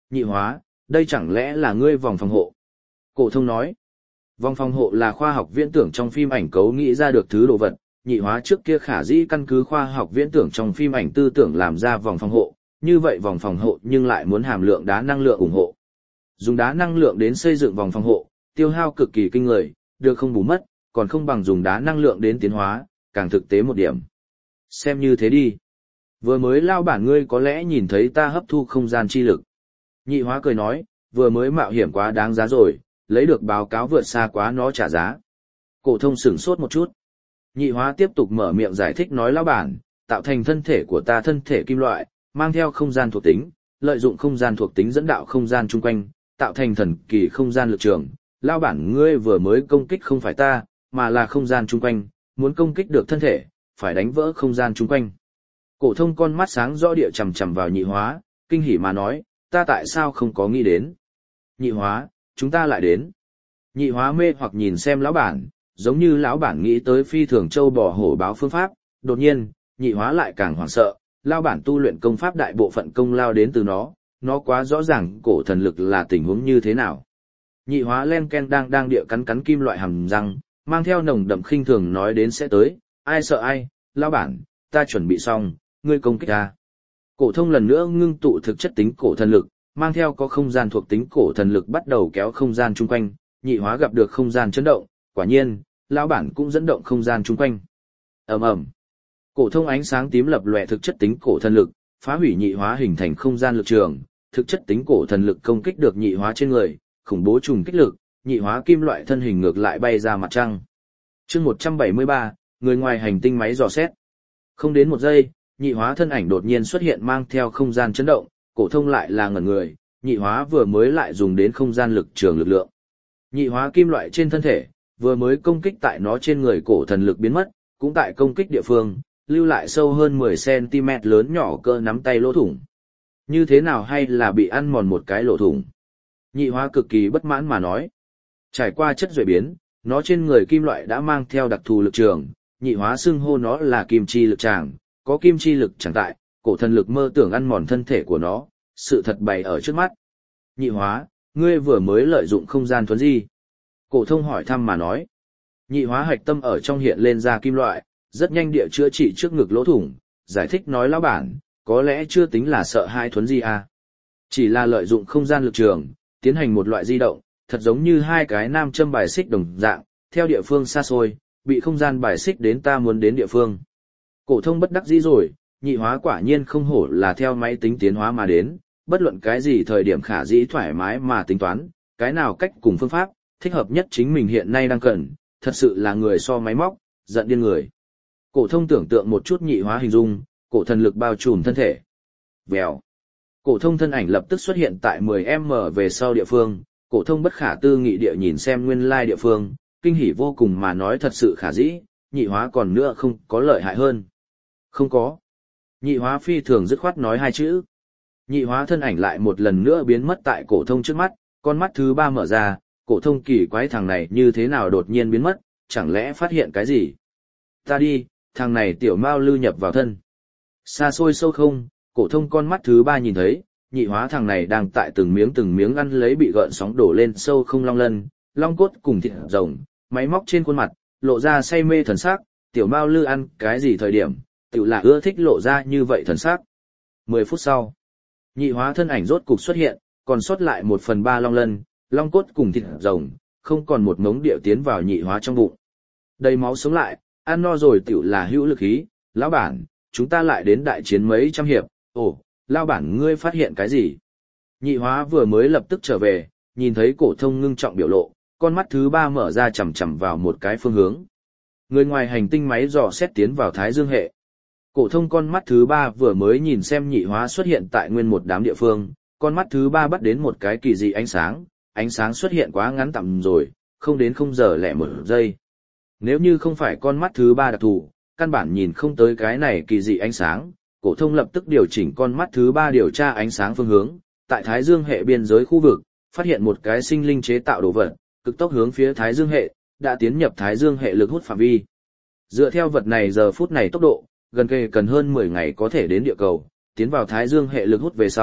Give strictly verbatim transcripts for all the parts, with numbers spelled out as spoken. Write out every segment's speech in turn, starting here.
Nhị hóa, đây chẳng lẽ là ngươi vòng phòng hộ? Cổ thông nói, vòng phòng hộ là khoa học viễn tưởng trong phim ảnh cấu nghĩ ra được thứ đồ vật, nhị hóa trước kia khả dĩ căn cứ khoa học viễn tưởng trong phim ảnh tư tưởng làm ra vòng phòng hộ, như vậy vòng phòng hộ nhưng lại muốn hàm lượng đá năng lượng ủng hộ. Dùng đá năng lượng đến xây dựng vòng phòng hộ, tiêu hao cực kỳ kinh người, được không bù mất, còn không bằng dùng đá năng lượng đến tiến hóa, càng thực tế một điểm. Xem như thế đi. Vừa mới lao bản ngươi có lẽ nhìn thấy ta hấp thu không gian chi lực. Nhị hóa cười nói, vừa mới mạo hiểm quá đáng giá rồi, lấy được báo cáo vượt xa quá nó trả giá. Cổ thông sửng sốt một chút. Nhị hóa tiếp tục mở miệng giải thích nói lao bản, tạo thành thân thể của ta thân thể kim loại, mang theo không gian thuộc tính, lợi dụng không gian thuộc tính dẫn đạo không gian chung quanh, tạo thành thần kỳ không gian lực trường. Lao bản ngươi vừa mới công kích không phải ta, mà là không gian chung quanh, muốn công kích được thân thể, phải đánh vỡ không gian chung quanh. Cổ thông con mắt sáng rõ địa chằm chằm vào nhị hóa, kinh hỉ mà nói, ta tại sao không có nghĩ đến. Nhị hóa, chúng ta lại đến. Nhị hóa mê hoặc nhìn xem lão bản, giống như lão bản nghĩ tới phi thường châu bò hổ báo phương pháp, đột nhiên, nhị hóa lại càng hoảng sợ, lão bản tu luyện công pháp đại bộ phận công lao đến từ nó, nó quá rõ ràng cổ thần lực là tình huống như thế nào. Nhị hóa len ken đang đang địa cắn cắn kim loại hàm răng, mang theo nồng đậm khinh thường nói đến sẽ tới, ai sợ ai, lão bản, ta chuẩn bị xong, ngươi công kích ta. Cổ thông lần nữa ngưng tụ thực chất tính cổ thần lực, mang theo có không gian thuộc tính cổ thần lực bắt đầu kéo không gian chung quanh, nhị hóa gặp được không gian chấn động, quả nhiên, lão bản cũng dẫn động không gian chung quanh. Ầm ầm. Cổ thông ánh sáng tím lập lòe thực chất tính cổ thần lực, phá hủy nhị hóa hình thành không gian lực trường, thực chất tính cổ thần lực công kích được nhị hóa trên người, khủng bố trùng kích lực, nhị hóa kim loại thân hình ngược lại bay ra mặt trăng. Chương một trăm bảy mươi ba, người ngoài hành tinh máy dò xét. Không đến một giây, nhị hóa thân ảnh đột nhiên xuất hiện mang theo không gian chấn động, cổ thông lại là ngẩn người, nhị hóa vừa mới lại dùng đến không gian lực trường lực lượng. Nhị hóa kim loại trên thân thể, vừa mới công kích tại nó trên người cổ thần lực biến mất, cũng tại công kích địa phương, lưu lại sâu hơn mười xăng-ti-mét lớn nhỏ cỡ nắm tay lỗ thủng. Như thế nào hay là bị ăn mòn một cái lỗ thủng? Nhị hóa cực kỳ bất mãn mà nói. Trải qua chất duệ biến, nó trên người kim loại đã mang theo đặc thù lực trường, nhị hóa xưng hô nó là kim chi lực tràng, có kim chi lực chẳng tại, cổ thần lực mơ tưởng ăn mòn thân thể của nó, sự thật bày ở trước mắt. Nhị hóa, ngươi vừa mới lợi dụng không gian thuấn di. Cổ thông hỏi thăm mà nói. Nhị hóa hạch tâm ở trong hiện lên ra kim loại, rất nhanh địa chữa trị trước ngực lỗ thủng, giải thích nói lão bản, có lẽ chưa tính là sợ hai thuấn di à. Chỉ là lợi dụng không gian lực trường, tiến hành một loại di động, thật giống như hai cái nam châm bài xích đồng dạng, theo địa phương xa xôi, bị không gian bài xích đến ta muốn đến địa phương. Cổ thông bất đắc dĩ rồi, nhị hóa quả nhiên không hổ là theo máy tính tiến hóa mà đến, bất luận cái gì thời điểm khả dĩ thoải mái mà tính toán, cái nào cách cùng phương pháp, thích hợp nhất chính mình hiện nay đang cần, thật sự là người so máy móc, giận điên người. Cổ thông tưởng tượng một chút nhị hóa hình dung, cổ thần lực bao trùm thân thể. Vèo. Cổ thông thân ảnh lập tức xuất hiện tại mười mét về sau địa phương, cổ thông bất khả tư nghị địa nhìn xem nguyên lai địa phương, kinh hỉ vô cùng mà nói thật sự khả dĩ, nhị hóa còn nữa không có lợi hại hơn. Không có. Nhị hóa phi thường dứt khoát nói hai chữ. Nhị hóa thân ảnh lại một lần nữa biến mất tại cổ thông trước mắt, con mắt thứ ba mở ra, cổ thông kỳ quái thằng này như thế nào đột nhiên biến mất, chẳng lẽ phát hiện cái gì? Ta đi, thằng này tiểu mao lưu nhập vào thân. Xa xôi sâu không, cổ thông con mắt thứ ba nhìn thấy, nhị hóa thằng này đang tại từng miếng từng miếng ăn lấy bị gợn sóng đổ lên sâu không long lân, long cốt cùng thịt rồng, máy móc trên khuôn mặt, lộ ra say mê thần sắc, tiểu mao lư ăn cái gì thời điểm, tự là ưa thích lộ ra như vậy thần sắc. Mười phút sau, nhị hóa thân ảnh rốt cục xuất hiện, còn sót lại một phần ba long lân, long cốt cùng thịt rồng, không còn một mống điệu tiến vào nhị hóa trong bụng. Đầy máu sống lại, ăn no rồi tiểu là hữu lực khí, lão bản, chúng ta lại đến đại chiến mấy trăm hiệp, ồ, lão bản ngươi phát hiện cái gì? Nhị hóa vừa mới lập tức trở về, nhìn thấy cổ thông ngưng trọng biểu lộ, con mắt thứ ba mở ra chằm chằm vào một cái phương hướng. Người ngoài hành tinh máy dò xét tiến vào Thái Dương hệ. Cổ thông con mắt thứ ba vừa mới nhìn xem nhị hóa xuất hiện tại nguyên một đám địa phương, con mắt thứ ba bắt đến một cái kỳ dị ánh sáng, ánh sáng xuất hiện quá ngắn tạm rồi, không đến không giờ lẻ một giây. Nếu như không phải con mắt thứ ba đặc thù, căn bản nhìn không tới cái này kỳ dị ánh sáng, cổ thông lập tức điều chỉnh con mắt thứ ba điều tra ánh sáng phương hướng, tại Thái Dương hệ biên giới khu vực, phát hiện một cái sinh linh chế tạo đồ vật, cực tốc hướng phía Thái Dương hệ, đã tiến nhập Thái Dương hệ lực hút phạm vi. Dựa theo vật này giờ phút này tốc độ, gần kề cần hơn mười ngày có thể đến địa cầu, tiến vào Thái Dương hệ lực hút về sau,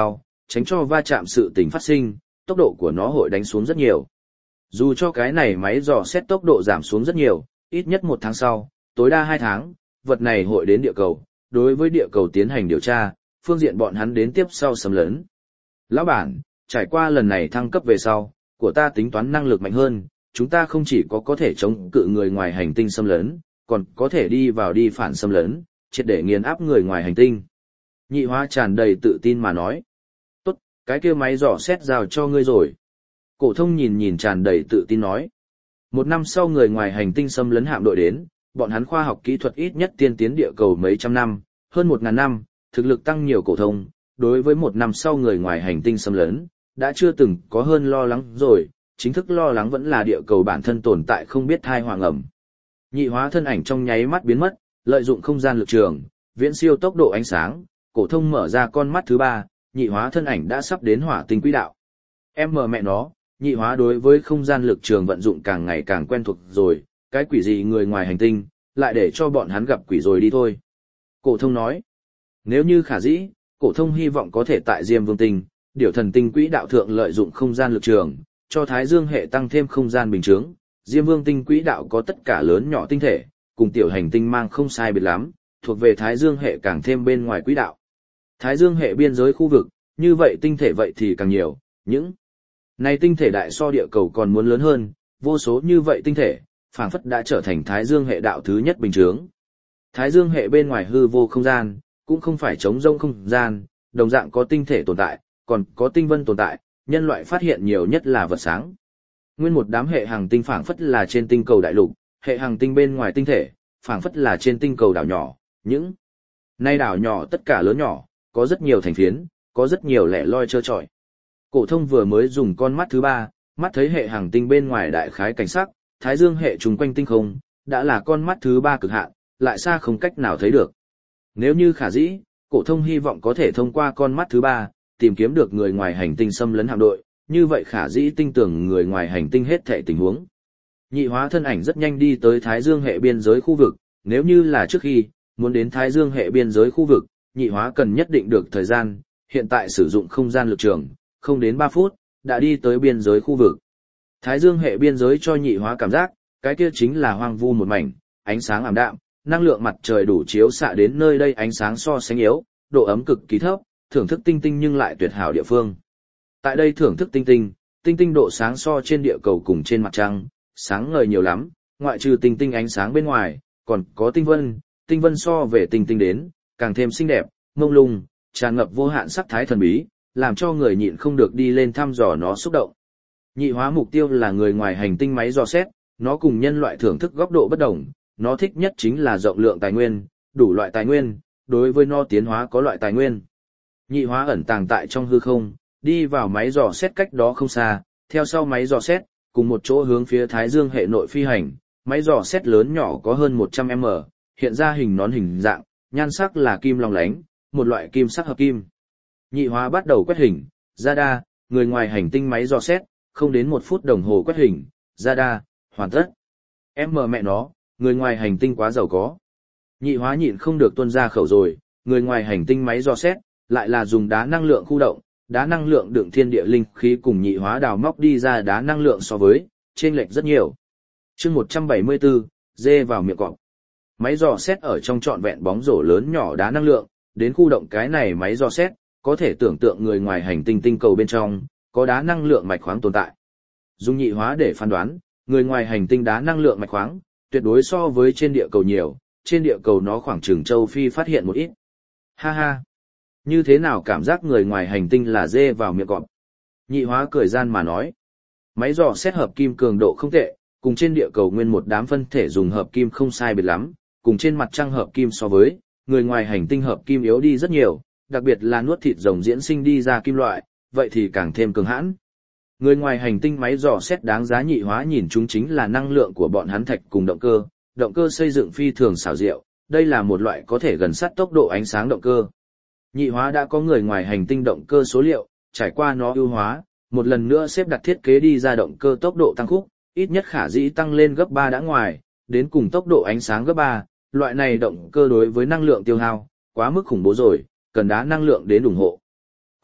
tránh cho va chạm sự tình phát sinh, tốc độ của nó hội đánh xuống rất nhiều. Dù cho cái này máy dò xét tốc độ giảm xuống rất nhiều, ít nhất một tháng sau, tối đa hai tháng, vật này hội đến địa cầu, đối với địa cầu tiến hành điều tra, phương diện bọn hắn đến tiếp sau xâm lấn. Lão bản, trải qua lần này thăng cấp về sau, của ta tính toán năng lực mạnh hơn, chúng ta không chỉ có có thể chống cự người ngoài hành tinh xâm lấn, còn có thể đi vào đi phản xâm lấn, triệt để nghiền áp người ngoài hành tinh. Nhị hóa tràn đầy tự tin mà nói. Tốt, cái kia máy dò xét giao cho ngươi rồi. Cổ thông nhìn nhìn tràn đầy tự tin nói. Một năm sau người ngoài hành tinh xâm lấn hạm đội đến, bọn hắn khoa học kỹ thuật ít nhất tiên tiến địa cầu mấy trăm năm, hơn một ngàn năm, thực lực tăng nhiều. Cổ thông, đối với một năm sau người ngoài hành tinh xâm lấn, đã chưa từng có hơn lo lắng rồi, chính thức lo lắng vẫn là địa cầu bản thân tồn tại không biết thai hoàng ẩm. Nhị hóa thân ảnh trong nháy mắt biến mất, lợi dụng không gian lực trường, viễn siêu tốc độ ánh sáng, Cổ Thông mở ra con mắt thứ ba, nhị hóa thân ảnh đã sắp đến hỏa tinh quỹ đạo. Em mờ mẹ nó, nhị hóa đối với không gian lực trường vận dụng càng ngày càng quen thuộc rồi, cái quỷ gì người ngoài hành tinh, lại để cho bọn hắn gặp quỷ rồi đi thôi. Cổ Thông nói, nếu như khả dĩ, Cổ Thông hy vọng có thể tại Diêm Vương tinh, Điểu Thần tinh quỹ đạo thượng lợi dụng không gian lực trường, cho Thái Dương hệ tăng thêm không gian bình chứng. Diêm Vương tinh quỹ đạo có tất cả lớn nhỏ tinh thể, cùng tiểu hành tinh mang không sai biệt lắm, thuộc về Thái Dương hệ càng thêm bên ngoài quỹ đạo. Thái Dương hệ biên giới khu vực, như vậy tinh thể vậy thì càng nhiều, những này tinh thể đại so địa cầu còn muốn lớn hơn, vô số như vậy tinh thể, phảng phất đã trở thành Thái Dương hệ đạo thứ nhất bình chướng. Thái Dương hệ bên ngoài hư vô không gian, cũng không phải trống rỗng không gian, đồng dạng có tinh thể tồn tại, còn có tinh vân tồn tại, nhân loại phát hiện nhiều nhất là vật sáng. Nguyên một đám hệ hành tinh phảng phất là trên tinh cầu đại lục, hệ hành tinh bên ngoài tinh thể, phảng phất là trên tinh cầu đảo nhỏ, những nay đảo nhỏ tất cả lớn nhỏ, có rất nhiều thành phiến, có rất nhiều lẻ loi trơ trọi. Cổ Thông vừa mới dùng con mắt thứ ba, mắt thấy hệ hành tinh bên ngoài đại khái cảnh sắc, Thái Dương hệ trùng quanh tinh không, đã là con mắt thứ ba cực hạn, lại xa không cách nào thấy được. Nếu như khả dĩ, Cổ Thông hy vọng có thể thông qua con mắt thứ ba, tìm kiếm được người ngoài hành tinh xâm lấn hạm đội, như vậy khả dĩ tinh tưởng người ngoài hành tinh hết thảy tình huống. Nhị hóa thân ảnh rất nhanh đi tới Thái Dương hệ biên giới khu vực, nếu như là trước khi, muốn đến Thái Dương hệ biên giới khu vực, nhị hóa cần nhất định được thời gian, hiện tại sử dụng không gian lực trường, không đến ba phút, đã đi tới biên giới khu vực. Thái Dương hệ biên giới cho nhị hóa cảm giác, cái kia chính là hoang vu một mảnh, ánh sáng ảm đạm, năng lượng mặt trời đủ chiếu xạ đến nơi đây ánh sáng so sánh yếu, độ ấm cực kỳ thấp, thưởng thức tinh tinh nhưng lại tuyệt hảo địa phương. Tại đây thưởng thức tinh tinh, tinh tinh độ sáng so trên địa cầu cùng trên mặt trăng, sáng ngời nhiều lắm, ngoại trừ tinh tinh ánh sáng bên ngoài, còn có tinh vân, tinh vân so về tinh tinh đến, càng thêm xinh đẹp, mông lung, tràn ngập vô hạn sắc thái thần bí, làm cho người nhịn không được đi lên thăm dò nó xúc động. Nhị hóa mục tiêu là người ngoài hành tinh máy dò xét, nó cùng nhân loại thưởng thức góc độ bất đồng, nó thích nhất chính là rộng lượng tài nguyên, đủ loại tài nguyên, đối với nó tiến hóa có loại tài nguyên. Nhị hóa ẩn tàng tại trong hư không, đi vào máy dò xét cách đó không xa, theo sau máy dò xét, cùng một chỗ hướng phía Thái Dương hệ nội phi hành, máy dò xét lớn nhỏ có hơn một trăm mét, hiện ra hình nón hình dạng, nhan sắc là kim long lánh, một loại kim sắc hợp kim. Nhị hóa bắt đầu quét hình, radar, người ngoài hành tinh máy dò xét, không đến một phút đồng hồ quét hình, radar, hoàn tất. Em mờ mẹ nó, người ngoài hành tinh quá giàu có. Nhị hóa nhịn không được tuôn ra khẩu rồi, người ngoài hành tinh máy dò xét, lại là dùng đá năng lượng khu động, đá năng lượng đựng thiên địa linh khí cùng nhị hóa đào móc đi ra đá năng lượng so với, chênh lệch rất nhiều. Chương một trăm bảy mươi tư, dê vào miệng cọp. Máy dò xét ở trong trọn vẹn bóng rổ lớn nhỏ đá năng lượng, đến khu động cái này máy dò xét, có thể tưởng tượng người ngoài hành tinh tinh cầu bên trong, có đá năng lượng mạch khoáng tồn tại. Dùng nhị hóa để phán đoán, người ngoài hành tinh đá năng lượng mạch khoáng, tuyệt đối so với trên địa cầu nhiều, trên địa cầu nó khoảng chừng châu Phi phát hiện một ít. Ha ha! Như thế nào cảm giác người ngoài hành tinh là dê vào miệng cọp? Nhị hóa cười gian mà nói. Máy dò xét hợp kim cường độ không tệ, cùng trên địa cầu nguyên một đám phân thể dùng hợp kim không sai biệt lắm, cùng trên mặt trăng hợp kim so với, người ngoài hành tinh hợp kim yếu đi rất nhiều, đặc biệt là nuốt thịt rồng diễn sinh đi ra kim loại, vậy thì càng thêm cường hãn. Người ngoài hành tinh máy dò xét đáng giá nhị hóa nhìn chúng chính là năng lượng của bọn hắn thạch cùng động cơ, động cơ xây dựng phi thường xảo diệu, đây là một loại có thể gần sát tốc độ ánh sáng động cơ. Nhị hóa đã có người ngoài hành tinh động cơ số liệu, trải qua nó ưu hóa, một lần nữa xếp đặt thiết kế đi ra động cơ tốc độ tăng khúc, ít nhất khả dĩ tăng lên gấp ba đã ngoài, đến cùng tốc độ ánh sáng gấp ba, loại này động cơ đối với năng lượng tiêu hao, quá mức khủng bố rồi, cần đá năng lượng đến ủng hộ.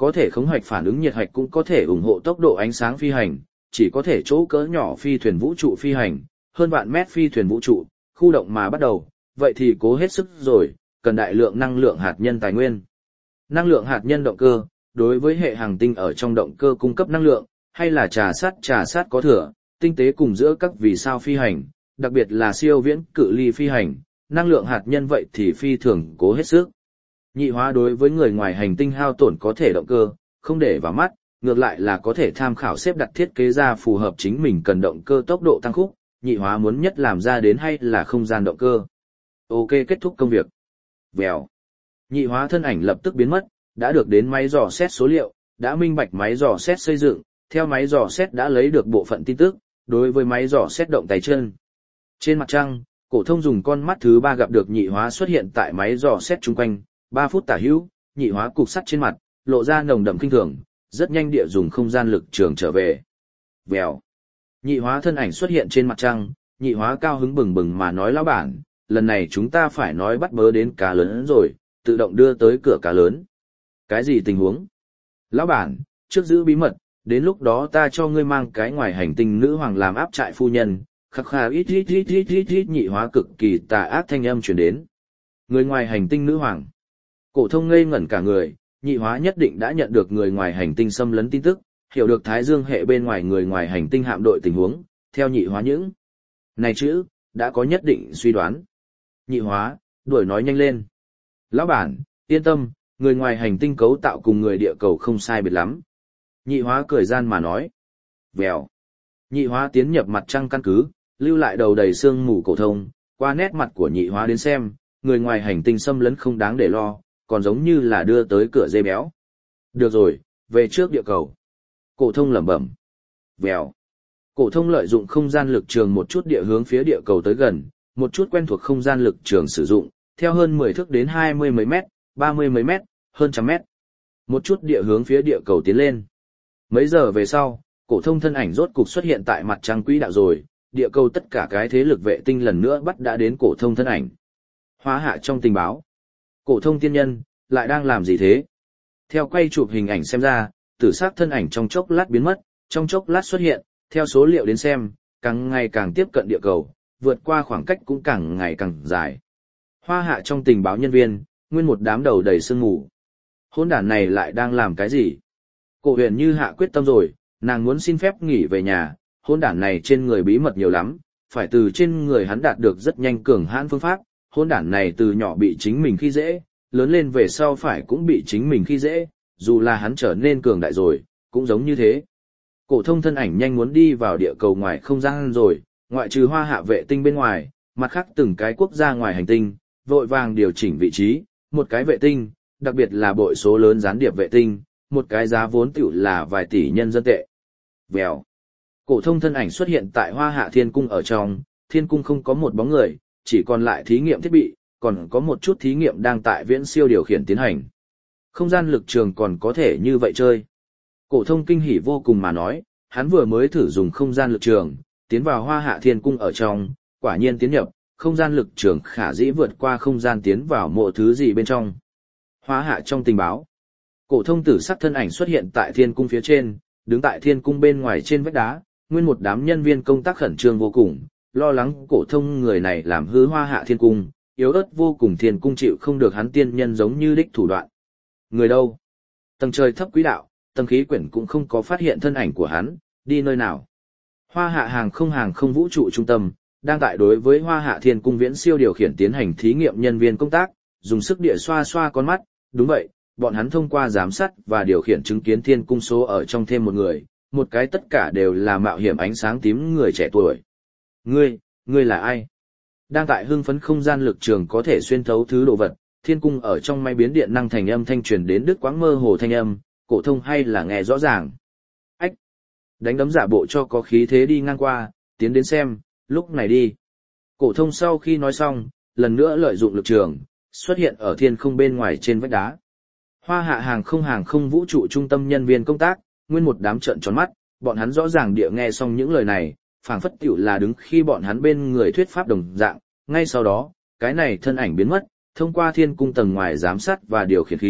có thể khống hạch phản ứng nhiệt hạch cũng có thể ủng hộ tốc độ ánh sáng phi hành, chỉ có thể chỗ cỡ nhỏ phi thuyền vũ trụ phi hành, hơn vạn mét phi thuyền vũ trụ, khu động mà bắt đầu, vậy thì cố hết sức rồi, cần đại lượng năng lượng hạt nhân tài nguyên. Năng lượng hạt nhân động cơ, đối với hệ hành tinh ở trong động cơ cung cấp năng lượng, hay là trà sát trà sát có thừa, tinh tế cùng giữa các vì sao phi hành, đặc biệt là siêu viễn cự ly phi hành, năng lượng hạt nhân vậy thì phi thường cố hết sức. Nhị hóa đối với người ngoài hành tinh hao tổn có thể động cơ, không để vào mắt, ngược lại là có thể tham khảo xếp đặt thiết kế ra phù hợp chính mình cần động cơ tốc độ tăng khúc, nhị hóa muốn nhất làm ra đến hay là không gian động cơ. Ok, kết thúc công việc. Vèo. Nhị hóa thân ảnh lập tức biến mất, đã được đến máy dò xét số liệu, đã minh bạch máy dò xét xây dựng, theo máy dò xét đã lấy được bộ phận tin tức, đối với máy dò xét động tay chân. Trên mặt trăng, Cổ Thông dùng con mắt thứ ba gặp được nhị hóa xuất hiện tại máy dò xét chung quanh, ba phút tả hữu, nhị hóa cục sắt trên mặt, lộ ra nồng đậm kinh thường, rất nhanh địa dùng không gian lực trường trở về. Vèo. Nhị hóa thân ảnh xuất hiện trên mặt trăng, nhị hóa cao hứng bừng bừng mà nói lão bản, lần này chúng ta phải nói bắt bớ đến cá lớn rồi, tự động đưa tới cửa cá lớn. Cái gì tình huống? Lão bản, trước giữ bí mật, đến lúc đó ta cho ngươi mang cái ngoài hành tinh nữ hoàng làm áp trại phu nhân, khắc khà ít ít ít ít ít ít nhị hóa cực kỳ tà ác thanh âm truyền đến. Người ngoài hành tinh nữ hoàng. Cổ Thông ngây ngẩn cả người, nhị hóa nhất định đã nhận được người ngoài hành tinh xâm lấn tin tức, hiểu được Thái Dương hệ bên ngoài người ngoài hành tinh hạm đội tình huống, theo nhị hóa những này chữ, đã có nhất định suy đoán. Nhị hóa, đuổi nói nhanh lên. Lão bản, yên tâm, người ngoài hành tinh cấu tạo cùng người địa cầu không sai biệt lắm. Nhị hóa cười gian mà nói. Vèo. Nhị hóa tiến nhập mặt trăng căn cứ, lưu lại đầu đầy xương mù Cổ Thông, qua nét mặt của nhị hóa đến xem, người ngoài hành tinh xâm lấn không đáng để lo, còn giống như là đưa tới cửa dê béo. Được rồi, về trước địa cầu. Cổ Thông lẩm bẩm. Vèo. Cổ Thông lợi dụng không gian lực trường một chút địa hướng phía địa cầu tới gần, một chút quen thuộc không gian lực trường sử dụng, theo hơn mười thước đến hai mươi mấy mét, ba mươi mấy mét, hơn trăm mét. Một chút địa hướng phía địa cầu tiến lên. Mấy giờ về sau, Cổ Thông thân ảnh rốt cục xuất hiện tại mặt trăng quỹ đạo rồi, địa cầu tất cả cái thế lực vệ tinh lần nữa bắt đã đến Cổ Thông thân ảnh. Hóa hạ trong tình báo. Cổ Thông tiên nhân, lại đang làm gì thế? Theo quay chụp hình ảnh xem ra, tử sắc thân ảnh trong chốc lát biến mất, trong chốc lát xuất hiện, theo số liệu đến xem, càng ngày càng tiếp cận địa cầu, vượt qua khoảng cách cũng càng ngày càng dài. Hoa hạ trong tình báo nhân viên, nguyên một đám đầu đầy sương mù. Hỗn đản này lại đang làm cái gì? Cổ Huyền Như hạ quyết tâm rồi, nàng muốn xin phép nghỉ về nhà, hỗn đản này trên người bí mật nhiều lắm, phải từ trên người hắn đạt được rất nhanh cường hãn phương pháp, hỗn đản này từ nhỏ bị chính mình khi dễ, lớn lên về sau phải cũng bị chính mình khi dễ, dù là hắn trở nên cường đại rồi, cũng giống như thế. Cổ Thông thân ảnh nhanh muốn đi vào địa cầu ngoài không gian rồi, ngoại trừ Hoa hạ vệ tinh bên ngoài, mặt khác từng cái quốc gia ngoài hành tinh, vội vàng điều chỉnh vị trí, một cái vệ tinh, đặc biệt là bội số lớn gián điệp vệ tinh, một cái giá vốn tiểu là vài tỷ nhân dân tệ. Vèo. Cổ Thông thân ảnh xuất hiện tại Hoa hạ thiên cung ở trong, thiên cung không có một bóng người, chỉ còn lại thí nghiệm thiết bị, còn có một chút thí nghiệm đang tại viễn siêu điều khiển tiến hành. Không gian lực trường còn có thể như vậy chơi. Cổ Thông kinh hỉ vô cùng mà nói, hắn vừa mới thử dùng không gian lực trường, tiến vào Hoa hạ thiên cung ở trong, quả nhiên tiến nhập, không gian lực trường khả dĩ vượt qua không gian tiến vào mọi thứ gì bên trong. Hoa hạ trong tình báo. Cổ Thông tử sắc thân ảnh xuất hiện tại thiên cung phía trên, đứng tại thiên cung bên ngoài trên vách đá, nguyên một đám nhân viên công tác khẩn trương vô cùng, lo lắng Cổ Thông người này làm hư Hoa hạ thiên cung, yếu ớt vô cùng thiên cung chịu không được hắn tiên nhân giống như đích thủ đoạn. Người đâu? Tầng trời thấp quỹ đạo, tầng khí quyển cũng không có phát hiện thân ảnh của hắn, đi nơi nào? Hoa hạ hàng không hàng không vũ trụ trung tâm, đang tại đối với Hoa hạ thiên cung viễn siêu điều khiển tiến hành thí nghiệm nhân viên công tác, dùng sức địa xoa xoa con mắt, đúng vậy, bọn hắn thông qua giám sát và điều khiển chứng kiến thiên cung số ở trong thêm một người, một cái tất cả đều là mạo hiểm ánh sáng tím người trẻ tuổi. Ngươi, ngươi là ai? Đang tại hưng phấn không gian lực trường có thể xuyên thấu thứ đồ vật, thiên cung ở trong máy biến điện năng thành âm thanh truyền đến đứt quãng mơ hồ thanh âm, Cổ Thông hay là nghe rõ ràng. Ách! Đánh đấm giả bộ cho có khí thế đi ngang qua, tiến đến xem, lúc này đi. Cổ Thông sau khi nói xong, lần nữa lợi dụng lực trường, xuất hiện ở thiên không bên ngoài trên vách đá. Hoa hạ hàng không hàng không vũ trụ trung tâm nhân viên công tác, nguyên một đám trợn tròn mắt, bọn hắn rõ ràng địa nghe xong những lời này, phảng phất tiểu là đứng khi bọn hắn bên người thuyết pháp đồng dạng, ngay sau đó, cái này thân ảnh biến mất, thông qua thiên cung tầng ngoài giám sát và điều khiển khí,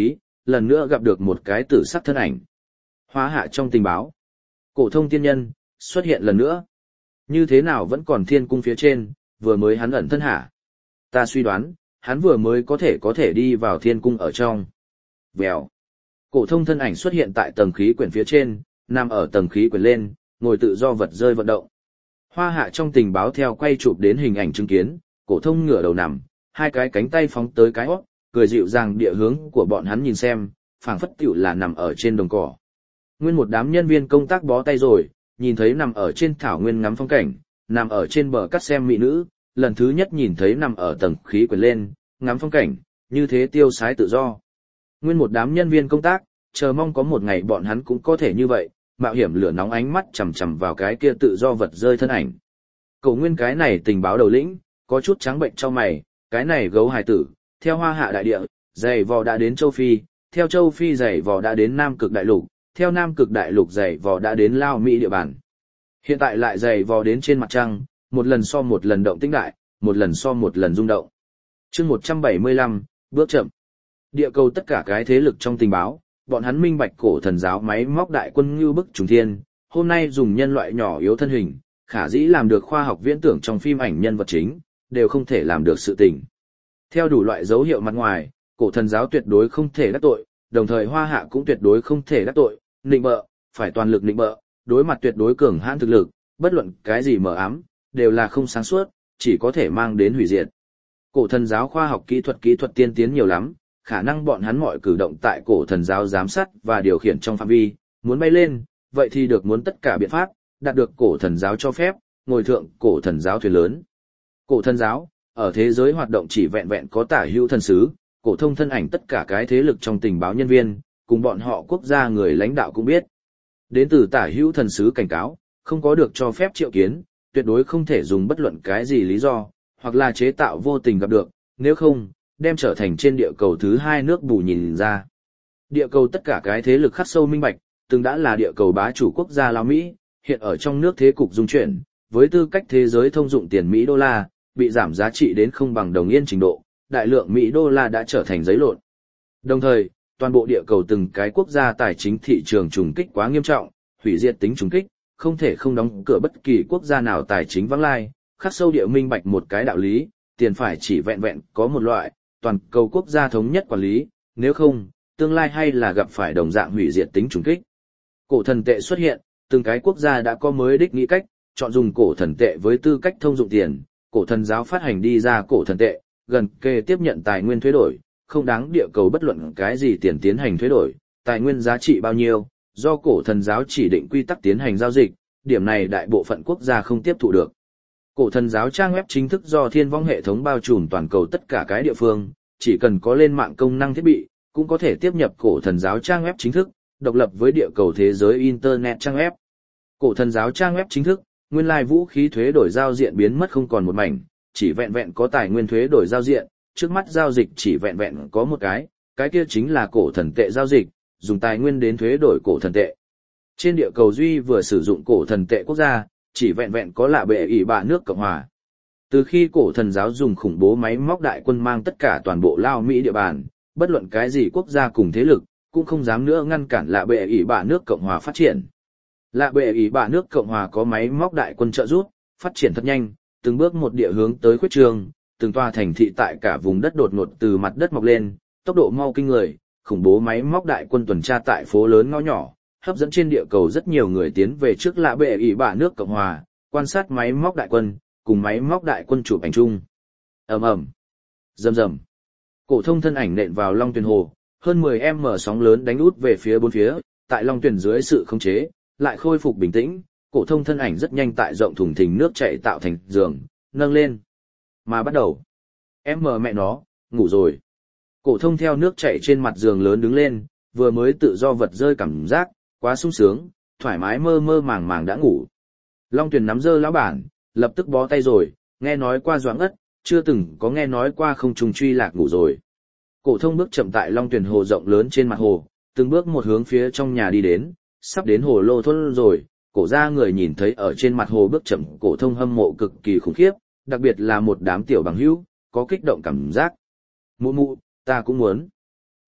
lần nữa gặp được một cái tử sắc thân ảnh. Hoa hạ trong tình báo. Cổ thông tiên nhân, xuất hiện lần nữa. Như thế nào vẫn còn thiên cung phía trên, vừa mới hắn ẩn thân hả? Ta suy đoán, hắn vừa mới có thể có thể đi vào thiên cung ở trong. Vèo. Cổ thông thân ảnh xuất hiện tại tầng khí quyển phía trên, nằm ở tầng khí quyển lên, ngồi tự do vật rơi vận động. Hoa hạ trong tình báo theo quay chụp đến hình ảnh chứng kiến, cổ thông ngửa đầu nằm, hai cái cánh tay phóng tới cái hót, cười dịu dàng địa hướng của bọn hắn nhìn xem, phảng phất tựu là nằm ở trên đồng cỏ. Nguyên một đám nhân viên công tác bó tay rồi, nhìn thấy nằm ở trên thảo nguyên ngắm phong cảnh, nằm ở trên bờ cắt xem mỹ nữ, lần thứ nhất nhìn thấy nằm ở tầng khí quyển lên, ngắm phong cảnh, như thế tiêu sái tự do. Nguyên một đám nhân viên công tác, chờ mong có một ngày bọn hắn cũng có thể như vậy, mạo hiểm lửa nóng ánh mắt chằm chằm vào cái kia tự do vật rơi thân ảnh. Cầu Nguyên cái này tình báo đầu lĩnh, có chút trắng bệnh cho mày, cái này gấu hài tử, theo Hoa hạ đại địa, giày vò đã đến châu Phi, theo châu Phi giày vò đã đến Nam Cực đại lục, theo Nam Cực đại lục giày vò đã đến Lao Mỹ địa bàn. Hiện tại lại giày vò đến trên mặt trăng, một lần so một lần động tĩnh đại, một lần so một lần rung động. Chương một trăm bảy mươi lăm, bước chậm. Địa cầu tất cả cái thế lực trong tình báo, bọn hắn minh bạch cổ thần giáo máy móc đại quân như bức trùng thiên, hôm nay dùng nhân loại nhỏ yếu thân hình, khả dĩ làm được khoa học viễn tưởng trong phim ảnh nhân vật chính, đều không thể làm được sự tình. Theo đủ loại dấu hiệu mặt ngoài, cổ thần giáo tuyệt đối không thể đắc tội, đồng thời Hoa hạ cũng tuyệt đối không thể đắc tội, nịnh bợ, phải toàn lực nịnh bợ, đối mặt tuyệt đối cường hãn thực lực, bất luận cái gì mờ ám, đều là không sáng suốt, chỉ có thể mang đến hủy diệt. Cổ thần giáo khoa học kỹ thuật kỹ thuật tiên tiến nhiều lắm, khả năng bọn hắn mọi cử động tại cổ thần giáo giám sát và điều khiển trong phạm vi, muốn bay lên, vậy thì được muốn tất cả biện pháp, đạt được cổ thần giáo cho phép, ngồi thượng cổ thần giáo thuyền lớn. Cổ thần giáo, ở thế giới hoạt động chỉ vẹn vẹn có tả hữu thần sứ, cổ thông thân ảnh tất cả cái thế lực trong tình báo nhân viên, cùng bọn họ quốc gia người lãnh đạo cũng biết. Đến từ tả hữu thần sứ cảnh cáo, không có được cho phép triệu kiến, tuyệt đối không thể dùng bất luận cái gì lý do, hoặc là chế tạo vô tình gặp được, nếu không, đem trở thành trên địa cầu thứ hai nước bù nhìn ra. Địa cầu tất cả cái thế lực khắc sâu minh bạch, từng đã là địa cầu bá chủ quốc gia Lao Mỹ, hiện ở trong nước thế cục dung chuyển, với tư cách thế giới thông dụng tiền Mỹ đô la, bị giảm giá trị đến không bằng đồng yên trình độ, đại lượng Mỹ đô la đã trở thành giấy lộn. Đồng thời, toàn bộ địa cầu từng cái quốc gia tài chính thị trường trùng kích quá nghiêm trọng, hủy diệt tính trùng kích, không thể không đóng cửa bất kỳ quốc gia nào tài chính vắng lai, khắc sâu địa minh bạch một cái đạo lý, tiền phải chỉ vẹn vẹn có một loại, toàn cầu quốc gia thống nhất quản lý, nếu không, tương lai hay là gặp phải đồng dạng hủy diệt tính trùng kích. Cổ thần tệ xuất hiện, từng cái quốc gia đã có mới đích nghĩ cách, chọn dùng cổ thần tệ với tư cách thông dụng tiền, cổ thần giáo phát hành đi ra cổ thần tệ, gần kề tiếp nhận tài nguyên thuế đổi, không đáng địa cầu bất luận cái gì tiền tiến hành thuế đổi, tài nguyên giá trị bao nhiêu, do cổ thần giáo chỉ định quy tắc tiến hành giao dịch, điểm này đại bộ phận quốc gia không tiếp thụ được. Cổ thần giáo trang web chính thức do thiên vong hệ thống bao trùm toàn cầu tất cả cái địa phương, chỉ cần có lên mạng công năng thiết bị, cũng có thể tiếp nhập cổ thần giáo trang web chính thức, độc lập với địa cầu thế giới Internet trang web. Cổ thần giáo trang web chính thức, nguyên lai vũ khí thuế đổi giao diện biến mất không còn một mảnh, chỉ vẹn vẹn có tài nguyên thuế đổi giao diện, trước mắt giao dịch chỉ vẹn vẹn có một cái, cái kia chính là cổ thần tệ giao dịch, dùng tài nguyên đến thuế đổi cổ thần tệ. Trên địa cầu duy vừa sử dụng cổ thần tệ quốc gia, chỉ vẹn vẹn có lạ bệ ỷ bạ nước Cộng hòa. Từ khi cổ thần giáo dùng khủng bố máy móc đại quân mang tất cả toàn bộ Lao Mỹ địa bàn, bất luận cái gì quốc gia cùng thế lực, cũng không dám nữa ngăn cản lạ bệ ỷ bạ nước Cộng hòa phát triển. Lạ bệ ỷ bạ nước Cộng hòa có máy móc đại quân trợ giúp, phát triển thật nhanh, từng bước một địa hướng tới khuyết trường, từng tòa thành thị tại cả vùng đất đột ngột từ mặt đất mọc lên, tốc độ mau kinh người, khủng bố máy móc đại quân tuần tra tại phố lớn ngõ nhỏ, hấp dẫn trên địa cầu rất nhiều người tiến về trước lạ bệ ỷ bạ nước Cộng hòa, quan sát máy móc đại quân, cùng máy móc đại quân chụp ảnh chung. Ầm ầm, rầm rầm. Cổ thông thân ảnh nện vào Long Tuyền hồ, hơn mười mét sóng lớn đánh út về phía bốn phía, tại Long Tuyền dưới sự khống chế, lại khôi phục bình tĩnh, cổ thông thân ảnh rất nhanh tại rộng thùng thình nước chảy tạo thành giường, nâng lên. Mà bắt đầu. Em mờ mẹ nó, ngủ rồi. Cổ thông theo nước chảy trên mặt giường lớn đứng lên, vừa mới tự do vật rơi cảm giác, quá sung sướng, thoải mái mơ mơ màng màng đã ngủ. Long Tuyền nắm giơ lão bản, lập tức bó tay rồi, nghe nói qua Doãn Ất, chưa từng có nghe nói qua không trùng truy lạc ngủ rồi. Cổ thông bước chậm tại Long Tuyền hồ rộng lớn trên mặt hồ, từng bước một hướng phía trong nhà đi đến, sắp đến hồ lô thôn rồi, cổ gia người nhìn thấy ở trên mặt hồ bước chậm cổ thông hâm mộ cực kỳ khủng khiếp, đặc biệt là một đám tiểu bằng hữu, có kích động cảm giác. Mụ mụ, ta cũng muốn.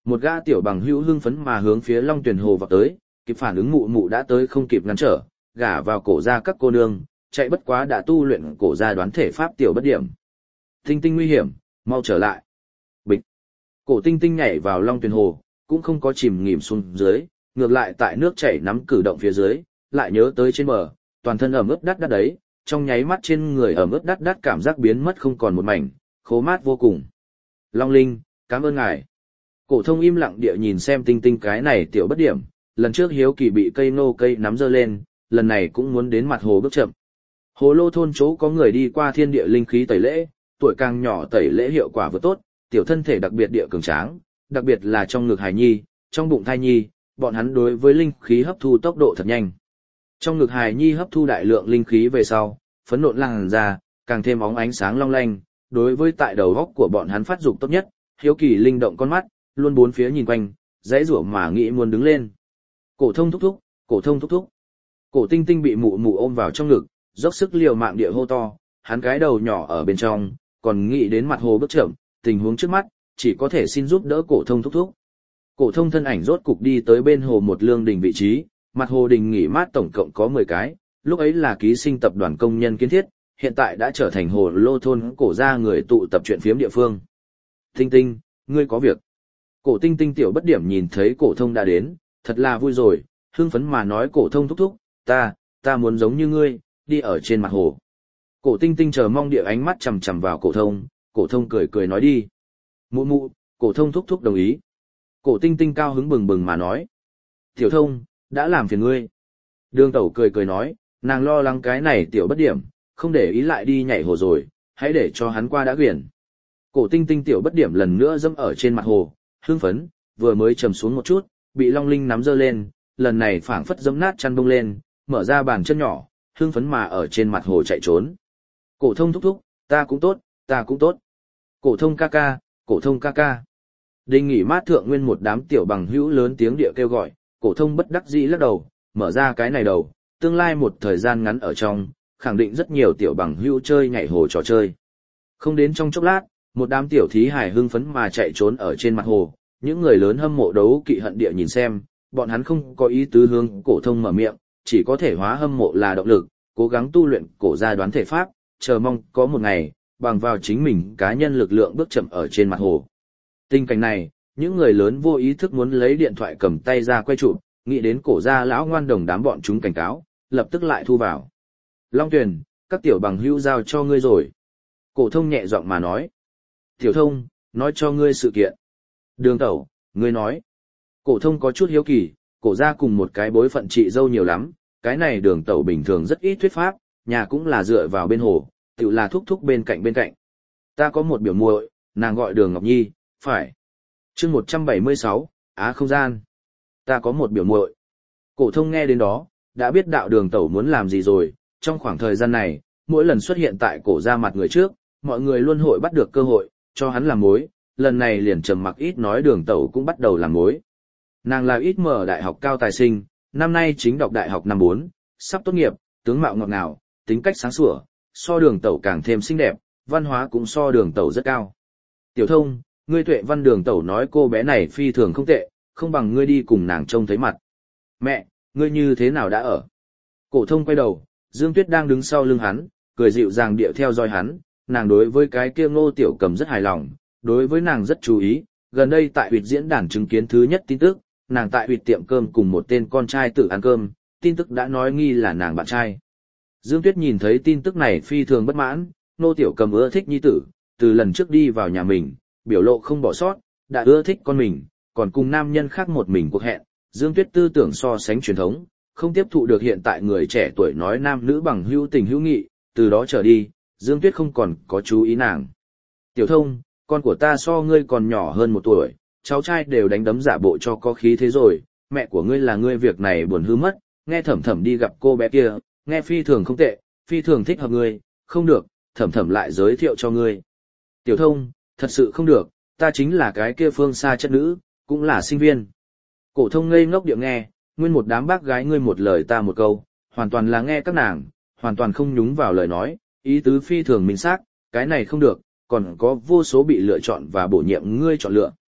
Một gã tiểu bằng hữu hưng phấn mà hướng phía Long Tuyền Hồ vào tới, kịp phản ứng mụ mụ đã tới không kịp ngăn trở, gả vào cổ ra các cô nương, chạy bất quá đã tu luyện cổ ra đoán thể pháp tiểu bất điểm. Tinh Tinh nguy hiểm, mau trở lại. Bịch. Cổ Tinh Tinh nhảy vào Long Tuyền Hồ, cũng không có chìm nghỉm xuống dưới, ngược lại tại nước chảy nắm cử động phía dưới, lại nhớ tới trên bờ, toàn thân ẩm ướt đắt đắt đấy, trong nháy mắt trên người ẩm ướt đắt đắt cảm giác biến mất không còn một mảnh, khô mát vô cùng. Long Linh, cảm ơn ngài. Cổ Thông im lặng địa nhìn xem Tinh Tinh cái này tiểu bất điểm, lần trước hiếu kỳ bị cây nô cây nắm giơ lên, lần này cũng muốn đến mặt hồ bước chậm. Hồ Lô thôn chỗ có người đi qua thiên địa linh khí tẩy lễ, tuổi càng nhỏ tẩy lễ hiệu quả vừa tốt, tiểu thân thể đặc biệt địa cường tráng, đặc biệt là trong ngực hài nhi, trong bụng thai nhi, bọn hắn đối với linh khí hấp thu tốc độ thật nhanh. Trong ngực hài nhi hấp thu đại lượng linh khí về sau, phấn nộn làn da, càng thêm óng ánh sáng long lanh, đối với tại đầu góc của bọn hắn phát dục tốt nhất, hiếu kỳ linh động con mắt, luôn bốn phía nhìn quanh, dãy rủa mà nghĩ muốn đứng lên. Cổ Thông thúc thúc, Cổ Thông thúc thúc. Cổ Tinh Tinh bị mụ mụ ôm vào trong ngực, dốc sức liều mạng địa hô to, hắn cái đầu nhỏ ở bên trong, còn nghĩ đến mặt hồ bước chậm, tình huống trước mắt, chỉ có thể xin giúp đỡ Cổ Thông thúc thúc. Cổ Thông thân ảnh rốt cục đi tới bên hồ một lương đình vị trí, mặt hồ đình nghỉ mát tổng cộng có mười cái, lúc ấy là ký sinh tập đoàn công nhân kiến thiết, hiện tại đã trở thành hồ lô thôn cổ gia người tụ tập chuyện phiếm địa phương. Tinh Tinh, ngươi có việc. Cổ Tinh Tinh tiểu bất điểm nhìn thấy Cổ Thông đã đến, thật là vui rồi, hưng phấn mà nói Cổ Thông thúc thúc, ta, ta muốn giống như ngươi, đi ở trên mặt hồ. Cổ Tinh Tinh chờ mong địa ánh mắt chằm chằm vào Cổ Thông, Cổ Thông cười cười nói đi. Mụ mụ, Cổ Thông thúc thúc đồng ý. Cổ Tinh Tinh cao hứng bừng bừng mà nói. Tiểu Thông, đã làm phiền ngươi. Đường Tẩu cười cười nói, nàng lo lắng cái này tiểu bất điểm, không để ý lại đi nhảy hồ rồi, hãy để cho hắn qua đã quyển. Cổ Tinh Tinh tiểu bất điểm lần nữa dẫm ở trên mặt hồ, hưng phấn, vừa mới trầm xuống một chút, bị Long Linh nắm giơ lên, lần này phảng phất dẫm nát chăn bông lên, mở ra bàn chân nhỏ, hưng phấn mà ở trên mặt hồ chạy trốn. Cổ Thông thúc thúc, ta cũng tốt, ta cũng tốt. Cổ Thông ca ca, Cổ Thông ca ca. Đình nghỉ mát thượng nguyên một đám tiểu bằng hữu lớn tiếng địa kêu gọi, Cổ Thông bất đắc dĩ lắc đầu, mở ra cái này đầu, tương lai một thời gian ngắn ở trong, khẳng định rất nhiều tiểu bằng hữu chơi nhảy hồ trò chơi. Không đến trong chốc lát, một đám tiểu thí hài hưng phấn mà chạy trốn ở trên mặt hồ, những người lớn hâm mộ đấu kỵ hận địa nhìn xem, bọn hắn không có ý tứ hướng Cổ Thông mở miệng, chỉ có thể hóa hâm mộ là động lực, cố gắng tu luyện cổ gia đoán thể pháp, chờ mong có một ngày, bằng vào chính mình cá nhân lực lượng bước chậm ở trên mặt hồ. Tình cảnh này, những người lớn vô ý thức muốn lấy điện thoại cầm tay ra quay chụp, nghĩ đến cổ gia lão ngoan đồng đám bọn chúng cảnh cáo, lập tức lại thu vào. Long Tuyền, các tiểu bằng hữu giao cho ngươi rồi. Cổ Thông nhẹ giọng mà nói. Tiểu Thông, nói cho ngươi sự kiện. Đường Tẩu, ngươi nói. Cổ Thông có chút hiếu kỳ, cổ gia cùng một cái bối phận chị dâu nhiều lắm, cái này Đường Tẩu bình thường rất ít thuyết pháp, nhà cũng là dựa vào bên hồ, tự là thúc thúc bên cạnh bên cạnh. Ta có một biểu muội, nàng gọi Đường Ngọc Nhi, phải. Chương một trăm bảy mươi sáu, Á không gian. Ta có một biểu muội. Cổ Thông nghe đến đó, đã biết đạo Đường Tẩu muốn làm gì rồi, trong khoảng thời gian này, mỗi lần xuất hiện tại cổ gia mặt người trước, mọi người luôn hội bắt được cơ hội, cho hắn làm mối, lần này liền trầm mặc ít nói Đường Tẩu cũng bắt đầu làm mối. Nàng là ít mở đại học cao tài sinh, năm nay chính đọc đại học năm bốn, sắp tốt nghiệp, tướng mạo ngọt ngào, tính cách sáng sủa, so Đường Tẩu càng thêm xinh đẹp, văn hóa cũng so Đường Tẩu rất cao. Tiểu Thông, ngươi Tuệ Văn Đường Tẩu nói cô bé này phi thường không tệ, không bằng ngươi đi cùng nàng trông thấy mặt. Mẹ, ngươi như thế nào đã ở? Cổ Thông quay đầu, Dương Tuyết đang đứng sau lưng hắn, cười dịu dàng điệu theo dõi hắn, nàng đối với cái kia Ngô Tiểu Cầm rất hài lòng, đối với nàng rất chú ý, gần đây tại huyệt diễn đàn chứng kiến thứ nhất tin tức, nàng tại huyệt tiệm cơm cùng một tên con trai tự ăn cơm, tin tức đã nói nghi là nàng bạn trai. Dương Tuyết nhìn thấy tin tức này phi thường bất mãn, Ngô Tiểu Cầm ưa thích nhi tử, từ lần trước đi vào nhà mình, biểu lộ không bỏ sót, đã ưa thích con mình, còn cùng nam nhân khác một mình cuộc hẹn, Dương Tuyết tư tưởng so sánh truyền thống, không tiếp thụ được hiện tại người trẻ tuổi nói nam nữ bằng hữu tình hữu nghị, từ đó trở đi, Dương Tuyết không còn có chú ý nàng. Tiểu Thông, con của ta so ngươi còn nhỏ hơn một tuổi, cháu trai đều đánh đấm giả bộ cho có khí thế rồi, mẹ của ngươi là ngươi việc này buồn hư mất, nghe Thẩm Thẩm đi gặp cô bé kia, nghe phi thường không tệ, phi thường thích hợp ngươi, không được, Thẩm Thẩm lại giới thiệu cho ngươi. Tiểu Thông, thật sự không được, ta chính là cái kia phương xa chất nữ, cũng là sinh viên. Cổ Thông ngây ngốc điệu nghe, nguyên một đám bác gái ngươi một lời ta một câu, hoàn toàn là nghe các nàng, hoàn toàn không nhúng vào lời nói, ý tứ phi thường minh xác, cái này không được, còn có vô số bị lựa chọn và bổ nhiệm ngươi chọn lựa.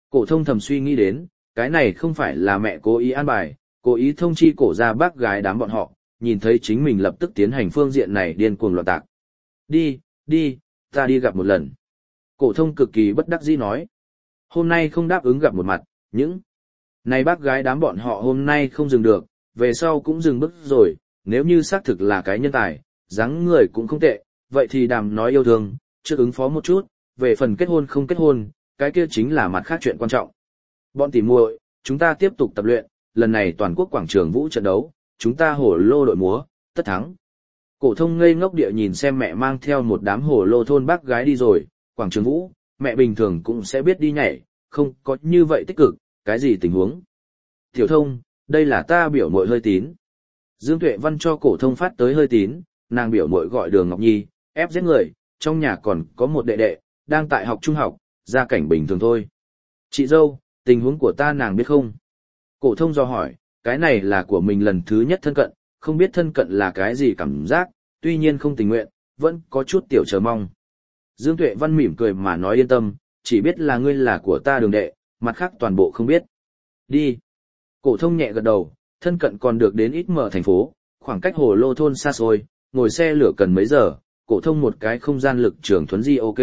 Cổ thông thầm suy nghĩ đến, cái này không phải là mẹ cố ý an bài, cố ý thông chi cổ gia bác gái đám bọn họ, nhìn thấy chính mình lập tức tiến hành phương diện này điên cuồng loạn tạc. Đi, đi, ta đi gặp một lần. Cổ thông cực kỳ bất đắc dĩ nói. Hôm nay không đáp ứng gặp một mặt, những này bác gái đám bọn họ hôm nay không dừng được, về sau cũng dừng bước rồi, nếu như xác thực là cái nhân tài, dáng người cũng không tệ, vậy thì đàm nói yêu thương, chưa ứng phó một chút, về phần kết hôn không kết hôn, cái kia chính là mặt khác chuyện quan trọng. Bọn tỉ muội, chúng ta tiếp tục tập luyện, lần này toàn quốc quảng trường vũ trận đấu, chúng ta hổ lô đội múa, tất thắng. Cổ thông ngây ngốc địa nhìn xem mẹ mang theo một đám hổ lô thôn bác gái đi rồi, quảng trường vũ, mẹ bình thường cũng sẽ biết đi nhảy, không có như vậy tích cực, cái gì tình huống. Tiểu thông, đây là ta biểu muội hơi tín. Dương Tuệ Văn cho cổ thông phát tới hơi tín, nàng biểu muội gọi Đường Ngọc Nhi, ép giết người, trong nhà còn có một đệ đệ, đang tại học trung học, gia cảnh bình thường thôi. Chị dâu, tình huống của ta nàng biết không? Cổ thông dò hỏi, cái này là của mình lần thứ nhất thân cận, không biết thân cận là cái gì cảm giác, tuy nhiên không tình nguyện, vẫn có chút tiểu chờ mong. Dương Tuệ Văn mỉm cười mà nói yên tâm, chỉ biết là ngươi là của ta Đường đệ, mặt khác toàn bộ không biết. Đi. Cổ thông nhẹ gật đầu, thân cận còn được đến ít mở thành phố, khoảng cách hồ lô thôn xa xôi, ngồi xe lửa cần mấy giờ, cổ thông một cái không gian lực trường thuấn di ok.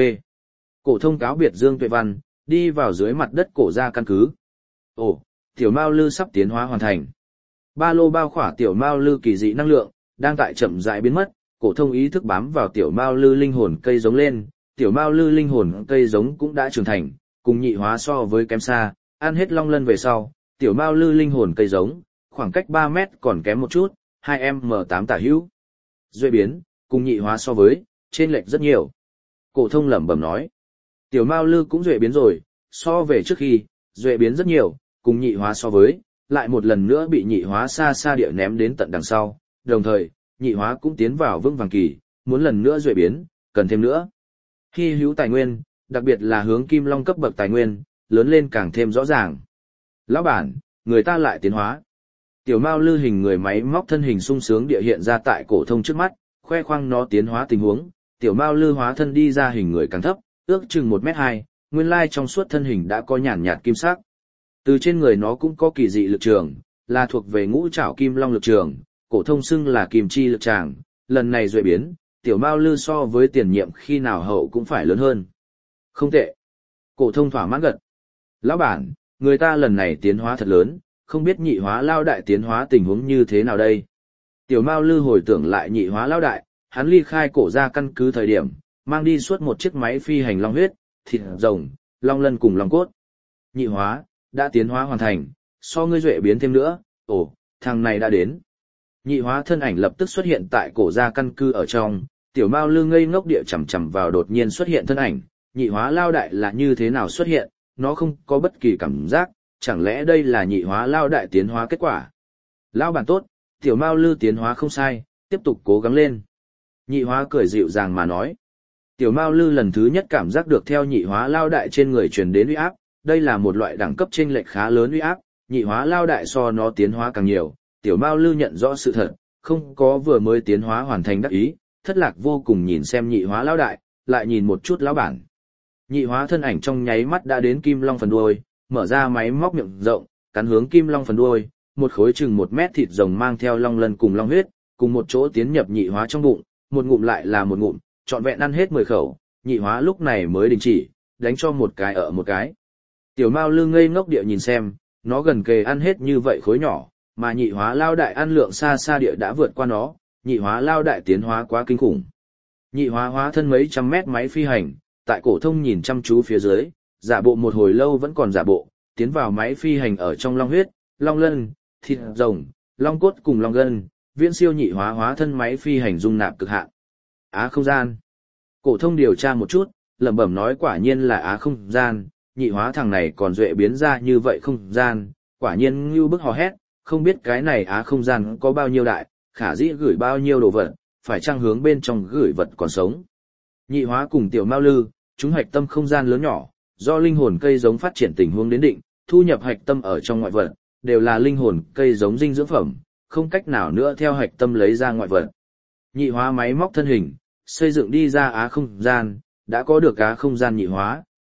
Cổ thông cáo biệt Dương Tuệ Văn, đi vào dưới mặt đất cổ gia căn cứ. Ồ, tiểu Mao Lư sắp tiến hóa hoàn thành. Ba lô bao khỏa tiểu Mao Lư kỳ dị năng lượng, đang tại chậm rãi biến mất, cổ thông ý thức bám vào tiểu Mao Lư linh hồn cây giống lên, tiểu Mao Lư linh hồn cây giống cũng đã trưởng thành, cùng nhị hóa so với kém xa, ăn hết long lân về sau, tiểu Mao Lư linh hồn cây giống, khoảng cách ba mét còn kém một chút, hai em tám tả hữu. Duệ biến, cùng nhị hóa so với, trên lệch rất nhiều. Cổ thông lẩm bẩm nói. Tiểu Mao Lư cũng duệ biến rồi, so về trước khi, duệ biến rất nhiều, cùng nhị hóa so với, lại một lần nữa bị nhị hóa xa xa địa ném đến tận đằng sau, đồng thời, nhị hóa cũng tiến vào vững vàng kỳ, muốn lần nữa duệ biến, cần thêm nữa. Hy hữu tài nguyên, đặc biệt là hướng kim long cấp bậc tài nguyên, lớn lên càng thêm rõ ràng. Lão bản, người ta lại tiến hóa. Tiểu Mao Lư hình người máy móc thân hình sung sướng địa hiện ra tại cổ thông trước mắt, khoe khoang nó tiến hóa tình huống, tiểu Mao Lư hóa thân đi ra hình người càng thấp, ước chừng một mét hai, nguyên lai trong suốt thân hình đã có nhàn nhạt kim sắc. Từ trên người nó cũng có kỳ dị lực trường, là thuộc về ngũ trảo kim long lực trường, cổ thông xưng là kim chi lực tràng, lần này duệ biến, tiểu Mao Lư so với tiền nhiệm khi nào hậu cũng phải lớn hơn. Không tệ. Cổ thông thỏa mãn gật. Lão bản, người ta lần này tiến hóa thật lớn, không biết nhị hóa lao đại tiến hóa tình huống như thế nào đây. Tiểu Mao Lư hồi tưởng lại nhị hóa lao đại, hắn ly khai cổ gia căn cứ thời điểm, mang đi suốt một chiếc máy phi hành long huyết, thịt rồng, long lân cùng long cốt. Nhị hóa, đã tiến hóa hoàn thành, so ngươi duệ biến thêm nữa, ồ, thằng này đã đến. Nhị hóa thân ảnh lập tức xuất hiện tại cổ gia căn cứ ở trong, tiểu Mao Lư ngây ngốc địa chằm chằm vào đột nhiên xuất hiện thân ảnh, nhị hóa lao đại là như thế nào xuất hiện, nó không có bất kỳ cảm giác, chẳng lẽ đây là nhị hóa lao đại tiến hóa kết quả. Lao bản tốt, tiểu Mao Lư tiến hóa không sai, tiếp tục cố gắng lên. Nhị hóa cười dịu dàng mà nói. Tiểu Mao Lư lần thứ nhất cảm giác được theo nhị hóa lao đại trên người truyền đến uy áp, đây là một loại đẳng cấp chênh lệch khá lớn uy áp, nhị hóa lao đại so nó tiến hóa càng nhiều, tiểu Mao Lư nhận rõ sự thật, không có vừa mới tiến hóa hoàn thành đắc ý, thất lạc vô cùng nhìn xem nhị hóa lao đại, lại nhìn một chút lão bản. Nhị hóa thân ảnh trong nháy mắt đã đến kim long phần đuôi, mở ra máy móc miệng rộng, cắn hướng kim long phần đuôi, một khối chừng một mét thịt rồng mang theo long lân cùng long huyết, cùng một chỗ tiến nhập nhị hóa trong bụng, một ngụm lại là một ngụm, trọn vẹn ăn hết mười khẩu, nhị hóa lúc này mới đình chỉ, đánh cho một cái ở một cái. Tiểu Mao Lư ngây ngốc địa nhìn xem, nó gần kề ăn hết như vậy khối nhỏ, mà nhị hóa lao đại ăn lượng xa xa địa đã vượt qua nó, nhị hóa lao đại tiến hóa quá kinh khủng. Nhị hóa hóa thân mấy trăm mét máy phi hành, tại cổ thông nhìn chăm chú phía dưới, giả bộ một hồi lâu vẫn còn giả bộ, tiến vào máy phi hành ở trong long huyết, long lân, thịt rồng, long cốt cùng long gân, viễn siêu nhị hóa hóa thân máy phi hành dung nạp cực hạn. Á không gian. Cổ thông điều tra một chút, lẩm bẩm nói quả nhiên là á không gian, nhị hóa thằng này còn duệ biến ra như vậy không gian, quả nhiên như bức hò hét, không biết cái này á không gian có bao nhiêu đại, khả dĩ gửi bao nhiêu đồ vật, phải chăng hướng bên trong gửi vật còn sống. Nhị hóa cùng tiểu Mao Lư, chúng hạch tâm không gian lớn nhỏ, do linh hồn cây giống phát triển tình huống đến định, thu nhập hạch tâm ở trong ngoại vật, đều là linh hồn cây giống dinh dưỡng phẩm, không cách nào nữa theo hạch tâm lấy ra ngoại vật. Nhị hóa máy móc thân hình, xây dựng đi ra á không gian, đã có được á không gian nhị hóa,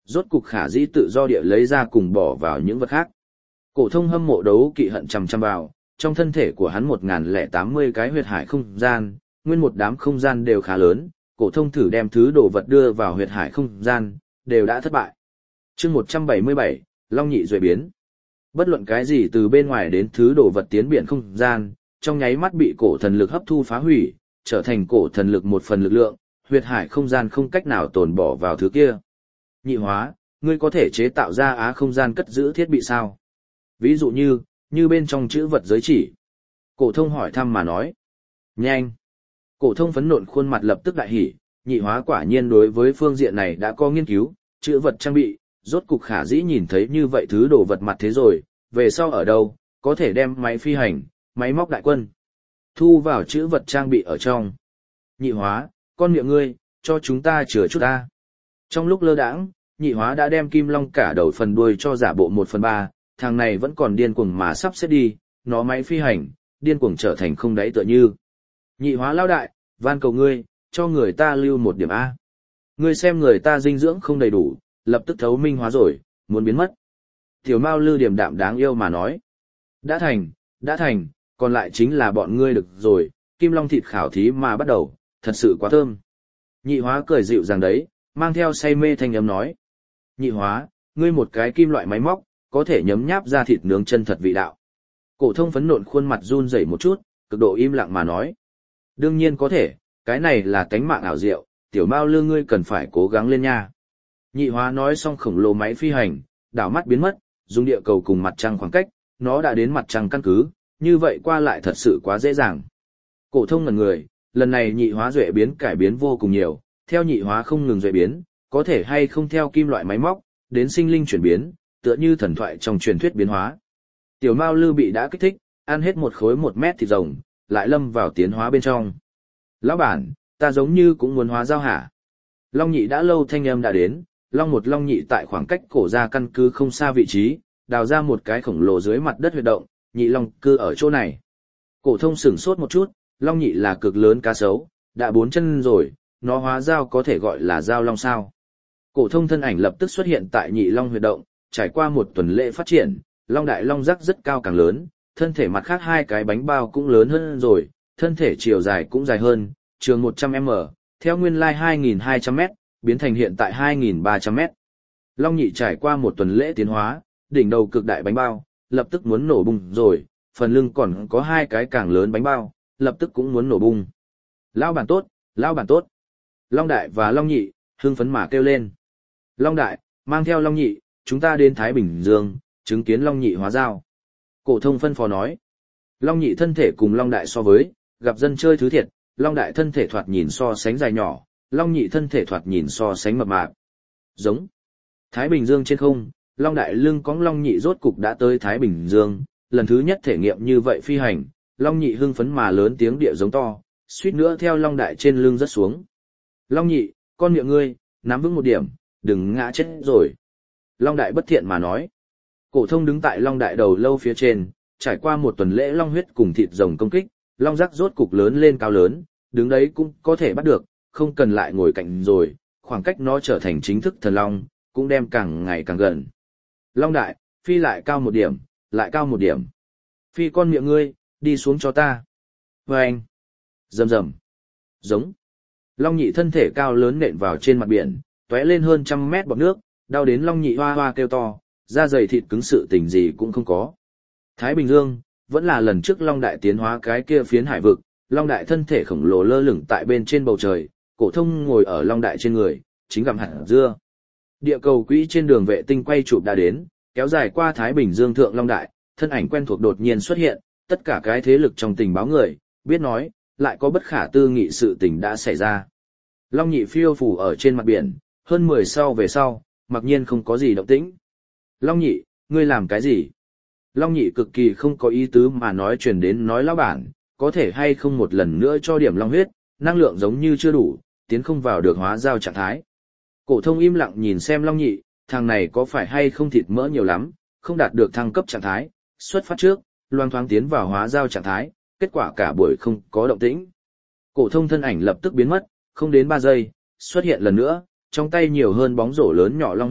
rốt cục khả dĩ tự do địa lấy ra cùng bỏ vào những vật khác. Cổ thông hâm mộ đấu kỵ hận chằm chằm vào, trong thân thể của hắn một nghìn lẻ tám mươi cái huyệt hải không gian, nguyên một đám không gian đều khá lớn, cổ thông thử đem thứ đồ vật đưa vào huyệt hải không gian, đều đã thất bại. Chương một trăm bảy mươi bảy, Long Nhị duệ biến. Bất luận cái gì từ bên ngoài đến thứ đồ vật tiến biển không gian, trong nháy mắt bị cổ thần lực hấp thu phá hủy, trở thành cổ thần lực một phần lực lượng, huyệt hải không gian không cách nào tồn bỏ vào thứ kia. Nhị hóa, ngươi có thể chế tạo ra á không gian cất giữ thiết bị sao? Ví dụ như, như bên trong chữ vật giới chỉ. Cổ thông hỏi thăm mà nói. Nhanh. Cổ thông phấn nộ khuôn mặt lập tức đại hỉ, nhị hóa quả nhiên đối với phương diện này đã có nghiên cứu, chữ vật trang bị, rốt cục khả dĩ nhìn thấy như vậy thứ đồ vật mặt thế rồi, về sau ở đâu, có thể đem máy phi hành, máy móc đại quân, thu vào chữ vật trang bị ở trong. Nhị hóa, con miệng ngươi, cho chúng ta chừa chút ta. Trong lúc lơ đãng, nhị hóa đã đem kim long cả đầu phần đuôi cho giả bộ một phần ba, thằng này vẫn còn điên cuồng mà sắp xếp đi, nó máy phi hành, điên cuồng trở thành không đáy tựa như. Nhị hóa lao đại, van cầu ngươi, cho người ta lưu một điểm A. Ngươi xem người ta dinh dưỡng không đầy đủ, lập tức thấu minh hóa rồi, muốn biến mất. Tiểu Mao Lư điềm đạm đáng yêu mà nói. Đã thành, đã thành, còn lại chính là bọn ngươi được rồi, kim long thịt khảo thí mà bắt đầu, thật sự quá thơm. Nhị hóa cười dịu dàng đấy, mang theo say mê thanh âm nói. Nhị hóa, ngươi một cái kim loại máy móc, có thể nhấm nháp ra thịt nướng chân thật vị đạo. Cổ thông phấn nộn khuôn mặt run rẩy một chút, cực độ im lặng mà nói. Đương nhiên có thể, cái này là tánh mạng ảo diệu, tiểu Mao Lư ngươi cần phải cố gắng lên nha. Nhị hóa nói xong khổng lồ máy phi hành, đảo mắt biến mất, dùng địa cầu cùng mặt trăng khoảng cách, nó đã đến mặt trăng căn cứ, như vậy qua lại thật sự quá dễ dàng. Cổ thông ngẩn người, lần này nhị hóa duệ biến cải biến vô cùng nhiều, theo nhị hóa không ngừng duệ biến, có thể hay không theo kim loại máy móc, đến sinh linh chuyển biến, tựa như thần thoại trong truyền thuyết biến hóa. Tiểu Mao Lư bị đã kích thích, ăn hết một khối một mét thịt rồng, lại lâm vào tiến hóa bên trong. Lão bản, ta giống như cũng muốn hóa giao hả? Long Nhị đã lâu thanh âm đã đến, Long một Long Nhị tại khoảng cách cổ ra căn cứ không xa vị trí, đào ra một cái khổng lồ dưới mặt đất huyệt động, Nhị Long cư ở chỗ này. Cổ thông sửng sốt một chút, Long Nhị là cực lớn cá sấu, đã bốn chân rồi, nó hóa giao có thể gọi là giao long sao? Cổ thông thân ảnh lập tức xuất hiện tại Nhị Long huyệt động, trải qua một tuần lễ phát triển, Long Đại Long rắc rất cao càng lớn, thân thể mặt khác hai cái bánh bao cũng lớn hơn rồi, thân thể chiều dài cũng dài hơn, trường một trăm mét, theo nguyên lai hai nghìn hai trăm mét, biến thành hiện tại hai nghìn ba trăm mét. Long Nhị trải qua một tuần lễ tiến hóa, đỉnh đầu cực đại bánh bao, lập tức muốn nổ bung rồi, phần lưng còn có hai cái càng lớn bánh bao, lập tức cũng muốn nổ bung. Lão bản tốt, lão bản tốt. Long Đại và Long Nhị, hưng phấn mà kêu lên. Long Đại, mang theo Long Nhị, chúng ta đến Thái Bình Dương, chứng kiến Long Nhị hóa giao. Cổ thông phân phó nói. Long Nhị thân thể cùng Long Đại so với, gặp dân chơi thứ thiệt, Long Đại thân thể thoạt nhìn so sánh dài nhỏ, Long Nhị thân thể thoạt nhìn so sánh mập mạp. Giống. Thái Bình Dương trên không, Long Đại lưng cõng Long Nhị rốt cục đã tới Thái Bình Dương, lần thứ nhất thể nghiệm như vậy phi hành, Long Nhị hưng phấn mà lớn tiếng địa giống to, suýt nữa theo Long Đại trên lưng rớt xuống. Long Nhị, con miệng ngươi, nắm vững một điểm, đừng ngã chết rồi. Long Đại bất thiện mà nói. Cổ thông đứng tại Long Đại đầu lâu phía trên, trải qua một tuần lễ long huyết cùng thịt rồng công kích, long rắc rốt cục lớn lên cao lớn, đứng đấy cũng có thể bắt được, không cần lại ngồi cạnh rồi, khoảng cách nó trở thành chính thức thần long, cũng đem càng ngày càng gần. Long Đại, phi lại cao một điểm, lại cao một điểm. Phi con miệng ngươi, đi xuống cho ta. Vâng. Rầm rầm. Giống. Long Nhị thân thể cao lớn nện vào trên mặt biển, tóe lên hơn trăm mét bọt nước, đau đến Long Nhị hoa hoa kêu to, da dày thịt cứng sự tình gì cũng không có. Thái Bình Dương, vẫn là lần trước Long Đại tiến hóa cái kia phiến hải vực, Long Đại thân thể khổng lồ lơ lửng tại bên trên bầu trời, Cổ Thông ngồi ở Long Đại trên người, chính gặm hạt dưa. Địa cầu quỹ trên đường vệ tinh quay chụp đã đến, kéo dài qua Thái Bình Dương thượng Long Đại, thân ảnh quen thuộc đột nhiên xuất hiện, tất cả cái thế lực trong tình báo người, biết nói, lại có bất khả tư nghị sự tình đã xảy ra. Long Nhị phiêu phù ở trên mặt biển, hơn mười sau về sau, mặc nhiên không có gì động tĩnh. Long Nhị, ngươi làm cái gì? Long Nhị cực kỳ không có ý tứ mà nói truyền đến nói lão bản, có thể hay không một lần nữa cho điểm long huyết, năng lượng giống như chưa đủ, tiến không vào được hóa giao trạng thái. Cổ Thông im lặng nhìn xem Long Nhị, thằng này có phải hay không thịt mỡ nhiều lắm, không đạt được thăng cấp trạng thái, xuất phát trước, loang thoáng tiến vào hóa giao trạng thái, kết quả cả buổi không có động tĩnh. Cổ Thông thân ảnh lập tức biến mất, không đến ba giây, xuất hiện lần nữa, trong tay nhiều hơn bóng rổ lớn nhỏ long huyết,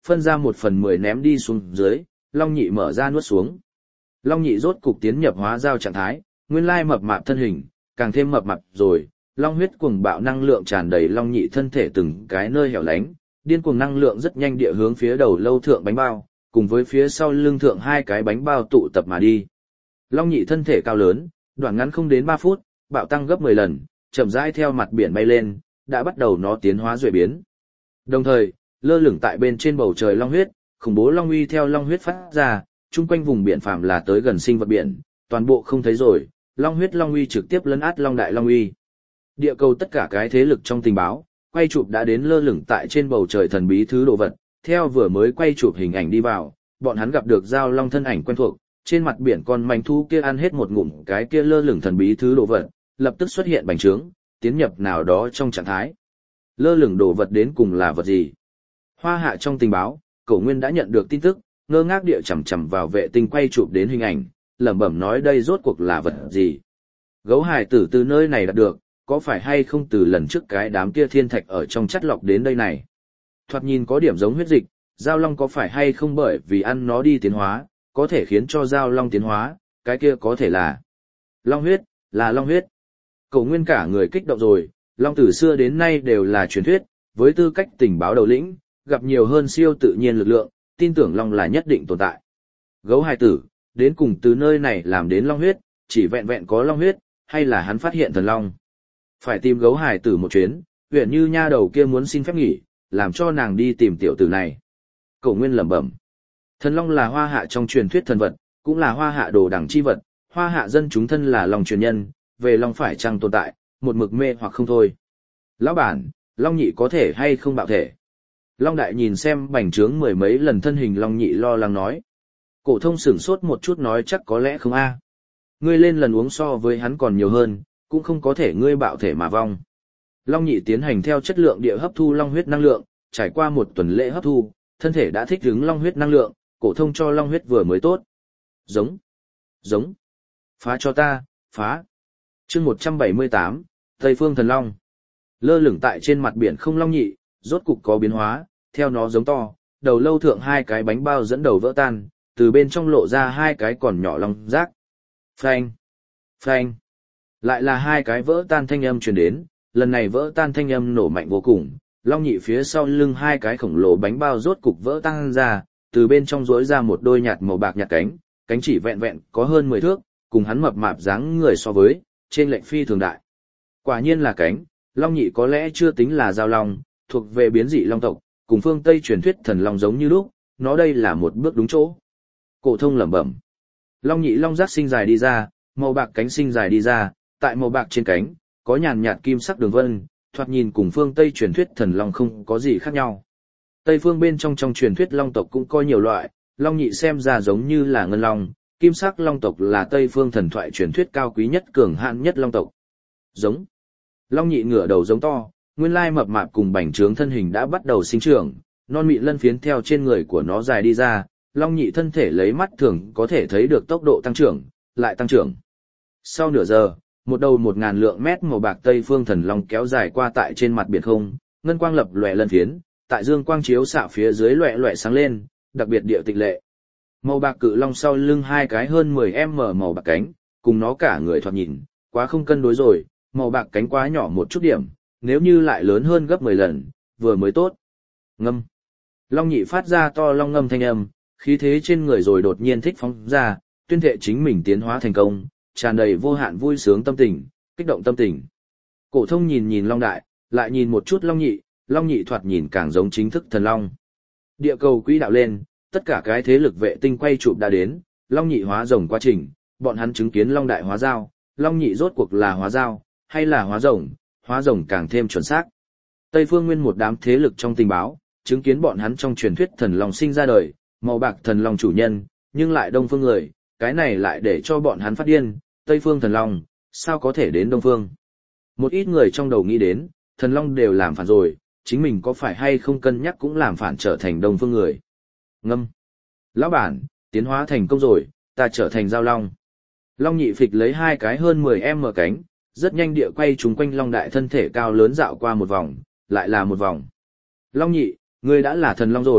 phân ra một phần mười ném đi xuống dưới, Long Nhị mở ra nuốt xuống. Long Nhị rốt cục tiến nhập hóa giao trạng thái, nguyên lai mập mạp thân hình, càng thêm mập mạp rồi, long huyết cuồng bạo năng lượng tràn đầy Long Nhị thân thể từng cái nơi hẻo lánh, điên cuồng năng lượng rất nhanh địa hướng phía đầu lâu thượng bánh bao, cùng với phía sau lưng thượng hai cái bánh bao tụ tập mà đi. Long Nhị thân thể cao lớn, đoạn ngắn không đến ba phút, bạo tăng gấp mười lần, chậm rãi theo mặt biển bay lên, đã bắt đầu nó tiến hóa duệ biến. Đồng thời, lơ lửng tại bên trên bầu trời long huyết, khủng bố long uy theo long huyết phát ra, chung quanh vùng biển phàm là tới gần sinh vật biển, toàn bộ không thấy rồi, long huyết long uy trực tiếp lấn át long đại long uy. Địa cầu tất cả cái thế lực trong tình báo, quay chụp đã đến lơ lửng tại trên bầu trời thần bí thứ đồ vật, theo vừa mới quay chụp hình ảnh đi vào, bọn hắn gặp được giao long thân ảnh quen thuộc, trên mặt biển con manh thu kia ăn hết một ngụm cái kia lơ lửng thần bí thứ đồ vật, lập tức xuất hiện bành trướng, tiến nhập nào đó trong trạng thái. Lơ lửng đồ vật đến cùng là vật gì? Hoa Hạ trong tình báo, Cổ Nguyên đã nhận được tin tức, ngơ ngác địa chằm chằm vào vệ tinh quay chụp đến hình ảnh, lẩm bẩm nói đây rốt cuộc là vật gì? Gấu hải tử từ nơi này đạt được, có phải hay không từ lần trước cái đám kia thiên thạch ở trong chất lọc đến đây này? Thoạt nhìn có điểm giống huyết dịch, giao long có phải hay không bởi vì ăn nó đi tiến hóa, có thể khiến cho giao long tiến hóa, cái kia có thể là long huyết, là long huyết. Cổ Nguyên cả người kích động rồi, long từ xưa đến nay đều là truyền thuyết, với tư cách tình báo đầu lĩnh, gặp nhiều hơn siêu tự nhiên lực lượng, tin tưởng long là nhất định tồn tại. Gấu hài tử, đến cùng từ nơi này làm đến long huyết, chỉ vẹn vẹn có long huyết, hay là hắn phát hiện thần long? Phải tìm gấu hài tử một chuyến, huyện như nha đầu kia muốn xin phép nghỉ, làm cho nàng đi tìm tiểu tử này. Cổ Nguyên lẩm bẩm. Thần long là Hoa Hạ trong truyền thuyết thần vật, cũng là Hoa Hạ đồ đẳng chi vật, Hoa Hạ dân chúng thân là long truyền nhân, về long phải chăng tồn tại, một mực mê hoặc không thôi. Lão bản, Long Nhị có thể hay không bạo thể? Long Đại nhìn xem bành trướng mười mấy lần thân hình Long Nhị lo lắng nói. Cổ Thông sửng sốt một chút nói chắc có lẽ không a. Ngươi lên lần uống so với hắn còn nhiều hơn, cũng không có thể ngươi bạo thể mà vong. Long Nhị tiến hành theo chất lượng địa hấp thu long huyết năng lượng, trải qua một tuần lễ hấp thu, thân thể đã thích ứng long huyết năng lượng, Cổ Thông cho long huyết vừa mới tốt. Giống, giống, phá cho ta, phá. Chương một trăm bảy mươi tám, Tây Phương Thần Long. Lơ lửng tại trên mặt biển không Long Nhị, rốt cục có biến hóa, theo nó giống to, đầu lâu thượng hai cái bánh bao dẫn đầu vỡ tan, từ bên trong lộ ra hai cái còn nhỏ long rác. Phanh, phanh. Lại là hai cái vỡ tan thanh âm truyền đến, lần này vỡ tan thanh âm nổ mạnh vô cùng, Long Nhị phía sau lưng hai cái khổng lồ bánh bao rốt cục vỡ tan ra, từ bên trong rỗi ra một đôi nhạt màu bạc nhạt cánh, cánh chỉ vẹn vẹn có hơn mười thước, cùng hắn mập mạp dáng người so với, trên lệnh phi thường đại. Quả nhiên là cánh, Long Nhị có lẽ chưa tính là giao long, thuộc về biến dị long tộc, cùng phương Tây truyền thuyết thần long giống như lúc, nó đây là một bước đúng chỗ. Cổ Thông lẩm bẩm. Long Nhị long giác sinh dài đi ra, màu bạc cánh sinh dài đi ra, tại màu bạc trên cánh, có nhàn nhạt kim sắc đường vân, thoạt nhìn cùng phương Tây truyền thuyết thần long không có gì khác nhau. Tây phương bên trong trong truyền thuyết long tộc cũng có nhiều loại, Long Nhị xem ra giống như là ngân long, kim sắc long tộc là Tây phương thần thoại truyền thuyết cao quý nhất cường hãn nhất long tộc. Giống. Long Nhị ngửa đầu giống to, nguyên lai mập mạp cùng bành trướng thân hình đã bắt đầu sinh trưởng, non mịn lân phiến theo trên người của nó dài đi ra, Long Nhị thân thể lấy mắt thường có thể thấy được tốc độ tăng trưởng, lại tăng trưởng. Sau nửa giờ, một đầu một ngàn lượng mét màu bạc Tây phương thần long kéo dài qua tại trên mặt biển không, ngân quang lập lòe lân phiến, tại dương quang chiếu xạ phía dưới loẹt loẹt sáng lên, đặc biệt địa tịch lệ. Màu bạc cự long sau lưng hai cái hơn mười em em màu bạc cánh, cùng nó cả người thoạt nhìn, quá không cân đối rồi, màu bạc cánh quá nhỏ một chút điểm, nếu như lại lớn hơn gấp mười lần, vừa mới tốt. Ngâm. Long Nhị phát ra to long ngâm thanh âm, khí thế trên người rồi đột nhiên thích phóng ra, tuyên thệ chính mình tiến hóa thành công, tràn đầy vô hạn vui sướng tâm tình, kích động tâm tình. Cổ Thông nhìn nhìn Long Đại, lại nhìn một chút Long Nhị, Long Nhị thoạt nhìn càng giống chính thức thần long. Địa cầu quỹ đạo lên, tất cả cái thế lực vệ tinh quay chụp đã đến, Long Nhị hóa rồng quá trình, bọn hắn chứng kiến Long Đại hóa dao, Long Nhị rốt cuộc là hóa dao, hay là hóa rồng, hóa rồng càng thêm chuẩn xác. Tây phương nguyên một đám thế lực trong tình báo, chứng kiến bọn hắn trong truyền thuyết thần long sinh ra đời, màu bạc thần long chủ nhân, nhưng lại đông phương người, cái này lại để cho bọn hắn phát điên, Tây phương thần long, sao có thể đến đông phương. Một ít người trong đầu nghĩ đến, thần long đều làm phản rồi, chính mình có phải hay không cân nhắc cũng làm phản trở thành đông phương người. Ngâm. Lão bản, tiến hóa thành công rồi, ta trở thành giao long. Long Nhị phịch lấy hai cái hơn mười em em cánh, rất nhanh địa quay chúng quanh Long Đại thân thể cao lớn dạo qua một vòng, lại là một vòng. Long Nhị, ngươi đã là thần long rồi,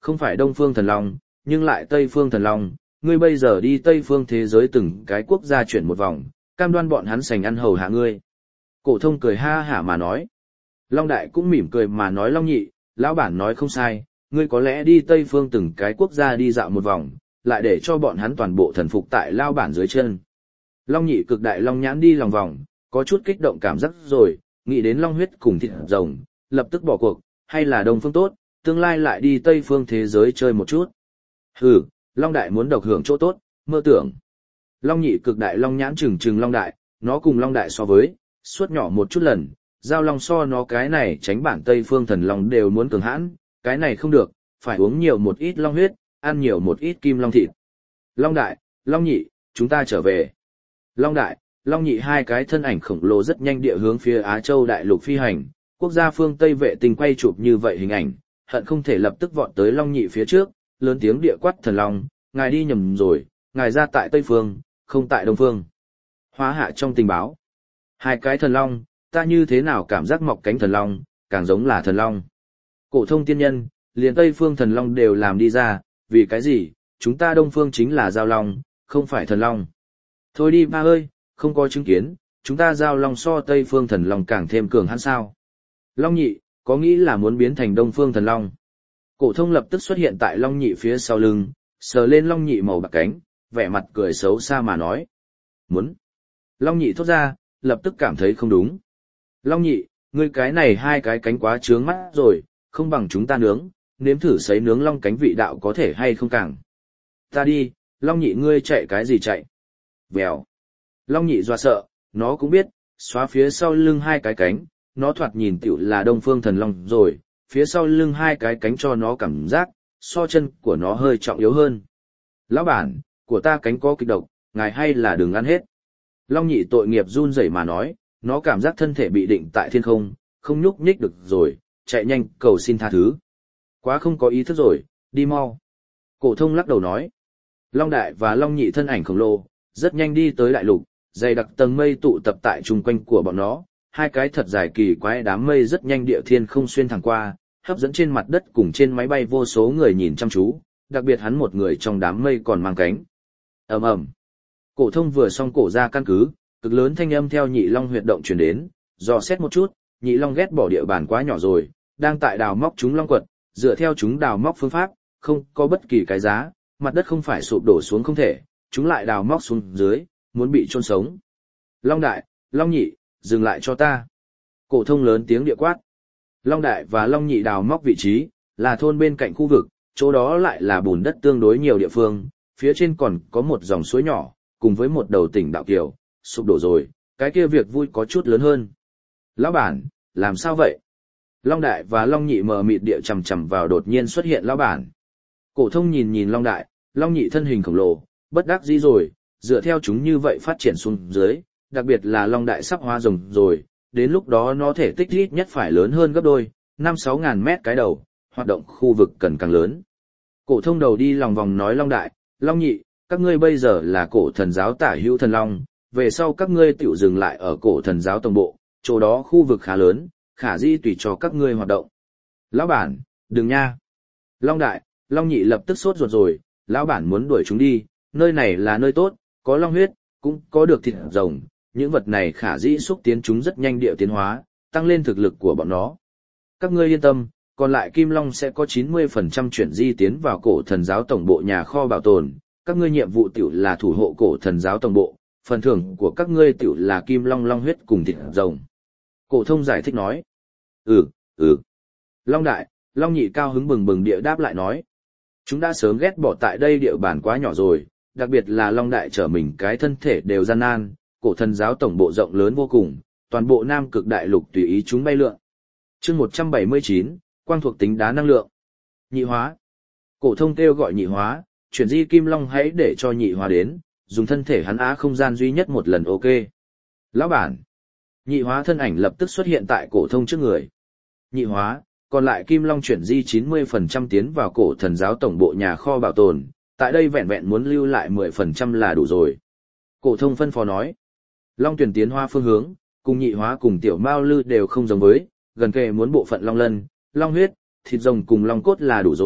không phải Đông Phương Thần Long, nhưng lại Tây Phương Thần Long, ngươi bây giờ đi Tây Phương thế giới từng cái quốc gia chuyển một vòng, cam đoan bọn hắn sành ăn hầu hạ ngươi. Cổ thông cười ha hả mà nói. Long Đại cũng mỉm cười mà nói Long Nhị, lão bản nói không sai, ngươi có lẽ đi Tây Phương từng cái quốc gia đi dạo một vòng, lại để cho bọn hắn toàn bộ thần phục tại lao bản dưới chân. Long Nhị cực đại long nhãn đi lòng vòng, có chút kích động cảm giác rồi, nghĩ đến long huyết cùng thịt rồng, lập tức bỏ cuộc, hay là Đông Phương tốt, tương lai lại đi Tây Phương thế giới chơi một chút. Hừ, Long Đại muốn độc hưởng chỗ tốt, mơ tưởng. Long Nhị cực đại long nhãn trừng trừng Long Đại, nó cùng Long Đại so với, suốt nhỏ một chút lần, giao long so nó cái này tránh bản Tây Phương thần long đều muốn cường hãn, cái này không được, phải uống nhiều một ít long huyết, ăn nhiều một ít kim long thịt. Long Đại, Long Nhị, chúng ta trở về. Long Đại, Long Nhị hai cái thân ảnh khổng lồ rất nhanh địa hướng phía Á Châu đại lục phi hành, quốc gia phương Tây vệ tinh quay chụp như vậy hình ảnh, hận không thể lập tức vọt tới Long Nhị phía trước, lớn tiếng địa quát thần long, ngài đi nhầm rồi, ngài ra tại Tây Phương, không tại Đông Phương. Hóa hạ trong tình báo. Hai cái thần long, ta như thế nào cảm giác mọc cánh thần long, càng giống là thần long. Cổ thông tiên nhân, liền Tây Phương thần long đều làm đi ra, vì cái gì, chúng ta Đông Phương chính là giao long, không phải thần long. Thôi đi ba ơi, không có chứng kiến, chúng ta giao long so Tây Phương thần long càng thêm cường hãn sao. Long Nhị, có nghĩ là muốn biến thành Đông Phương thần long. Cổ thông lập tức xuất hiện tại Long Nhị phía sau lưng, sờ lên Long Nhị màu bạc cánh, vẻ mặt cười xấu xa mà nói. Muốn. Long Nhị thốt ra, lập tức cảm thấy không đúng. Long Nhị, ngươi cái này hai cái cánh quá trướng mắt rồi, không bằng chúng ta nướng, nếm thử sấy nướng long cánh vị đạo có thể hay không càng. Ta đi, Long Nhị ngươi chạy cái gì chạy? Vèo. Long Nhị dọa sợ, nó cũng biết, xóa phía sau lưng hai cái cánh, nó thoạt nhìn tiểu là Đông Phương thần long rồi, phía sau lưng hai cái cánh cho nó cảm giác, so chân của nó hơi trọng yếu hơn. Lão bản, của ta cánh có kịch độc, ngài hay là đừng ăn hết. Long Nhị tội nghiệp run rẩy mà nói, nó cảm giác thân thể bị định tại thiên không, không nhúc nhích được rồi, chạy nhanh cầu xin tha thứ. Quá không có ý thức rồi, đi mau. Cổ thông lắc đầu nói. Long Đại và Long Nhị thân ảnh khổng lồ, rất nhanh đi tới đại lục, dày đặc tầng mây tụ tập tại chung quanh của bọn nó, hai cái thật dài kỳ quái đám mây rất nhanh địa thiên không xuyên thẳng qua, hấp dẫn trên mặt đất cùng trên máy bay vô số người nhìn chăm chú, đặc biệt hắn một người trong đám mây còn mang cánh. Ầm ầm. Cổ thông vừa xong cổ ra căn cứ, cực lớn thanh âm theo Nhị Long huyệt động truyền đến, dò xét một chút, Nhị Long ghét bỏ địa bàn quá nhỏ rồi, đang tại đào móc chúng long quật, dựa theo chúng đào móc phương pháp, không có bất kỳ cái giá, mặt đất không phải sụp đổ xuống không thể, chúng lại đào móc xuống dưới, muốn bị chôn sống. Long Đại, Long Nhị, dừng lại cho ta. Cổ thông lớn tiếng địa quát. Long Đại và Long Nhị đào móc vị trí, là thôn bên cạnh khu vực, chỗ đó lại là bùn đất tương đối nhiều địa phương, phía trên còn có một dòng suối nhỏ, cùng với một đầu tỉnh đạo kiều, sụp đổ rồi, cái kia việc vui có chút lớn hơn. Lão bản, làm sao vậy? Long Đại và Long Nhị mờ mịt địa chầm chầm vào đột nhiên xuất hiện lão bản. Cổ thông nhìn nhìn Long Đại, Long Nhị thân hình khổng lồ, bất đắc dĩ rồi, dựa theo chúng như vậy phát triển xuống dưới, đặc biệt là Long Đại sắp hóa rồng rồi, đến lúc đó nó thể tích ít nhất phải lớn hơn gấp đôi, năm sáu ngàn mét cái đầu, hoạt động khu vực cần càng lớn. Cổ thông đầu đi lòng vòng nói Long Đại, Long Nhị, các ngươi bây giờ là cổ thần giáo tả hữu thần long, về sau các ngươi tiểu dừng lại ở cổ thần giáo tổng bộ, chỗ đó khu vực khá lớn, khả di tùy cho các ngươi hoạt động. Lão bản, đừng nha. Long Đại, Long Nhị lập tức sốt ruột rồi, lão bản muốn đuổi chúng đi, nơi này là nơi tốt, có long huyết, cũng có được thịt rồng, những vật này khả dĩ xúc tiến chúng rất nhanh địa tiến hóa, tăng lên thực lực của bọn nó. Các ngươi yên tâm, còn lại Kim Long sẽ có chín mươi phần trăm chuyển di tiến vào cổ thần giáo tổng bộ nhà kho bảo tồn, các ngươi nhiệm vụ tiểu là thủ hộ cổ thần giáo tổng bộ, phần thưởng của các ngươi tiểu là Kim Long long huyết cùng thịt rồng. Cổ thông giải thích nói. Ừ, ừ. Long Đại, Long Nhị cao hứng bừng bừng địa đáp lại nói. Chúng đã sớm ghét bỏ tại đây địa bàn quá nhỏ rồi, đặc biệt là Long Đại trở mình cái thân thể đều gian nan, cổ thần giáo tổng bộ rộng lớn vô cùng, toàn bộ Nam Cực đại lục tùy ý chúng bay lượn. Chương một trăm bảy mươi chín, quang thuộc tính đá năng lượng. Nhị hóa. Cổ thông kêu gọi nhị hóa, chuyển di Kim Long hãy để cho nhị hóa đến, dùng thân thể hắn á không gian duy nhất một lần ok. Lão bản. Nhị hóa thân ảnh lập tức xuất hiện tại cổ thông trước người. Nhị hóa, còn lại Kim Long chuyển di chín mươi phần trăm tiến vào cổ thần giáo tổng bộ nhà kho bảo tồn, tại đây vẹn vẹn muốn lưu lại mười phần trăm là đủ rồi. Cổ thông phân phó nói. Long tuyển tiến hóa phương hướng, cùng nhị hóa cùng tiểu mao lư đều không giống với, gần kề muốn bộ phận long lân, long huyết, thịt rồng cùng long cốt là đủ rồi,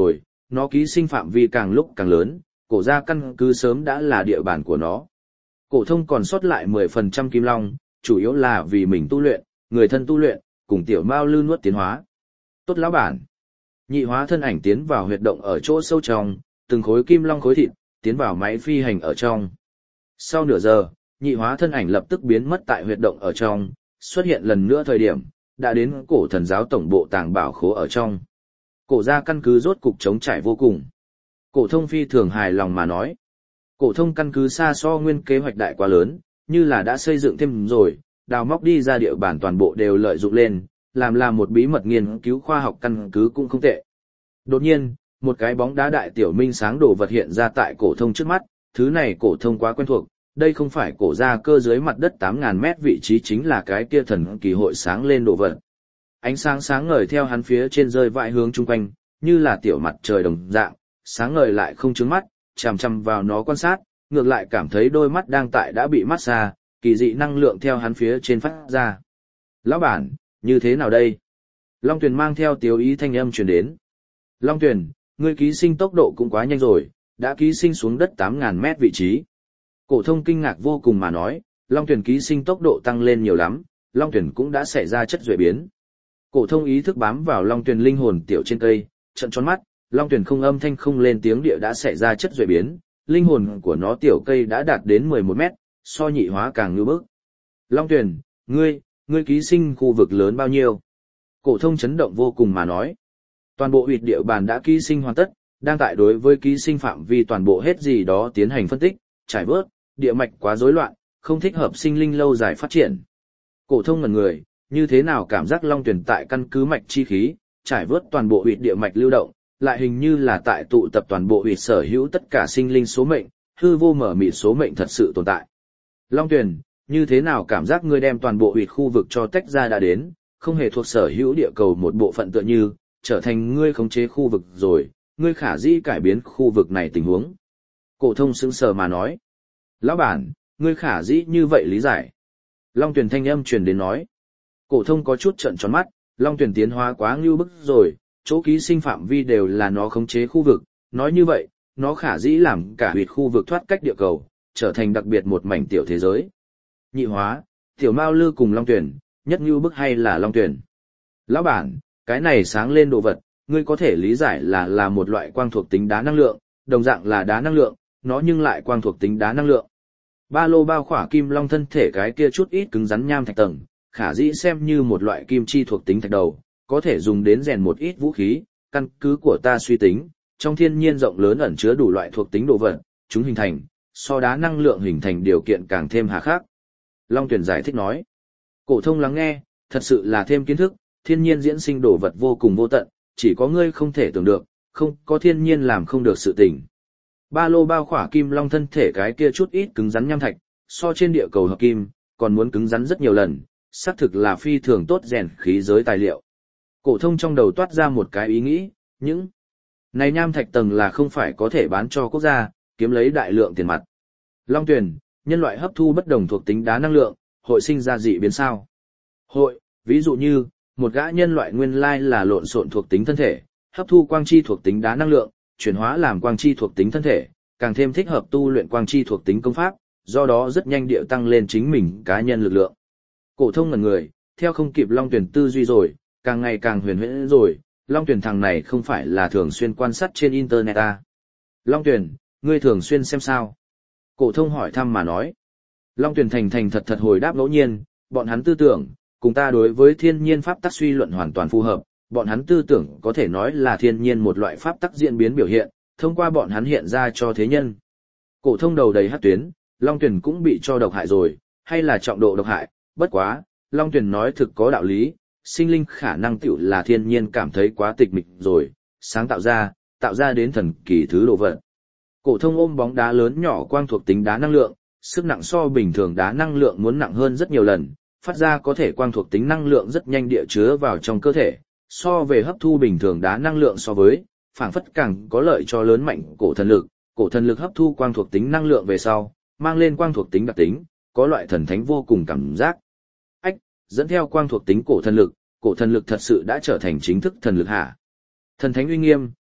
nó ký sinh phạm vi càng lúc càng lớn, cổ gia căn cứ sớm đã là địa bàn của nó. Cổ thông còn sót lại mười phần trăm kim long, chủ yếu là vì mình tu luyện, người thân tu luyện, cùng tiểu mao lư nuốt tiến hóa. Tốt lão bản. Nhị hóa thân ảnh tiến vào huyệt động ở chỗ sâu trong, từng khối kim long khối thịt, tiến vào máy phi hành ở trong. Sau nửa giờ, nhị hóa thân ảnh lập tức biến mất tại huyệt động ở trong, xuất hiện lần nữa thời điểm, đã đến cổ thần giáo tổng bộ tàng bảo khố ở trong. Cổ gia căn cứ rốt cục chống trải vô cùng. Cổ thông phi thường hài lòng mà nói. Cổ thông căn cứ xa so nguyên kế hoạch đại quá lớn, như là đã xây dựng thêm rồi, đào móc đi ra địa bàn toàn bộ đều lợi dụng lên, làm là một bí mật nghiên cứu khoa học căn cứ cũng không tệ. Đột nhiên, một cái bóng đá đại tiểu minh sáng đồ vật hiện ra tại cổ thông trước mắt, thứ này cổ thông quá quen thuộc, đây không phải cổ gia cơ dưới mặt đất tám ngàn mét vị trí chính là cái kia thần kỳ hội sáng lên đồ vật. Ánh sáng sáng ngời theo hắn phía trên rơi vãi hướng chung quanh, như là tiểu mặt trời đồng dạng, sáng ngời lại không chướng mắt, chằm chằm vào nó quan sát, ngược lại cảm thấy đôi mắt đang tại đã bị massage, kỳ dị năng lượng theo hắn phía trên phát ra. Lão bản, như thế nào đây? Long Tuyền mang theo tiếu ý thanh âm truyền đến. Long Tuyền, ngươi ký sinh tốc độ cũng quá nhanh rồi, đã ký sinh xuống đất tám ngàn mét vị trí. Cổ thông kinh ngạc vô cùng mà nói, Long Tuyền ký sinh tốc độ tăng lên nhiều lắm, Long Tuyền cũng đã xảy ra chất duệ biến. Cổ thông ý thức bám vào Long Tuyền linh hồn tiểu trên cây, trợn tròn mắt, Long Tuyền không âm thanh không lên tiếng địa đã xảy ra chất duệ biến, linh hồn của nó tiểu cây đã đạt đến mười một mét, so nhị hóa càng như bức. Long Tuyền, ngươi, ngươi ký sinh khu vực lớn bao nhiêu? Cổ thông chấn động vô cùng mà nói. Toàn bộ huyệt địa bàn đã ký sinh hoàn tất, đang tại đối với ký sinh phạm vi toàn bộ hết gì đó tiến hành phân tích, trải bớt, địa mạch quá rối loạn, không thích hợp sinh linh lâu dài phát triển. Cổ thông ngẩn người, như thế nào cảm giác Long Tuyền tại căn cứ mạch chi khí, trải vớt toàn bộ huyệt địa mạch lưu động, lại hình như là tại tụ tập toàn bộ huyệt sở hữu tất cả sinh linh số mệnh, hư vô mở mịt số mệnh thật sự tồn tại. Long Tuyền, như thế nào cảm giác ngươi đem toàn bộ huyệt khu vực cho tách ra đã đến, không hề thuộc sở hữu địa cầu một bộ phận tựa như, trở thành ngươi khống chế khu vực rồi, ngươi khả dĩ cải biến khu vực này tình huống. Cổ thông sững sờ mà nói. Lão bản, ngươi khả dĩ như vậy lý giải. Long Tuyền thanh âm truyền đến nói. Cổ thông có chút trợn tròn mắt, Long Tuyền tiến hóa quá ngưu bức rồi, chỗ ký sinh phạm vi đều là nó khống chế khu vực, nói như vậy, nó khả dĩ làm cả huyệt khu vực thoát cách địa cầu, trở thành đặc biệt một mảnh tiểu thế giới. Nhị hóa, tiểu Mao Lư cùng Long Tuyền, nhất ngưu bức hay là Long Tuyền? Lão bản, cái này sáng lên đồ vật, ngươi có thể lý giải là là một loại quang thuộc tính đá năng lượng, đồng dạng là đá năng lượng, nó nhưng lại quang thuộc tính đá năng lượng. Ba lô bao khỏa kim long thân thể cái kia chút ít cứng rắn nham thạch tầng, khả dĩ xem như một loại kim chi thuộc tính thạch đầu, có thể dùng đến rèn một ít vũ khí, căn cứ của ta suy tính, trong thiên nhiên rộng lớn ẩn chứa đủ loại thuộc tính đồ vật, chúng hình thành, so đá năng lượng hình thành điều kiện càng thêm hà khắc. Long Tuyền giải thích nói. Cổ thông lắng nghe, thật sự là thêm kiến thức, thiên nhiên diễn sinh đồ vật vô cùng vô tận, chỉ có ngươi không thể tưởng được, không có thiên nhiên làm không được sự tình. Ba lô bao khỏa kim long thân thể cái kia chút ít cứng rắn nham thạch, so trên địa cầu hợp kim, còn muốn cứng rắn rất nhiều lần, xác thực là phi thường tốt rèn khí giới tài liệu. Cổ thông trong đầu toát ra một cái ý nghĩ, những này nham thạch tầng là không phải có thể bán cho quốc gia, kiếm lấy đại lượng tiền mặt. Long Tuyền, nhân loại hấp thu bất đồng thuộc tính đá năng lượng, hội sinh ra dị biến sao? Hội, ví dụ như, một gã nhân loại nguyên lai là lộn xộn thuộc tính thân thể, hấp thu quang chi thuộc tính đá năng lượng, chuyển hóa làm quang chi thuộc tính thân thể, càng thêm thích hợp tu luyện quang chi thuộc tính công pháp, do đó rất nhanh điệu tăng lên chính mình cá nhân lực lượng. Cổ thông ngẩn người, theo không kịp Long Tuyền tư duy rồi, càng ngày càng huyền huyễn rồi, Long Tuyền thằng này không phải là thường xuyên quan sát trên internet à? Long Tuyền, ngươi thường xuyên xem sao? Cổ thông hỏi thăm mà nói. Long Tuyền thành thành thật thật hồi đáp ngẫu nhiên, bọn hắn tư tưởng, cùng ta đối với thiên nhiên pháp tắc suy luận hoàn toàn phù hợp, bọn hắn tư tưởng có thể nói là thiên nhiên một loại pháp tắc diễn biến biểu hiện, thông qua bọn hắn hiện ra cho thế nhân. Cổ thông đầu đầy hắc tuyến, Long Tuyền cũng bị cho độc hại rồi, hay là trọng độ độc hại, bất quá, Long Tuyền nói thực có đạo lý, sinh linh khả năng tiểu là thiên nhiên cảm thấy quá tịch mịch rồi, sáng tạo ra, tạo ra đến thần kỳ thứ đồ vật. Cổ thông ôm bóng đá lớn nhỏ quang thuộc tính đá năng lượng, sức nặng so bình thường đá năng lượng muốn nặng hơn rất nhiều lần, phát ra có thể quang thuộc tính năng lượng rất nhanh địa chứa vào trong cơ thể, so về hấp thu bình thường đá năng lượng so với, phảng phất càng có lợi cho lớn mạnh cổ thần lực, cổ thần lực hấp thu quang thuộc tính năng lượng về sau, mang lên quang thuộc tính đặc tính, có loại thần thánh vô cùng cảm giác. Ách, dẫn theo quang thuộc tính cổ thần lực, cổ thần lực thật sự đã trở thành chính thức thần lực hả? Thần thánh uy nghiêm,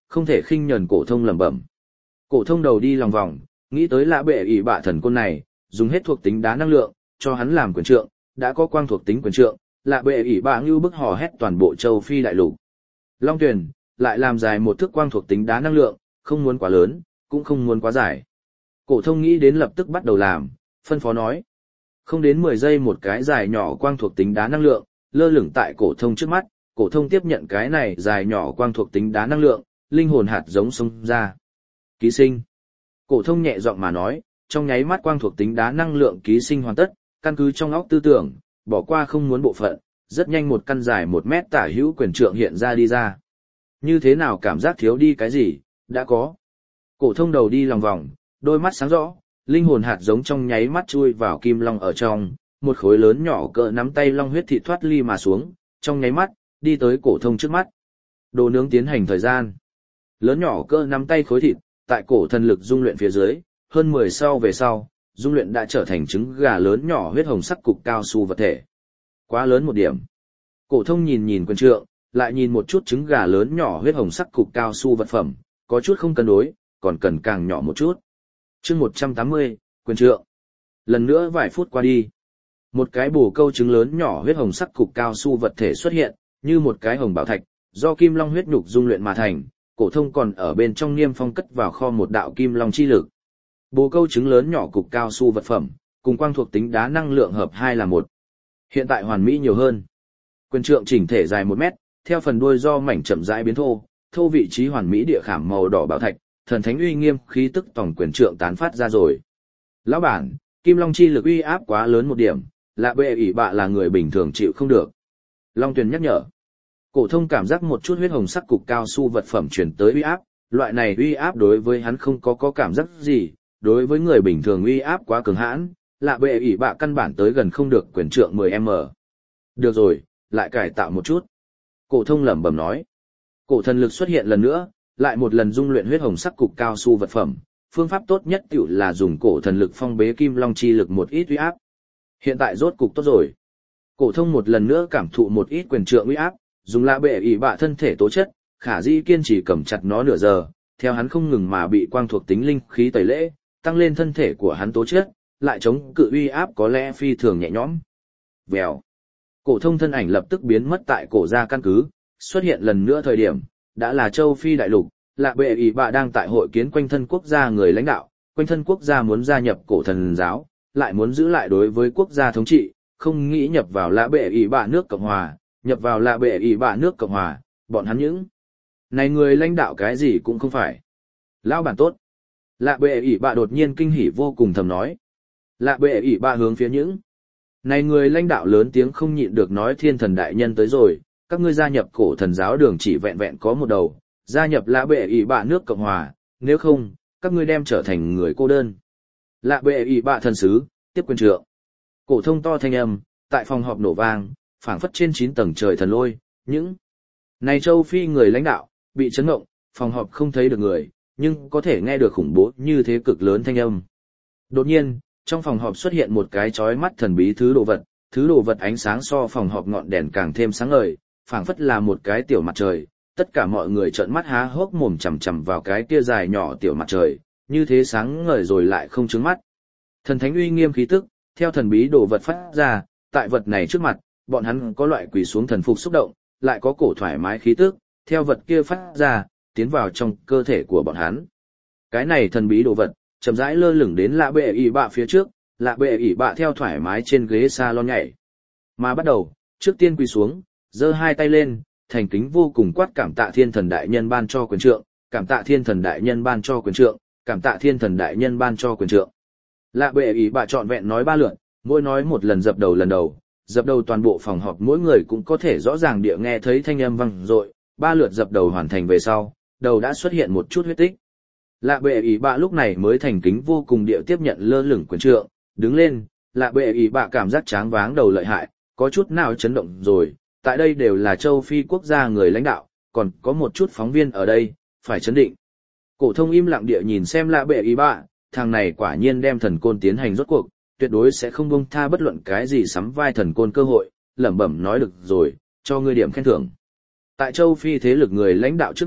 không thể khinh nhẫn cổ thông lẩm bẩm. Cổ thông đầu đi lòng vòng, nghĩ tới lạ bệ ỷ bạ thần côn này, dùng hết thuộc tính đá năng lượng, cho hắn làm quyền trượng, đã có quang thuộc tính quyền trượng, lạ bệ ỷ bạ như bức hò hét toàn bộ châu Phi đại lục. Long Tuyền, lại làm dài một thước quang thuộc tính đá năng lượng, không muốn quá lớn, cũng không muốn quá dài. Cổ thông nghĩ đến lập tức bắt đầu làm, phân phó nói. Không đến mười giây một cái dài nhỏ quang thuộc tính đá năng lượng, lơ lửng tại cổ thông trước mắt, cổ thông tiếp nhận cái này dài nhỏ quang thuộc tính đá năng lượng, linh hồn hạt giống xông ra. Ký sinh. Cổ thông nhẹ giọng mà nói, trong nháy mắt quang thuộc tính đá năng lượng ký sinh hoàn tất, căn cứ trong óc tư tưởng, bỏ qua không muốn bộ phận, rất nhanh một căn dài một mét tả hữu quyền trượng hiện ra đi ra. Như thế nào cảm giác thiếu đi cái gì, đã có. Cổ thông đầu đi lòng vòng, đôi mắt sáng rõ, linh hồn hạt giống trong nháy mắt chui vào kim long ở trong, một khối lớn nhỏ cỡ nắm tay long huyết thịt thoát ly mà xuống, trong nháy mắt, đi tới cổ thông trước mắt. Đồ nướng tiến hành thời gian. Lớn nhỏ cỡ nắm tay khối thịt, tại cổ thần lực dung luyện phía dưới, hơn mười sau về sau, dung luyện đã trở thành trứng gà lớn nhỏ huyết hồng sắc cục cao su vật thể. Quá lớn một điểm. Cổ thông nhìn nhìn quyền trượng, lại nhìn một chút trứng gà lớn nhỏ huyết hồng sắc cục cao su vật phẩm, có chút không cân đối, còn cần càng nhỏ một chút. Chương một trăm tám mươi, quyền trượng. Lần nữa vài phút qua đi, một cái bồ câu trứng lớn nhỏ huyết hồng sắc cục cao su vật thể xuất hiện, như một cái hồng bảo thạch, do kim long huyết nhục dung luyện mà thành, cổ thông còn ở bên trong niêm phong cất vào kho một đạo kim long chi lực. Bồ câu trứng lớn nhỏ cục cao su vật phẩm, cùng quang thuộc tính đá năng lượng hợp hai là một. Hiện tại hoàn mỹ nhiều hơn. Quyền trượng chỉnh thể dài một mét, theo phần đuôi do mảnh chậm rãi biến thô, thô vị trí hoàn mỹ địa khảm màu đỏ bảo thạch, thần thánh uy nghiêm khí tức tổng quyền trượng tán phát ra rồi. Lão bản, kim long chi lực uy áp quá lớn một điểm, lạ bệ ỷ bạ là người bình thường chịu không được. Long Tuyền nhắc nhở. Cổ thông cảm giác một chút huyết hồng sắc cục cao su vật phẩm truyền tới uy áp, loại này uy áp đối với hắn không có có cảm giác gì, đối với người bình thường uy áp quá cường hãn, lạ bệ ỷ bạ căn bản tới gần không được quyền trượng mười mét. Được rồi, lại cải tạo một chút. Cổ thông lẩm bẩm nói. Cổ thần lực xuất hiện lần nữa, lại một lần dung luyện huyết hồng sắc cục cao su vật phẩm, phương pháp tốt nhất tựu là dùng cổ thần lực phong bế kim long chi lực một ít uy áp. Hiện tại rốt cục tốt rồi. Cổ thông một lần nữa cảm thụ một ít quyền trượng uy áp, dùng lạ bệ ỷ bạ thân thể tố chất, khả dĩ kiên trì cầm chặt nó nửa giờ, theo hắn không ngừng mà bị quang thuộc tính linh khí tẩy lễ, tăng lên thân thể của hắn tố chất, lại chống cự uy áp có lẽ phi thường nhẹ nhõm. Vèo. Cổ thông thân ảnh lập tức biến mất tại cổ gia căn cứ, xuất hiện lần nữa thời điểm, đã là châu Phi đại lục, lạ bệ ỷ bạ đang tại hội kiến quanh thân quốc gia người lãnh đạo, quanh thân quốc gia muốn gia nhập cổ thần giáo, lại muốn giữ lại đối với quốc gia thống trị, không nghĩ nhập vào lạ bệ ỷ bạ nước Cộng hòa, nhập vào lạ bệ ỷ bạ nước Cộng hòa, bọn hắn những này người lãnh đạo cái gì cũng không phải. Lão bản tốt. Lạ bệ ỷ bạ đột nhiên kinh hỉ vô cùng thầm nói. Lạ bệ ỷ bạ hướng phía những này người lãnh đạo lớn tiếng không nhịn được nói thiên thần đại nhân tới rồi, các ngươi gia nhập cổ thần giáo đường chỉ vẹn vẹn có một đầu, gia nhập lạ bệ ỷ bạ nước Cộng hòa, nếu không, các ngươi đem trở thành người cô đơn. Lạ bệ ỷ bạ thần sứ, tiếp quyền trượng. Cổ thông to thanh âm, tại phòng họp nổ vang, phảng phất trên chín tầng trời thần lôi, những này châu Phi người lãnh đạo bị chấn động, phòng họp không thấy được người, nhưng có thể nghe được khủng bố như thế cực lớn thanh âm. Đột nhiên, trong phòng họp xuất hiện một cái chói mắt thần bí thứ đồ vật, thứ đồ vật ánh sáng so phòng họp ngọn đèn càng thêm sáng ngời, phảng phất là một cái tiểu mặt trời. Tất cả mọi người trợn mắt há hốc mồm chằm chằm vào cái kia dài nhỏ tiểu mặt trời, như thế sáng ngời rồi lại không chướng mắt. Thần thánh uy nghiêm khí tức, theo thần bí đồ vật phát ra, tại vật này trước mặt, bọn hắn có loại quỳ xuống thần phục xúc động, lại có cổ thoải mái khí tức, theo vật kia phát ra, tiến vào trong cơ thể của bọn hắn. Cái này thần bí đồ vật, chậm rãi lơ lửng đến lạ bệ ỷ bạ phía trước, lạ bệ ỷ bạ theo thoải mái trên ghế salon nhảy. Mà bắt đầu, trước tiên quỳ xuống, giơ hai tay lên, thành kính vô cùng quát cảm tạ thiên thần đại nhân ban cho quyền trượng, cảm tạ thiên thần đại nhân ban cho quyền trượng, cảm tạ thiên thần đại nhân ban cho quyền trượng. Lạ bệ ỷ bạ trọn vẹn nói ba lượt, mỗi nói một lần dập đầu lần đầu, dập đầu toàn bộ phòng họp mỗi người cũng có thể rõ ràng địa nghe thấy thanh âm vang dội, ba lượt dập đầu hoàn thành về sau, đầu đã xuất hiện một chút huyết tích. Lạ bệ ỷ bạ lúc này mới thành kính vô cùng địa tiếp nhận lơ lửng quyền trượng, đứng lên, lạ bệ ỷ bạ cảm giác tráng váng đầu lợi hại, có chút nào chấn động rồi, tại đây đều là châu Phi quốc gia người lãnh đạo, còn có một chút phóng viên ở đây, phải chấn định. Cổ thông im lặng địa nhìn xem lạ bệ ỷ bạ, thằng này quả nhiên đem thần côn tiến hành rốt cuộc, tuyệt đối sẽ không buông tha bất luận cái gì sắm vai thần côn cơ hội, lẩm bẩm nói được rồi, cho ngươi điểm khen thưởng. Tại châu Phi thế lực người lãnh đạo trước mặt,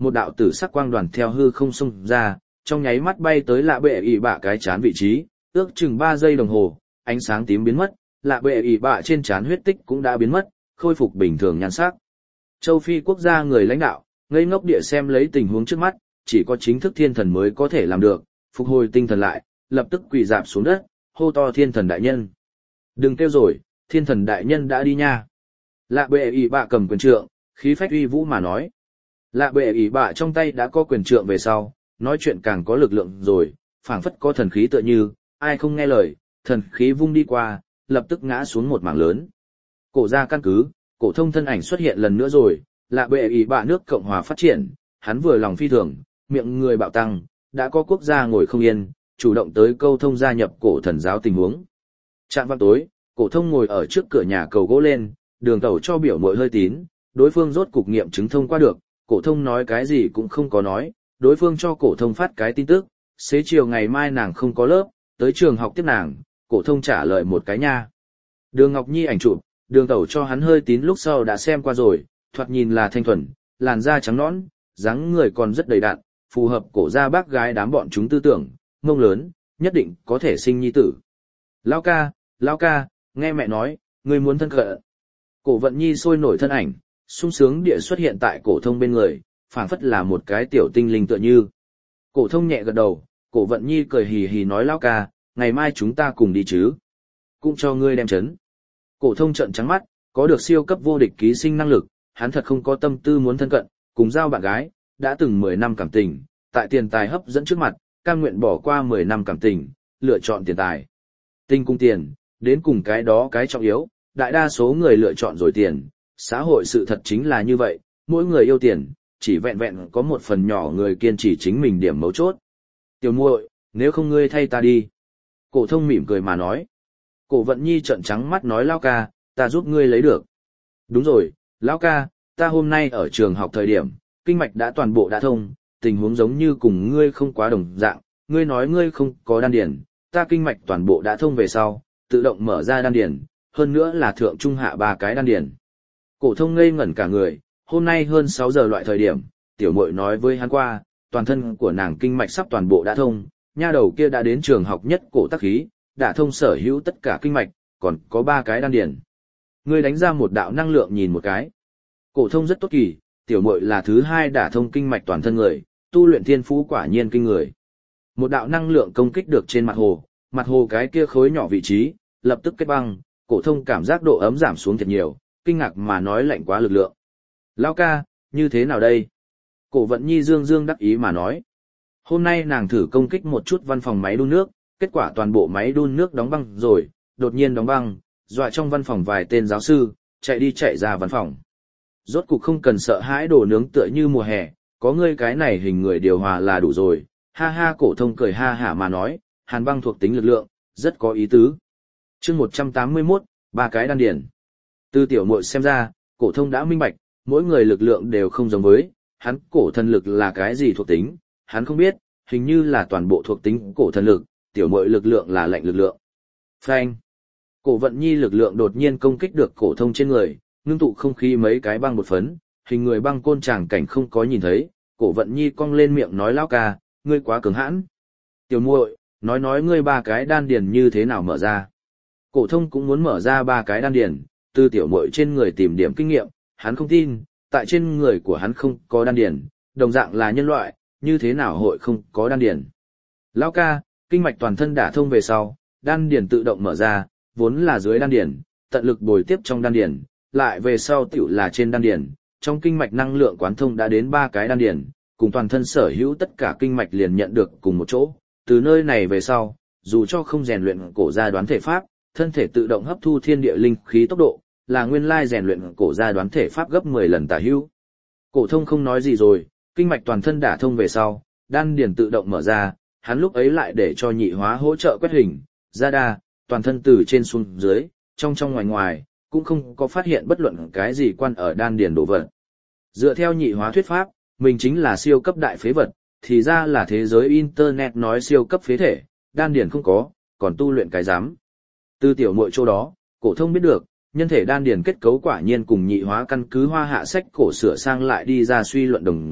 một đạo tử sắc quang đoàn theo hư không xông ra, trong nháy mắt bay tới lạ bệ ỷ bạ cái chán vị trí, ước chừng ba giây đồng hồ, ánh sáng tím biến mất, lạ bệ ỷ bạ trên chán huyết tích cũng đã biến mất, khôi phục bình thường nhan sắc. Châu Phi quốc gia người lãnh đạo, ngây ngốc địa xem lấy tình huống trước mắt, chỉ có chính thức thiên thần mới có thể làm được, phục hồi tinh thần lại, lập tức quỳ rạp xuống đất, hô to thiên thần đại nhân. Đừng kêu rồi, thiên thần đại nhân đã đi nha. Lạ bệ ỷ bạ cầm quyền trượng, khí phách uy vũ mà nói. Lạ bệ ỷ bạ trong tay đã có quyền trượng về sau, nói chuyện càng có lực lượng rồi, phảng phất có thần khí tựa như, ai không nghe lời, thần khí vung đi qua, lập tức ngã xuống một mảng lớn. Cổ ra căn cứ, cổ thông thân ảnh xuất hiện lần nữa rồi, lạ bệ ỷ bạ nước Cộng hòa phát triển, hắn vừa lòng phi thường, miệng người bạo tăng, đã có quốc gia ngồi không yên, chủ động tới câu thông gia nhập cổ thần giáo tình huống. Trạm vào tối, cổ thông ngồi ở trước cửa nhà cầu gỗ lên, đường tẩu cho biểu muội hơi tín, đối phương rốt cục nghiệm chứng thông qua được, cổ thông nói cái gì cũng không có nói, đối phương cho cổ thông phát cái tin tức, xế chiều ngày mai nàng không có lớp, tới trường học tiếp nàng, cổ thông trả lời một cái nha. Đường Ngọc Nhi ảnh chụp, đường tẩu cho hắn hơi tín lúc sau đã xem qua rồi, thoạt nhìn là thanh thuần, làn da trắng nõn, dáng người còn rất đầy đặn, phù hợp cổ gia bác gái đám bọn chúng tư tưởng, mông lớn, nhất định có thể sinh nhi tử. Lão ca, lão ca, nghe mẹ nói, ngươi muốn thân cận. Cổ Vận Nhi sôi nổi thân ảnh, sung sướng địa xuất hiện tại cổ thông bên người, phảng phất là một cái tiểu tinh linh tựa như. Cổ thông nhẹ gật đầu, cổ Vận Nhi cười hì hì nói lão ca, ngày mai chúng ta cùng đi chứ. Cũng cho ngươi đem chấn. Cổ thông trợn trắng mắt, có được siêu cấp vô địch ký sinh năng lực, hắn thật không có tâm tư muốn thân cận, cùng giao bạn gái, đã từng mười năm cảm tình, tại tiền tài hấp dẫn trước mặt, cam nguyện bỏ qua mười năm cảm tình, lựa chọn tiền tài. Tình cùng tiền, đến cùng cái đó cái trọng yếu, đại đa số người lựa chọn rồi tiền, xã hội sự thật chính là như vậy, mỗi người yêu tiền, chỉ vẹn vẹn có một phần nhỏ người kiên trì chính mình điểm mấu chốt. Tiểu muội, nếu không ngươi thay ta đi. Cổ thông mỉm cười mà nói. Cổ Vận Nhi trợn trắng mắt nói lão ca, ta giúp ngươi lấy được. Đúng rồi, lão ca, ta hôm nay ở trường học thời điểm, kinh mạch đã toàn bộ đã thông, tình huống giống như cùng ngươi không quá đồng dạng, ngươi nói ngươi không có đan điền, ta kinh mạch toàn bộ đã thông về sau, tự động mở ra đan điền, hơn nữa là thượng trung hạ ba cái đan điền. Cổ thông ngây ngẩn cả người, hôm nay hơn sáu giờ loại thời điểm, tiểu muội nói với hắn qua, toàn thân của nàng kinh mạch sắp toàn bộ đã thông, nha đầu kia đã đến trường học nhất cổ tắc khí, đã thông sở hữu tất cả kinh mạch, còn có ba cái đan điền. Ngươi đánh ra một đạo năng lượng nhìn một cái. Cổ thông rất tốt kỳ, tiểu muội là thứ hai đả thông kinh mạch toàn thân người, tu luyện thiên phú quả nhiên kinh người. Một đạo năng lượng công kích được trên mặt hồ, mặt hồ cái kia khối nhỏ vị trí, lập tức kết băng, cổ thông cảm giác độ ấm giảm xuống thật nhiều, kinh ngạc mà nói lạnh quá lực lượng. Lão ca, như thế nào đây? Cổ Vận Nhi dương dương đắc ý mà nói. Hôm nay nàng thử công kích một chút văn phòng máy đun nước, kết quả toàn bộ máy đun nước đóng băng rồi, đột nhiên đóng băng, dọa trong văn phòng vài tên giáo sư, chạy đi chạy ra văn phòng. Rốt cục không cần sợ hãi đồ nướng tựa như mùa hè, có ngươi cái này hình người điều hòa là đủ rồi. Ha ha, cổ thông cười ha hả mà nói, hàn băng thuộc tính lực lượng, rất có ý tứ. Chương một trăm tám mươi mốt, ba cái đan điền. Từ tiểu muội xem ra, cổ thông đã minh bạch, mỗi người lực lượng đều không giống với, hắn cổ thần lực là cái gì thuộc tính, hắn không biết, hình như là toàn bộ thuộc tính cổ thần lực, tiểu muội lực lượng là lạnh lực lượng. Phanh. Cổ Vận Nhi lực lượng đột nhiên công kích được cổ thông trên người, ngưng tụ không khí mấy cái băng bột phấn, hình người băng côn tràng cảnh không có nhìn thấy, cổ Vận Nhi cong lên miệng nói lão ca, ngươi quá cứng hãn. Tiểu muội, nói nói ngươi ba cái đan điền như thế nào mở ra. Cổ thông cũng muốn mở ra ba cái đan điền, từ tiểu muội trên người tìm điểm kinh nghiệm, hắn không tin, tại trên người của hắn không có đan điền, đồng dạng là nhân loại, như thế nào hội không có đan điền. Lão ca, kinh mạch toàn thân đả thông về sau, đan điền tự động mở ra, vốn là dưới đan điền, tận lực bồi tiếp trong đan điền, lại về sau tiểu là trên đan điền, trong kinh mạch năng lượng quán thông đã đến ba cái đan điền, cùng toàn thân sở hữu tất cả kinh mạch liền nhận được cùng một chỗ, từ nơi này về sau, dù cho không rèn luyện cổ gia đoán thể pháp, thân thể tự động hấp thu thiên địa linh khí tốc độ, là nguyên lai rèn luyện cổ gia đoán thể pháp gấp mười lần tả hữu. Cổ thông không nói gì rồi, kinh mạch toàn thân đả thông về sau, đan điền tự động mở ra, hắn lúc ấy lại để cho nhị hóa hỗ trợ quét hình, ra đa, toàn thân từ trên xuống dưới, trong trong ngoài ngoài, cũng không có phát hiện bất luận cái gì quan ở đan điền đổ vật. Dựa theo nhị hóa thuyết pháp, mình chính là siêu cấp đại phế vật, thì ra là thế giới internet nói siêu cấp phế thể, đan điền không có, còn tu luyện cái dám. Từ tiểu muội chỗ đó, cổ thông biết được, nhân thể đan điền kết cấu quả nhiên cùng nhị hóa căn cứ hoa hạ sách cổ sửa sang lại đi ra suy luận đồng dạng,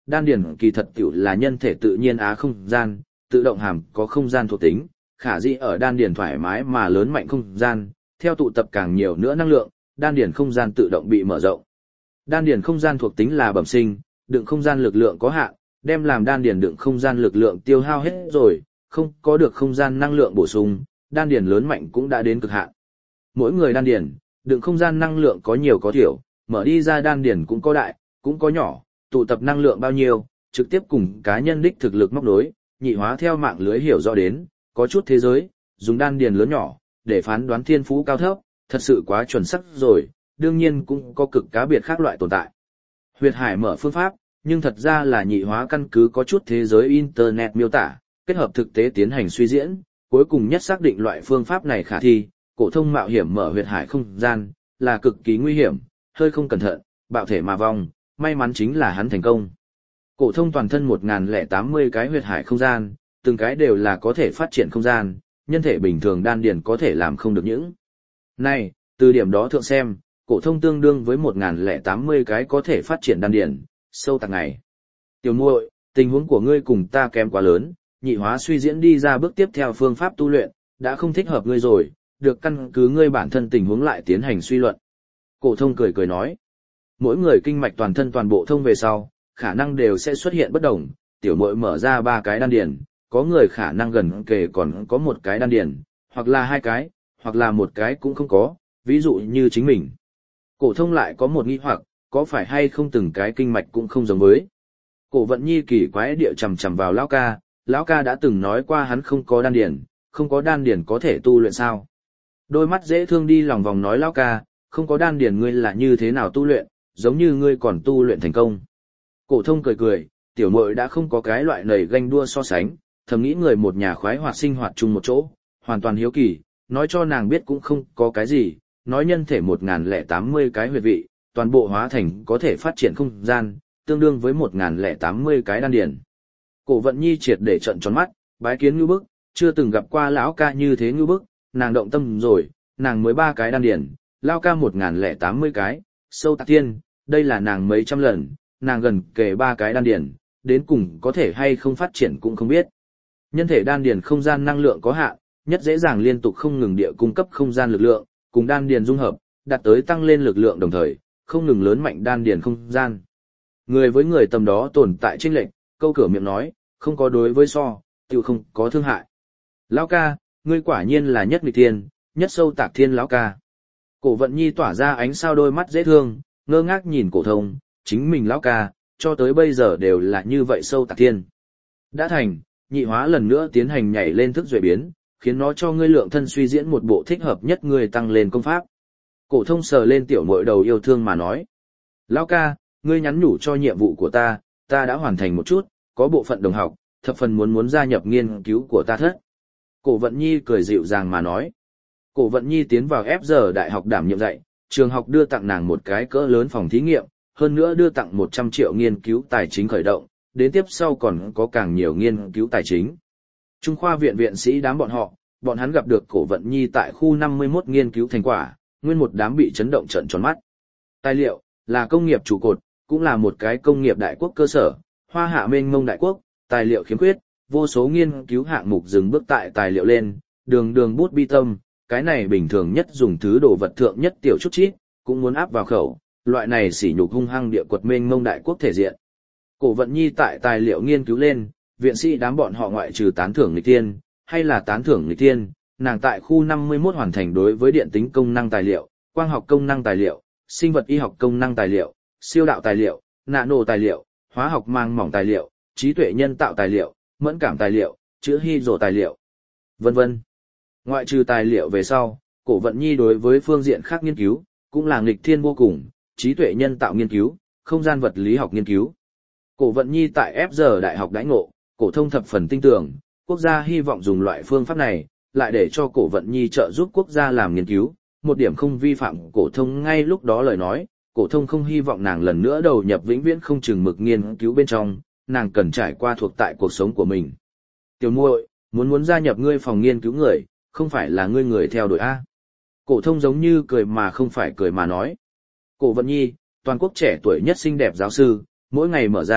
đan điền kỳ thật tiểu là nhân thể tự nhiên á không gian, tự động hàm có không gian thuộc tính, khả dĩ ở đan điền thoải mái mà lớn mạnh không gian, theo tụ tập càng nhiều nữa năng lượng, đan điền không gian tự động bị mở rộng. Đan điền không gian thuộc tính là bẩm sinh, đựng không gian lực lượng có hạn, đem làm đan điền đựng không gian lực lượng tiêu hao hết rồi, không có được không gian năng lượng bổ sung, đan điền lớn mạnh cũng đã đến cực hạn. Mỗi người đan điền, đựng không gian năng lượng có nhiều có thiểu, mở đi ra đan điền cũng có đại, cũng có nhỏ, tụ tập năng lượng bao nhiêu, trực tiếp cùng cá nhân đích thực lực móc nối, nhị hóa theo mạng lưới hiểu rõ đến, có chút thế giới, dùng đan điền lớn nhỏ, để phán đoán thiên phú cao thấp, thật sự quá chuẩn xác rồi, đương nhiên cũng có cực cá biệt khác loại tồn tại. Huyệt hải mở phương pháp, nhưng thật ra là nhị hóa căn cứ có chút thế giới Internet miêu tả, kết hợp thực tế tiến hành suy diễn, cuối cùng nhất xác định loại phương pháp này khả thi, cổ thông mạo hiểm mở huyệt hải không gian, là cực kỳ nguy hiểm, hơi không cẩn thận, bạo thể mà vong, may mắn chính là hắn thành công. Cổ thông toàn thân một nghìn lẻ tám mươi cái huyệt hải không gian, từng cái đều là có thể phát triển không gian, nhân thể bình thường đan điền có thể làm không được những. Này, từ điểm đó thượng xem, cổ thông tương đương với một nghìn lẻ tám mươi cái có thể phát triển đan điền, sâu tạc ngày. Tiểu muội, tình huống của ngươi cùng ta kém quá lớn, nhị hóa suy diễn đi ra bước tiếp theo phương pháp tu luyện, đã không thích hợp ngươi rồi, được căn cứ ngươi bản thân tình huống lại tiến hành suy luận. Cổ thông cười cười nói, mỗi người kinh mạch toàn thân toàn bộ thông về sau, khả năng đều sẽ xuất hiện bất đồng, tiểu muội mở ra ba cái đan điền, có người khả năng gần kề còn có một cái đan điền, hoặc là hai cái, hoặc là một cái cũng không có, ví dụ như chính mình. Cổ thông lại có một nghi hoặc, có phải hay không từng cái kinh mạch cũng không giống với. Cổ Vận Nhi kỳ quái địa chằm chằm vào lão ca, lão ca đã từng nói qua hắn không có đan điền, không có đan điền có thể tu luyện sao? Đôi mắt dễ thương đi lòng vòng nói lão ca, không có đan điền ngươi là như thế nào tu luyện, giống như ngươi còn tu luyện thành công. Cổ Thông cười cười, tiểu muội đã không có cái loại nảy ganh đua so sánh, thầm nghĩ người một nhà khoái hoạt sinh hoạt chung một chỗ, hoàn toàn hiếu kỳ, nói cho nàng biết cũng không có cái gì, nói nhân thể một nghìn lẻ tám mươi cái huyệt vị, toàn bộ hóa thành có thể phát triển không gian, tương đương với một nghìn lẻ tám mươi cái đan điền. Cổ Vận Nhi triệt để trợn tròn mắt, bái kiến ngưu bức, chưa từng gặp qua lão ca như thế ngưu bức, nàng động tâm rồi, nàng mới ba cái đan điền, lão ca một nghìn lẻ tám mươi cái, sâu tạc thiên, đây là nàng mấy trăm lần, nàng gần kề ba cái đan điền, đến cùng có thể hay không phát triển cũng không biết. Nhân thể đan điền không gian năng lượng có hạn, nhất dễ dàng liên tục không ngừng địa cung cấp không gian lực lượng, cùng đan điền dung hợp, đạt tới tăng lên lực lượng đồng thời, không ngừng lớn mạnh đan điền không gian. Người với người tầm đó tồn tại chênh lệch, câu cửa miệng nói, không có đối với so, tiêu không có thương hại. Lão ca, ngươi quả nhiên là nhất nghịch thiên, nhất sâu tạc thiên lão ca. Cổ Vận Nhi tỏa ra ánh sao đôi mắt dễ thương, ngơ ngác nhìn Cổ Thông, chính mình lão ca, cho tới bây giờ đều là như vậy sâu tạc thiên. Đã thành, nhị hóa lần nữa tiến hành nhảy lên thức duệ biến, khiến nó cho ngươi lượng thân suy diễn một bộ thích hợp nhất ngươi tăng lên công pháp. Cổ Thông sờ lên tiểu muội đầu yêu thương mà nói, lão ca, ngươi nhắn nhủ cho nhiệm vụ của ta, ta đã hoàn thành một chút, có bộ phận đồng học, thập phần muốn muốn gia nhập nghiên cứu của ta thất. Cổ Vận Nhi cười dịu dàng mà nói. Cổ Vận Nhi tiến vào ép giờ đại học đảm nhiệm dạy, trường học đưa tặng nàng một cái cỡ lớn phòng thí nghiệm, hơn nữa đưa tặng một trăm triệu nghiên cứu tài chính khởi động, đến tiếp sau còn có càng nhiều nghiên cứu tài chính. Trung khoa viện viện sĩ đám bọn họ, bọn hắn gặp được Cổ Vận Nhi tại khu năm mươi mốt nghiên cứu thành quả, nguyên một đám bị chấn động trợn tròn mắt. Tài liệu là công nghiệp trụ cột, cũng là một cái công nghiệp đại quốc cơ sở, hoa hạ mênh mông đại quốc, tài liệu khiếm khuyết, vô số nghiên cứu hạng mục dừng bước tại tài liệu lên, đường đường bút bi tâm, cái này bình thường nhất dùng thứ đồ vật thượng nhất tiểu chút chít, cũng muốn áp vào khẩu, loại này sỉ nhục hung hăng địa quật mênh mông đại quốc thể diện. Cổ Vận Nhi tại tài liệu nghiên cứu lên, viện sĩ đám bọn họ ngoại trừ tán thưởng nghịch thiên, hay là tán thưởng nghịch thiên, nàng tại khu năm mươi mốt hoàn thành đối với điện tính công năng tài liệu, quang học công năng tài liệu, sinh vật y học công năng tài liệu, siêu đạo tài liệu, nano tài liệu, hóa học mang mỏng tài liệu, trí tuệ nhân tạo tài liệu, mẫn cảm tài liệu, chữa hydro tài liệu, vân vân. Ngoại trừ tài liệu về sau, Cổ Vận Nhi đối với phương diện khác nghiên cứu, cũng là nghịch thiên vô cùng, trí tuệ nhân tạo nghiên cứu, không gian vật lý học nghiên cứu. Cổ Vận Nhi tại ép giờ đại học đãi ngộ, Cổ Thông thập phần tin tưởng, quốc gia hy vọng dùng loại phương pháp này, lại để cho Cổ Vận Nhi trợ giúp quốc gia làm nghiên cứu, một điểm không vi phạm Cổ Thông ngay lúc đó lời nói, Cổ Thông không hy vọng nàng lần nữa đầu nhập vĩnh viễn không chừng mực nghiên cứu bên trong, nàng cần trải qua thuộc tại cuộc sống của mình. Tiểu muội, muốn muốn gia nhập ngươi phòng nghiên cứu người, không phải là ngươi người theo đuổi a. Cổ Thông giống như cười mà không phải cười mà nói. Cổ Vận Nhi, toàn quốc trẻ tuổi nhất xinh đẹp giáo sư, mỗi ngày mở ra,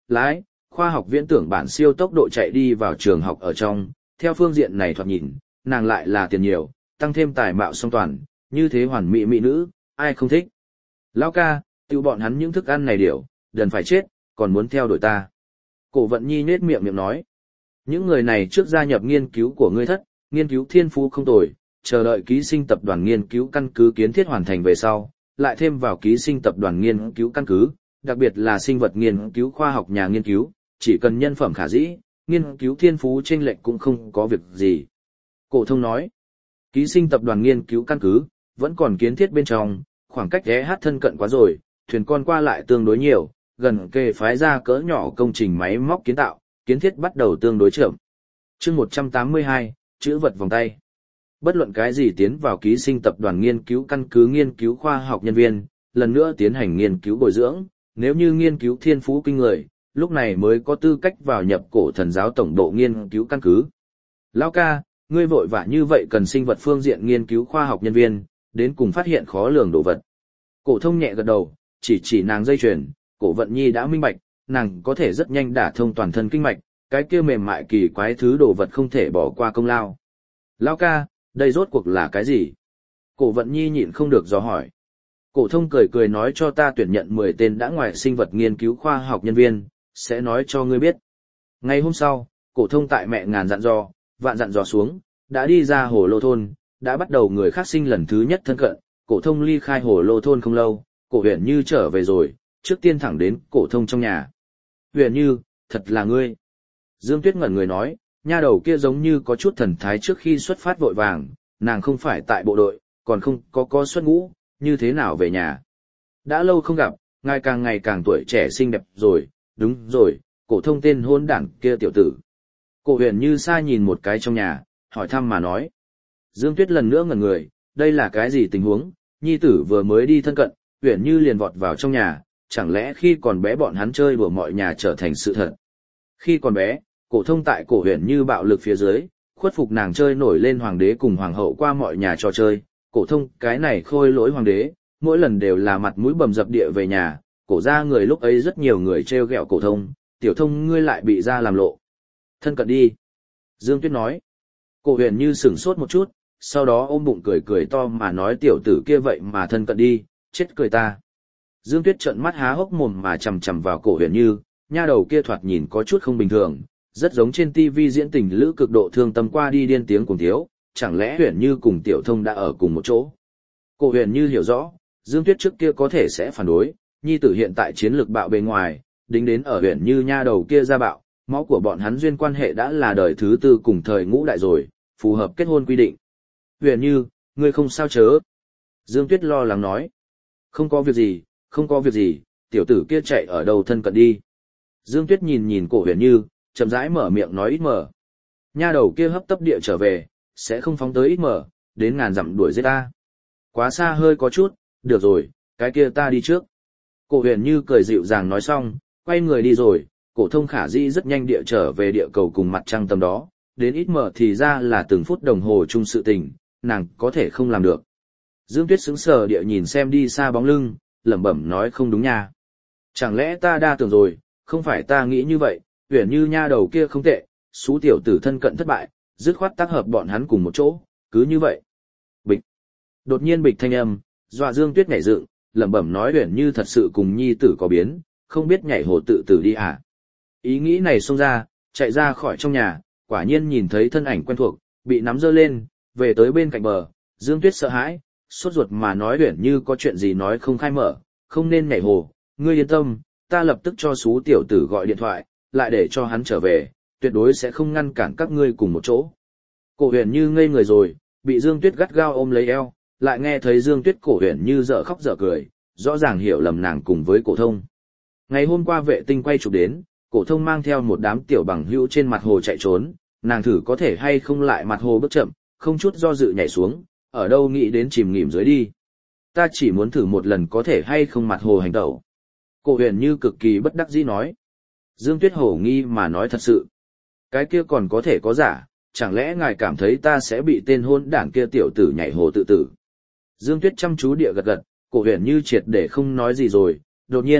lái, khoa học viễn tưởng bản siêu tốc độ chạy đi vào trường học ở trong, theo phương diện này thoạt nhìn, nàng lại là tiền nhiều, tăng thêm tài mạo song toàn, như thế hoàn mỹ mỹ nữ, ai không thích. Lão ca, tiêu bọn hắn những thức ăn này điểu, đần phải chết, còn muốn theo đuổi ta. Cổ Vận Nhi nết miệng miệng nói. Những người này trước gia nhập nghiên cứu của ngươi thất, nghiên cứu thiên phú không tồi, chờ đợi ký sinh tập đoàn nghiên cứu căn cứ kiến thiết hoàn thành về sau, lại thêm vào ký sinh tập đoàn nghiên cứu căn cứ, đặc biệt là sinh vật nghiên cứu khoa học nhà nghiên cứu, chỉ cần nhân phẩm khả dĩ, nghiên cứu thiên phú chênh lệch cũng không có việc gì. Cổ Thông nói, ký sinh tập đoàn nghiên cứu căn cứ, vẫn còn kiến thiết bên trong, khoảng cách ghé hát thân cận quá rồi, thuyền con qua lại tương đối nhiều, gần kề phái ra cỡ nhỏ công trình máy móc kiến tạo, kiến thiết bắt đầu tương đối chậm. Chương một trăm tám mươi hai, chữ vật vòng tay. Bất luận cái gì tiến vào ký sinh tập đoàn nghiên cứu căn cứ nghiên cứu khoa học nhân viên, lần nữa tiến hành nghiên cứu bồi dưỡng, nếu như nghiên cứu thiên phú kinh người, lúc này mới có tư cách vào nhập cổ thần giáo tổng độ nghiên cứu căn cứ. Lão ca, ngươi vội vã như vậy cần sinh vật phương diện nghiên cứu khoa học nhân viên, đến cùng phát hiện khó lường đồ vật. Cổ Thông nhẹ gật đầu, chỉ chỉ nàng dây chuyền, Cổ Vận Nhi đã minh bạch, nàng có thể rất nhanh đả thông toàn thân kinh mạch, cái kia mềm mại kỳ quái thứ đồ vật không thể bỏ qua công lao. Lão ca, đây rốt cuộc là cái gì? Cổ Vận Nhi nhịn không được dò hỏi. Cổ Thông cười cười nói cho ta tuyển nhận mười tên đã ngoài sinh vật nghiên cứu khoa học nhân viên, sẽ nói cho ngươi biết. Ngày hôm sau, Cổ Thông tại mẹ ngàn dặn dò, vạn dặn dò xuống, đã đi ra Hồ Lô thôn, đã bắt đầu người khác sinh lần thứ nhất thân cận. Cổ Thông ly khai Hồ Lô thôn không lâu, Cổ Huyền Như trở về rồi, trước tiên thẳng đến Cổ Thông trong nhà. Huyền Như, thật là ngươi. Dương Tuyết ngẩn người nói, nha đầu kia giống như có chút thần thái trước khi xuất phát vội vàng, nàng không phải tại bộ đội, còn không có có xuất ngũ, như thế nào về nhà. Đã lâu không gặp, ngài càng ngày càng tuổi trẻ xinh đẹp rồi, đúng rồi, Cổ Thông tên hôn đản kia tiểu tử. Cổ Huyền Như xa nhìn một cái trong nhà, hỏi thăm mà nói. Dương Tuyết lần nữa ngẩn người, đây là cái gì tình huống, nhi tử vừa mới đi thân cận, Huyền Như liền vọt vào trong nhà, chẳng lẽ khi còn bé bọn hắn chơi đùa mọi nhà trở thành sự thật. Khi còn bé, Cổ Thông tại Cổ Huyền Như bạo lực phía dưới, khuất phục nàng chơi nổi lên hoàng đế cùng hoàng hậu qua mọi nhà trò chơi, Cổ Thông cái này khôi lỗi hoàng đế, mỗi lần đều là mặt mũi bầm dập địa về nhà, cổ gia người lúc ấy rất nhiều người trêu ghẹo Cổ Thông, tiểu Thông ngươi lại bị gia làm lộ. Thân cận đi. Dương Tuyết nói. Cổ Huyền Như sững sốt một chút, sau đó ôm bụng cười cười to mà nói tiểu tử kia vậy mà thân cận đi, chết cười ta. Dương Tuyết trợn mắt há hốc mồm mà chằm chằm vào Cổ Huyền Như, nha đầu kia thoạt nhìn có chút không bình thường, rất giống trên tivi diễn tình lữ cực độ thương tâm qua đi điên tiếng cùng thiếu, chẳng lẽ Huyền Như cùng Tiểu Thông đã ở cùng một chỗ. Cổ Huyền Như hiểu rõ, Dương Tuyết trước kia có thể sẽ phản đối, nhi tử hiện tại chiến lược bạo bề ngoài, đính đến ở Huyền Như nha đầu kia ra bạo, máu của bọn hắn duyên quan hệ đã là đời thứ tư cùng thời ngũ đại rồi, phù hợp kết hôn quy định. Huyền Như, ngươi không sao chớ. Dương Tuyết lo lắng nói. Không có việc gì, không có việc gì, tiểu tử kia chạy ở đầu thân cận đi. Dương Tuyết nhìn nhìn Cổ Huyền Như, chậm rãi mở miệng nói ít mở. Nha đầu kia hấp tấp địa trở về, sẽ không phóng tới ít mở, đến ngàn dặm đuổi giết ta. Quá xa hơi có chút, được rồi, cái kia ta đi trước. Cổ Huyền Như cười dịu dàng nói xong, quay người đi rồi, Cổ Thông khả dĩ rất nhanh địa trở về địa cầu cùng mặt trăng tầm đó, đến ít mở thì ra là từng phút đồng hồ chung sự tình, nàng có thể không làm được. Dương Tuyết sững sờ địa nhìn xem đi xa bóng lưng, lẩm bẩm nói không đúng nha. Chẳng lẽ ta đa tưởng rồi, không phải ta nghĩ như vậy, Huyền Như nha đầu kia không tệ, xú tiểu tử thân cận thất bại, dứt khoát tác hợp bọn hắn cùng một chỗ, cứ như vậy. Bịch. Đột nhiên bịch thanh âm, dọa Dương Tuyết nhảy dựng, lẩm bẩm nói Huyền Như thật sự cùng nhi tử có biến, không biết nhảy hồ tự tử đi à. Ý nghĩ này xông ra, chạy ra khỏi trong nhà, quả nhiên nhìn thấy thân ảnh quen thuộc, bị nắm giơ lên, về tới bên cạnh bờ, Dương Tuyết sợ hãi, sốt ruột mà nói Huyền Như có chuyện gì nói không khai mở, không nên nhảy hồ, ngươi yên tâm, ta lập tức cho xú tiểu tử gọi điện thoại, lại để cho hắn trở về, tuyệt đối sẽ không ngăn cản các ngươi cùng một chỗ. Cổ Huyền Như ngây người rồi, bị Dương Tuyết gắt gao ôm lấy eo, lại nghe thấy Dương Tuyết Cổ Huyền Như dở khóc dở cười, rõ ràng hiểu lầm nàng cùng với Cổ Thông. Ngày hôm qua vệ tinh quay chụp đến, Cổ Thông mang theo một đám tiểu bằng hữu trên mặt hồ chạy trốn, nàng thử có thể hay không lại mặt hồ bước chậm, không chút do dự nhảy xuống, ở đâu nghĩ đến chìm nghỉm dưới đi. Ta chỉ muốn thử một lần có thể hay không mặt hồ hành tẩu. Cổ Huyền Như cực kỳ bất đắc dĩ nói. Dương Tuyết hổ nghi mà nói thật sự. Cái kia còn có thể có giả, chẳng lẽ ngài cảm thấy ta sẽ bị tên hôn đảng kia tiểu tử nhảy hồ tự tử. Dương Tuyết chăm chú địa gật gật, Cổ Huyền Như triệt để không nói gì rồi, đột nhiên,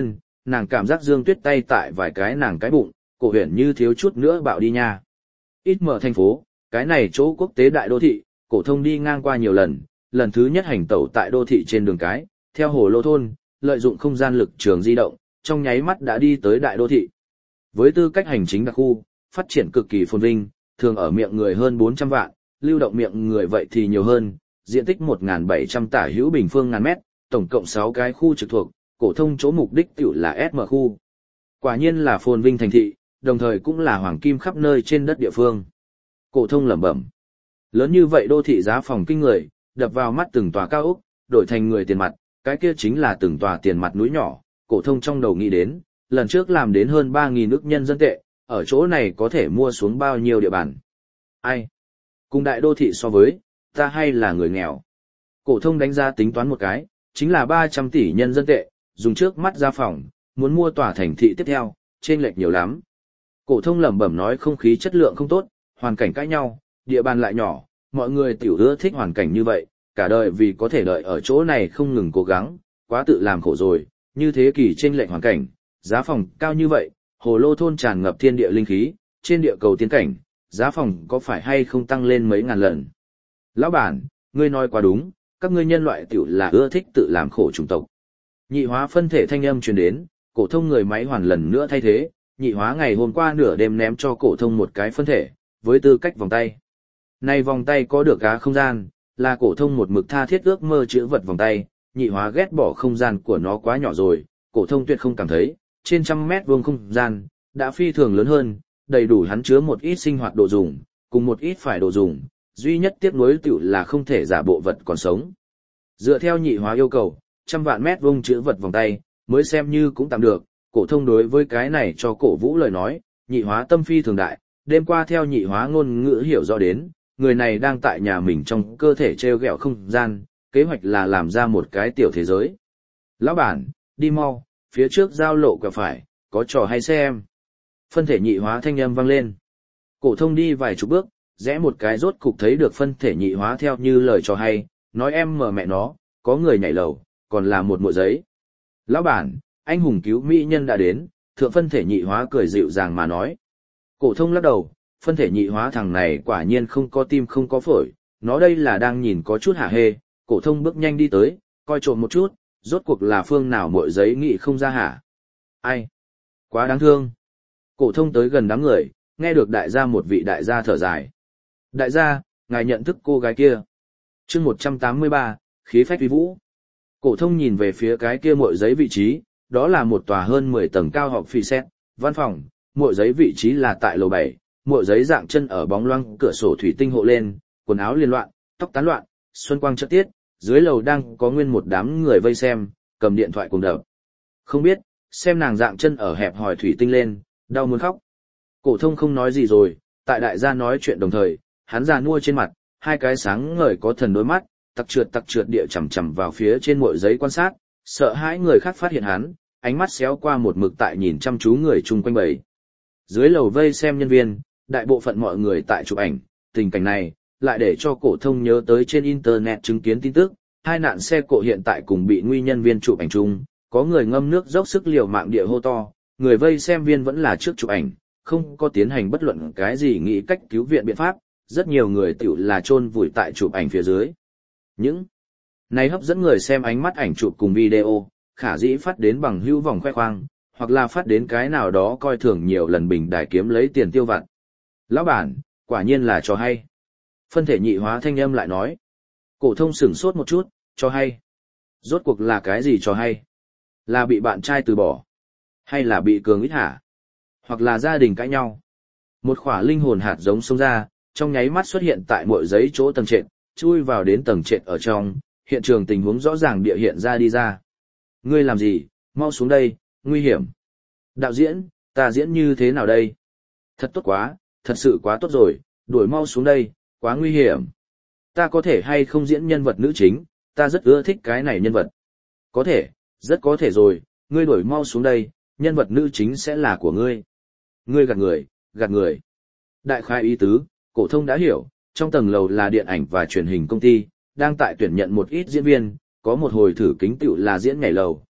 nàng cảm giác Dương Tuyết tay tại vài cái nàng cái bụng, cổ huyền như thiếu chút nữa bạo đi nha. Ít mở thành phố, cái này chỗ quốc tế đại đô thị, cổ thông đi ngang qua nhiều lần, lần thứ nhất hành tẩu tại đô thị trên đường cái, theo hồ lô thôn, lợi dụng không gian lực trường di động, trong nháy mắt đã đi tới đại đô thị. Với tư cách hành chính đặc khu, phát triển cực kỳ phồn vinh, thường ở miệng người hơn bốn trăm vạn, lưu động miệng người vậy thì nhiều hơn, diện tích một nghìn bảy trăm tả hữu bình phương ngàn mét, tổng cộng sáu cái khu trực thuộc, cổ thông chỗ mục đích tiểu là ét em khu. Quả nhiên là phồn vinh thành thị, đồng thời cũng là hoàng kim khắp nơi trên đất địa phương. Cổ thông lẩm bẩm. Lớn như vậy đô thị giá phòng kinh người, đập vào mắt từng tòa cao ốc, đổi thành người tiền mặt, cái kia chính là từng tòa tiền mặt núi nhỏ, cổ thông trong đầu nghĩ đến, lần trước làm đến hơn ba nghìn ức nhân dân tệ, ở chỗ này có thể mua xuống bao nhiêu địa bàn. Ai? Cùng đại đô thị so với, ta hay là người nghèo. Cổ thông đánh ra tính toán một cái, chính là ba trăm tỷ nhân dân tệ, dùng trước mắt ra phòng, muốn mua tòa thành thị tiếp theo, chênh lệch nhiều lắm. Cổ thông lẩm bẩm nói không khí chất lượng không tốt, hoàn cảnh cãi nhau, địa bàn lại nhỏ, mọi người tiểu ưa thích hoàn cảnh như vậy, cả đời vì có thể đợi ở chỗ này không ngừng cố gắng, quá tự làm khổ rồi, như thế kỳ chênh lệch hoàn cảnh, giá phòng cao như vậy, hồ lô thôn tràn ngập thiên địa linh khí, trên địa cầu tiên cảnh, giá phòng có phải hay không tăng lên mấy ngàn lần. Lão bản, ngươi nói quá đúng, các ngươi nhân loại tiểu là ưa thích tự làm khổ chủng tộc. Nhị hóa phân thể thanh âm truyền đến, cổ thông người máy hoàn lần nữa thay thế, nhị hóa ngày hôm qua nửa đêm ném cho cổ thông một cái phân thể, với tư cách vòng tay. Này vòng tay có được cá không gian, là cổ thông một mực tha thiết ước mơ chữ vật vòng tay, nhị hóa ghét bỏ không gian của nó quá nhỏ rồi, cổ thông tuyệt không cảm thấy, trên trăm mét vuông không gian, đã phi thường lớn hơn, đầy đủ hắn chứa một ít sinh hoạt đồ dùng, cùng một ít phải đồ dùng, duy nhất tiếc nuối tiểu là không thể giả bộ vật còn sống. Dựa theo nhị hóa yêu cầu, trăm vạn mét vuông chữ vật vòng tay, mới xem như cũng tạm được, cổ thông đối với cái này cho cổ vũ lời nói, nhị hóa tâm phi thường đại, đêm qua theo nhị hóa ngôn ngữ hiểu rõ đến, người này đang tại nhà mình trong cơ thể treo gẹo không gian, kế hoạch là làm ra một cái tiểu thế giới. Lão bản, đi mau, phía trước giao lộ quẹo phải, có trò hay xem. Phân thể nhị hóa thanh âm vang lên. Cổ thông đi vài chục bước, rẽ một cái rốt cục thấy được phân thể nhị hóa theo như lời trò hay, nói em mở mẹ nó, có người nhảy lầu, còn là một mộ giấy. Lão bản, anh hùng cứu mỹ nhân đã đến, thượng phân thể nhị hóa cười dịu dàng mà nói. Cổ thông lắc đầu, phân thể nhị hóa thằng này quả nhiên không có tim không có phổi, nó đây là đang nhìn có chút hả hê, cổ thông bước nhanh đi tới, coi trộm một chút, rốt cuộc là phương nào mội giấy nghị không ra hả? Ai? Quá đáng thương. Cổ thông tới gần đám người, nghe được đại gia một vị đại gia thở dài. Đại gia, ngài nhận thức cô gái kia. Chương một trăm tám mươi ba, khí phách uy vũ. Cổ thông nhìn về phía cái kia mội giấy vị trí, đó là một tòa hơn mười tầng cao họp phi xét, văn phòng, mội giấy vị trí là tại lầu bảy, mội giấy dạng chân ở bóng loáng cửa sổ thủy tinh hộ lên, quần áo liên loạn, tóc tán loạn, xuân quang chợt tiết, dưới lầu đang có nguyên một đám người vây xem, cầm điện thoại cùng đập. Không biết, xem nàng dạng chân ở hẹp hòi thủy tinh lên, đau muốn khóc. Cổ thông không nói gì rồi, tại đại gia nói chuyện đồng thời, hắn già nua trên mặt, hai cái sáng ngời có thần đôi mắt, tặc trượt tặc trượt địa chằm chằm vào phía trên mội giấy quan sát, sợ hãi người khác phát hiện hắn, ánh mắt xéo qua một mực tại nhìn chăm chú người chung quanh bầy. Dưới lầu vây xem nhân viên, đại bộ phận mọi người tại chụp ảnh, tình cảnh này lại để cho cổ thông nhớ tới trên internet chứng kiến tin tức, hai nạn xe cộ hiện tại cùng bị nguy nhân viên chụp ảnh chung, có người ngâm nước dốc sức liều mạng địa hô to, người vây xem viên vẫn là trước chụp ảnh, không có tiến hành bất luận cái gì nghĩ cách cứu viện biện pháp, rất nhiều người tiểu là chôn vùi tại chụp ảnh phía dưới. Những này hấp dẫn người xem ánh mắt ảnh chụp cùng video, khả dĩ phát đến bằng hữu vòng khoe khoang, hoặc là phát đến cái nào đó coi thường nhiều lần bình đài kiếm lấy tiền tiêu vặt. Lão bản, quả nhiên là cho hay. Phân thể nhị hóa thanh âm lại nói. Cổ thông sửng sốt một chút, cho hay. Rốt cuộc là cái gì cho hay? Là bị bạn trai từ bỏ? Hay là bị cường ít hả? Hoặc là gia đình cãi nhau? Một khỏa linh hồn hạt giống xông ra, trong nháy mắt xuất hiện tại mội giấy chỗ tầng trệt, chui vào đến tầng trệt ở trong, hiện trường tình huống rõ ràng địa hiện ra đi ra. Ngươi làm gì, mau xuống đây, nguy hiểm. Đạo diễn, ta diễn như thế nào đây? Thật tốt quá, thật sự quá tốt rồi, đuổi mau xuống đây, quá nguy hiểm. Ta có thể hay không diễn nhân vật nữ chính, ta rất ưa thích cái này nhân vật. Có thể, rất có thể rồi, ngươi đuổi mau xuống đây, nhân vật nữ chính sẽ là của ngươi. Ngươi gạt người, gạt người. Đại khái ý tứ, cổ thông đã hiểu, trong tầng lầu là điện ảnh và truyền hình công ty, đang tại tuyển nhận một ít diễn viên, có một hồi thử kính tựu là diễn nhảy lầu,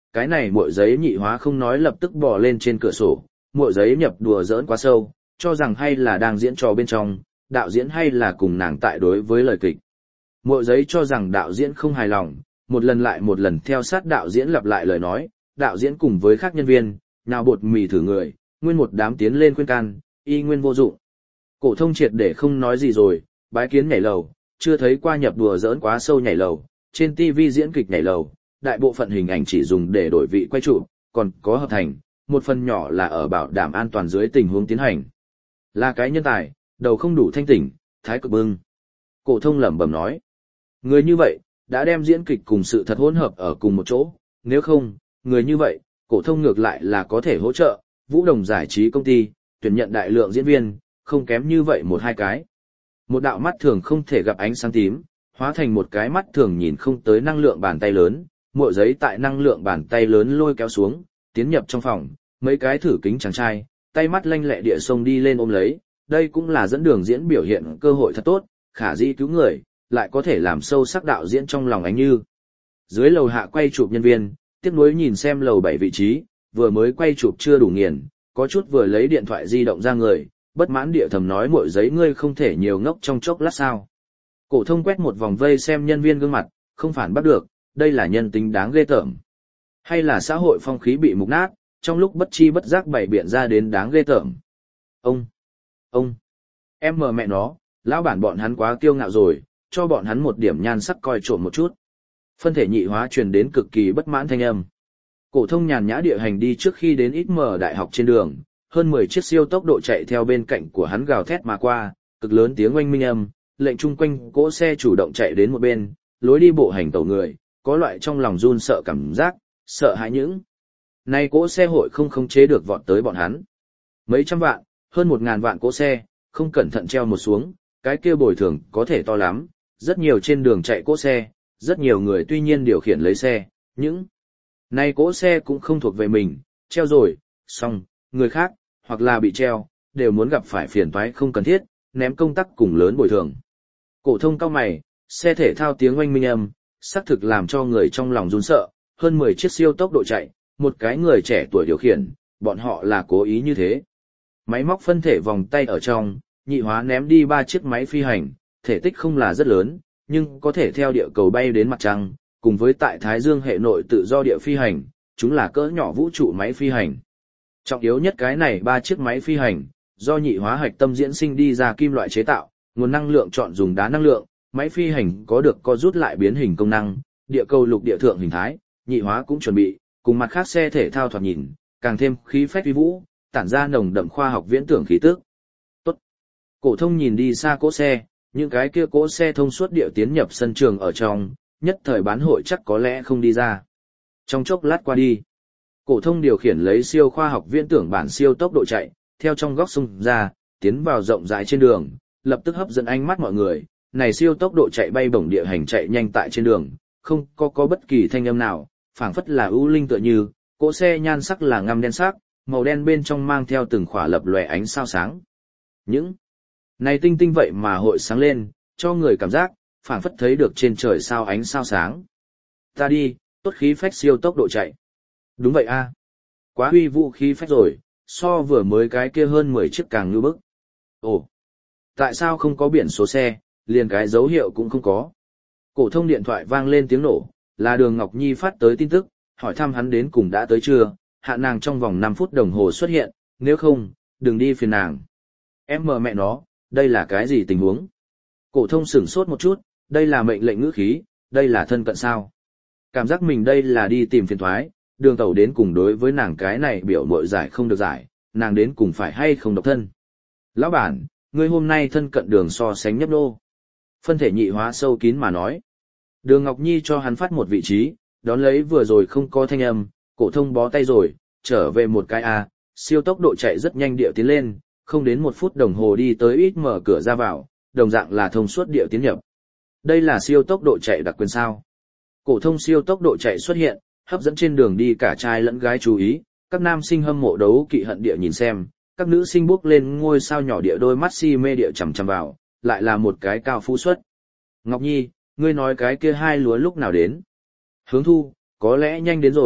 cái này muội giấy nhị hóa không nói lập tức bò lên trên cửa sổ, muội giấy nhập đùa giỡn quá sâu, cho rằng hay là đang diễn trò bên trong, đạo diễn hay là cùng nàng tại đối với lời kịch. Muội giấy cho rằng đạo diễn không hài lòng, một lần lại một lần theo sát đạo diễn lặp lại lời nói, đạo diễn cùng với các nhân viên, nào bột mì thử người, nguyên một đám tiến lên khuyên can, y nguyên vô dụng. Cổ thông triệt để không nói gì rồi, bái kiến nhảy lầu, chưa thấy qua nhập đùa giỡn quá sâu nhảy lầu, trên ti vi diễn kịch nhảy lầu, đại bộ phận hình ảnh chỉ dùng để đổi vị quay chụp, còn có hợp thành, một phần nhỏ là ở bảo đảm an toàn dưới tình huống tiến hành. Là cái nhân tài, đầu không đủ thanh tỉnh, thái cực bưng. Cổ thông lẩm bẩm nói, người như vậy, đã đem diễn kịch cùng sự thật hỗn hợp ở cùng một chỗ, nếu không, người như vậy, cổ thông ngược lại là có thể hỗ trợ, Vũ Đồng giải trí công ty, tuyển nhận đại lượng diễn viên, không kém như vậy một hai cái. Một đạo mắt thường không thể gặp ánh sáng tím, hóa thành một cái mắt thường nhìn không tới năng lượng bàn tay lớn, muội giấy tại năng lượng bàn tay lớn lôi kéo xuống, tiến nhập trong phòng, mấy cái thử kính chàng trai, tay mắt lanh lẹ địa sông đi lên ôm lấy, đây cũng là dẫn đường diễn biểu hiện cơ hội thật tốt, khả dĩ cứu người, lại có thể làm sâu sắc đạo diễn trong lòng ánh như. Dưới lầu hạ quay chụp nhân viên, tiếp nối nhìn xem lầu bảy vị trí, vừa mới quay chụp chưa đủ nghiền, có chút vừa lấy điện thoại di động ra người, bất mãn địa thầm nói muội giấy ngươi không thể nhiều ngốc trong chốc lát sao. Cổ thông quét một vòng vây xem nhân viên gương mặt, không phản bắt được, đây là nhân tính đáng ghê tởm. Hay là xã hội phong khí bị mục nát, trong lúc bất chi bất giác bày biện ra đến đáng ghê tởm. Ông, ông, em mờ mẹ nó, lão bản bọn hắn quá kiêu ngạo rồi, cho bọn hắn một điểm nhan sắc coi trộm một chút. Phân thể nhị hóa truyền đến cực kỳ bất mãn thanh âm. Cổ thông nhàn nhã địa hành đi trước khi đến ích mở đại học trên đường, hơn mười chiếc siêu tốc độ chạy theo bên cạnh của hắn gào thét mà qua, cực lớn tiếng oanh minh âm, lệnh chung quanh cỗ xe chủ động chạy đến một bên, lối đi bộ hành tẩu người, có loại trong lòng run sợ cảm giác, sợ hãi những. Nay cỗ xe hội không khống chế được vọt tới bọn hắn. Mấy trăm vạn, hơn một ngàn vạn cỗ xe, không cẩn thận treo một xuống, cái kia bồi thường có thể to lắm, rất nhiều trên đường chạy cỗ xe, rất nhiều người tuy nhiên điều khiển lấy xe, những nay cỗ xe cũng không thuộc về mình, treo rồi, xong, người khác, hoặc là bị treo, đều muốn gặp phải phiền toái không cần thiết, ném công tắc cùng lớn bồi thường. Cổ thông cao mày, xe thể thao tiếng oanh minh âm, xác thực làm cho người trong lòng run sợ, hơn mười chiếc siêu tốc độ chạy, một cái người trẻ tuổi điều khiển, bọn họ là cố ý như thế. Máy móc phân thể vòng tay ở trong, nhị hóa ném đi ba chiếc máy phi hành, thể tích không là rất lớn, nhưng có thể theo địa cầu bay đến mặt trăng, cùng với tại Thái Dương hệ nội tự do địa phi hành, chúng là cỡ nhỏ vũ trụ máy phi hành. Trọng yếu nhất cái này ba chiếc máy phi hành, do nhị hóa hạch tâm diễn sinh đi ra kim loại chế tạo, nguồn năng lượng chọn dùng đá năng lượng, máy phi hành có được co rút lại biến hình công năng, địa cầu lục địa thượng hình thái, nhị hóa cũng chuẩn bị, cùng mặt khác xe thể thao thoạt nhìn, càng thêm khí phách uy vũ, tản ra nồng đậm khoa học viễn tưởng khí tức. Tốt. Cổ thông nhìn đi xa cỗ xe, những cái kia cỗ xe thông suốt địa tiến nhập sân trường ở trong, nhất thời bán hội chắc có lẽ không đi ra. Trong chốc lát qua đi, cổ thông điều khiển lấy siêu khoa học viễn tưởng bản siêu tốc độ chạy, theo trong góc sông ra, tiến vào rộng rãi trên đường, lập tức hấp dẫn ánh mắt mọi người. Này siêu tốc độ chạy bay bổng địa hành chạy nhanh tại trên đường, không có có bất kỳ thanh âm nào, phảng phất là ưu linh tựa như, cỗ xe nhan sắc là ngăm đen sắc, màu đen bên trong mang theo từng khỏa lập lòe ánh sao sáng. Những này tinh tinh vậy mà hội sáng lên, cho người cảm giác phảng phất thấy được trên trời sao ánh sao sáng. Ta đi, tốt khí phách siêu tốc độ chạy. Đúng vậy a, quá huy vũ khí phách rồi, so vừa mới cái kia hơn mười chiếc càng như bức. Ồ, tại sao không có biển số xe, liền cái dấu hiệu cũng không có. Cổ thông điện thoại vang lên tiếng nổ, là Đường Ngọc Nhi phát tới tin tức, hỏi thăm hắn đến cùng đã tới chưa, hạn nàng trong vòng năm phút đồng hồ xuất hiện, nếu không, đừng đi phiền nàng. Em mờ mẹ nó, đây là cái gì tình huống? Cổ thông sửng sốt một chút, đây là mệnh lệnh ngữ khí, đây là thân cận sao? Cảm giác mình đây là đi tìm phiền toái, Đường Tẩu đến cùng đối với nàng cái này biểu muội giải không được giải, nàng đến cùng phải hay không độc thân. Lão bản, ngươi hôm nay thân cận Đường so sánh nhấp nô. Phân thể nhị hóa sâu kín mà nói. Đường Ngọc Nhi cho hắn phát một vị trí, đón lấy vừa rồi không có thanh âm, cổ thông bó tay rồi, trở về một cái a, siêu tốc độ chạy rất nhanh điệu tiến lên, không đến một phút đồng hồ đi tới ít mở cửa ra vào, đồng dạng là thông suốt điệu tiến nhập. Đây là siêu tốc độ chạy đặc quyền sao? Cổ thông siêu tốc độ chạy xuất hiện, hấp dẫn trên đường đi cả trai lẫn gái chú ý, các nam sinh hâm mộ đấu kỵ hận địa nhìn xem, các nữ sinh bước lên ngôi sao nhỏ địa đôi mắt si mê địa chằm chằm vào, lại là một cái cao phú suất. Ngọc Nhi, ngươi nói cái kia hai lúa lúc nào đến? Hướng Thu, có lẽ nhanh đến rồi,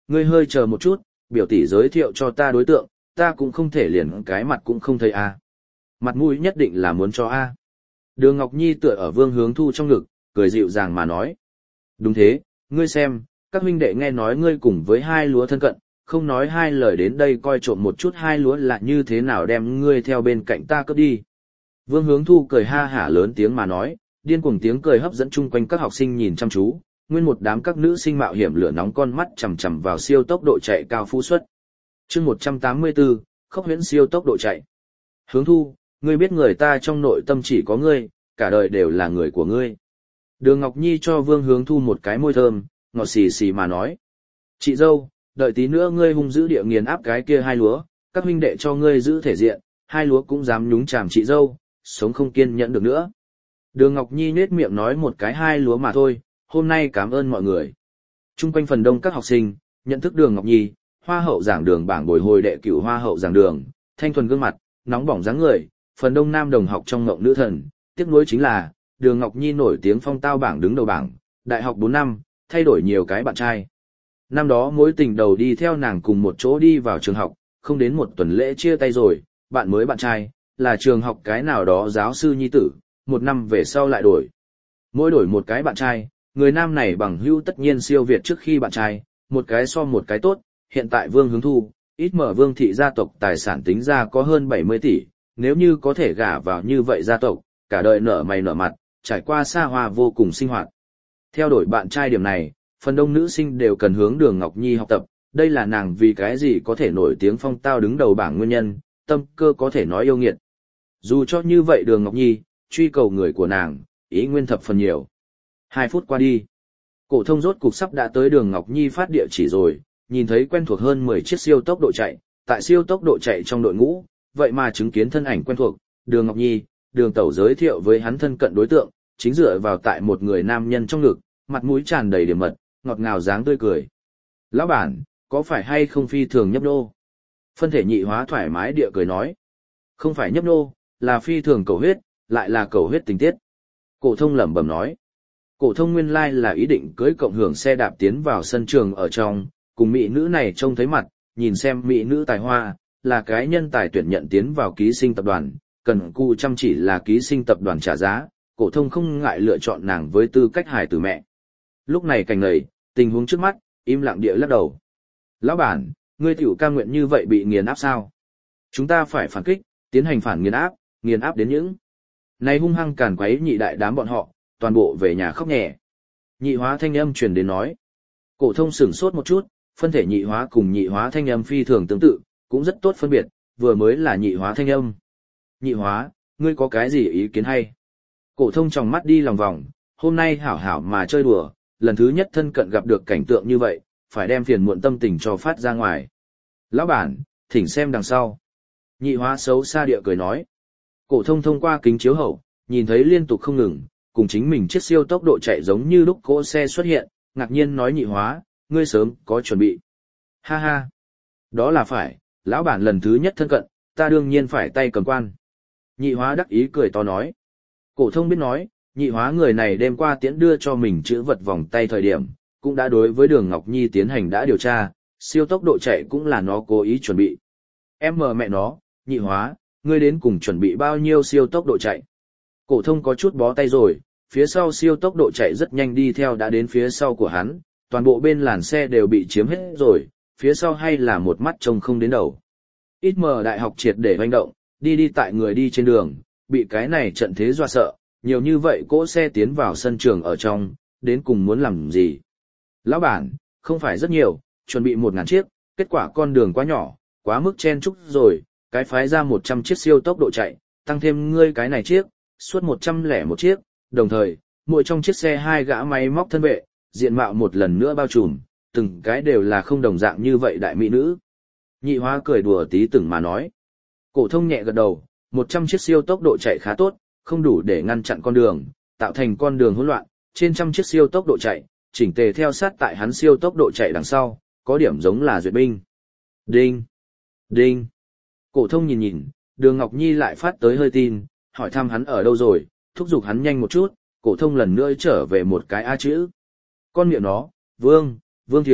ngươi hơi chờ một chút, biểu tỷ giới thiệu cho ta đối tượng, ta cũng không thể liền cái mặt cũng không thấy a. Mặt mũi nhất định là muốn cho a. Đường Ngọc Nhi tựa ở Vương Hướng Thu trong ngực, cười dịu dàng mà nói. Đúng thế, ngươi xem, các huynh đệ nghe nói ngươi cùng với hai lúa thân cận, không nói hai lời đến đây coi trộm một chút hai lúa là như thế nào đem ngươi theo bên cạnh ta cướp đi. Vương Hướng Thu cười ha hả lớn tiếng mà nói, điên cuồng tiếng cười hấp dẫn chung quanh các học sinh nhìn chăm chú, nguyên một đám các nữ sinh mạo hiểm lửa nóng con mắt chằm chằm vào siêu tốc độ chạy cao phú suất. Chương một trăm tám mươi tư, Khốc Huyễn siêu tốc độ chạy. Hướng Thu, ngươi biết người ta trong nội tâm chỉ có ngươi, cả đời đều là người của ngươi. Đường Ngọc Nhi cho Vương Hướng Thu một cái môi thơm, ngọt xì xì mà nói. Chị dâu, đợi tí nữa ngươi hung dữ địa nghiền áp cái kia hai lúa, các huynh đệ cho ngươi giữ thể diện, hai lúa cũng dám nhúng chàm chị dâu, sống không kiên nhẫn được nữa. Đường Ngọc Nhi nết miệng nói một cái hai lúa mà thôi, hôm nay cảm ơn mọi người. Trung quanh phần đông các học sinh, nhận thức Đường Ngọc Nhi, hoa hậu giảng đường bảng bồi hồi đệ cửu hoa hậu giảng đường, thanh thuần gương mặt, nóng bỏng dáng người, phần đông nam đồng học trong ngộng nữ thần, tiếc nuối chính là, Đường Ngọc Nhi nổi tiếng phong tao bảng đứng đầu bảng, đại học bốn năm, thay đổi nhiều cái bạn trai. Năm đó mối tình đầu đi theo nàng cùng một chỗ đi vào trường học, không đến một tuần lễ chia tay rồi, bạn mới bạn trai, là trường học cái nào đó giáo sư nhi tử, một năm về sau lại đổi. Mỗi đổi một cái bạn trai, người nam này bằng hữu tất nhiên siêu việt trước khi bạn trai, một cái so một cái tốt, hiện tại Vương Hướng Thu, ít mở Vương thị gia tộc tài sản tính ra có hơn bảy mươi tỷ, nếu như có thể gả vào như vậy gia tộc, cả đời nở mày nở mặt, trải qua xa hoa vô cùng sinh hoạt. Theo đuổi bạn trai điểm này, phần đông nữ sinh đều cần hướng Đường Ngọc Nhi học tập, đây là nàng vì cái gì có thể nổi tiếng phong tao đứng đầu bảng nguyên nhân, tâm cơ có thể nói yêu nghiệt. Dù cho như vậy Đường Ngọc Nhi, truy cầu người của nàng, ý nguyên thập phần nhiều. Hai phút qua đi, Cổ Thông rốt cục sắp đã tới Đường Ngọc Nhi phát địa chỉ rồi, nhìn thấy quen thuộc hơn mười chiếc siêu tốc độ chạy, tại siêu tốc độ chạy trong đội ngũ, vậy mà chứng kiến thân ảnh quen thuộc, Đường Ngọc Nhi, Đường Tẩu giới thiệu với hắn thân cận đối tượng, chính dựa vào tại một người nam nhân trong ngực, mặt mũi tràn đầy điểm mật, ngọt ngào dáng tươi cười. Lão bản, có phải hay không phi thường nhấp nô? Phân thể nhị hóa thoải mái địa cười nói. Không phải nhấp nô, là phi thường cầu huyết, lại là cầu huyết tình tiết. Cổ Thông lẩm bẩm nói. Cổ Thông nguyên lai là ý định cưỡi cộng hưởng xe đạp tiến vào sân trường ở trong, cùng mỹ nữ này trông thấy mặt, nhìn xem mỹ nữ tài hoa, là cái nhân tài tuyển nhận tiến vào ký sinh tập đoàn, cần cù chăm chỉ là ký sinh tập đoàn trả giá, Cổ Thông không ngại lựa chọn nàng với tư cách hài tử mẹ. Lúc này cảnh này, tình huống trước mắt, im lặng địa lắc đầu. Lão bản, ngươi tiểu cam nguyện như vậy bị nghiền áp sao? Chúng ta phải phản kích, tiến hành phản nghiền áp, nghiền áp đến những này hung hăng càn quấy nhị đại đám bọn họ, toàn bộ về nhà khóc nhẹ. Nhị hóa thanh âm truyền đến nói. Cổ Thông sửng sốt một chút, phân thể nhị hóa cùng nhị hóa thanh âm phi thường tương tự, cũng rất tốt phân biệt, vừa mới là nhị hóa thanh âm. Nhị hóa, ngươi có cái gì ý kiến hay? Cổ Thông tròng mắt đi lòng vòng, hôm nay hảo hảo mà chơi đùa, lần thứ nhất thân cận gặp được cảnh tượng như vậy, phải đem phiền muộn tâm tình cho phát ra ngoài. Lão bản, thỉnh xem đằng sau. Nhị hóa xấu xa địa cười nói. Cổ Thông thông qua kính chiếu hậu, nhìn thấy liên tục không ngừng, cùng chính mình chiếc siêu tốc độ chạy giống như lúc cỗ xe xuất hiện, ngạc nhiên nói nhị hóa, ngươi sớm có chuẩn bị. Ha ha. Đó là phải, lão bản lần thứ nhất thân cận, ta đương nhiên phải tay cầm quan. Nhị hóa đắc ý cười to nói. Cổ Thông biết nói, nhị hóa người này đêm qua tiễn đưa cho mình chữ vật vòng tay thời điểm, cũng đã đối với Đường Ngọc Nhi tiến hành đã điều tra, siêu tốc độ chạy cũng là nó cố ý chuẩn bị. Em mờ mẹ nó, nhị hóa, ngươi đến cùng chuẩn bị bao nhiêu siêu tốc độ chạy? Cổ Thông có chút bó tay rồi, phía sau siêu tốc độ chạy rất nhanh đi theo đã đến phía sau của hắn, toàn bộ bên làn xe đều bị chiếm hết rồi, phía sau hay là một mắt trông không đến đầu. Ít mờ đại học triệt để hoành động, đi đi tại người đi trên đường, bị cái này trận thế dọa sợ, nhiều như vậy cỗ xe tiến vào sân trường ở trong, đến cùng muốn làm gì? Lão bản, không phải rất nhiều, chuẩn bị một ngàn chiếc, kết quả con đường quá nhỏ, quá mức chen chúc rồi, cái phái ra một trăm chiếc siêu tốc độ chạy, tăng thêm ngươi cái này chiếc, suốt một trăm lẻ một chiếc, đồng thời, mỗi trong chiếc xe hai gã máy móc thân vệ, diện mạo một lần nữa bao trùm, từng cái đều là không đồng dạng như vậy đại mỹ nữ. Nhị hóa cười đùa tí từng mà nói. Cổ Thông nhẹ gật đầu, một trăm chiếc siêu tốc độ chạy khá tốt, không đủ để ngăn chặn con đường, tạo thành con đường hỗn loạn, trên trăm chiếc siêu tốc độ chạy, chỉnh tề theo sát tại hắn siêu tốc độ chạy đằng sau, có điểm giống là duyệt binh. Đinh! Đinh! Cổ Thông nhìn nhìn, Đường Ngọc Nhi lại phát tới hơi tin, hỏi thăm hắn ở đâu rồi, thúc giục hắn nhanh một chút, Cổ Thông lần nữa trở về một cái a chữ. Con miệng nó, Vương, Vương thiếu,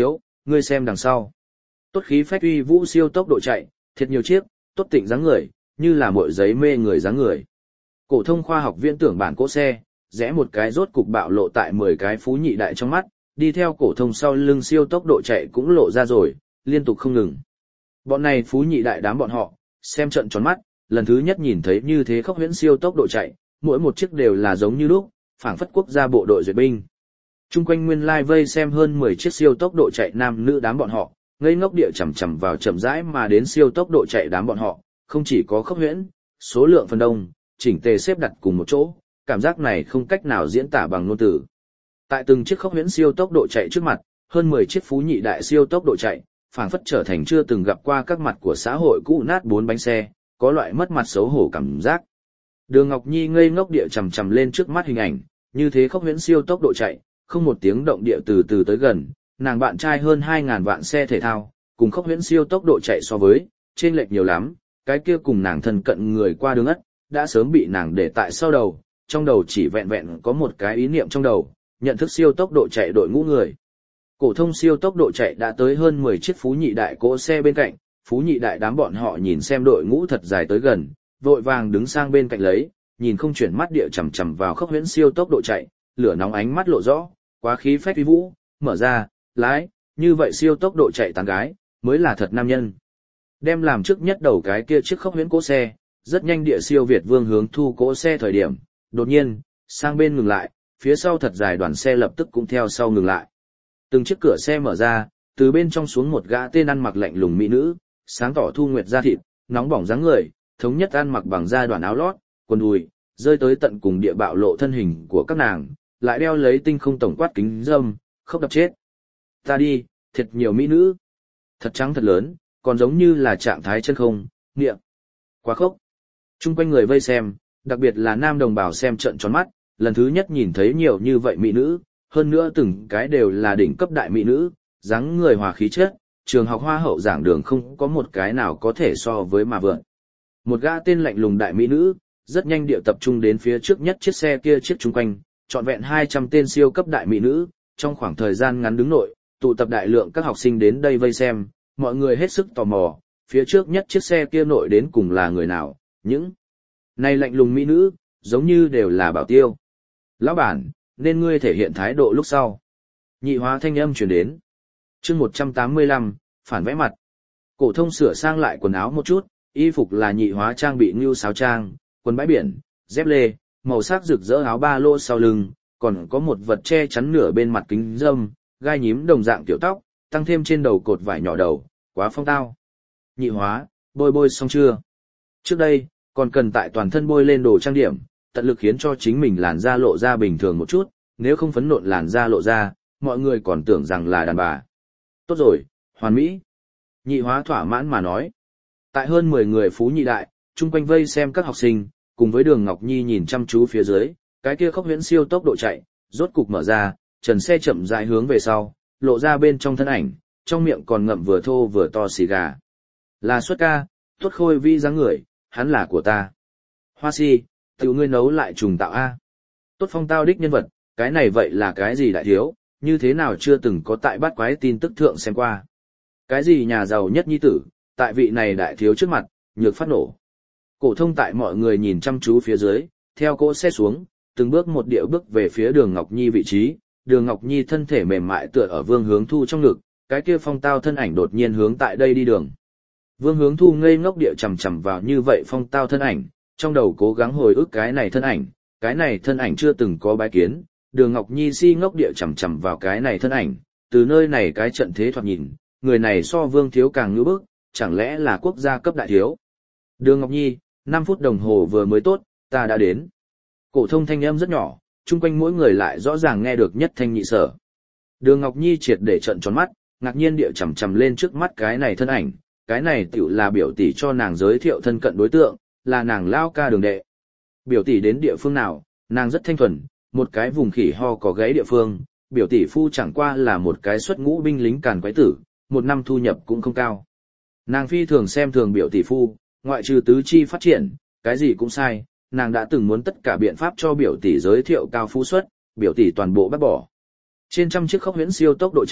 ngươi xem đằng sau. Tốt khí phách uy vũ siêu tốc độ chạy, thiệt nhiều chiếc, tốt tịnh dáng người, như là mội giấy mê người dáng người. Cổ thông khoa học viễn tưởng bản cỗ xe, rẽ một cái rốt cục bạo lộ tại mười cái phú nhị đại trong mắt, đi theo cổ thông sau lưng siêu tốc độ chạy cũng lộ ra rồi, liên tục không ngừng. Bọn này phú nhị đại đám bọn họ, xem trận tròn mắt, lần thứ nhất nhìn thấy như thế khốc huyễn siêu tốc độ chạy, mỗi một chiếc đều là giống như lúc, phảng phất quốc gia bộ đội duyệt binh. Trung quanh nguyên lai vây xem hơn mười chiếc siêu tốc độ chạy nam nữ đám bọn họ, ngây ngốc địa chầm chầm vào chậm rãi mà đến siêu tốc độ chạy đám bọn họ, không chỉ có khốc huyễn, số lượng phần đông, chỉnh tề xếp đặt cùng một chỗ, cảm giác này không cách nào diễn tả bằng ngôn từ. Tại từng chiếc khốc huyễn siêu tốc độ chạy trước mặt, hơn mười chiếc phú nhị đại siêu tốc độ chạy, phảng phất trở thành chưa từng gặp qua các mặt của xã hội cũ nát bốn bánh xe, có loại mất mặt xấu hổ cảm giác. Đường Ngọc Nhi ngây ngốc địa chầm chầm lên trước mắt hình ảnh, như thế khốc huyễn siêu tốc độ chạy, không một tiếng động địa từ từ tới gần, nàng bạn trai hơn hai ngàn vạn xe thể thao, cùng khốc huyễn siêu tốc độ chạy so với, trên lệch nhiều lắm, cái kia cùng nàng thân cận người qua đường ất, đã sớm bị nàng để tại sau đầu, trong đầu chỉ vẹn vẹn có một cái ý niệm trong đầu, nhận thức siêu tốc độ chạy đội ngũ người. Cổ thông siêu tốc độ chạy đã tới hơn mười chiếc phú nhị đại cỗ xe bên cạnh, phú nhị đại đám bọn họ nhìn xem đội ngũ thật dài tới gần, vội vàng đứng sang bên cạnh lấy, nhìn không chuyển mắt địa chằm chằm vào khốc huyễn siêu tốc độ chạy, lửa nóng ánh mắt lộ rõ, quá khí phách uy vũ, mở ra, lái, như vậy siêu tốc độ chạy tán gái, mới là thật nam nhân. Đem làm trước nhất đầu cái kia chiếc khốc huyễn cỗ xe, rất nhanh địa siêu Việt Vương hướng thu cỗ xe thời điểm, đột nhiên, sang bên ngừng lại, phía sau thật dài đoàn xe lập tức cũng theo sau ngừng lại. Từng chiếc cửa xe mở ra, từ bên trong xuống một gã tên ăn mặc lạnh lùng mỹ nữ, sáng tỏ thu nguyệt da thịt, nóng bỏng dáng người, thống nhất ăn mặc bằng da đoàn áo lót, quần đùi, rơi tới tận cùng địa bạo lộ thân hình của các nàng, lại đeo lấy tinh không tổng quát kính râm, khóc đập chết. Ta đi, thiệt nhiều mỹ nữ. Thật trắng thật lớn, còn giống như là trạng thái chân không, niệm. Quá khốc. Trung quanh người vây xem, đặc biệt là nam đồng bào xem trận tròn mắt, lần thứ nhất nhìn thấy nhiều như vậy mỹ nữ, hơn nữa từng cái đều là đỉnh cấp đại mỹ nữ, dáng người hòa khí chất, trường học hoa hậu giảng đường không có một cái nào có thể so với mà vượn. Một gã tên lạnh lùng đại mỹ nữ, rất nhanh điệu tập trung đến phía trước nhất chiếc xe kia chiếc chung quanh, trọn vẹn hai trăm tên siêu cấp đại mỹ nữ, trong khoảng thời gian ngắn đứng nội, tụ tập đại lượng các học sinh đến đây vây xem, mọi người hết sức tò mò, phía trước nhất chiếc xe kia nội đến cùng là người nào, những này lạnh lùng mỹ nữ, giống như đều là bảo tiêu. Lão bản, nên ngươi thể hiện thái độ lúc sau. Nhị hóa thanh âm truyền đến. Chương một trăm tám mươi lăm, phản vẽ mặt. Cổ thông sửa sang lại quần áo một chút, y phục là nhị hóa trang bị như sáo trang, quần bãi biển, dép lê, màu sắc rực rỡ áo ba lô sau lưng, còn có một vật che chắn nửa bên mặt kính râm, gai nhím đồng dạng tiểu tóc, tăng thêm trên đầu cột vải nhỏ đầu, quá phong tao. Nhị hóa, bôi bôi xong chưa? Trước đây, còn cần tại toàn thân bôi lên đồ trang điểm, tận lực khiến cho chính mình làn da lộ ra bình thường một chút, nếu không phấn nộn làn da lộ ra, mọi người còn tưởng rằng là đàn bà. Tốt rồi, hoàn mỹ. Nhị hóa thỏa mãn mà nói. Tại hơn mười người phú nhị đại, chung quanh vây xem các học sinh, cùng với Đường Ngọc Nhi nhìn chăm chú phía dưới, cái kia khốc huyễn siêu tốc độ chạy, rốt cục mở ra, trần xe chậm rãi hướng về sau, lộ ra bên trong thân ảnh, trong miệng còn ngậm vừa thô vừa to xì gà. Là Xuất ca, tốt khôi vi dáng người, hắn là của ta. Hoa si, tự ngươi nấu lại trùng tạo A. Tốt phong tao đích nhân vật, cái này vậy là cái gì đại thiếu, như thế nào chưa từng có tại bát quái tin tức thượng xem qua. Cái gì nhà giàu nhất nhi tử, tại vị này đại thiếu trước mặt, nhược phát nổ. Cổ thông tại mọi người nhìn chăm chú phía dưới, theo cỗ xe xuống, từng bước một điệu bước về phía Đường Ngọc Nhi vị trí, Đường Ngọc Nhi thân thể mềm mại tựa ở Vương Hướng Thu trong ngực, cái kia phong tao thân ảnh đột nhiên hướng tại đây đi đường. Vương Hướng Thu ngây ngốc địa chằm chằm vào như vậy phong tao thân ảnh, trong đầu cố gắng hồi ức cái này thân ảnh, cái này thân ảnh chưa từng có bái kiến, Đường Ngọc Nhi si ngốc địa chằm chằm vào cái này thân ảnh, từ nơi này cái trận thế thoạt nhìn, người này so Vương thiếu càng ngưỡng bức, chẳng lẽ là quốc gia cấp đại thiếu. Đường Ngọc Nhi, năm phút đồng hồ vừa mới tốt, ta đã đến. Cổ thông thanh âm rất nhỏ, chung quanh mỗi người lại rõ ràng nghe được nhất thanh nhị sở. Đường Ngọc Nhi triệt để trợn tròn mắt, ngạc nhiên địa chằm chằm lên trước mắt cái này thân ảnh, cái này tiểu là biểu tỷ cho nàng giới thiệu thân cận đối tượng, là nàng lao ca Đường đệ. Biểu tỷ đến địa phương nào, nàng rất thanh thuần, một cái vùng khỉ ho có gáy địa phương, biểu tỷ phu chẳng qua là một cái xuất ngũ binh lính càn quái tử, một năm thu nhập cũng không cao. Nàng phi thường xem thường biểu tỷ phu, ngoại trừ tứ chi phát triển, cái gì cũng sai, nàng đã từng muốn tất cả biện pháp cho biểu tỷ giới thiệu cao phú suất, biểu tỷ toàn bộ bác bỏ. Trên trăm chiếc khốc huyễn siêu tốc độ chạy,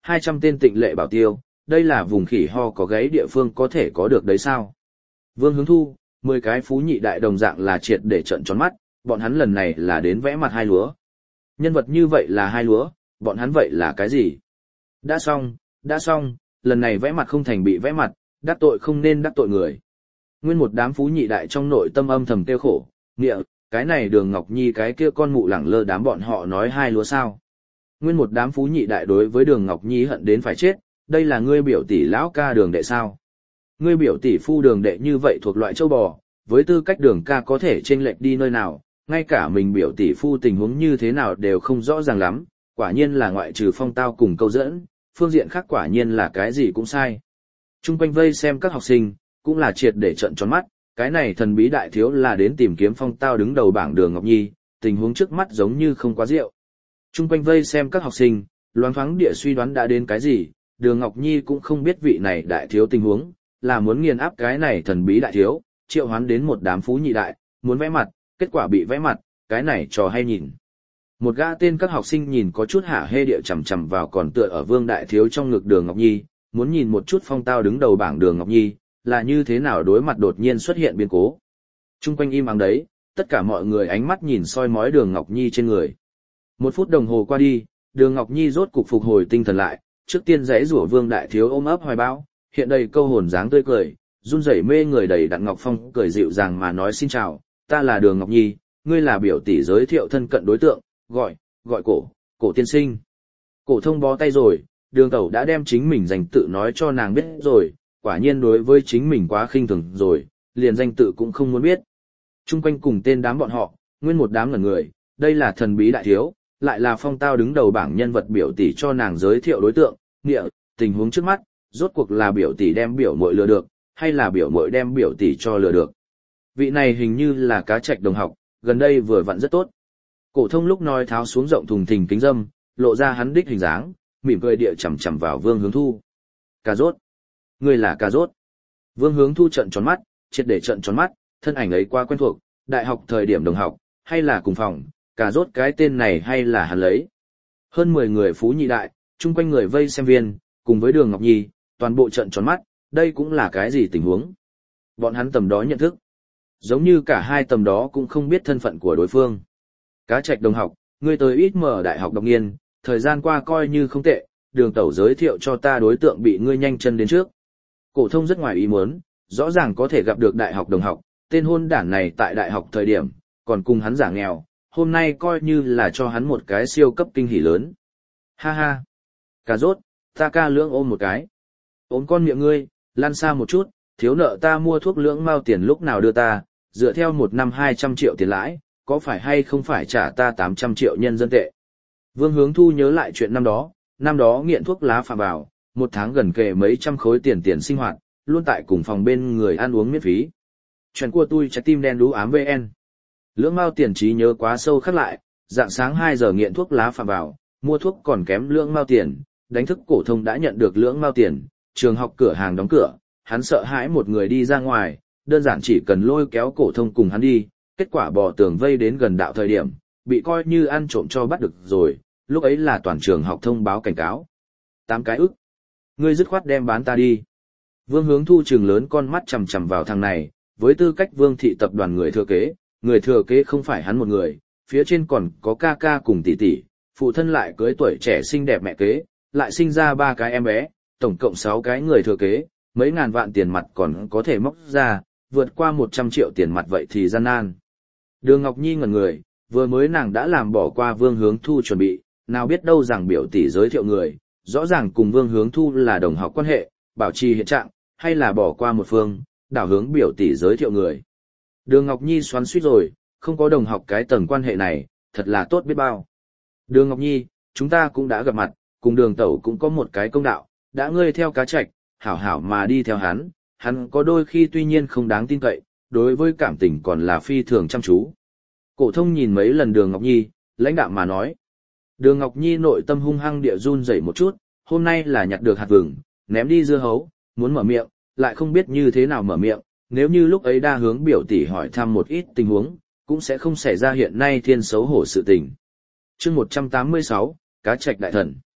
hai trăm tên tịnh lệ bảo tiêu, đây là vùng khỉ ho có gáy địa phương có thể có được đấy sao? Vương Hướng Thu, mười cái phú nhị đại đồng dạng là triệt để trận tròn mắt, bọn hắn lần này là đến vẽ mặt hai lúa. Nhân vật như vậy là hai lúa, bọn hắn vậy là cái gì? Đã xong, đã xong, lần này vẽ mặt không thành bị vẽ mặt, đắc tội không nên đắc tội người. Nguyên một đám phú nhị đại trong nội tâm âm thầm tiêu khổ, nghĩa, cái này Đường Ngọc Nhi cái kia con mụ lẳng lơ đám bọn họ nói hai lúa sao. Nguyên một đám phú nhị đại đối với Đường Ngọc Nhi hận đến phải chết, đây là ngươi biểu tỷ lão ca Đường đệ sao? Ngươi biểu tỷ phu Đường đệ như vậy thuộc loại châu bò, với tư cách Đường ca có thể chênh lệch đi nơi nào, ngay cả mình biểu tỷ phu tình huống như thế nào đều không rõ ràng lắm, quả nhiên là ngoại trừ phong tao cùng câu dẫn, phương diện khác quả nhiên là cái gì cũng sai. Trung quanh vây xem các học sinh, cũng là triệt để trận tròn mắt, cái này thần bí đại thiếu là đến tìm kiếm phong tao đứng đầu bảng Đường Ngọc Nhi, tình huống trước mắt giống như không quá rượu. Trung quanh vây xem các học sinh, loáng thoáng địa suy đoán đã đến cái gì, Đường Ngọc Nhi cũng không biết vị này đại thiếu tình huống, là muốn nghiền áp cái này thần bí đại thiếu, triệu hoán đến một đám phú nhị đại, muốn vẽ mặt, kết quả bị vẽ mặt, cái này trò hay nhìn. Một gã tên các học sinh nhìn có chút hả hê địa chầm chầm vào còn tựa ở Vương đại thiếu trong ngực Đường Ngọc Nhi, muốn nhìn một chút phong tao đứng đầu bảng Đường Ngọc Nhi, là như thế nào đối mặt đột nhiên xuất hiện biến cố. Trung quanh im ắng đấy, tất cả mọi người ánh mắt nhìn soi mói Đường Ngọc Nhi trên người. Một phút đồng hồ qua đi, Đường Ngọc Nhi rốt cục phục hồi tinh thần lại, trước tiên giãy rủa Vương đại thiếu ôm ấp hoài bão, hiện đầy câu hồn dáng tươi cười, run rẩy mê người đầy Đặng Ngọc Phong cười dịu dàng mà nói xin chào, ta là Đường Ngọc Nhi, ngươi là biểu tỷ giới thiệu thân cận đối tượng, gọi, gọi cổ, cổ tiên sinh. Cổ thông bó tay rồi, Đường tẩu đã đem chính mình danh tự nói cho nàng biết rồi, quả nhiên đối với chính mình quá khinh thường rồi, liền danh tự cũng không muốn biết. Trung quanh cùng tên đám bọn họ, nguyên một đám ngẩn người, đây là thần bí đại thiếu, lại là phong tao đứng đầu bảng nhân vật biểu tỷ cho nàng giới thiệu đối tượng, nghĩa, tình huống trước mắt, rốt cuộc là biểu tỷ đem biểu muội lừa được, hay là biểu muội đem biểu tỷ cho lừa được. Vị này hình như là cá trạch đồng học, gần đây vừa vặn rất tốt. Cổ thông lúc nói tháo xuống rộng thùng thình kính dâm, lộ ra hắn đích hình dáng, mỉm cười địa chằm chằm vào Vương Hướng Thu. Cà rốt. Ngươi là cà rốt. Vương Hướng Thu trợn tròn mắt, triệt để trợn tròn mắt, thân ảnh ấy quá quen thuộc, đại học thời điểm đồng học, hay là cùng phòng, cà rốt cái tên này hay là hắn lấy. Hơn mười người phú nhị đại, chung quanh người vây xem viên, cùng với Đường Ngọc Nhi, toàn bộ trợn tròn mắt, đây cũng là cái gì tình huống. Bọn hắn tầm đó nhận thức. Giống như cả hai tầm đó cũng không biết thân phận của đối phương. Cá trạch đồng học, ngươi tới ít mở đại học độc nghiên, thời gian qua coi như không tệ, Đường tẩu giới thiệu cho ta đối tượng bị ngươi nhanh chân đến trước. Cổ thông rất ngoài ý muốn, rõ ràng có thể gặp được đại học đồng học, tên hôn đản này tại đại học thời điểm, còn cùng hắn giả nghèo, hôm nay coi như là cho hắn một cái siêu cấp kinh hỉ lớn. Ha ha. Cà rốt, ta ca lưỡng ôm một cái. Ôm con miệng ngươi, lăn xa một chút, thiếu nợ ta mua thuốc lưỡng mao tiền lúc nào đưa ta, dựa theo một năm hai trăm triệu tiền lãi, có phải hay không phải trả ta tám trăm triệu nhân dân tệ. Vương Hướng Thu nhớ lại chuyện năm đó, năm đó nghiện thuốc lá phạm vào, một tháng gần kề mấy trăm khối tiền tiền sinh hoạt, luôn tại cùng phòng bên người ăn uống miễn phí. Chuyện của tôi trái tim đen đú ám vê en. Lưỡng mao tiền trí nhớ quá sâu khắc lại, dạng sáng hai giờ nghiện thuốc lá phạm vào, mua thuốc còn kém lưỡng mao tiền, đánh thức Cổ Thông đã nhận được lưỡng mao tiền, trường học cửa hàng đóng cửa, hắn sợ hãi một người đi ra ngoài, đơn giản chỉ cần lôi kéo Cổ Thông cùng hắn đi, kết quả bò tường vây đến gần đạo thời điểm, bị coi như ăn trộm cho bắt được rồi, lúc ấy là toàn trường học thông báo cảnh cáo. Tám cái ức. Ngươi dứt khoát đem bán ta đi. Vương Hướng Thu trừng lớn con mắt chằm chằm vào thằng này, với tư cách Vương thị tập đoàn người thừa kế, người thừa kế không phải hắn một người, phía trên còn có ca ca cùng tỷ tỷ, phụ thân lại cưới tuổi trẻ xinh đẹp mẹ kế, lại sinh ra ba cái em bé, tổng cộng sáu cái người thừa kế, mấy ngàn vạn tiền mặt còn có thể móc ra, vượt qua một trăm triệu tiền mặt vậy thì gian nan. Đường Ngọc Nhi ngẩn người, vừa mới nàng đã làm bỏ qua Vương Hướng Thu chuẩn bị, nào biết đâu rằng biểu tỷ giới thiệu người, rõ ràng cùng Vương Hướng Thu là đồng học quan hệ, bảo trì hiện trạng, hay là bỏ qua một phương, đảo hướng biểu tỷ giới thiệu người. Đường Ngọc Nhi xoắn suýt rồi, không có đồng học cái tầng quan hệ này, thật là tốt biết bao. Đường Ngọc Nhi, chúng ta cũng đã gặp mặt, cùng Đường tẩu cũng có một cái công đạo, đã ngươi theo cá trạch, hảo hảo mà đi theo hắn, hắn có đôi khi tuy nhiên không đáng tin cậy, đối với cảm tình còn là phi thường chăm chú. Cổ Thông nhìn mấy lần Đường Ngọc Nhi, lãnh đạm mà nói. Đường Ngọc Nhi nội tâm hung hăng địa run rẩy một chút, hôm nay là nhặt được hạt vừng, ném đi dưa hấu, muốn mở miệng, lại không biết như thế nào mở miệng, nếu như lúc ấy đa hướng biểu tỷ hỏi thăm một ít tình huống, cũng sẽ không xảy ra hiện nay thiên xấu hổ sự tình. Chương một trăm tám mươi sáu, cá trạch đại thần.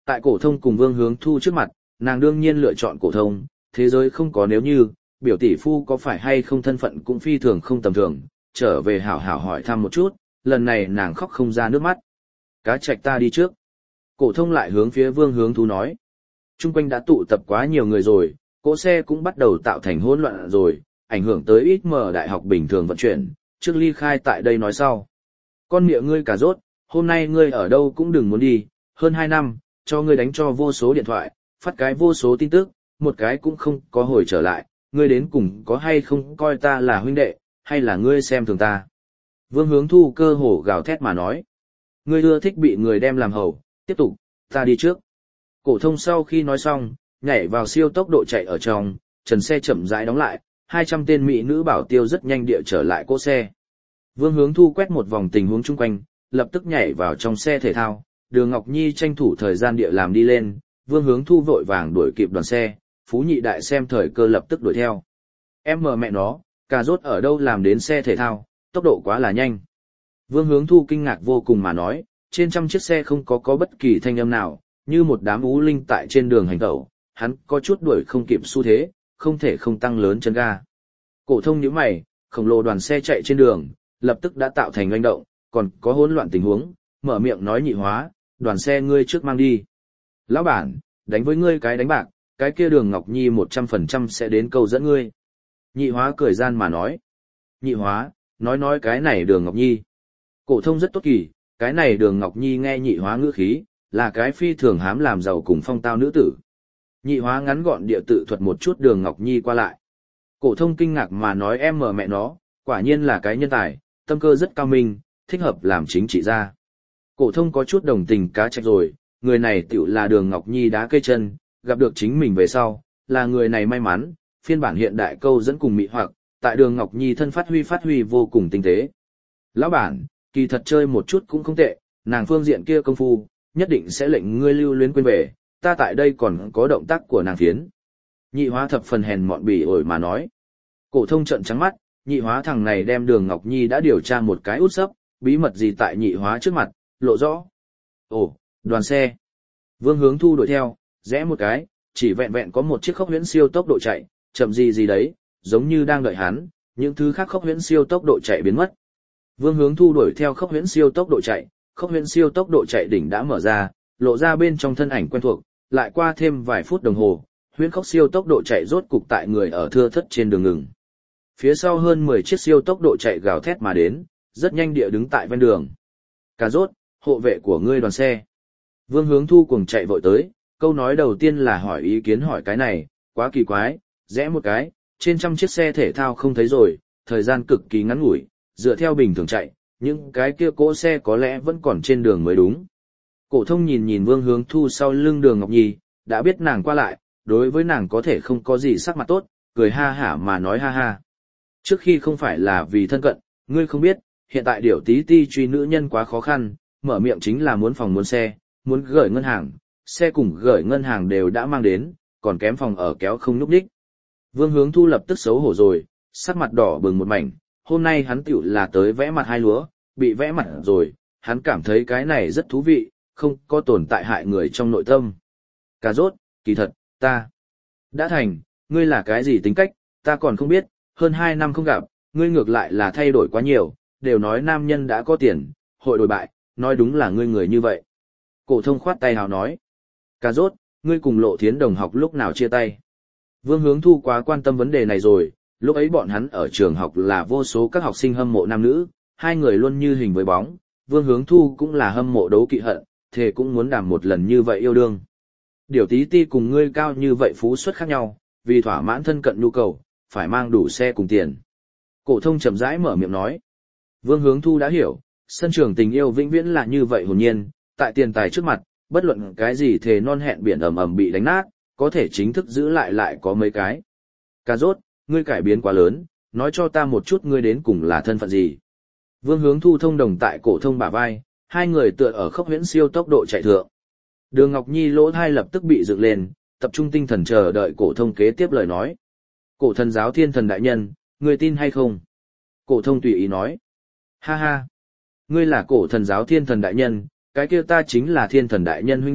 Tại cổ thông cùng Vương Hướng Thu trước mặt, nàng đương nhiên lựa chọn cổ thông, thế giới không có nếu như, biểu tỷ phu có phải hay không thân phận cũng phi thường không tầm thường, trở về hảo hảo hỏi thăm một chút, lần này nàng khóc không ra nước mắt. Cá Trạch ta đi trước. Cổ thông lại hướng phía Vương Hướng Thu nói. Trung quanh đã tụ tập quá nhiều người rồi, cỗ xe cũng bắt đầu tạo thành hỗn loạn rồi, ảnh hưởng tới ít mở đại học bình thường vận chuyển, trước ly khai tại đây nói sau. Con miệng ngươi cà rốt, hôm nay ngươi ở đâu cũng đừng muốn đi, hơn hai năm, cho ngươi đánh cho vô số điện thoại, phát cái vô số tin tức, một cái cũng không có hồi trở lại, ngươi đến cùng có hay không coi ta là huynh đệ, hay là ngươi xem thường ta. Vương Hướng Thu cơ hồ gào thét mà nói. Ngươi ưa thích bị người đem làm hầu, tiếp tục, ta đi trước. Cổ thông sau khi nói xong, nhảy vào siêu tốc độ chạy ở trong, trần xe chậm rãi đóng lại, hai trăm tên mỹ nữ bảo tiêu rất nhanh địa trở lại cỗ xe. Vương Hướng Thu quét một vòng tình huống chung quanh, lập tức nhảy vào trong xe thể thao, Đường Ngọc Nhi tranh thủ thời gian địa làm đi lên, Vương Hướng Thu vội vàng đuổi kịp đoàn xe, Phú Nhị Đại xem thời cơ lập tức đuổi theo. Em mờ mẹ nó, cà rốt ở đâu làm đến xe thể thao, tốc độ quá là nhanh. Vương Hướng Thu kinh ngạc vô cùng mà nói, trên trăm chiếc xe không có có bất kỳ thanh âm nào, như một đám ú linh tại trên đường hành tẩu, hắn có chút đuổi không kịp xu thế, không thể không tăng lớn chân ga. Cổ thông nhíu mày, khổng lồ đoàn xe chạy trên đường, lập tức đã tạo thành oanh động, còn có hỗn loạn tình huống, mở miệng nói Nhị Hóa, đoàn xe ngươi trước mang đi. Lão bản, đánh với ngươi cái đánh bạc, cái kia Đường Ngọc Nhi một trăm phần trăm sẽ đến câu dẫn ngươi. Nhị Hóa cười gian mà nói. Nhị Hóa, nói nói cái này Đường Ngọc Nhi. Cổ thông rất tốt kỳ, cái này Đường Ngọc Nhi nghe Nhị Hóa ngữ khí, là cái phi thường hám làm giàu cùng phong tao nữ tử. Nhị Hóa ngắn gọn địa tự thuật một chút Đường Ngọc Nhi qua lại. Cổ thông kinh ngạc mà nói em mở mẹ nó, quả nhiên là cái nhân tài, tâm cơ rất cao minh, thích hợp làm chính trị gia. Cổ thông có chút đồng tình Cá Trạch rồi, người này tựu là Đường Ngọc Nhi đá cây chân, gặp được chính mình về sau, là người này may mắn, phiên bản hiện đại câu dẫn cùng mị hoặc, tại Đường Ngọc Nhi thân phát huy phát huy vô cùng tinh tế. Lão bản, kỳ thật chơi một chút cũng không tệ, nàng phương diện kia công phu, nhất định sẽ lệnh ngươi lưu luyến quên về, ta tại đây còn có động tác của nàng phiến. Nhị Hóa thập phần hèn mọn bỉ ổi mà nói. Cổ thông trợn trắng mắt, Nhị Hóa thằng này đem Đường Ngọc Nhi đã điều tra một cái út sấp, bí mật gì tại Nhị Hóa trước mặt, lộ rõ. Ồ, đoàn xe. Vương Hướng Thu đuổi theo, rẽ một cái, chỉ vẹn vẹn có một chiếc khốc huyễn siêu tốc độ chạy, chậm gì gì đấy, giống như đang đợi hắn, những thứ khác khốc huyễn siêu tốc độ chạy biến mất. Vương Hướng Thu đuổi theo khốc huyễn siêu tốc độ chạy, khốc huyễn siêu tốc độ chạy đỉnh đã mở ra, lộ ra bên trong thân ảnh quen thuộc, lại qua thêm vài phút đồng hồ, huyễn khốc siêu tốc độ chạy rốt cục tại người ở thưa thất trên đường ngừng. Phía sau hơn mười chiếc siêu tốc độ chạy gào thét mà đến, rất nhanh địa đứng tại ven đường. Cà rốt, hộ vệ của ngươi đoàn xe. Vương Hướng Thu cuồng chạy vội tới, câu nói đầu tiên là hỏi ý kiến hỏi cái này, quá kỳ quái, rẽ một cái, trên trăm chiếc xe thể thao không thấy rồi, thời gian cực kỳ ngắn ngủi, dựa theo bình thường chạy, những cái kia cỗ xe có lẽ vẫn còn trên đường mới đúng. Cổ thông nhìn nhìn Vương Hướng Thu sau lưng Đường Ngọc Nhi, đã biết nàng qua lại, đối với nàng có thể không có gì sắc mặt tốt, cười ha hả mà nói ha ha. Trước khi không phải là vì thân cận, ngươi không biết, hiện tại điều tí ti truy nữ nhân quá khó khăn, mở miệng chính là muốn phòng muốn xe, muốn gửi ngân hàng, xe cùng gửi ngân hàng đều đã mang đến, còn kém phòng ở kéo không núp đích. Vương Hướng Thu lập tức xấu hổ rồi, sắc mặt đỏ bừng một mảnh, hôm nay hắn tiểu là tới vẽ mặt hai lúa, bị vẽ mặt rồi, hắn cảm thấy cái này rất thú vị, không có tồn tại hại người trong nội tâm. Cà rốt, kỳ thật, ta đã thành, ngươi là cái gì tính cách, ta còn không biết, hơn hai năm không gặp, ngươi ngược lại là thay đổi quá nhiều, đều nói nam nhân đã có tiền, hội đổi bại, nói đúng là ngươi người như vậy. Cổ thông khoát tay hào nói, Cà rốt, ngươi cùng Lộ Thiến đồng học lúc nào chia tay? Vương Hướng Thu quá quan tâm vấn đề này rồi, lúc ấy bọn hắn ở trường học là vô số các học sinh hâm mộ nam nữ, hai người luôn như hình với bóng, Vương Hướng Thu cũng là hâm mộ đấu kỵ hận, thề cũng muốn đảm một lần như vậy yêu đương. Điều tí ti cùng ngươi cao như vậy phú suất khác nhau, vì thỏa mãn thân cận nhu cầu, phải mang đủ xe cùng tiền. Cổ thông chậm rãi mở miệng nói. Vương Hướng Thu đã hiểu, sân trường tình yêu vĩnh viễn là như vậy hồn nhiên, tại tiền tài trước mặt, bất luận cái gì thề non hẹn biển ầm ầm bị đánh nát, có thể chính thức giữ lại lại có mấy cái. Cà rốt, ngươi cải biến quá lớn, nói cho ta một chút ngươi đến cùng là thân phận gì. Vương Hướng Thu thông đồng tại cổ thông bả vai, hai người tựa ở khốc huyễn siêu tốc độ chạy thượng. Đường Ngọc Nhi lỗ thai lập tức bị dựng lên, tập trung tinh thần chờ đợi cổ thông kế tiếp lời nói. Cổ thần giáo thiên thần đại nhân, ngươi tin hay không? Cổ thông tùy ý nói. Ha ha, ngươi là cổ thần giáo thiên thần đại nhân, cái kia ta chính là thiên thần đại nhân huynh đệ,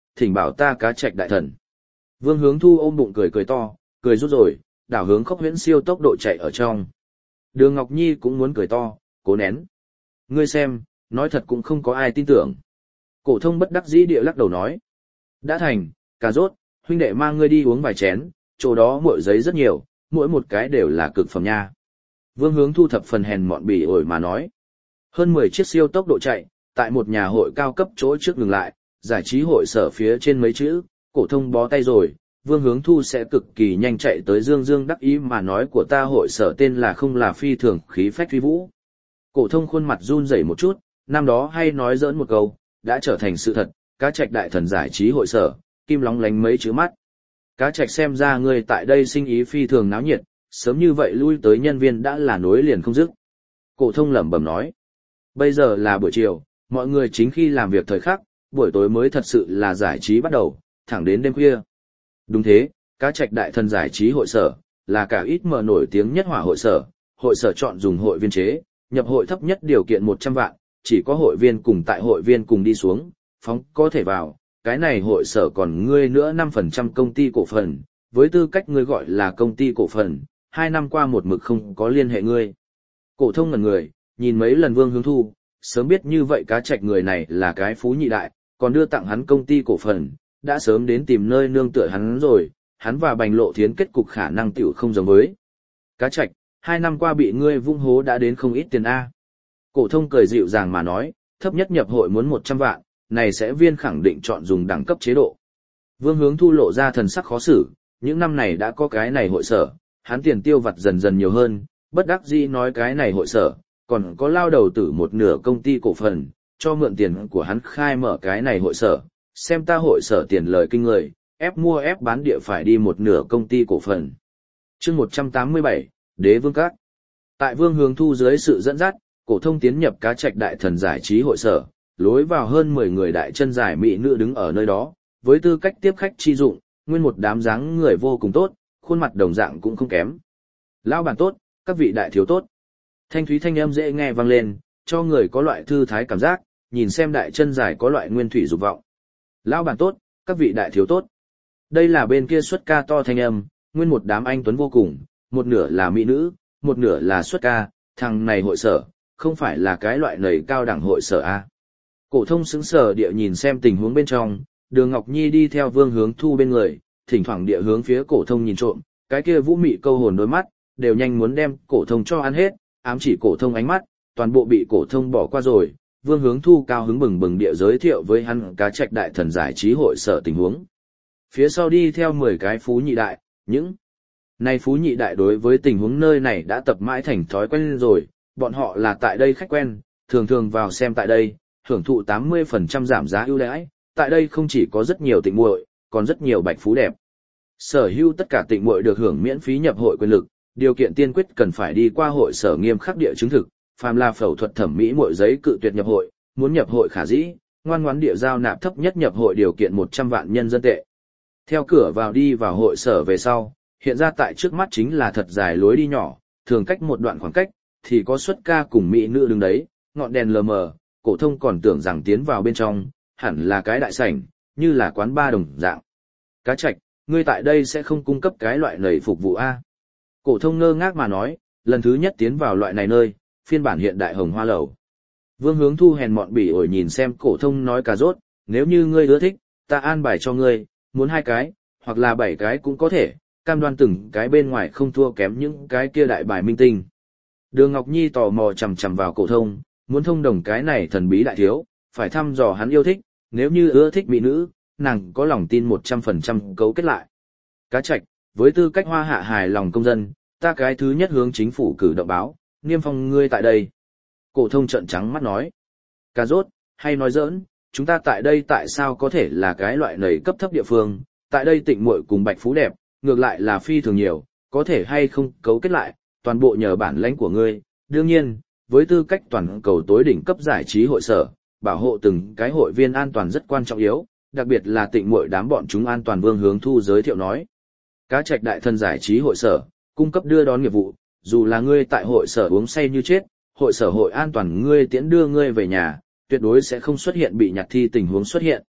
thỉnh bảo ta cá trạch đại thần. Vương Hướng Thu ôm bụng cười cười to, cười rút rồi, đảo hướng Khốc Huyễn siêu tốc độ chạy ở trong. Đường Ngọc Nhi cũng muốn cười to, cố nén. Ngươi xem, nói thật cũng không có ai tin tưởng. Cổ Thông bất đắc dĩ địa lắc đầu nói. Đã thành, cà rốt, huynh đệ mang ngươi đi uống vài chén, chỗ đó muội giấy rất nhiều, mỗi một cái đều là cực phẩm nha. Vương Hướng Thu thập phần hèn mọn bỉ ổi mà nói. Hơn mười chiếc siêu tốc độ chạy, tại một nhà hội cao cấp chỗ trước ngừng lại, giải trí hội sở phía trên mấy chữ, Cổ Thông bó tay rồi, Vương Hướng Thu sẽ cực kỳ nhanh chạy tới dương dương đắc ý mà nói của ta hội sở tên là không là phi thường khí phách phi vũ. Cổ Thông khuôn mặt run rẩy một chút, năm đó hay nói giỡn một câu, đã trở thành sự thật, cá trạch đại thần giải trí hội sở, kim lóng lánh mấy chữ mắt. Cá trạch xem ra ngươi tại đây sinh ý phi thường náo nhiệt, sớm như vậy lui tới nhân viên đã là nối liền không dứt. Cổ Thông lẩm bẩm nói, bây giờ là buổi chiều, mọi người chính khi làm việc thời khắc, buổi tối mới thật sự là giải trí bắt đầu, thẳng đến đêm khuya. Đúng thế, cá trạch đại thần giải trí hội sở, là cả ít mờ nổi tiếng nhất hỏa hội sở, hội sở chọn dùng hội viên chế, nhập hội thấp nhất điều kiện một trăm vạn, chỉ có hội viên cùng tại hội viên cùng đi xuống, phóng có thể vào, cái này hội sở còn ngươi nữa năm phần trăm công ty cổ phần, với tư cách ngươi gọi là công ty cổ phần, hai năm qua một mực không có liên hệ ngươi. Cổ Thông ngẩn người, nhìn mấy lần Vương Hướng Thu, sớm biết như vậy cá trạch người này là cái phú nhị đại, còn đưa tặng hắn công ty cổ phần, đã sớm đến tìm nơi nương tựa hắn rồi, hắn và Bành Lộ Thiến kết cục khả năng tiểu không giống với. Cá trạch, hai năm qua bị ngươi vung hố đã đến không ít tiền A. Cổ Thông cười dịu dàng mà nói, thấp nhất nhập hội muốn một trăm vạn, này sẽ viên khẳng định chọn dùng đẳng cấp chế độ. Vương Hướng Thu lộ ra thần sắc khó xử, những năm này đã có cái này hội sở, hắn tiền tiêu vặt dần dần nhiều hơn, bất đắc dĩ nói cái này hội sở, còn có lao đầu tử một nửa công ty cổ phần, cho mượn tiền của hắn khai mở cái này hội sở, xem ta hội sở tiền lời kinh người, ép mua ép bán địa phải đi một nửa công ty cổ phần. Chương một trăm tám mươi bảy, Đế Vương Các. Tại Vương Hướng Thu dưới sự dẫn dắt, Cổ Thông tiến nhập cá trạch đại thần giải trí hội sở, lối vào hơn mười người đại chân dài mỹ nữ đứng ở nơi đó, với tư cách tiếp khách chi dụng, nguyên một đám dáng người vô cùng tốt, khuôn mặt đồng dạng cũng không kém. Lão bản tốt, các vị đại thiếu tốt. Thanh thúy thanh âm dễ nghe vang lên, cho người có loại thư thái cảm giác, nhìn xem đại chân dài có loại nguyên thủy dục vọng. Lão bản tốt, các vị đại thiếu tốt. Đây là bên kia xuất ca to thanh âm, nguyên một đám anh tuấn vô cùng, một nửa là mỹ nữ, một nửa là xuất ca, thằng này hội sở, không phải là cái loại nầy cao đẳng hội sở a. Cổ Thông sững sờ địa nhìn xem tình huống bên trong, Đường Ngọc Nhi đi theo Vương Hướng Thu bên người, thỉnh thoảng địa hướng phía Cổ Thông nhìn trộm, cái kia vũ mị câu hồn đôi mắt, đều nhanh muốn đem Cổ Thông cho ăn hết, ám chỉ Cổ Thông ánh mắt, toàn bộ bị Cổ Thông bỏ qua rồi. Vương Hướng Thu cao hứng bừng bừng địa giới thiệu với hắn cá trạch đại thần giải trí hội sở tình huống. Phía sau đi theo mười cái phú nhị đại, những này phú nhị đại đối với tình huống nơi này đã tập mãi thành thói quen rồi, bọn họ là tại đây khách quen, thường thường vào xem tại đây, hưởng thụ tám mươi phần trăm giảm giá ưu đãi, tại đây không chỉ có rất nhiều tịnh muội, còn rất nhiều bạch phú đẹp. Sở hữu tất cả tịnh muội được hưởng miễn phí nhập hội quyền lực, điều kiện tiên quyết cần phải đi qua hội sở nghiêm khắc địa chứng thực, phàm là phẫu thuật thẩm mỹ muội giấy cự tuyệt nhập hội, muốn nhập hội khả dĩ, ngoan ngoãn địa giao nạp thấp nhất nhập hội điều kiện một trăm vạn nhân dân tệ. Theo cửa vào đi vào hội sở về sau, hiện ra tại trước mắt chính là thật dài lối đi nhỏ, thường cách một đoạn khoảng cách, thì có xuất ca cùng mỹ nữ đứng đấy, ngọn đèn lờ mờ, Cổ Thông còn tưởng rằng tiến vào bên trong, hẳn là cái đại sảnh, như là quán bar đồng dạng. Cá trạch, ngươi tại đây sẽ không cung cấp cái loại này phục vụ a? Cổ Thông ngơ ngác mà nói, lần thứ nhất tiến vào loại này nơi, phiên bản hiện đại hồng hoa lầu. Vương Hướng Thu hèn mọn bỉ ổi nhìn xem Cổ Thông nói cà rốt, nếu như ngươi ưa thích, ta an bài cho ngươi, muốn hai cái, hoặc là bảy cái cũng có thể, cam đoan từng cái bên ngoài không thua kém những cái kia đại bài minh tinh. Đường Ngọc Nhi tò mò chằm chằm vào Cổ Thông, muốn thông đồng cái này thần bí đại thiếu, phải thăm dò hắn yêu thích, nếu như ưa thích mỹ nữ, nàng có lòng tin một trăm phần trăm cấu kết lại. Cá trạch, với tư cách hoa hạ hài lòng công dân, ta cái thứ nhất hướng chính phủ cử động báo, niêm phong ngươi tại đây. Cổ Thông trợn trắng mắt nói. Cà rốt, hay nói giỡn, chúng ta tại đây tại sao có thể là cái loại nầy cấp thấp địa phương, tại đây tịnh muội cùng bạch phú đẹp, ngược lại là phi thường nhiều, có thể hay không cấu kết lại, toàn bộ nhờ bản lãnh của ngươi. Đương nhiên, với tư cách toàn cầu tối đỉnh cấp giải trí hội sở, bảo hộ từng cái hội viên an toàn rất quan trọng yếu, đặc biệt là tịnh muội đám bọn chúng an toàn. Vương Hướng Thu giới thiệu nói. Cá trạch đại thần giải trí hội sở, cung cấp đưa đón nghiệp vụ, dù là ngươi tại hội sở uống say như chết, hội sở hội an toàn ngươi tiễn đưa ngươi về nhà, tuyệt đối sẽ không xuất hiện bị nhặt thi tình huống xuất hiện.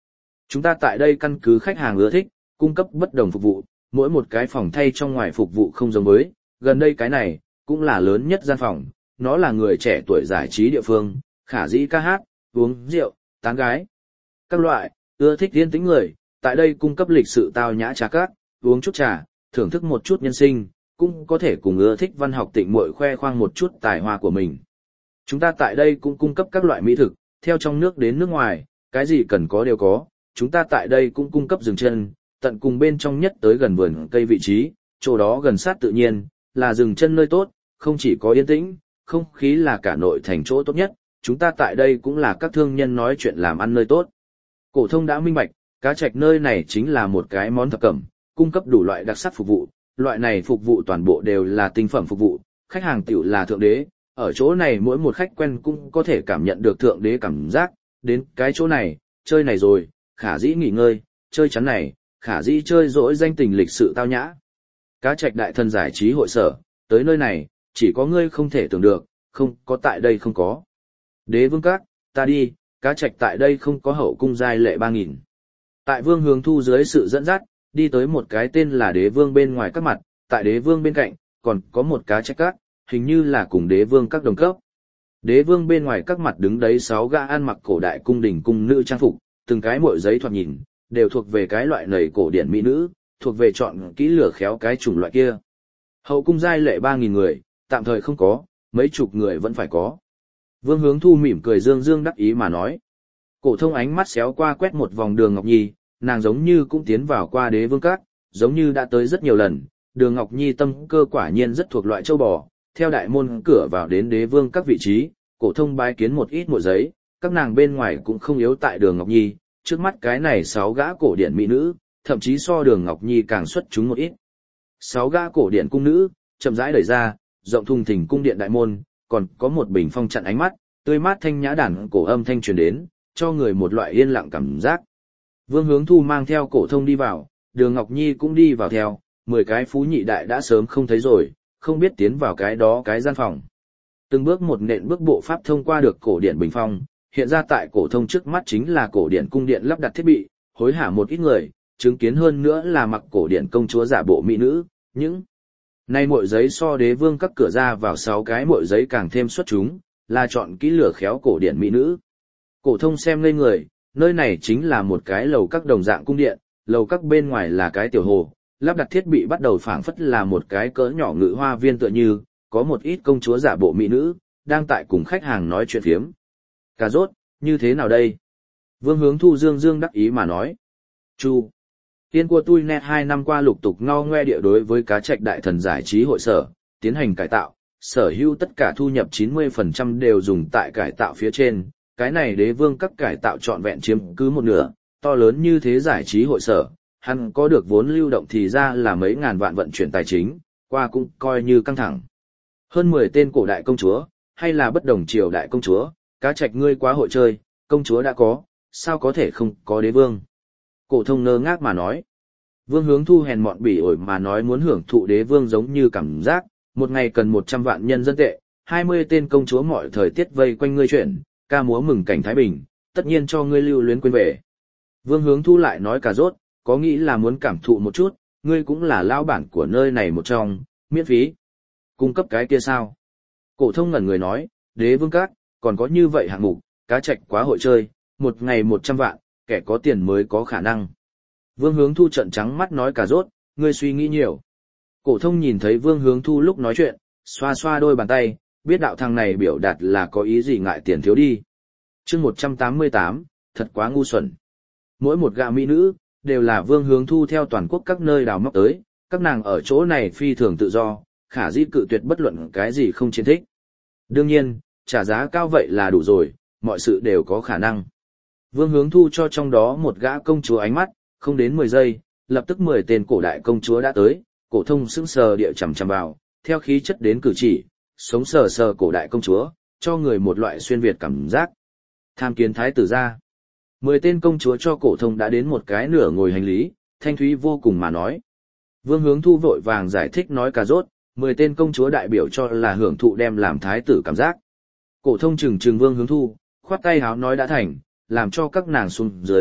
Chúng ta tại đây căn cứ khách hàng ưa thích, cung cấp bất đồng phục vụ, mỗi một cái phòng thay trong ngoài phục vụ không giống với, gần đây cái này, cũng là lớn nhất gian phòng, nó là người trẻ tuổi giải trí địa phương, khả dĩ ca hát, uống rượu, tán gái. Các loại, ưa thích yên tĩnh người, tại đây cung cấp lịch sự tao nhã trà cát, uống chút trà, thưởng thức một chút nhân sinh, cũng có thể cùng ưa thích văn học tịnh muội khoe khoang một chút tài hoa của mình. Chúng ta tại đây cũng cung cấp các loại mỹ thực, theo trong nước đến nước ngoài, cái gì cần có đều có. Chúng ta tại đây cũng cung cấp dừng chân, tận cùng bên trong nhất tới gần vườn cây vị trí, chỗ đó gần sát tự nhiên, là dừng chân nơi tốt, không chỉ có yên tĩnh, không khí là cả nội thành chỗ tốt nhất. Chúng ta tại đây cũng là các thương nhân nói chuyện làm ăn nơi tốt. Cổ thông đã minh bạch, Cá Trạch nơi này chính là một cái món thập cẩm, cung cấp đủ loại đặc sắc phục vụ, loại này phục vụ toàn bộ đều là tinh phẩm phục vụ, khách hàng tiểu là thượng đế, ở chỗ này mỗi một khách quen cũng có thể cảm nhận được thượng đế cảm giác, đến cái chỗ này, chơi này rồi, khả dĩ nghỉ ngơi, chơi chắn này, khả dĩ chơi dỗi danh tình lịch sự tao nhã. Cá Trạch đại thần giải trí hội sở, tới nơi này, chỉ có ngươi không thể tưởng được, không có tại đây không có. Đế Vương Các, ta đi, Cá Trạch tại đây không có hậu cung giai lệ ba nghìn. Tại Vương Hướng Thu dưới sự dẫn dắt, đi tới một cái tên là Đế Vương bên ngoài các mặt, tại Đế Vương bên cạnh, còn có một Cá Trạch Các, hình như là cùng Đế Vương Các đồng cấp. Đế Vương bên ngoài các mặt đứng đấy sáu gã ăn mặc cổ đại cung đình cung nữ trang phục, từng cái mội giấy thoạt nhìn, đều thuộc về cái loại nầy cổ điển mỹ nữ, thuộc về chọn kỹ lửa khéo cái chủng loại kia. Hậu cung giai lệ ba nghìn người, tạm thời không có, mấy chục người vẫn phải có. Vương Hướng Thu mỉm cười dương dương đắc ý mà nói. Cổ thông ánh mắt xéo qua quét một vòng Đường Ngọc Nhi, nàng giống như cũng tiến vào qua Đế Vương Các, giống như đã tới rất nhiều lần. Đường Ngọc Nhi tâm cơ quả nhiên rất thuộc loại châu bò, theo đại môn cửa vào đến Đế Vương Các vị trí, cổ thông bái kiến một ít mội giấy, các nàng bên ngoài cũng không yếu tại Đường Ngọc Nhi, trước mắt cái này sáu gã cổ điển mỹ nữ, thậm chí so Đường Ngọc Nhi càng xuất chúng một ít. Sáu gã cổ điển cung nữ, chậm rãi đẩy ra, rộng thùng thình cung điện đại môn, còn có một bình phong chặn ánh mắt, tươi mát thanh nhã đàn cổ âm thanh truyền đến, cho người một loại yên lặng cảm giác. Vương Hướng Thu mang theo cổ thông đi vào, Đường Ngọc Nhi cũng đi vào theo, mười cái phú nhị đại đã sớm không thấy rồi, không biết tiến vào cái đó cái gian phòng. Từng bước một nện bước bộ pháp thông qua được cổ điện bình phong, hiện ra tại cổ thông trước mắt chính là cổ điện cung điện lắp đặt thiết bị, hối hả một ít người, chứng kiến hơn nữa là mặc cổ điện công chúa giả bộ mỹ nữ, những nay mội giấy so Đế Vương Các cửa ra vào sáu cái mội giấy càng thêm xuất chúng, là chọn kỹ lửa khéo cổ điện mỹ nữ. Cổ thông xem ngây người, nơi này chính là một cái lầu các đồng dạng cung điện, lầu các bên ngoài là cái tiểu hồ, lắp đặt thiết bị bắt đầu phảng phất là một cái cỡ nhỏ ngự hoa viên tựa như, có một ít công chúa giả bộ mỹ nữ, đang tại cùng khách hàng nói chuyện phiếm. Cà rốt, như thế nào đây? Vương Hướng Thu dương dương đắc ý mà nói. Chu. Tiên của tôi net hai năm qua lục tục ngao ngoe địa đối với Cá Trạch đại thần giải trí hội sở, tiến hành cải tạo, sở hữu tất cả thu nhập chín mươi phần trăm đều dùng tại cải tạo phía trên, cái này Đế Vương Các cải tạo trọn vẹn chiếm cứ một nửa, to lớn như thế giải trí hội sở, hắn có được vốn lưu động thì ra là mấy ngàn vạn vận chuyển tài chính, qua cũng coi như căng thẳng. Hơn mười tên cổ đại công chúa, hay là bất đồng triều đại công chúa, Cá Trạch ngươi quá hội chơi, công chúa đã có, sao có thể không có đế vương? Cổ thông ngơ ngác mà nói. Vương Hướng Thu hèn mọn bỉ ổi mà nói muốn hưởng thụ đế vương giống như cảm giác, một ngày cần một trăm vạn nhân dân tệ, hai mươi tên công chúa mọi thời tiết vây quanh ngươi chuyển, ca múa mừng cảnh thái bình, tất nhiên cho ngươi lưu luyến quên về. Vương Hướng Thu lại nói cà rốt, có nghĩ là muốn cảm thụ một chút, ngươi cũng là lão bản của nơi này một trong, miễn phí. Cung cấp cái kia sao? Cổ thông ngẩn người nói, Đế Vương Các, còn có như vậy hạng mục, Cá Trạch quá hội chơi, một ngày một trăm vạn, kẻ có tiền mới có khả năng. Vương Hướng Thu trợn trắng mắt nói cà rốt, ngươi suy nghĩ nhiều. Cổ thông nhìn thấy Vương Hướng Thu lúc nói chuyện, xoa xoa đôi bàn tay, biết đạo thằng này biểu đạt là có ý gì ngại tiền thiếu đi. Chương một trăm tám mươi tám, thật quá ngu xuẩn. Mỗi một gã mỹ nữ đều là Vương Hướng Thu theo toàn quốc các nơi đào móc tới, các nàng ở chỗ này phi thường tự do, khả dĩ cự tuyệt bất luận cái gì không chiến thích. Đương nhiên, trả giá cao vậy là đủ rồi, mọi sự đều có khả năng. Vương Hướng Thu cho trong đó một gã công chúa ánh mắt, không đến mười giây, lập tức mười tên cổ đại công chúa đã tới, cổ thông sững sờ địa chằm chằm vào, theo khí chất đến cử chỉ, sống sờ sờ cổ đại công chúa, cho người một loại xuyên việt cảm giác. Tham kiến thái tử gia. Mười tên công chúa cho cổ thông đã đến một cái nửa ngồi hành lý, thanh thúy vô cùng mà nói. Vương Hướng Thu vội vàng giải thích nói cà rốt, mười tên công chúa đại biểu cho là hưởng thụ đem làm thái tử cảm giác. Cổ thông trừng trừng Vương Hướng Thu, khoát tay háo nói đã thành, làm cho các nàng xuống dưới,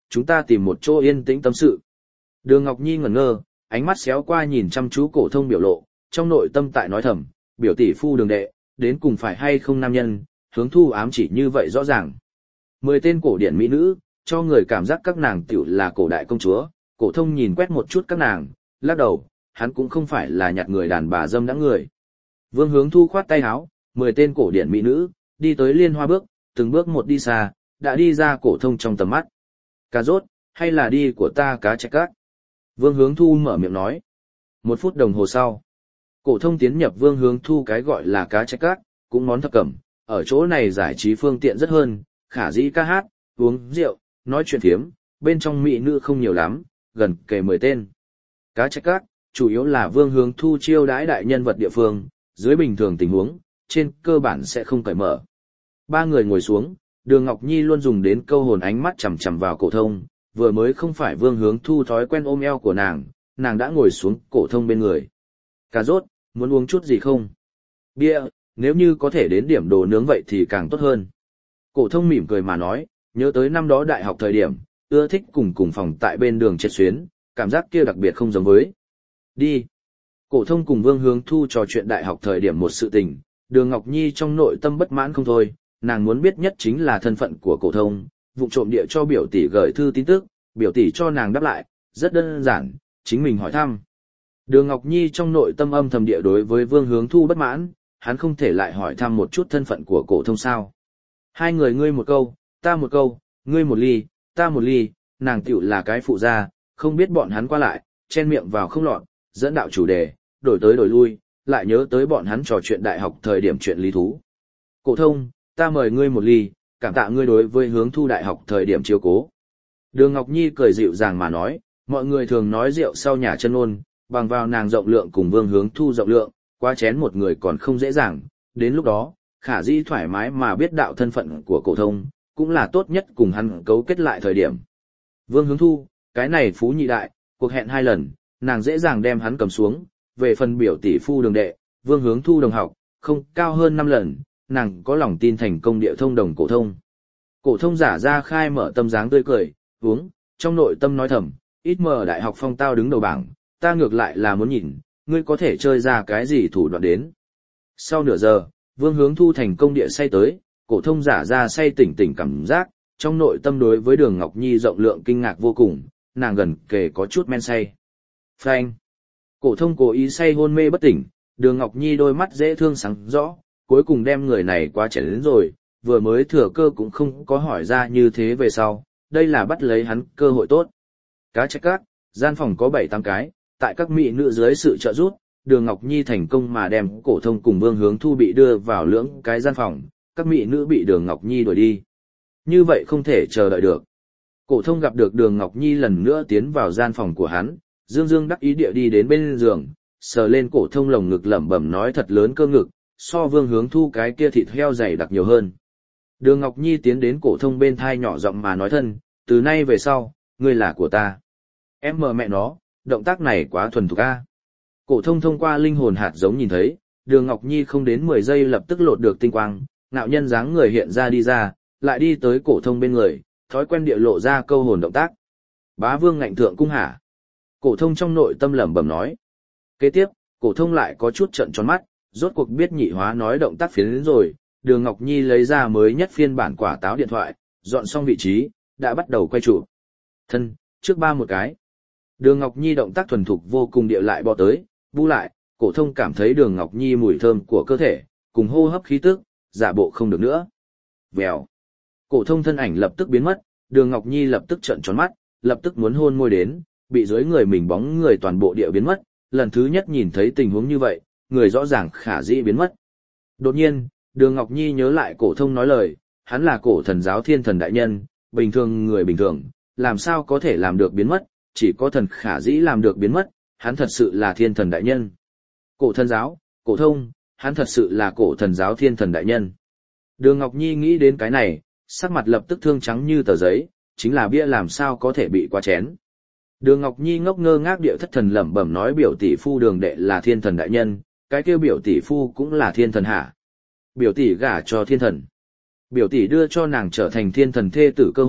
chúng ta tìm một chỗ yên tĩnh tâm sự. Đường Ngọc Nhi ngẩn ngơ, ánh mắt xéo qua nhìn chăm chú cổ thông biểu lộ, trong nội tâm tại nói thầm, biểu tỷ phu đường đệ, đến cùng phải hay không nam nhân, hướng thu ám chỉ như vậy rõ ràng. Mười tên cổ điển mỹ nữ, cho người cảm giác các nàng tiểu là cổ đại công chúa, cổ thông nhìn quét một chút các nàng, lắc đầu, hắn cũng không phải là nhặt người đàn bà dâm đãng người. Vương Hướng Thu khoát tay áo, mười tên cổ điển mỹ nữ, đi tới liên hoa bước, từng bước một đi xa, đã đi ra cổ thông trong tầm mắt. Cà rốt, hay là đi của ta cá trạch cát? Vương Hướng Thu mở miệng nói. Một phút đồng hồ sau, cổ thông tiến nhập Vương Hướng Thu cái gọi là cá trạch cát, cũng món thập cẩm, ở chỗ này giải trí phương tiện rất hơn, khả dĩ ca hát, uống rượu, nói chuyện phiếm, bên trong mỹ nữ không nhiều lắm, gần kề mười tên. Cá trạch cát, chủ yếu là Vương Hướng Thu chiêu đãi đại nhân vật địa phương, dưới bình thường tình huống, trên cơ bản sẽ không cởi mở. Ba người ngồi xuống, Đường Ngọc Nhi luôn dùng đến câu hồn ánh mắt chằm chằm vào cổ thông, vừa mới không phải Vương Hướng Thu thói quen ôm eo của nàng, nàng đã ngồi xuống cổ thông bên người. Cà rốt, muốn uống chút gì không? Bia, nếu như có thể đến điểm đồ nướng vậy thì càng tốt hơn. Cổ thông mỉm cười mà nói, nhớ tới năm đó đại học thời điểm, ưa thích cùng cùng phòng tại bên đường chết xuyến, cảm giác kia đặc biệt không giống với. Đi. Cổ thông cùng Vương Hướng Thu trò chuyện đại học thời điểm một sự tình, Đường Ngọc Nhi trong nội tâm bất mãn không thôi, nàng muốn biết nhất chính là thân phận của cổ thông, vụng trộm địa cho biểu tỷ gửi thư tin tức, biểu tỷ cho nàng đáp lại, rất đơn giản, chính mình hỏi thăm. Đường Ngọc Nhi trong nội tâm âm thầm địa đối với Vương Hướng Thu bất mãn, hắn không thể lại hỏi thăm một chút thân phận của cổ thông sao. Hai người ngươi một câu, ta một câu, ngươi một ly, ta một ly, nàng tiểu là cái phụ gia, không biết bọn hắn qua lại, chen miệng vào không lọt, dẫn đạo chủ đề, đổi tới đổi lui, lại nhớ tới bọn hắn trò chuyện đại học thời điểm chuyện lý thú. Cổ thông, ta mời ngươi một ly, cảm tạ ngươi đối với Hướng Thu đại học thời điểm chiếu cố. Đường Ngọc Nhi cười dịu dàng mà nói, mọi người thường nói rượu sau nhà chân ôn, bằng vào nàng rộng lượng cùng Vương Hướng Thu rộng lượng, qua chén một người còn không dễ dàng, đến lúc đó, khả dĩ thoải mái mà biết đạo thân phận của cổ thông, cũng là tốt nhất cùng hắn cấu kết lại thời điểm. Vương Hướng Thu, cái này phú nhị đại, cuộc hẹn hai lần, nàng dễ dàng đem hắn cầm xuống, về phần biểu tỷ phu đường đệ, Vương Hướng Thu đồng học, không cao hơn năm lần, nàng có lòng tin thành công địa thông đồng cổ thông. Cổ thông giả ra khai mở tâm dáng tươi cười, uống, trong nội tâm nói thầm, ít mờ đại học phong tao đứng đầu bảng, ta ngược lại là muốn nhìn, ngươi có thể chơi ra cái gì thủ đoạn đến. Sau nửa giờ, Vương Hướng Thu thành công địa say tới, cổ thông giả ra say tỉnh tỉnh cảm giác, trong nội tâm đối với Đường Ngọc Nhi rộng lượng kinh ngạc vô cùng, nàng gần kề có chút men say. Phanh. Cổ thông cố ý say hôn mê bất tỉnh, Đường Ngọc Nhi đôi mắt dễ thương sáng rõ, cuối cùng đem người này quá chén đến rồi, vừa mới thừa cơ cũng không có hỏi ra như thế về sau, đây là bắt lấy hắn cơ hội tốt. Cá trạch cát, gian phòng có bảy tám cái, tại các mỹ nữ dưới sự trợ giúp, Đường Ngọc Nhi thành công mà đem cổ thông cùng Vương Hướng Thu bị đưa vào lưỡng cái gian phòng, các mỹ nữ bị Đường Ngọc Nhi đuổi đi. Như vậy không thể chờ đợi được. Cổ thông gặp được Đường Ngọc Nhi lần nữa tiến vào gian phòng của hắn, dương dương đắc ý địa đi đến bên giường, sờ lên cổ thông lồng ngực lẩm bẩm nói thật lớn cơ ngực, so Vương Hướng Thu cái kia thịt heo dày đặc nhiều hơn. Đường Ngọc Nhi tiến đến cổ thông bên thai nhỏ giọng mà nói thân, từ nay về sau, ngươi là của ta. Em mờ mẹ nó, động tác này quá thuần thục a. Cổ thông thông qua linh hồn hạt giống nhìn thấy, Đường Ngọc Nhi không đến mười giây lập tức lột được tinh quang, ngạo nhân dáng người hiện ra đi ra, lại đi tới cổ thông bên người, thói quen địa lộ ra câu hồn động tác. Bá vương ngạnh thượng cung hả? Cổ thông trong nội tâm lẩm bẩm nói. Kế tiếp, cổ thông lại có chút trợn tròn mắt, rốt cuộc biết nhị hóa nói động tác phiến đến rồi, Đường Ngọc Nhi lấy ra mới nhất phiên bản quả táo điện thoại, dọn xong vị trí, đã bắt đầu quay chụp. Thân, trước ba một cái. Đường Ngọc Nhi động tác thuần thục vô cùng địa lại bò tới, bu lại, cổ thông cảm thấy Đường Ngọc Nhi mùi thơm của cơ thể, cùng hô hấp khí tức, giả bộ không được nữa. Vèo. Cổ thông thân ảnh lập tức biến mất, Đường Ngọc Nhi lập tức trợn tròn mắt, lập tức muốn hôn môi đến, bị dưới người mình bóng người toàn bộ địa biến mất, lần thứ nhất nhìn thấy tình huống như vậy, người rõ ràng khả dĩ biến mất. Đột nhiên, Đường Ngọc Nhi nhớ lại cổ thông nói lời, hắn là cổ thần giáo thiên thần đại nhân, bình thường người bình thường, làm sao có thể làm được biến mất, chỉ có thần khả dĩ làm được biến mất, hắn thật sự là thiên thần đại nhân. Cổ thần giáo, cổ thông, hắn thật sự là cổ thần giáo thiên thần đại nhân. Đường Ngọc Nhi nghĩ đến cái này, sắc mặt lập tức thương trắng như tờ giấy, chính là bia làm sao có thể bị qua chén. Đường Ngọc Nhi ngốc ngơ ngác địa thất thần lẩm bẩm nói biểu tỷ phu Đường đệ là thiên thần đại nhân, cái kêu biểu tỷ phu cũng là thiên thần hả? Biểu tỷ gả cho thiên thần. Biểu tỷ đưa cho nàng trở thành thiên thần thê tử cơ hội,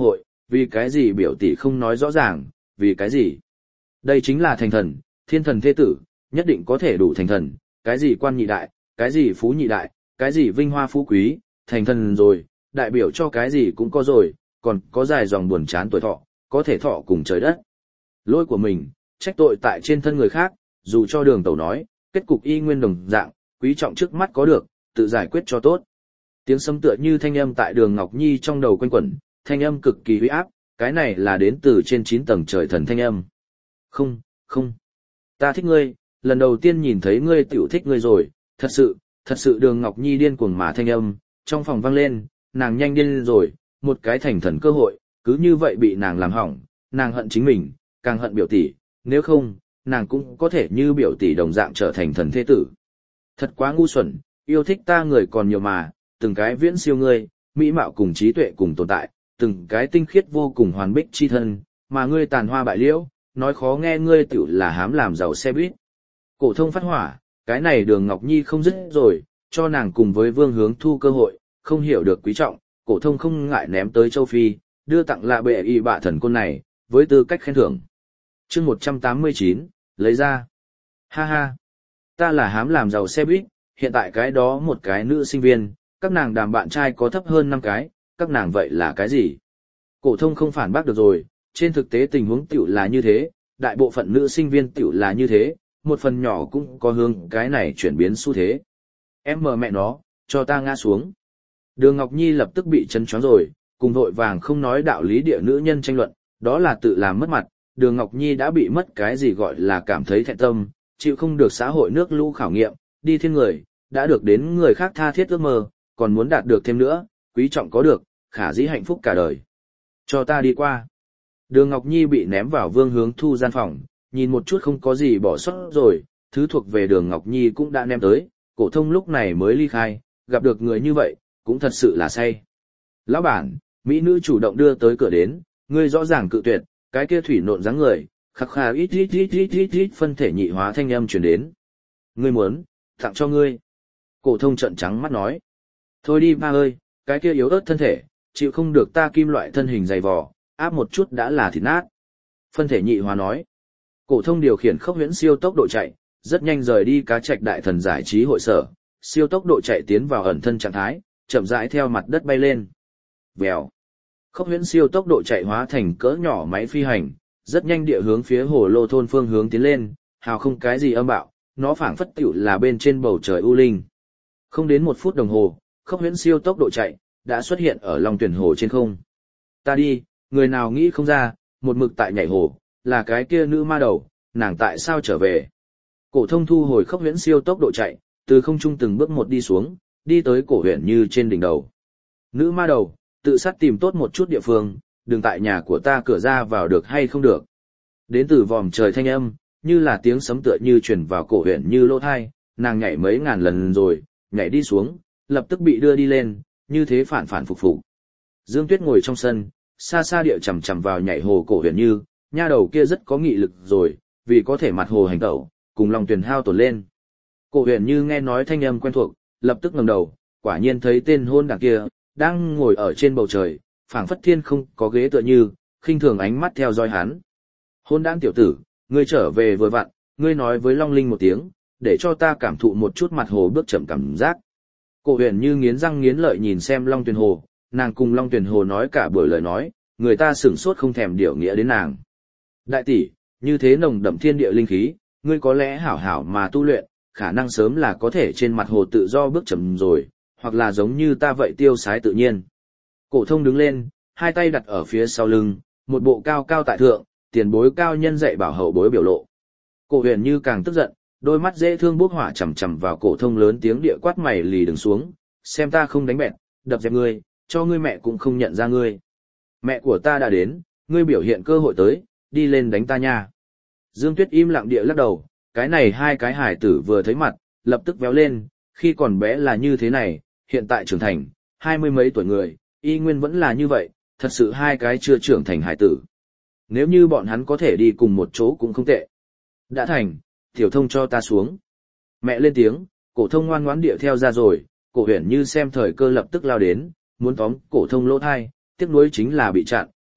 vì cái gì biểu tỷ không nói rõ ràng, vì cái gì? Đây chính là thành thần, thiên thần thế tử, nhất định có thể đủ thành thần, cái gì quan nhị đại, cái gì phú nhị đại, cái gì vinh hoa phú quý, thành thần rồi, đại biểu cho cái gì cũng có rồi, còn có dài dòng buồn chán tuổi thọ, có thể thọ cùng trời đất. Lỗi của mình, trách tội tại trên thân người khác, dù cho đường tẩu nói, kết cục y nguyên đồng dạng, quý trọng trước mắt có được, tự giải quyết cho tốt. Tiếng sấm tựa như thanh âm tại đường Ngọc Nhi trong đầu quanh quẩn, thanh âm cực kỳ uy áp, cái này là đến từ trên chín tầng trời thần thanh âm. Không, không, ta thích ngươi, lần đầu tiên nhìn thấy ngươi tiểu thích ngươi rồi, thật sự, thật sự đường Ngọc Nhi điên cuồng mà thanh âm, trong phòng vang lên, nàng nhanh điên rồi, một cái thành thần cơ hội, cứ như vậy bị nàng làm hỏng, nàng hận chính mình, càng hận biểu tỷ, nếu không, nàng cũng có thể như biểu tỷ đồng dạng trở thành thần thế tử. Thật quá ngu xuẩn, yêu thích ta người còn nhiều mà, từng cái viễn siêu ngươi, mỹ mạo cùng trí tuệ cùng tồn tại, từng cái tinh khiết vô cùng hoàn bích chi thân, mà ngươi tàn hoa bại liễu, nói khó nghe ngươi tiểu là hám làm giàu xe buýt. Cổ thông phát hỏa, cái này đường Ngọc Nhi không dứt rồi, cho nàng cùng với Vương Hướng Thu cơ hội, không hiểu được quý trọng, cổ thông không ngại ném tới châu Phi, đưa tặng lạ bệ y bạ thần côn này, với tư cách khen thưởng. Chương một trăm tám mươi chín, lấy ra. Ha ha, ta là hám làm giàu xe buýt, hiện tại cái đó một cái nữ sinh viên, các nàng đàm bạn trai có thấp hơn năm cái, các nàng vậy là cái gì? Cổ thông không phản bác được rồi, trên thực tế tình huống tiểu là như thế, đại bộ phận nữ sinh viên tiểu là như thế, một phần nhỏ cũng có hướng cái này chuyển biến xu thế. Em mờ mẹ nó, cho ta ngã xuống. Đường Ngọc Nhi lập tức bị chấn choáng rồi, cùng vội vàng không nói đạo lý địa nữ nhân tranh luận, đó là tự làm mất mặt, Đường Ngọc Nhi đã bị mất cái gì gọi là cảm thấy thẹn tâm, chịu không được xã hội nước lũ khảo nghiệm, đi thiên người, đã được đến người khác tha thiết ước mơ, còn muốn đạt được thêm nữa, quý trọng có được, khả dĩ hạnh phúc cả đời. Cho ta đi qua. Đường Ngọc Nhi bị ném vào Vương Hướng Thu gian phòng, nhìn một chút không có gì bỏ sót rồi, thứ thuộc về Đường Ngọc Nhi cũng đã ném tới, cổ thông lúc này mới ly khai, gặp được người như vậy, cũng thật sự là say. Lão bản, mỹ nữ chủ động đưa tới cửa đến, ngươi rõ ràng cự tuyệt, cái kia thủy nộn dáng người, khắc khà ít ít ít ít ít ít phân thể nhị hóa thanh âm truyền đến. Ngươi muốn, tặng cho ngươi. Cổ thông trợn trắng mắt nói. Thôi đi ba ơi, cái kia yếu ớt thân thể, chịu không được ta kim loại thân hình dày vò, áp một chút đã là thịt nát. Phân thể nhị hóa nói. Cổ thông điều khiển Khốc Huyễn siêu tốc độ chạy, rất nhanh rời đi Cá Trạch Đại Thần giải trí hội sở, siêu tốc độ chạy tiến vào ẩn thân trạng thái, chậm rãi theo mặt đất bay lên. Vèo. Khốc Huyễn siêu tốc độ chạy hóa thành cỡ nhỏ máy phi hành, rất nhanh địa hướng phía Hồ Lô thôn phương hướng tiến lên, hào không cái gì âm bạo, nó phảng phất tựu là bên trên bầu trời u linh. Không đến một phút đồng hồ, Khốc Huyễn siêu tốc độ chạy đã xuất hiện ở lòng tuyển hồ trên không. Ta đi, người nào nghĩ không ra, một mực tại nhảy hồ, là cái kia nữ ma đầu, nàng tại sao trở về? Cổ thông thu hồi Khốc Huyễn siêu tốc độ chạy, từ không trung từng bước một đi xuống, đi tới Cổ Huyền Như trên đỉnh đầu. Nữ ma đầu, tự sát tìm tốt một chút địa phương, đừng tại nhà của ta cửa ra vào được hay không được. Đến từ vòm trời thanh âm, như là tiếng sấm tựa như truyền vào Cổ Huyền Như lỗ tai, nàng nhảy mấy ngàn lần rồi, nhảy đi xuống, lập tức bị đưa đi lên, như thế phản phản phục phục. Dương Tuyết ngồi trong sân, xa xa địa chằm chằm vào nhảy hồ Cổ Huyền Như, nha đầu kia rất có nghị lực rồi, vì có thể mặt hồ hành tẩu, cùng lòng tuyển hao tổn lên. Cổ Huyền Như nghe nói thanh âm quen thuộc, lập tức ngẩng đầu, quả nhiên thấy tên hôn đảng kia đang ngồi ở trên bầu trời, phảng phất thiên không có ghế tựa như, khinh thường ánh mắt theo dõi hắn. Hôn đảng tiểu tử, ngươi trở về vừa vặn, ngươi nói với Long Linh một tiếng, để cho ta cảm thụ một chút mặt hồ bước chậm cảm giác. Cổ Huyền Như nghiến răng nghiến lợi nhìn xem Long Tuyền Hồ, nàng cùng Long Tuyền Hồ nói cả buổi lời nói, người ta sửng sốt không thèm điều nghĩa đến nàng. Đại tỷ, như thế nồng đậm thiên địa linh khí, ngươi có lẽ hảo hảo mà tu luyện, khả năng sớm là có thể trên mặt hồ tự do bước chậm rồi, hoặc là giống như ta vậy tiêu sái tự nhiên. Cổ Thông đứng lên, hai tay đặt ở phía sau lưng, một bộ cao cao tại thượng, tiền bối cao nhân dạy bảo hậu bối biểu lộ. Cổ Huyền Như càng tức giận, đôi mắt dễ thương bốc hỏa chằm chằm vào Cổ Thông lớn tiếng địa quát mày lì đừng xuống, xem ta không đánh bẹt, đập dẹp ngươi, cho ngươi mẹ cũng không nhận ra ngươi. Mẹ của ta đã đến, ngươi biểu hiện cơ hội tới, đi lên đánh ta nha. Dương Tuyết im lặng địa lắc đầu, cái này hai cái hải tử vừa thấy mặt, lập tức véo lên, khi còn bé là như thế này, hiện tại trưởng thành, hai mươi mấy tuổi người, y nguyên vẫn là như vậy, thật sự hai cái chưa trưởng thành hải tử. Nếu như bọn hắn có thể đi cùng một chỗ cũng không tệ. Đã thành, Tiểu Thông cho ta xuống. Mẹ lên tiếng, Cổ Thông ngoan ngoãn địa theo ra rồi, Cổ Huyền Như xem thời cơ lập tức lao đến, muốn tóm Cổ Thông lỗ thai, tiếc nuối chính là bị chặn,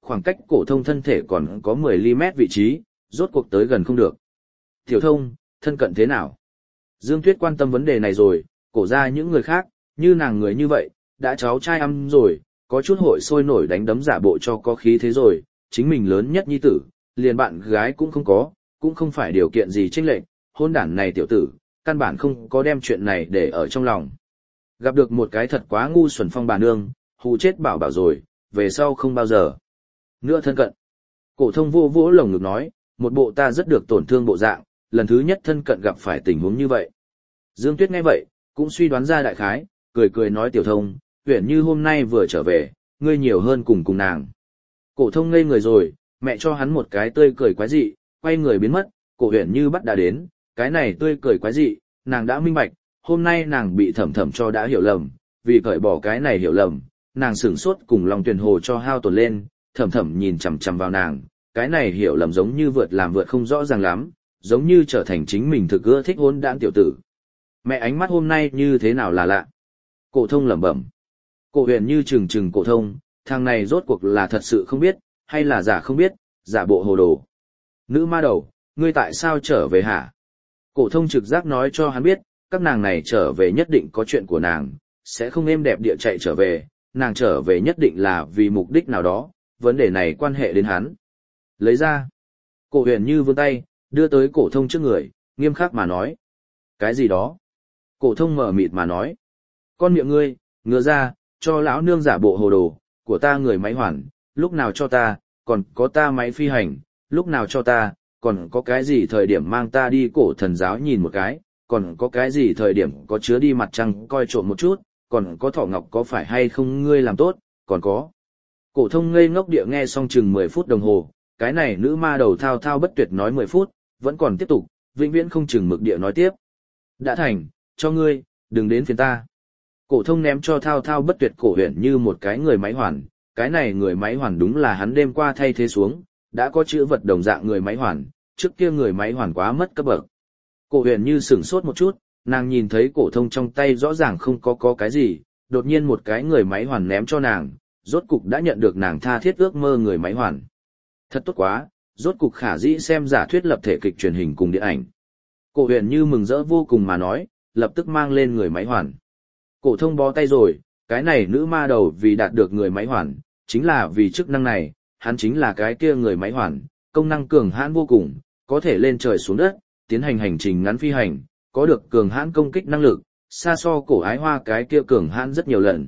khoảng cách cổ thông thân thể còn có mười mi-li-mét vị trí, rốt cuộc tới gần không được. Tiểu thông, thân cận thế nào? Dương Tuyết quan tâm vấn đề này rồi, cổ ra những người khác, như nàng người như vậy, đã cháu trai âm rồi, có chút hội sôi nổi đánh đấm giả bộ cho có khí thế rồi, chính mình lớn nhất nhi tử, liền bạn gái cũng không có, cũng không phải điều kiện gì chênh lệch, hôn đản này tiểu tử, căn bản không có đem chuyện này để ở trong lòng. Gặp được một cái thật quá ngu xuẩn phong bà nương, hù chết bảo bảo rồi, về sau không bao giờ nữa thân cận. Cổ thông vô vỗ lồng ngực nói, một bộ ta rất được tổn thương bộ dạng, lần thứ nhất thân cận gặp phải tình huống như vậy. Dương Tuyết nghe vậy, cũng suy đoán ra đại khái, cười cười nói tiểu thông, Uyển Như hôm nay vừa trở về, ngươi nhiều hơn cùng cùng nàng. Cổ thông ngây người rồi, mẹ cho hắn một cái tươi cười quái dị, quay người biến mất, cổ Uyển Như bắt đã đến, cái này tươi cười quái dị, nàng đã minh bạch, hôm nay nàng bị Thẩm Thẩm cho đã hiểu lầm, vì cởi bỏ cái này hiểu lầm, nàng sửng sốt cùng lòng Tuyền Hồ cho hao tổn lên, Thẩm Thẩm nhìn chằm chằm vào nàng, cái này hiểu lầm giống như vượt làm vượt không rõ ràng lắm, giống như trở thành chính mình thực ưa thích hôn đản tiểu tử. Mẹ ánh mắt hôm nay như thế nào là lạ. Cổ thông lẩm bẩm. Cổ Huyền Như trừng trừng cổ thông, thằng này rốt cuộc là thật sự không biết, hay là giả không biết, giả bộ hồ đồ. Nữ ma đầu, ngươi tại sao trở về hả? Cổ thông trực giác nói cho hắn biết, các nàng này trở về nhất định có chuyện của nàng, sẽ không êm đẹp địa chạy trở về, nàng trở về nhất định là vì mục đích nào đó, vấn đề này quan hệ đến hắn. Lấy ra. Cổ Huyền Như vươn tay, đưa tới cổ thông trước người, nghiêm khắc mà nói. Cái gì đó? Cổ thông mở mịt mà nói. Con miệng ngươi, ngựa ra, cho lão nương giả bộ hồ đồ, của ta người máy hoàn, lúc nào cho ta, còn có ta máy phi hành, lúc nào cho ta, còn có cái gì thời điểm mang ta đi cổ thần giáo nhìn một cái, còn có cái gì thời điểm có chứa đi mặt trăng coi trộm một chút, còn có thỏ ngọc có phải hay không ngươi làm tốt, còn có. Cổ thông ngây ngốc địa nghe xong chừng mười phút đồng hồ, cái này nữ ma đầu thao thao bất tuyệt nói mười phút, vẫn còn tiếp tục, vĩnh viễn không chừng mực địa nói tiếp. Đã thành, cho ngươi, đừng đến phiền ta. Cổ thông ném cho thao thao bất tuyệt cổ Huyền Như một cái người máy hoàn, cái này người máy hoàn đúng là hắn đêm qua thay thế xuống, đã có chữ vật đồng dạng người máy hoàn, trước kia người máy hoàn quá mất cấp bậc. Cổ Huyền Như sửng sốt một chút, nàng nhìn thấy cổ thông trong tay rõ ràng không có có cái gì, đột nhiên một cái người máy hoàn ném cho nàng, rốt cục đã nhận được nàng tha thiết ước mơ người máy hoàn. Thật tốt quá, rốt cục khả dĩ xem giả thuyết lập thể kịch truyền hình cùng điện ảnh. Cổ Huyền Như mừng rỡ vô cùng mà nói, lập tức mang lên người máy hoàn. Cổ thông bó tay rồi, cái này nữ ma đầu vì đạt được người máy hoàn, chính là vì chức năng này, hắn chính là cái kia người máy hoàn, công năng cường hãn vô cùng, có thể lên trời xuống đất, tiến hành hành trình ngắn phi hành, có được cường hãn công kích năng lực, xa so cổ ái hoa cái kia cường hãn rất nhiều lần.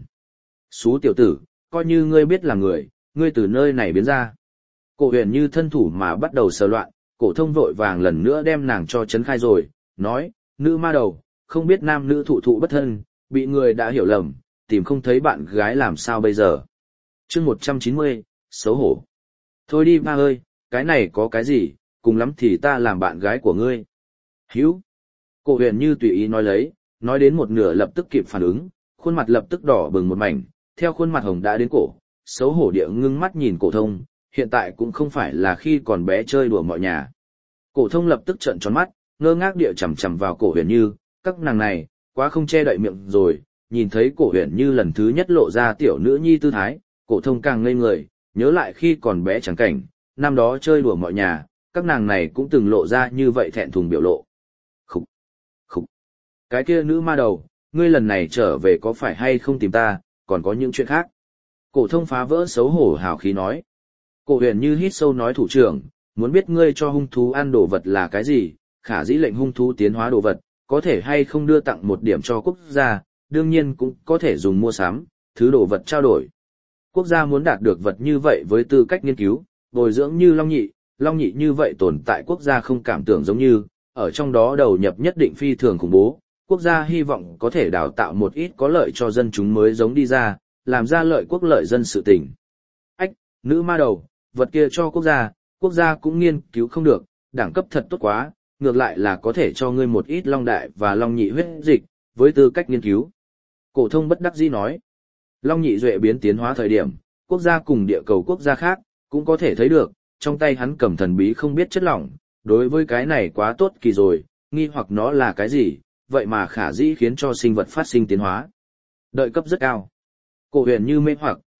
Xú tiểu tử, coi như ngươi biết là người, ngươi từ nơi này biến ra. Cổ Huyền Như thân thủ mà bắt đầu sờ loạn, cổ thông vội vàng lần nữa đem nàng cho chấn khai rồi, nói, nữ ma đầu, không biết nam nữ thụ thụ bất thân, bị người đã hiểu lầm, tìm không thấy bạn gái làm sao bây giờ. Chương một trăm chín mươi, xấu hổ. Thôi đi ba ơi, cái này có cái gì, cùng lắm thì ta làm bạn gái của ngươi. Hữu. Cổ Huyền Như tùy ý nói lấy, nói đến một nửa lập tức kịp phản ứng, khuôn mặt lập tức đỏ bừng một mảnh, theo khuôn mặt hồng đã đến cổ, xấu hổ địa ngưng mắt nhìn cổ thông, hiện tại cũng không phải là khi còn bé chơi đùa mọi nhà. Cổ thông lập tức trợn tròn mắt, ngơ ngác địa chằm chằm vào cổ Huyền Như, các nàng này, quá không che đậy miệng rồi, nhìn thấy cổ Huyền Như lần thứ nhất lộ ra tiểu nữ nhi tư thái, cổ thông càng ngây người, nhớ lại khi còn bé chẳng cảnh, năm đó chơi đùa mọi nhà, các nàng này cũng từng lộ ra như vậy thẹn thùng biểu lộ. Khục, khục, cái kia nữ ma đầu, ngươi lần này trở về có phải hay không tìm ta, còn có những chuyện khác. Cổ thông phá vỡ xấu hổ hào khí nói. Cổ Huyền Như hít sâu nói thủ trưởng, muốn biết ngươi cho hung thú ăn đồ vật là cái gì, khả dĩ lệnh hung thú tiến hóa đồ vật, có thể hay không đưa tặng một điểm cho quốc gia, đương nhiên cũng có thể dùng mua sắm, thứ đồ vật trao đổi. Quốc gia muốn đạt được vật như vậy với tư cách nghiên cứu, bồi dưỡng như Long Nhị, Long Nhị như vậy tồn tại quốc gia không cảm tưởng giống như, ở trong đó đầu nhập nhất định phi thường khủng bố, quốc gia hy vọng có thể đào tạo một ít có lợi cho dân chúng mới giống đi ra, làm ra lợi quốc lợi dân sự tình. Ách, nữ ma đầu, vật kia cho quốc gia, quốc gia cũng nghiên cứu không được, đẳng cấp thật tốt quá, ngược lại là có thể cho ngươi một ít Long Đại và Long Nhị huyết dịch, với tư cách nghiên cứu. Cổ thông bất đắc dĩ nói, Long Nhị duệ biến tiến hóa thời điểm, quốc gia cùng địa cầu quốc gia khác, cũng có thể thấy được, trong tay hắn cầm thần bí không biết chất lỏng, đối với cái này quá tốt kỳ rồi, nghi hoặc nó là cái gì, vậy mà khả dĩ khiến cho sinh vật phát sinh tiến hóa. Đợi cấp rất cao. Cổ Huyền Như mê hoặc,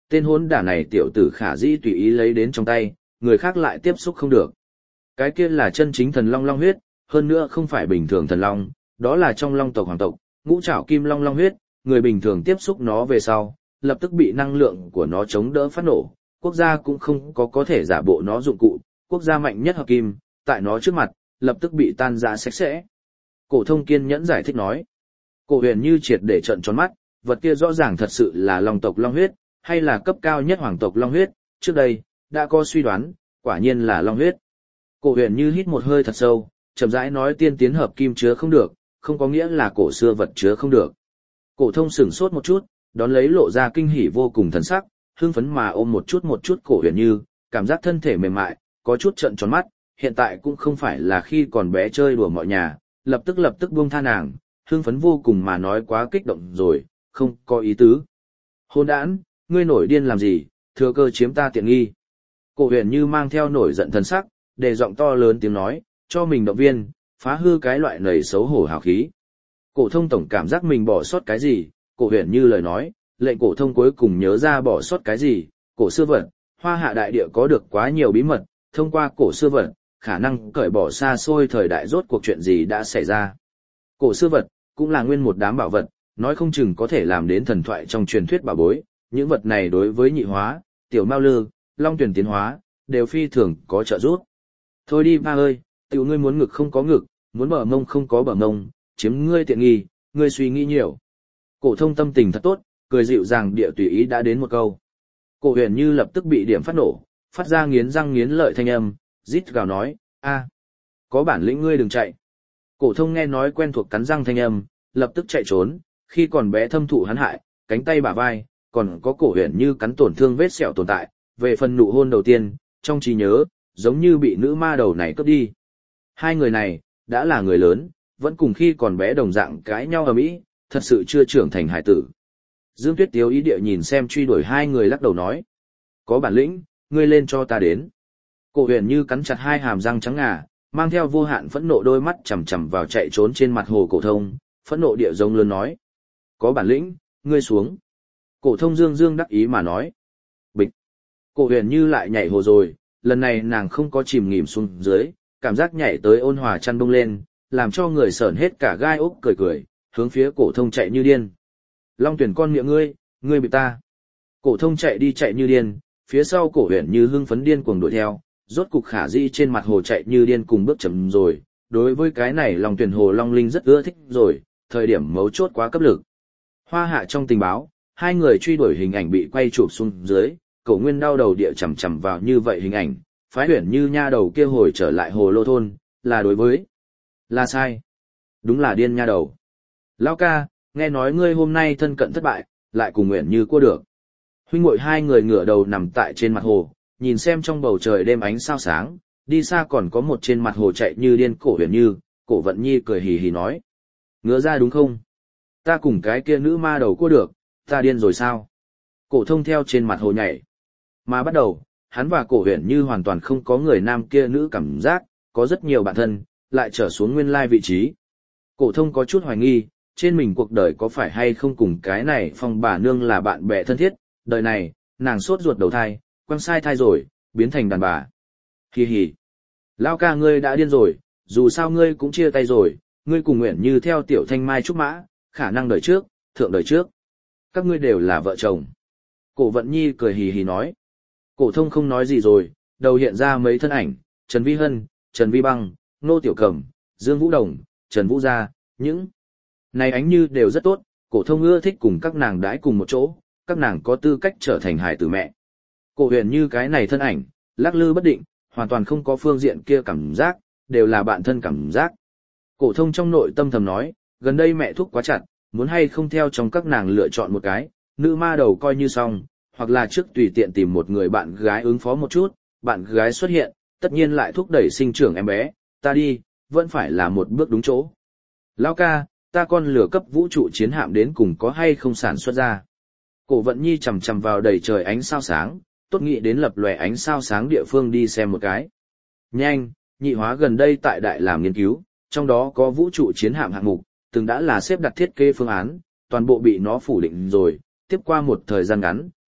Tên hôn đả này tiểu tử khả dĩ tùy ý lấy đến trong tay, người khác lại tiếp xúc không được. Cái kia là chân chính thần long long huyết, hơn nữa không phải bình thường thần long, đó là trong long tộc hoàng tộc, ngũ trảo kim long long huyết, người bình thường tiếp xúc nó về sau, lập tức bị năng lượng của nó chống đỡ phát nổ, quốc gia cũng không có có thể giả bộ nó dụng cụ, quốc gia mạnh nhất hợp kim, tại nó trước mặt, lập tức bị tan rã sạch sẽ. Cổ thông kiên nhẫn giải thích nói. Cổ huyền như triệt để trợn tròn mắt, vật kia rõ ràng thật sự là long tộc long huyết, hay là cấp cao nhất hoàng tộc long huyết, trước đây, đã có suy đoán, quả nhiên là long huyết. Cổ huyền như hít một hơi thật sâu, chậm rãi nói tiên tiến hợp kim chứa không được, không có nghĩa là cổ xưa vật chứa không được. Cổ thông sửng sốt một chút, đón lấy lộ ra kinh hỉ vô cùng thần sắc, hưng phấn mà ôm một chút một chút cổ huyền như, cảm giác thân thể mềm mại, có chút trợn tròn mắt, hiện tại cũng không phải là khi còn bé chơi đùa mọi nhà, lập tức lập tức buông tha nàng, hưng phấn vô cùng mà nói quá kích động rồi, không có ý tứ. Hôn đản, ngươi nổi điên làm gì, thừa cơ chiếm ta tiện nghi. Cổ huyền như mang theo nổi giận thần sắc, để giọng to lớn tiếng nói, cho mình động viên, phá hư cái loại nầy xấu hổ hào khí. Cổ thông tổng cảm giác mình bỏ sót cái gì, cổ huyền như lời nói, lệnh cổ thông cuối cùng nhớ ra bỏ sót cái gì, cổ xưa vật, hoa hạ đại địa có được quá nhiều bí mật, thông qua cổ xưa vật, khả năng cởi bỏ xa xôi thời đại rốt cuộc chuyện gì đã xảy ra. Cổ xưa vật, cũng là nguyên một đám bảo vật, nói không chừng có thể làm đến thần thoại trong truyền thuyết bảo bối, những vật này đối với nhị hóa, tiểu mao lư, long tuyển tiến hóa, đều phi thường có trợ giúp. Thôi đi ba ơi, tiểu ngươi muốn ngực không có ngực, muốn bờ mông không có bờ mông, chiếm ngươi tiện nghi, ngươi suy nghĩ nhiều. Cổ thông tâm tình thật tốt, cười dịu dàng địa tùy ý đã đến một câu. Cổ huyền như lập tức bị điểm phát nổ, phát ra nghiến răng nghiến lợi thanh âm, rít gào nói, a, có bản lĩnh ngươi đừng chạy. Cổ thông nghe nói quen thuộc cắn răng thanh âm, lập tức chạy trốn, khi còn bé thâm thụ hắn hại, cánh tay bả vai, còn có cổ huyền như cắn tổn thương vết sẹo tồn tại, về phần nụ hôn đầu tiên, trong trí nhớ, giống như bị nữ ma đầu này cướp đi. Hai người này, đã là người lớn, vẫn cùng khi còn bé đồng dạng cãi nhau ầm ĩ, thật sự chưa trưởng thành hải tử. Dương Tuyết Tiếu ý địa nhìn xem truy đuổi hai người lắc đầu nói, có bản lĩnh, ngươi lên cho ta đến. Cổ huyền như cắn chặt hai hàm răng trắng ngà, mang theo vô hạn phẫn nộ đôi mắt chằm chằm vào chạy trốn trên mặt hồ cổ thông, phẫn nộ địa giống lớn nói, có bản lĩnh, ngươi xuống. Cổ thông dương dương đắc ý mà nói, bịch. Cổ huyền như lại nhảy hồ rồi, lần này nàng không có chìm nghỉm xuống dưới, cảm giác nhảy tới ôn hòa chăn bông lên, làm cho người sởn hết cả gai ốc cười cười, hướng phía cổ thông chạy như điên. Long tuyển con miệng ngươi, ngươi bị ta. Cổ thông chạy đi chạy như điên, phía sau cổ huyền như hưng phấn điên cuồng đuổi theo, rốt cục khả dĩ trên mặt hồ chạy như điên cùng bước chậm rồi, đối với cái này Long tuyển hồ Long Linh rất ưa thích rồi, thời điểm mấu chốt quá cấp lực. Hoa hạ trong tình báo, hai người truy đuổi hình ảnh bị quay chụp xuống dưới, Cổ Nguyên đau đầu địa chằm chằm vào như vậy hình ảnh, phái huyền như nha đầu kia hồi trở lại hồ lô thôn, là đối với, là sai, đúng là điên nha đầu. Lão ca, nghe nói ngươi hôm nay thân cận thất bại, lại cùng nguyện như cua được. Huynh muội hai người ngửa đầu nằm tại trên mặt hồ, nhìn xem trong bầu trời đêm ánh sao sáng, đi xa còn có một trên mặt hồ chạy như điên Cổ Huyền Như, Cổ Vận Nhi cười hì hì nói. Ngứa ra đúng không? Ta cùng cái kia nữ ma đầu cua được, ta điên rồi sao? Cổ Thông theo trên mặt hồ nhảy. Mà bắt đầu, hắn và Cổ Huyền Như hoàn toàn không có người nam kia nữ cảm giác, có rất nhiều bạn thân, lại trở xuống nguyên lai vị trí. Cổ Thông có chút hoài nghi, trên mình cuộc đời có phải hay không cùng cái này Phong bà nương là bạn bè thân thiết, đời này, nàng sốt ruột đầu thai, quăng sai thai rồi, biến thành đàn bà. Hì hì. Lão ca ngươi đã điên rồi, dù sao ngươi cũng chia tay rồi, ngươi cùng nguyện như theo tiểu thanh mai trúc mã, khả năng đời trước, thượng đời trước. Các ngươi đều là vợ chồng. Cổ Vận Nhi cười hì hì nói. Cổ Thông không nói gì rồi, đầu hiện ra mấy thân ảnh, Trần Vi Hân, Trần Vi Băng, Nô Tiểu Cẩm, Dương Vũ Đồng, Trần Vũ Gia, những này ánh như đều rất tốt, Cổ Thông ưa thích cùng các nàng đãi cùng một chỗ, các nàng có tư cách trở thành hài tử mẹ. Cổ Huyền Như cái này thân ảnh, lắc lư bất định, hoàn toàn không có phương diện kia cảm giác, đều là bạn thân cảm giác. Cổ Thông trong nội tâm thầm nói, gần đây mẹ thúc quá chặt, muốn hay không theo trong các nàng lựa chọn một cái, nữ ma đầu coi như xong, hoặc là trước tùy tiện tìm một người bạn gái ứng phó một chút, bạn gái xuất hiện, tất nhiên lại thúc đẩy sinh trưởng em bé, ta đi, vẫn phải là một bước đúng chỗ. Lão ca, ta con lửa cấp vũ trụ chiến hạm đến cùng có hay không sản xuất ra. Cổ Vận Nhi chằm chằm vào đầy trời ánh sao sáng, tốt nghĩ đến lập lòe ánh sao sáng địa phương đi xem một cái. Nhanh, nhị hóa gần đây tại đại làm nghiên cứu, trong đó có vũ trụ chiến hạm hạng mục, từng đã là xếp đặt thiết kế phương án, toàn bộ bị nó phủ định rồi, tiếp qua một thời gian ngắn,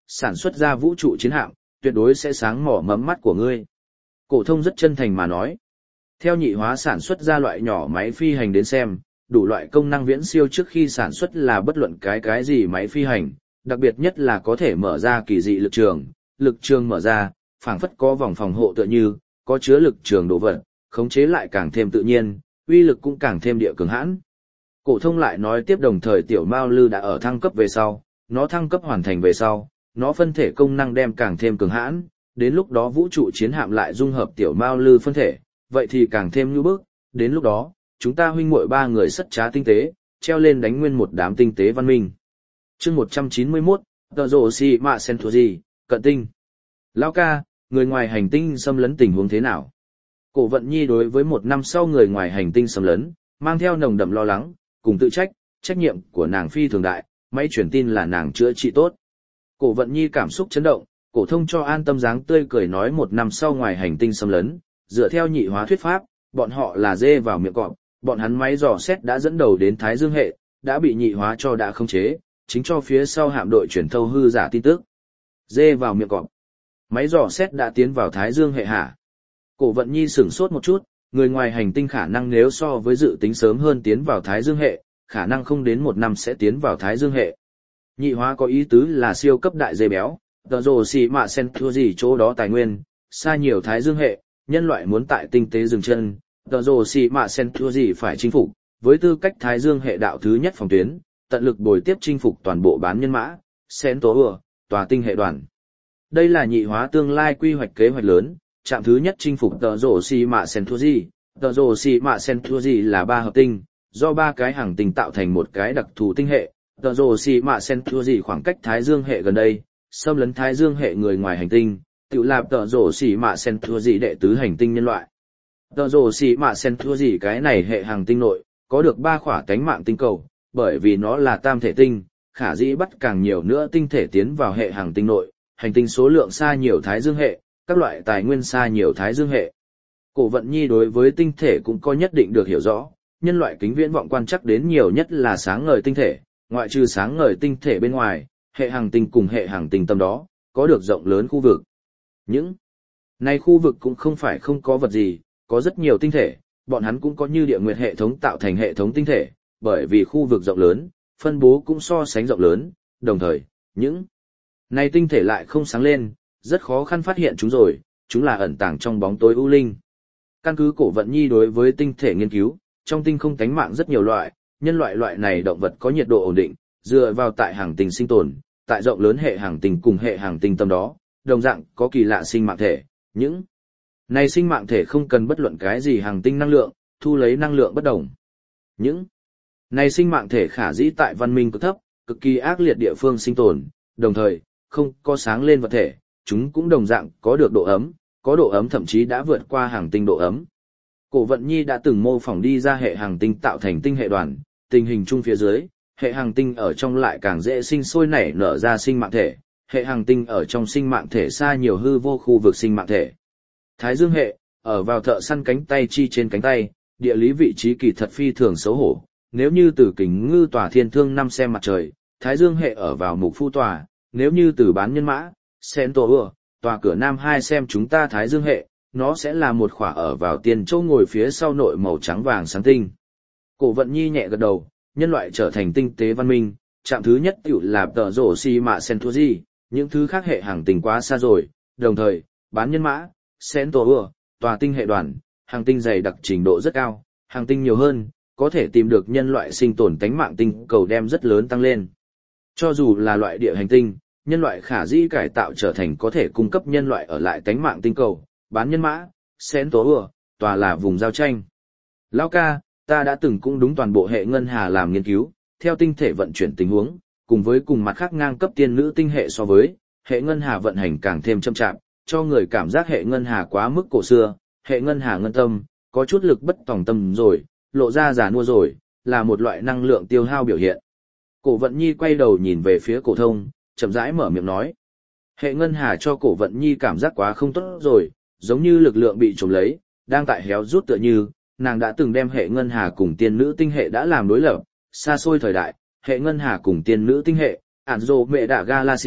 sản xuất ra vũ trụ chiến hạm, tuyệt đối sẽ sáng mỏ mấm mắt của ngươi. Cổ thông rất chân thành mà nói. Theo nhị hóa sản xuất ra loại nhỏ máy phi hành đến xem, đủ loại công năng viễn siêu trước khi sản xuất là bất luận cái cái gì máy phi hành, đặc biệt nhất là có thể mở ra kỳ dị lực trường, lực trường mở ra, phảng phất có vòng phòng hộ tựa như, có chứa lực trường đồ vật, khống chế lại càng thêm tự nhiên, uy lực cũng càng thêm địa cường hãn. Cổ thông lại nói tiếp đồng thời tiểu Mao Lư đã ở thăng cấp về sau, nó thăng cấp hoàn thành về sau, nó phân thể công năng đem càng thêm cường hãn, đến lúc đó vũ trụ chiến hạm lại dung hợp tiểu Mao Lư phân thể, vậy thì càng thêm như bước, đến lúc đó, chúng ta huynh muội ba người sất trá tinh tế, treo lên đánh nguyên một đám tinh tế văn minh. Chương một trăm chín mươi mốt, Tờ Rồ Xi Mạ Sen Thua Gì, Cận Tinh. Lão ca, người ngoài hành tinh xâm lấn tình huống thế nào? Cổ Vận Nhi đối với một năm sau người ngoài hành tinh xâm lấn, mang theo nồng đậm lo lắng, cùng tự trách, trách nhiệm của nàng phi thường đại, máy truyền tin là nàng chữa trị tốt. Cổ Vận Nhi cảm xúc chấn động, Cổ Thông cho an tâm dáng tươi cười nói một năm sau ngoài hành tinh xâm lấn, dựa theo nhị hóa thuyết pháp, bọn họ là dê vào miệng cọp, bọn hắn máy dò xét đã dẫn đầu đến Thái Dương hệ, đã bị nhị hóa cho đã khống chế, chính cho phía sau hạm đội truyền thâu hư giả tin tức. Dê vào miệng cọp. Máy dò xét đã tiến vào Thái Dương hệ hả? Cổ Vận Nhi sửng sốt một chút, người ngoài hành tinh khả năng nếu so với dự tính sớm hơn tiến vào Thái Dương hệ, khả năng không đến một năm sẽ tiến vào Thái Dương hệ. Nhị hóa có ý tứ là siêu cấp đại dê béo, Tờ Rồ Xi Mạ Sen Thua Gì chỗ đó tài nguyên, xa nhiều Thái Dương hệ, nhân loại muốn tại tinh tế dừng chân, Tờ Rồ Xi Mạ Sen Thua Gì phải chinh phục, với tư cách Thái Dương hệ đạo thứ nhất phòng tuyến, tận lực bồi tiếp chinh phục toàn bộ bán nhân mã, Sen Tố Ừa, tòa tinh hệ đoàn. Đây là nhị hóa tương lai quy hoạch kế hoạch lớn, trạm thứ nhất chinh phục Tờ Rồ Xi Mạ Sen Thua Gì. Tờ Rồ Xi Mạ Sen Thua Gì là ba hợp tinh, do ba cái hành tinh tạo thành một cái đặc thù tinh hệ. Tờ Rồ Xi Mạ Sen Thua Gì khoảng cách Thái Dương hệ gần đây, xâm lấn Thái Dương hệ người ngoài hành tinh, tự làm Tờ Rồ Xi Mạ Sen Thua Gì đệ tứ hành tinh nhân loại. Tờ Rồ Xi Mạ Sen Thua Gì cái này hệ hành tinh nội, có được ba khỏa tánh mạng tinh cầu, bởi vì nó là tam thể tinh, khả dĩ bắt càng nhiều nữa tinh thể tiến vào hệ hành tinh nội, hành tinh số lượng xa nhiều Thái Dương hệ, các loại tài nguyên xa nhiều Thái Dương hệ. Cổ Vận Nhi đối với tinh thể cũng có nhất định được hiểu rõ, nhân loại kính viễn vọng quan chắc đến nhiều nhất là sáng ngời tinh thể, ngoại trừ sáng ngời tinh thể bên ngoài, hệ hành tinh cùng hệ hành tinh tâm đó, có được rộng lớn khu vực. Những này khu vực cũng không phải không có vật gì, có rất nhiều tinh thể, bọn hắn cũng có như địa nguyệt hệ thống tạo thành hệ thống tinh thể, bởi vì khu vực rộng lớn, phân bố cũng so sánh rộng lớn, đồng thời, những này tinh thể lại không sáng lên, rất khó khăn phát hiện chúng rồi, chúng là ẩn tàng trong bóng tối u linh. Căn cứ Cổ Vận Nhi đối với tinh thể nghiên cứu, trong tinh không tánh mạng rất nhiều loại, nhân loại loại này động vật có nhiệt độ ổn định, dựa vào tại hành tinh sinh tồn, tại rộng lớn hệ hành tinh cùng hệ hành tinh tâm đó, đồng dạng có kỳ lạ sinh mạng thể, những này sinh mạng thể không cần bất luận cái gì hành tinh năng lượng, thu lấy năng lượng bất đồng. Những này sinh mạng thể khả dĩ tại văn minh cực thấp, cực kỳ ác liệt địa phương sinh tồn, đồng thời, không có sáng lên vật thể, chúng cũng đồng dạng có được độ ấm, có độ ấm thậm chí đã vượt qua hành tinh độ ấm. Cổ Vận Nhi đã từng mô phỏng đi ra hệ hành tinh tạo thành tinh hệ đoàn, tình hình chung phía dưới, hệ hành tinh ở trong lại càng dễ sinh sôi nảy nở ra sinh mạng thể, hệ hành tinh ở trong sinh mạng thể xa nhiều hư vô khu vực sinh mạng thể. Thái Dương hệ, ở vào thợ săn cánh tay chi trên cánh tay, địa lý vị trí kỳ thật phi thường xấu hổ, nếu như từ kính ngư tòa thiên thương năm xem mặt trời, Thái Dương hệ ở vào mục phu tòa, nếu như từ bán nhân mã, sen tổ ừa, tòa cửa nam hai xem chúng ta Thái Dương hệ, nó sẽ là một khỏa ở vào tiền châu ngồi phía sau nội màu trắng vàng sáng tinh. Cổ Vận Nhi nhẹ gật đầu, nhân loại trở thành tinh tế văn minh, trạm thứ nhất tiểu là Tờ Rồ Xi Mạ Sen Thua Gì, những thứ khác hệ hành tinh quá xa rồi, đồng thời, bán nhân mã, sen tổ ừa, tòa tinh hệ đoàn, hành tinh dày đặc trình độ rất cao, hành tinh nhiều hơn, có thể tìm được nhân loại sinh tồn tánh mạng tinh cầu đem rất lớn tăng lên. Cho dù là loại địa hành tinh, nhân loại khả dĩ cải tạo trở thành có thể cung cấp nhân loại ở lại tánh mạng tinh cầu, bán nhân mã, sen tố ừa, tòa là vùng giao tranh. Lão ca, ta đã từng cũng đúng toàn bộ hệ ngân hà làm nghiên cứu, theo tinh thể vận chuyển tình huống, cùng với cùng mặt khác ngang cấp tiên nữ tinh hệ so với, hệ ngân hà vận hành càng thêm chậm chạp, cho người cảm giác hệ ngân hà quá mức cổ xưa, hệ ngân hà ngân tâm, có chút lực bất tòng tâm rồi, lộ ra già nua rồi, là một loại năng lượng tiêu hao biểu hiện. Cổ Vận Nhi quay đầu nhìn về phía Cổ Thông, chậm rãi mở miệng nói. Hệ ngân hà cho Cổ Vận Nhi cảm giác quá không tốt rồi, giống như lực lượng bị trộm lấy, đang tại héo rút tựa như, nàng đã từng đem hệ ngân hà cùng tiên nữ tinh hệ đã làm đối lập, xa xôi thời đại, hệ ngân hà cùng tiên nữ tinh hệ, ản rồ mẹ đạ Galaxy,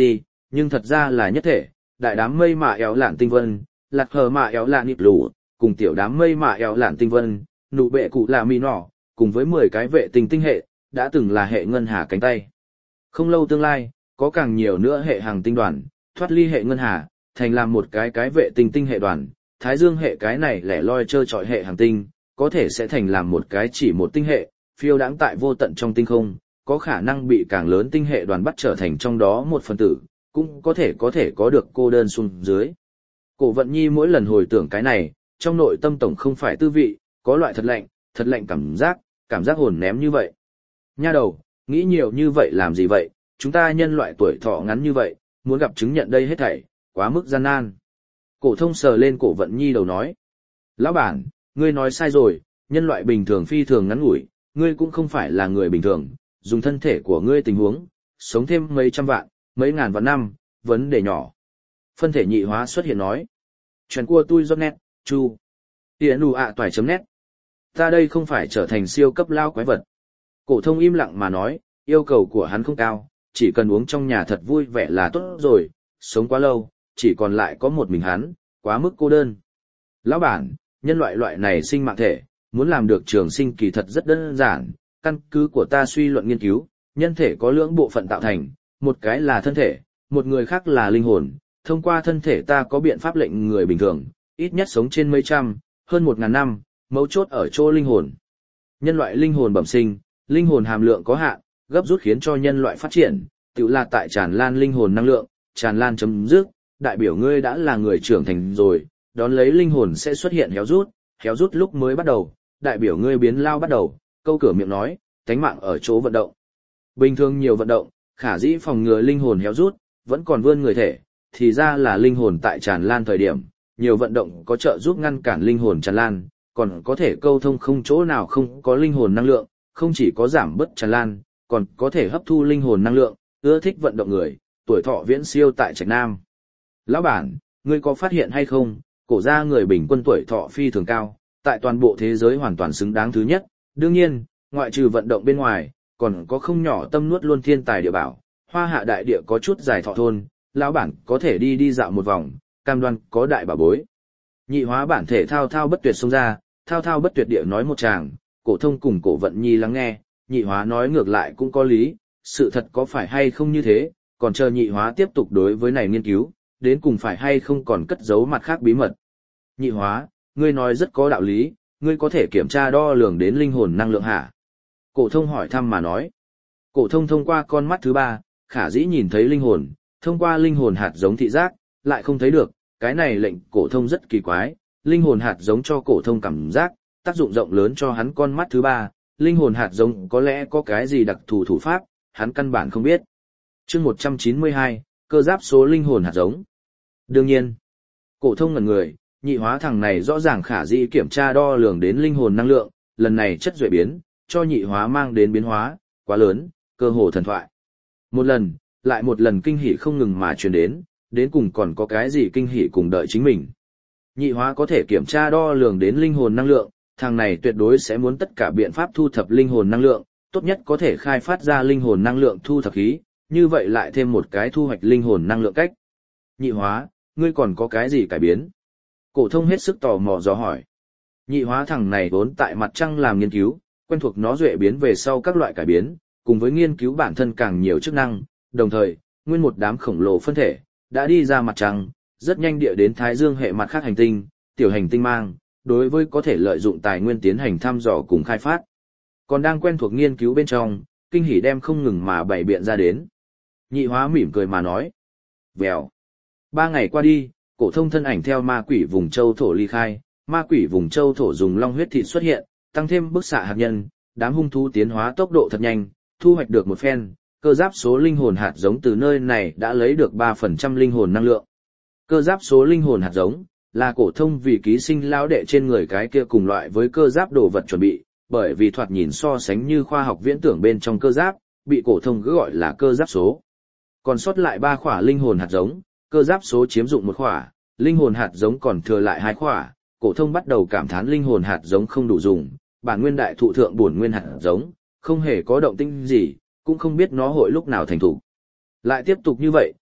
nhưng thật ra là nhất thể, đại đám mây mạ éo lạn tinh vân, lạc hờ mạ éo lạn nịp lũ, cùng tiểu đám mây mạ éo lạn tinh vân, nụ bệ cụ là mi nỏ, cùng với mười cái vệ tinh tinh hệ, đã từng là hệ ngân hà cánh tay. Không lâu tương lai, có càng nhiều nữa hệ hàng tinh đoàn, thoát ly hệ ngân hà, thành làm một cái cái vệ tinh tinh hệ đoàn, Thái Dương hệ cái này lẻ loi trơ trọi hệ hàng tinh, có thể sẽ thành làm một cái chỉ một tinh hệ, phiêu đãng tại vô tận trong tinh không, có khả năng bị càng lớn tinh hệ đoàn bắt trở thành trong đó một phần tử, cũng có thể có thể có được cô đơn xuống dưới. Cổ Vận Nhi mỗi lần hồi tưởng cái này, trong nội tâm tổng không phải tư vị, có loại thật lạnh, thật lạnh cảm giác, cảm giác hồn ném như vậy. Nha đầu, nghĩ nhiều như vậy làm gì vậy, chúng ta nhân loại tuổi thọ ngắn như vậy, muốn gặp chứng nhận đây hết thảy, quá mức gian nan. Cổ Thông sờ lên Cổ Vận Nhi đầu nói. Lão bản, ngươi nói sai rồi, nhân loại bình thường phi thường ngắn ngủi, ngươi cũng không phải là người bình thường, dùng thân thể của ngươi tình huống, sống thêm mấy trăm vạn, mấy ngàn vạn năm, vấn đề nhỏ. Phân thể nhị hóa xuất hiện nói. Chuyện của tôi giọt nét, chu. Tiễn đủ ạ toài chấm nét. Ta đây không phải trở thành siêu cấp lao quái vật. Cổ Thông im lặng mà nói, yêu cầu của hắn không cao, chỉ cần uống trong nhà thật vui vẻ là tốt rồi, sống quá lâu, chỉ còn lại có một mình hắn, quá mức cô đơn. Lão bản, nhân loại loại này sinh mạng thể, muốn làm được trường sinh kỳ thật rất đơn giản, căn cứ của ta suy luận nghiên cứu, nhân thể có lưỡng bộ phận tạo thành, một cái là thân thể, một người khác là linh hồn, thông qua thân thể ta có biện pháp lệnh người bình thường, ít nhất sống trên mấy trăm, hơn một ngàn năm, mấu chốt ở chỗ linh hồn. Nhân loại linh hồn bẩm sinh, linh hồn hàm lượng có hạn, gấp rút khiến cho nhân loại phát triển, tự là tại tràn lan linh hồn năng lượng, tràn lan chấm dứt, đại biểu ngươi đã là người trưởng thành rồi, đón lấy linh hồn sẽ xuất hiện héo rút, héo rút lúc mới bắt đầu, đại biểu ngươi biến lao bắt đầu, câu cửa miệng nói, tánh mạng ở chỗ vận động. Bình thường nhiều vận động, khả dĩ phòng ngừa linh hồn héo rút, vẫn còn vươn người thể, thì ra là linh hồn tại tràn lan thời điểm, nhiều vận động có trợ giúp ngăn cản linh hồn tràn lan, còn có thể câu thông không chỗ nào không có linh hồn năng lượng, không chỉ có giảm bớt tràn lan, còn có thể hấp thu linh hồn năng lượng, ưa thích vận động người, tuổi thọ viễn siêu tại Trạch Nam. Lão bản, ngươi có phát hiện hay không, cổ gia người bình quân tuổi thọ phi thường cao, tại toàn bộ thế giới hoàn toàn xứng đáng thứ nhất, đương nhiên, ngoại trừ vận động bên ngoài, còn có không nhỏ tâm nuốt luôn thiên tài địa bảo, hoa hạ đại địa có chút dài thọ thôn, lão bản có thể đi đi dạo một vòng, cam đoan có đại bảo bối. Nhị hóa bản thể thao thao bất tuyệt xông ra, thao thao bất tuyệt địa nói một tràng, Cổ Thông cùng Cổ Vận Nhi lắng nghe, nhị hóa nói ngược lại cũng có lý, sự thật có phải hay không như thế, còn chờ nhị hóa tiếp tục đối với này nghiên cứu, đến cùng phải hay không còn cất giấu mặt khác bí mật. Nhị hóa, ngươi nói rất có đạo lý, ngươi có thể kiểm tra đo lường đến linh hồn năng lượng hả? Cổ Thông hỏi thăm mà nói. Cổ Thông thông qua con mắt thứ ba, khả dĩ nhìn thấy linh hồn, thông qua linh hồn hạt giống thị giác, lại không thấy được, cái này lệnh Cổ Thông rất kỳ quái, linh hồn hạt giống cho Cổ Thông cảm giác, tác dụng rộng lớn cho hắn con mắt thứ ba, linh hồn hạt giống có lẽ có cái gì đặc thù thủ pháp, hắn căn bản không biết. Chương một trăm chín mươi hai, cơ giáp số linh hồn hạt giống. Đương nhiên, Cổ Thông ngẩn người, nhị hóa thằng này rõ ràng khả dĩ kiểm tra đo lường đến linh hồn năng lượng, lần này chất duệ biến, cho nhị hóa mang đến biến hóa, quá lớn, cơ hồ thần thoại. Một lần, lại một lần kinh hỉ không ngừng mà truyền đến, đến cùng còn có cái gì kinh hỉ cùng đợi chính mình. Nhị hóa có thể kiểm tra đo lường đến linh hồn năng lượng, thằng này tuyệt đối sẽ muốn tất cả biện pháp thu thập linh hồn năng lượng, tốt nhất có thể khai phát ra linh hồn năng lượng thu thập khí, như vậy lại thêm một cái thu hoạch linh hồn năng lượng cách. Nhị hóa, ngươi còn có cái gì cải biến? Cổ Thông hết sức tò mò dò hỏi. Nhị hóa thằng này vốn tại mặt trăng làm nghiên cứu, quen thuộc nó duệ biến về sau các loại cải biến, cùng với nghiên cứu bản thân càng nhiều chức năng, đồng thời, nguyên một đám khổng lồ phân thể, đã đi ra mặt trăng, rất nhanh địa đến Thái Dương hệ mặt khác hành tinh, tiểu hành tinh mang, đối với có thể lợi dụng tài nguyên tiến hành thăm dò cùng khai phát. Còn đang quen thuộc nghiên cứu bên trong, kinh hỉ đem không ngừng mà bày biện ra đến. Nhị hóa mỉm cười mà nói. Vèo. Ba ngày qua đi, Cổ Thông thân ảnh theo ma quỷ vùng châu thổ ly khai, ma quỷ vùng châu thổ dùng long huyết thịt xuất hiện, tăng thêm bức xạ hạt nhân, đám hung thú tiến hóa tốc độ thật nhanh, thu hoạch được một phen, cơ giáp số linh hồn hạt giống từ nơi này đã lấy được ba phần trăm linh hồn năng lượng. Cơ giáp số linh hồn hạt giống là Cổ Thông vì ký sinh lão đệ trên người cái kia cùng loại với cơ giáp đồ vật chuẩn bị, bởi vì thoạt nhìn so sánh như khoa học viễn tưởng bên trong cơ giáp, bị Cổ Thông cứ gọi là cơ giáp số. Còn sót lại ba khỏa linh hồn hạt giống, cơ giáp số chiếm dụng một khỏa, linh hồn hạt giống còn thừa lại hai khỏa, Cổ Thông bắt đầu cảm thán linh hồn hạt giống không đủ dùng, bản nguyên đại thụ thượng bổn nguyên hạt giống, không hề có động tĩnh gì, cũng không biết nó hội lúc nào thành thủ. Lại tiếp tục như vậy,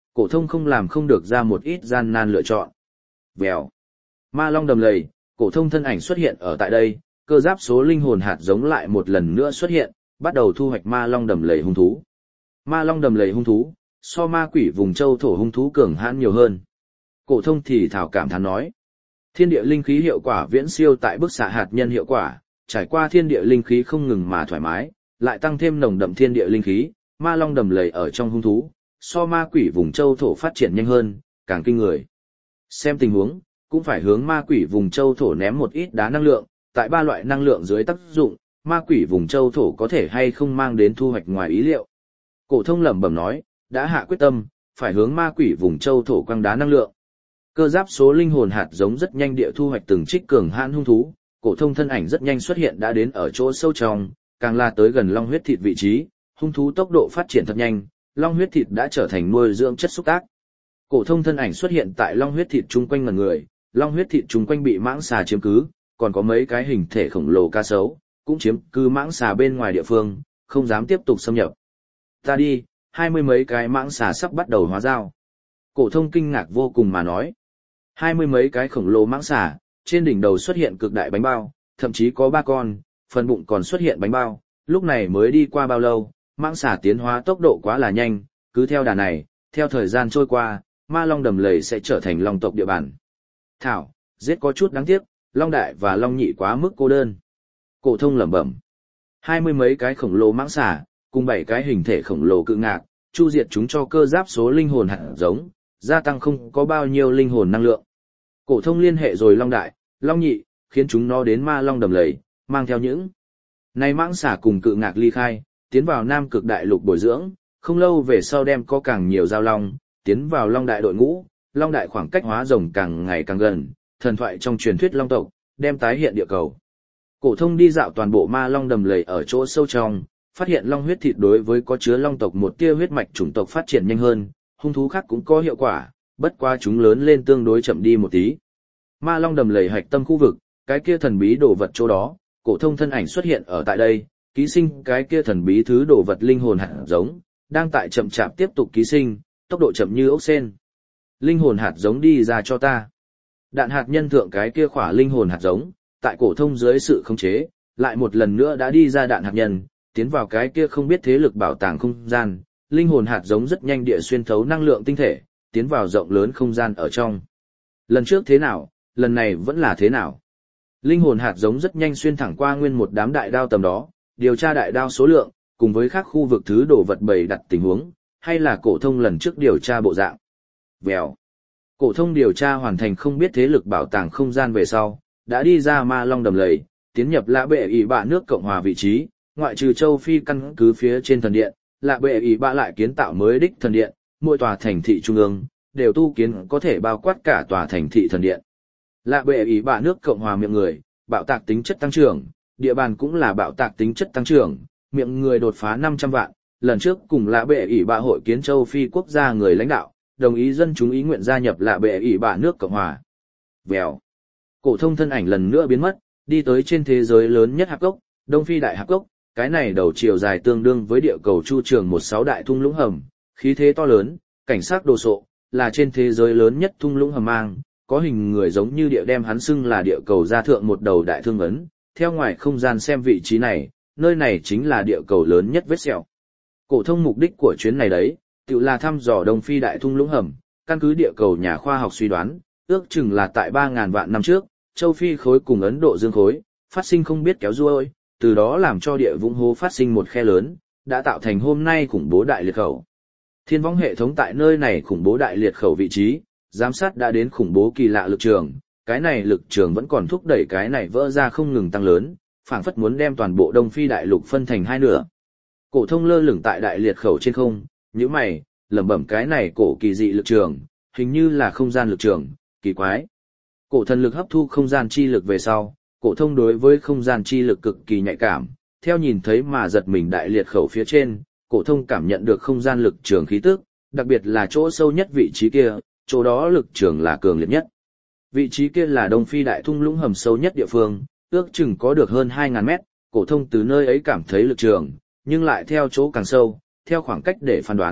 Cổ thông không làm không được ra một ít gian nan lựa chọn. Vèo. Ma long đầm lầy, cổ thông thân ảnh xuất hiện ở tại đây, cơ giáp số linh hồn hạt giống lại một lần nữa xuất hiện, bắt đầu thu hoạch ma long đầm lầy hung thú. Ma long đầm lầy hung thú, so ma quỷ vùng châu thổ hung thú cường hãn nhiều hơn. Cổ thông thì thảo cảm thán nói. Thiên địa linh khí hiệu quả viễn siêu tại bức xạ hạt nhân hiệu quả, trải qua thiên địa linh khí không ngừng mà thoải mái, lại tăng thêm nồng đậm thiên địa linh khí, ma long đầm lầy ở trong hung thú, so ma quỷ vùng châu thổ phát triển nhanh hơn, càng kinh người. Xem tình huống, cũng phải hướng ma quỷ vùng châu thổ ném một ít đá năng lượng, tại ba loại năng lượng dưới tác dụng, ma quỷ vùng châu thổ có thể hay không mang đến thu hoạch ngoài ý liệu. Cổ thông lẩm bẩm nói, đã hạ quyết tâm, phải hướng ma quỷ vùng châu thổ quăng đá năng lượng. Cơ giáp số linh hồn hạt giống rất nhanh địa thu hoạch từng trích cường hãn hung thú, cổ thông thân ảnh rất nhanh xuất hiện đã đến ở chỗ sâu trong, càng là tới gần long huyết thịt vị trí, hung thú tốc độ phát triển thật nhanh, long huyết thịt đã trở thành nuôi dưỡng chất xúc tác. Cổ thông thân ảnh xuất hiện tại long huyết thịt chung quanh ngần người, long huyết thịt chung quanh bị mãng xà chiếm cứ, còn có mấy cái hình thể khổng lồ cá sấu, cũng chiếm cứ mãng xà bên ngoài địa phương, không dám tiếp tục xâm nhập. Ta đi, hai mươi mấy cái mãng xà sắp bắt đầu hóa dao. Cổ thông kinh ngạc vô cùng mà nói. Hai mươi mấy cái khổng lồ mãng xà, trên đỉnh đầu xuất hiện cực đại bánh bao, thậm chí có ba con, phần bụng còn xuất hiện bánh bao, lúc này mới đi qua bao lâu, mãng xà tiến hóa tốc độ quá là nhanh, cứ theo đà này, theo thời gian trôi qua, ma long đầm lầy sẽ trở thành long tộc địa bàn. Thảo, giết có chút đáng tiếc, long đại và long nhị quá mức cô đơn. Cổ thông lẩm bẩm. Hai mươi mấy cái khổng lồ mãng xà, cùng bảy cái hình thể khổng lồ cự ngạc, chu diệt chúng cho cơ giáp số linh hồn hạt giống, gia tăng không có bao nhiêu linh hồn năng lượng. Cổ thông liên hệ rồi long đại, long nhị, khiến chúng nó đến ma long đầm lầy, mang theo những này mãng xà cùng cự ngạc ly khai, tiến vào Nam Cực Đại Lục bồi dưỡng, không lâu về sau đem có càng nhiều giao long, tiến vào long đại đội ngũ, long đại khoảng cách hóa rồng càng ngày càng gần, thần thoại trong truyền thuyết long tộc, đem tái hiện địa cầu. Cổ thông đi dạo toàn bộ ma long đầm lầy ở chỗ sâu trong, phát hiện long huyết thịt đối với có chứa long tộc một tia huyết mạch chủng tộc phát triển nhanh hơn, hung thú khác cũng có hiệu quả, bất quá chúng lớn lên tương đối chậm đi một tí. Ma long đầm lầy hạch tâm khu vực, cái kia thần bí đồ vật chỗ đó, cổ thông thân ảnh xuất hiện ở tại đây, ký sinh cái kia thần bí thứ đồ vật linh hồn hạt giống, đang tại chậm chạp tiếp tục ký sinh, tốc độ chậm như ốc sên. Linh hồn hạt giống đi ra cho ta. Đạn hạt nhân thượng cái kia khỏa linh hồn hạt giống, tại cổ thông dưới sự khống chế, lại một lần nữa đã đi ra đạn hạt nhân, tiến vào cái kia không biết thế lực bảo tàng không gian, linh hồn hạt giống rất nhanh địa xuyên thấu năng lượng tinh thể, tiến vào rộng lớn không gian ở trong. Lần trước thế nào, lần này vẫn là thế nào. Linh hồn hạt giống rất nhanh xuyên thẳng qua nguyên một đám đại đao tầm đó, điều tra đại đao số lượng, cùng với các khu vực thứ đồ vật bày đặt tình huống, hay là cổ thông lần trước điều tra bộ dạng. Vèo. Cổ thông điều tra hoàn thành không biết thế lực bảo tàng không gian về sau, đã đi ra ma long đầm lầy, tiến nhập Lạ Bệ ỷ bạ nước Cộng hòa vị trí, ngoại trừ châu Phi căn cứ phía trên thần điện, Lạ Bệ ỷ bạ lại kiến tạo mới đích thần điện, mỗi tòa thành thị trung ương đều tu kiến có thể bao quát cả tòa thành thị thần điện. Lạ Bệ ỷ bạ nước Cộng hòa miệng người, bạo tạc tính chất tăng trưởng, địa bàn cũng là bạo tạc tính chất tăng trưởng, miệng người đột phá năm trăm vạn, lần trước cùng Lạ Bệ ỷ bạ hội kiến châu Phi quốc gia người lãnh đạo, đồng ý dân chúng ý nguyện gia nhập Lạ Bệ ỷ bạ nước Cộng hòa. Vèo. Cổ thông thân ảnh lần nữa biến mất, đi tới trên thế giới lớn nhất hạp cốc, Đông Phi đại hạp cốc, cái này đầu chiều dài tương đương với địa cầu chu trường một sáu đại thung lũng hầm, khí thế to lớn, cảnh sắc đồ sộ, là trên thế giới lớn nhất thung lũng hầm mang, có hình người giống như địa đem hắn xưng là địa cầu gia thượng một đầu đại thương ấn, theo ngoài không gian xem vị trí này, nơi này chính là địa cầu lớn nhất vết sẹo. Cổ thông mục đích của chuyến này đấy, tự là thăm dò Đông Phi đại thung lũng hầm, căn cứ địa cầu nhà khoa học suy đoán, ước chừng là tại ba ngàn vạn năm trước, châu Phi khối cùng Ấn Độ dương khối, phát sinh không biết kéo ruôi, từ đó làm cho địa vũng hố phát sinh một khe lớn, đã tạo thành hôm nay khủng bố đại liệt khẩu. Thiên võng hệ thống tại nơi này khủng bố đại liệt khẩu vị trí, giám sát đã đến khủng bố kỳ lạ lực trường, cái này lực trường vẫn còn thúc đẩy cái này vỡ ra không ngừng tăng lớn, phảng phất muốn đem toàn bộ Đông Phi đại lục phân thành hai nửa. Cổ thông lơ lửng tại đại liệt khẩu trên không, nhíu mày, lẩm bẩm cái này cổ kỳ dị lực trường, hình như là không gian lực trường, kỳ quái. Cổ thần lực hấp thu không gian chi lực về sau, cổ thông đối với không gian chi lực cực kỳ nhạy cảm, theo nhìn thấy mà giật mình đại liệt khẩu phía trên, cổ thông cảm nhận được không gian lực trường khí tức, đặc biệt là chỗ sâu nhất vị trí kia, chỗ đó lực trường là cường liệt nhất. Vị trí kia là Đông Phi đại thung lũng hầm sâu nhất địa phương, ước chừng có được hơn hai ngàn mét, cổ thông từ nơi ấy cảm thấy lực trường, nhưng lại theo chỗ càng sâu, theo khoảng cách để phán đoán,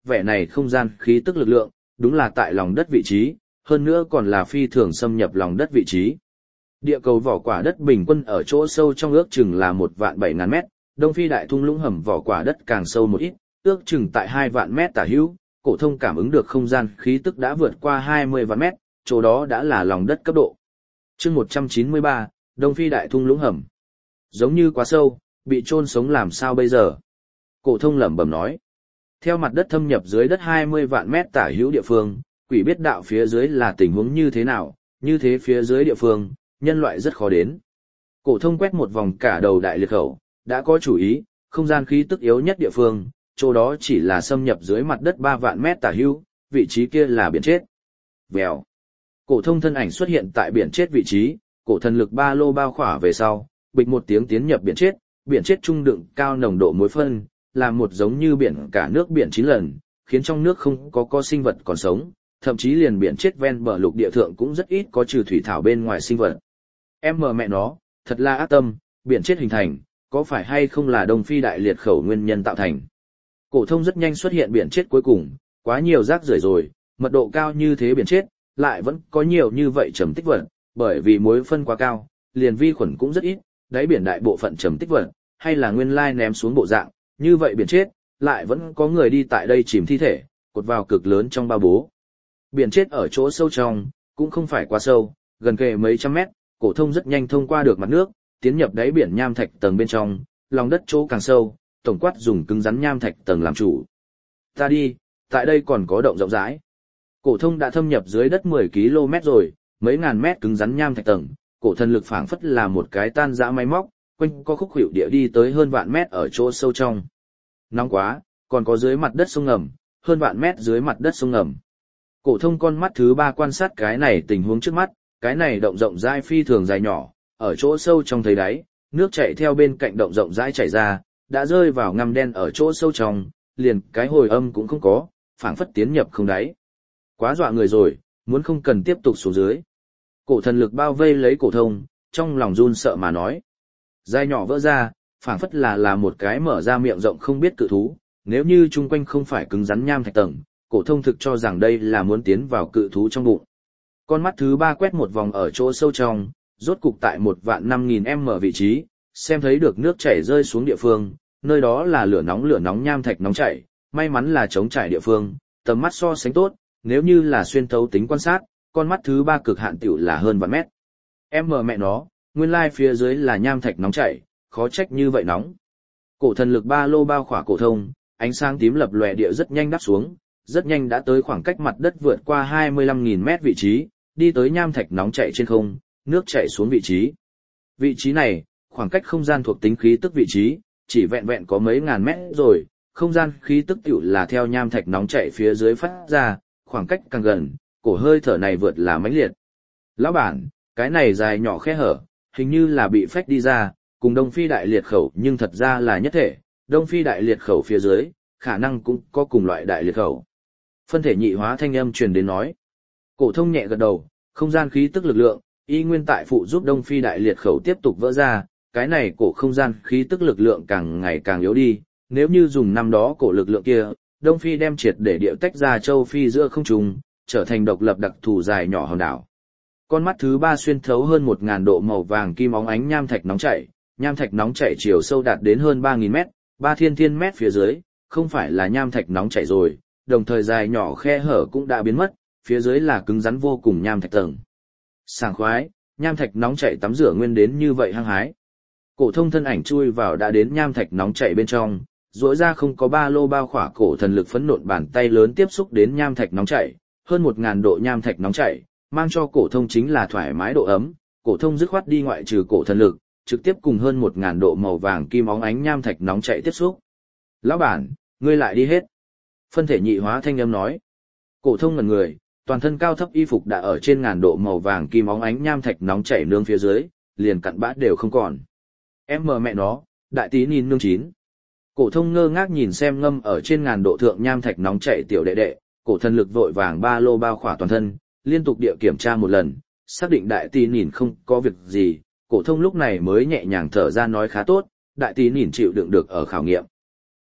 vẻ này không gian khí tức lực lượng, đúng là tại lòng đất vị trí, hơn nữa còn là phi thường xâm nhập lòng đất vị trí. Địa cầu vỏ quả đất bình quân ở chỗ sâu trong ước chừng là một vạn bảy ngàn mét, Đông Phi đại thung lũng hầm vỏ quả đất càng sâu một ít, ước chừng tại hai vạn mét tả hữu, Cổ Thông cảm ứng được không gian khí tức đã vượt qua hai mươi vạn mét, chỗ đó đã là lòng đất cấp độ. Chương một trăm chín mươi ba, Đông Phi đại thung lũng hầm. Giống như quá sâu, bị chôn sống làm sao bây giờ? Cổ Thông lẩm bẩm nói. Theo mặt đất thâm nhập dưới đất hai mươi vạn mét tả hữu địa phương, quỷ biết đạo phía dưới là tình huống như thế nào, như thế phía dưới địa phương, nhân loại rất khó đến. Cổ Thông quét một vòng cả đầu đại liệt khẩu, đã có chủ ý, không gian khí tức yếu nhất địa phương, chỗ đó chỉ là xâm nhập dưới mặt đất ba vạn mét tả hữu, vị trí kia là biển chết. Vèo. Cổ Thông thân ảnh xuất hiện tại biển chết vị trí, cổ thần lực ba lô bao khỏa về sau, bịch một tiếng tiến nhập biển chết, biển chết trung đựng cao nồng độ muối phân, làm một giống như biển cả nước biển chín lần, khiến trong nước không có có sinh vật còn sống, thậm chí liền biển chết ven bờ lục địa thượng cũng rất ít có trừ thủy thảo bên ngoài sinh vật. Em mờ mẹ nó, thật là ác tâm, biển chết hình thành, có phải hay không là Đông Phi đại liệt khẩu nguyên nhân tạo thành? Cổ Thông rất nhanh xuất hiện biển chết cuối cùng, quá nhiều rác rưởi rồi, mật độ cao như thế biển chết, lại vẫn có nhiều như vậy trầm tích vật, bởi vì muối phân quá cao, liền vi khuẩn cũng rất ít, đáy biển đại bộ phận trầm tích vật, hay là nguyên lai ném xuống bộ dạng, như vậy biển chết, lại vẫn có người đi tại đây chìm thi thể, cột vào cực lớn trong bao bố. Biển chết ở chỗ sâu trong, cũng không phải quá sâu, gần kề mấy trăm mét, Cổ Thông rất nhanh thông qua được mặt nước, tiến nhập đáy biển nham thạch tầng bên trong, lòng đất chỗ càng sâu, tổng quát dùng cứng rắn nham thạch tầng làm chủ. Ta đi, tại đây còn có động rộng rãi. Cổ Thông đã thâm nhập dưới đất mười ki lô mét rồi, mấy ngàn mét cứng rắn nham thạch tầng, cổ thần lực phảng phất là một cái tan rã máy móc, quanh co khúc khuỷu địa đi tới hơn vạn mét ở chỗ sâu trong. Nóng quá, còn có dưới mặt đất sông ngầm, hơn vạn mét dưới mặt đất sông ngầm. Cổ Thông con mắt thứ ba quan sát cái này tình huống trước mắt, cái này động rộng rãi phi thường dài nhỏ, ở chỗ sâu trong thấy đáy, nước chảy theo bên cạnh động rộng rãi chảy ra, đã rơi vào ngăm đen ở chỗ sâu trong, liền cái hồi âm cũng không có, phảng phất tiến nhập không đáy. Quá dọa người rồi, muốn không cần tiếp tục xuống dưới. Cổ thần lực bao vây lấy Cổ Thông, trong lòng run sợ mà nói. Dai nhỏ vỡ ra, phảng phất là là một cái mở ra miệng rộng không biết cự thú, nếu như chung quanh không phải cứng rắn nham thạch tầng, Cổ Thông thực cho rằng đây là muốn tiến vào cự thú trong bụng. Con mắt thứ ba quét một vòng ở chỗ sâu trong, rốt cục tại một vạn năm nghìn m vị trí, xem thấy được nước chảy rơi xuống địa phương, nơi đó là lửa nóng lửa nóng nham thạch nóng chảy, may mắn là chống trải địa phương, tầm mắt so sánh tốt, nếu như là xuyên thấu tính quan sát, con mắt thứ ba cực hạn tiểu là hơn vạn mét. Em mờ mẹ nó, nguyên lai phía dưới là nham thạch nóng chảy, khó trách như vậy nóng. Cổ thần lực ba lô bao khỏa Cổ Thông, ánh sáng tím lập lòe địa rất nhanh đáp xuống, rất nhanh đã tới khoảng cách mặt đất vượt qua hai mươi lăm nghìn mét vị trí, đi tới nham thạch nóng chảy trên không, nước chảy xuống vị trí. Vị trí này, khoảng cách không gian thuộc tính khí tức vị trí, chỉ vẹn vẹn có mấy ngàn mét rồi, không gian khí tức tiểu là theo nham thạch nóng chảy phía dưới phát ra, khoảng cách càng gần, cổ hơi thở này vượt là mãnh liệt. Lão bản, cái này dài nhỏ khe hở, hình như là bị phách đi ra, cùng Đông Phi đại liệt khẩu nhưng thật ra là nhất thể, Đông Phi đại liệt khẩu phía dưới, khả năng cũng có cùng loại đại liệt khẩu. Phân thể nhị hóa thanh âm truyền đến nói. Cổ Thông nhẹ gật đầu, không gian khí tức lực lượng, y nguyên tại phụ giúp Đông Phi đại liệt khẩu tiếp tục vỡ ra, cái này cổ không gian khí tức lực lượng càng ngày càng yếu đi, nếu như dùng năm đó cổ lực lượng kia, Đông Phi đem triệt để điệu tách ra châu Phi giữa không trung, trở thành độc lập đặc thù dài nhỏ hòn đảo. Con mắt thứ ba xuyên thấu hơn một ngàn độ màu vàng kim óng ánh nham thạch nóng chảy, nham thạch nóng chảy chiều sâu đạt đến hơn ba nghìn mét, ba thiên thiên mét phía dưới, không phải là nham thạch nóng chảy rồi, đồng thời dài nhỏ khe hở cũng đã biến mất, phía dưới là cứng rắn vô cùng nham thạch tầng. Sảng khoái, nham thạch nóng chảy tắm rửa nguyên đến như vậy hăng hái. Cổ Thông thân ảnh chui vào đã đến nham thạch nóng chảy bên trong, rỗi ra không có ba lô bao khỏa cổ thần lực phấn nộn bàn tay lớn tiếp xúc đến nham thạch nóng chảy, hơn một ngàn độ nham thạch nóng chảy, mang cho Cổ Thông chính là thoải mái độ ấm, Cổ Thông dứt khoát đi ngoại trừ cổ thần lực, trực tiếp cùng hơn một ngàn độ màu vàng kim óng ánh nham thạch nóng chảy tiếp xúc. Lão bản, ngươi lại đi hết. Phân thể nhị hóa thanh âm nói. Cổ Thông ngẩn người, toàn thân cao thấp y phục đã ở trên ngàn độ màu vàng kim óng ánh nham thạch nóng chảy nương phía dưới, liền cặn bã đều không còn. Em mờ mẹ nó, đại tí nhìn nương chín. Cổ Thông ngơ ngác nhìn xem ngâm ở trên ngàn độ thượng nham thạch nóng chảy tiểu đệ đệ, cổ thần lực vội vàng ba lô bao khỏa toàn thân, liên tục địa kiểm tra một lần, xác định đại tí nhìn không có việc gì, Cổ Thông lúc này mới nhẹ nhàng thở ra nói khá tốt, đại tí nhìn chịu đựng được ở khảo nghiệm.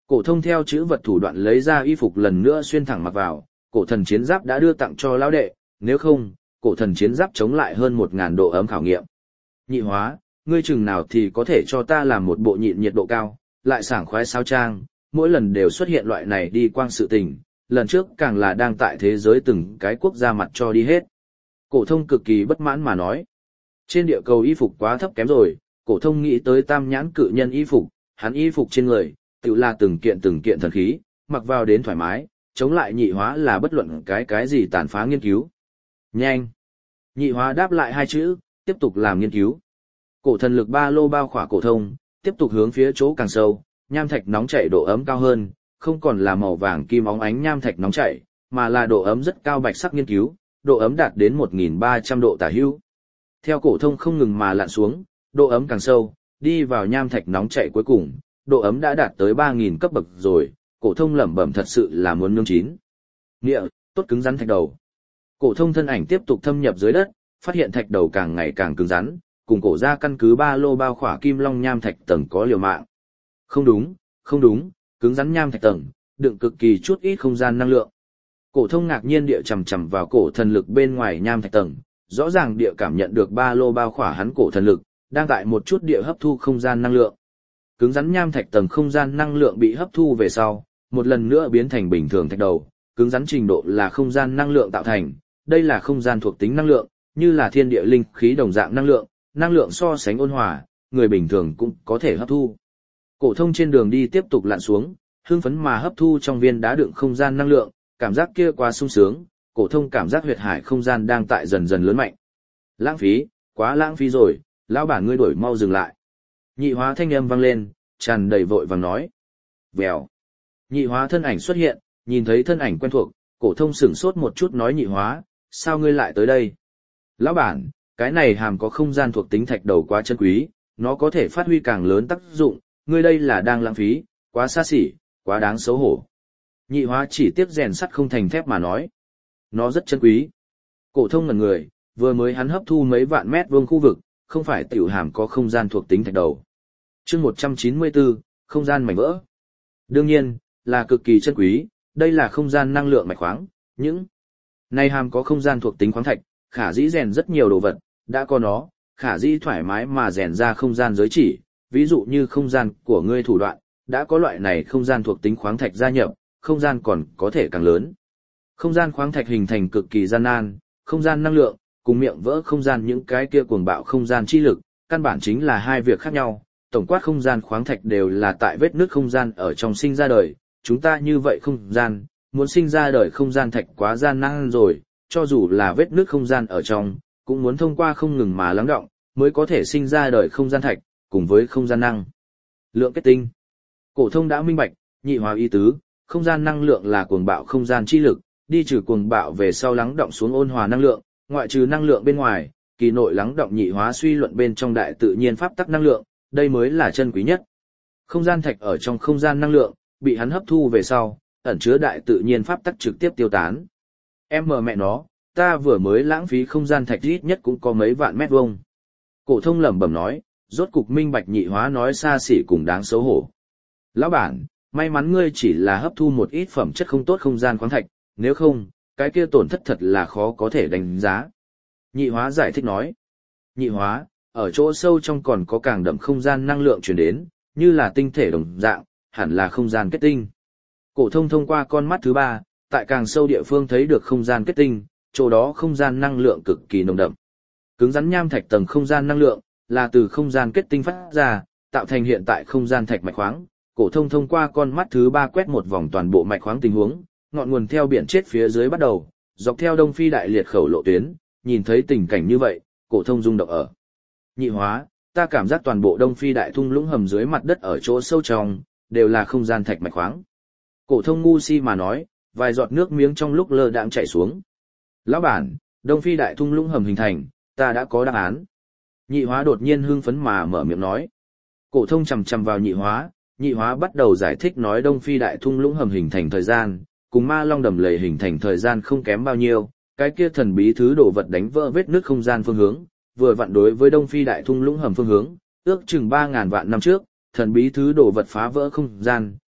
Cổ thông theo chữ vật thủ đoạn lấy ra y phục lần nữa xuyên thẳng mặc vào, cổ thần chiến giáp đã đưa tặng cho lão đệ, nếu không, cổ thần chiến giáp chống lại hơn một ngàn độ ấm khảo nghiệm. Nhị hóa, ngươi chừng nào thì có thể cho ta làm một bộ nhịn nhiệt độ cao, lại sảng khoái sao trang, mỗi lần đều xuất hiện loại này đi quang sự tình, lần trước càng là đang tại thế giới từng cái quốc gia mặt cho đi hết. Cổ thông cực kỳ bất mãn mà nói. Trên địa cầu y phục quá thấp kém rồi, cổ thông nghĩ tới tam nhãn cự nhân y phục, hắn y phục trên người, tự là từng kiện từng kiện thần khí, mặc vào đến thoải mái, chống lại nhị hóa là bất luận cái cái gì tàn phá nghiên cứu. Nhanh! Nhị hóa đáp lại hai chữ, tiếp tục làm nghiên cứu. Cổ thần lực ba lô bao khỏa cổ thông, tiếp tục hướng phía chỗ càng sâu, nham thạch nóng chảy độ ấm cao hơn, không còn là màu vàng kim óng ánh nham thạch nóng chảy, mà là độ ấm rất cao bạch sắc nghiên cứu, độ ấm đạt đến một nghìn ba trăm độ tả hữu. Theo cổ thông không ngừng mà lặn xuống, độ ấm càng sâu, đi vào nham thạch nóng chảy cuối cùng, độ ấm đã đạt tới ba nghìn cấp bậc rồi, cổ thông lẩm bẩm thật sự là muốn nướng chín. Nghĩa, tốt cứng rắn thạch đầu. Cổ thông thân ảnh tiếp tục thâm nhập dưới đất, phát hiện thạch đầu càng ngày càng cứng rắn, cùng cổ ra căn cứ ba lô bao khỏa kim long nham thạch tầng có liều mạng. Không đúng, không đúng, cứng rắn nham thạch tầng, đựng cực kỳ chút ít không gian năng lượng. Cổ thông ngạc nhiên địa chầm chầm vào cổ thần lực bên ngoài nham thạch tầng, rõ ràng địa cảm nhận được ba lô bao khỏa hắn cổ thần lực, đang tại một chút địa hấp thu không gian năng lượng. Cứng rắn nham thạch tầng không gian năng lượng bị hấp thu về sau, một lần nữa biến thành bình thường thạch đầu, cứng rắn trình độ là không gian năng lượng tạo thành, đây là không gian thuộc tính năng lượng, như là thiên địa linh khí đồng dạng năng lượng, năng lượng so sánh ôn hòa, người bình thường cũng có thể hấp thu. Cổ thông trên đường đi tiếp tục lặn xuống, hưng phấn mà hấp thu trong viên đá đựng không gian năng lượng, cảm giác kia quá sung sướng, cổ thông cảm giác huyệt hải không gian đang tại dần dần lớn mạnh. Lãng phí, quá lãng phí rồi, lão bản ngươi đổi mau dừng lại. Nhị hóa thanh âm vang lên, tràn đầy vội vàng nói. Vèo. Nhị hóa thân ảnh xuất hiện, nhìn thấy thân ảnh quen thuộc, cổ thông sửng sốt một chút nói nhị hóa, sao ngươi lại tới đây? Lão bản, cái này hàm có không gian thuộc tính thạch đầu quá chân quý, nó có thể phát huy càng lớn tác dụng, ngươi đây là đang lãng phí, quá xa xỉ, quá đáng xấu hổ. Nhị hóa chỉ tiếp rèn sắt không thành thép mà nói. Nó rất chân quý. Cổ thông ngẩn người, vừa mới hắn hấp thu mấy vạn mét vuông khu vực, không phải tiểu hàm có không gian thuộc tính thạch đầu. Chương một trăm chín mươi bốn, không gian mảnh vỡ. Đương nhiên, là cực kỳ chân quý, đây là không gian năng lượng mạch khoáng, những này hàm có không gian thuộc tính khoáng thạch, khả dĩ rèn rất nhiều đồ vật, đã có nó, khả dĩ thoải mái mà rèn ra không gian giới chỉ, ví dụ như không gian của ngươi thủ đoạn, đã có loại này không gian thuộc tính khoáng thạch gia nhập, không gian còn có thể càng lớn. Không gian khoáng thạch hình thành cực kỳ gian nan, không gian năng lượng, cùng miệng vỡ không gian những cái kia cuồng bạo không gian chi lực, căn bản chính là hai việc khác nhau. Tổng quát không gian khoáng thạch đều là tại vết nứt không gian ở trong sinh ra đời, chúng ta như vậy không gian, muốn sinh ra đời không gian thạch quá gian nan rồi, cho dù là vết nứt không gian ở trong, cũng muốn thông qua không ngừng mà lắng động, mới có thể sinh ra đời không gian thạch, cùng với không gian năng lượng kết tinh. Cổ thông đã minh bạch, nhị hóa ý tứ, không gian năng lượng là cuồng bạo không gian chi lực, đi trừ cuồng bạo về sau lắng động xuống ôn hòa năng lượng, ngoại trừ năng lượng bên ngoài, kỳ nội lắng động nhị hóa suy luận bên trong đại tự nhiên pháp tắc năng lượng, đây mới là chân quý nhất. Không gian thạch ở trong không gian năng lượng, bị hắn hấp thu về sau, ẩn chứa đại tự nhiên pháp tắc trực tiếp tiêu tán. Em mờ mẹ nó, ta vừa mới lãng phí không gian thạch ít nhất cũng có mấy vạn mét vuông. Cổ thông lẩm bẩm nói, rốt cục minh bạch nhị hóa nói xa xỉ cùng đáng xấu hổ. Lão bản, may mắn ngươi chỉ là hấp thu một ít phẩm chất không tốt không gian khoáng thạch, nếu không, cái kia tổn thất thật là khó có thể đánh giá. Nhị hóa giải thích nói. Nhị hóa, ở chỗ sâu trong còn có càng đậm không gian năng lượng truyền đến, như là tinh thể đồng dạng, hẳn là không gian kết tinh. Cổ thông thông qua con mắt thứ ba, tại càng sâu địa phương thấy được không gian kết tinh, chỗ đó không gian năng lượng cực kỳ nồng đậm. Cứng rắn nham thạch tầng không gian năng lượng, là từ không gian kết tinh phát ra, tạo thành hiện tại không gian thạch mạch khoáng. Cổ thông thông qua con mắt thứ ba quét một vòng toàn bộ mạch khoáng tình huống, ngọn nguồn theo biển chết phía dưới bắt đầu, dọc theo Đông Phi đại liệt khẩu lộ tuyến, nhìn thấy tình cảnh như vậy, cổ thông rung động ở. Nhị hóa, ta cảm giác toàn bộ Đông Phi đại thung lũng hầm dưới mặt đất ở chỗ sâu trong, đều là không gian thạch mạch khoáng. Cổ thông ngu si mà nói, vài giọt nước miếng trong lúc lơ đãng chảy xuống. Lão bản, Đông Phi đại thung lũng hầm hình thành, ta đã có đáp án. Nhị hóa đột nhiên hưng phấn mà mở miệng nói. Cổ thông chằm chằm vào nhị hóa, nhị hóa bắt đầu giải thích nói Đông Phi đại thung lũng hầm hình thành thời gian, cùng ma long đầm lầy hình thành thời gian không kém bao nhiêu, cái kia thần bí thứ đồ vật đánh vỡ vết nứt không gian phương hướng, vừa vặn đối với Đông Phi đại thung lũng hầm phương hướng, ước chừng ba ngàn vạn năm trước, thần bí thứ đồ vật phá vỡ không gian,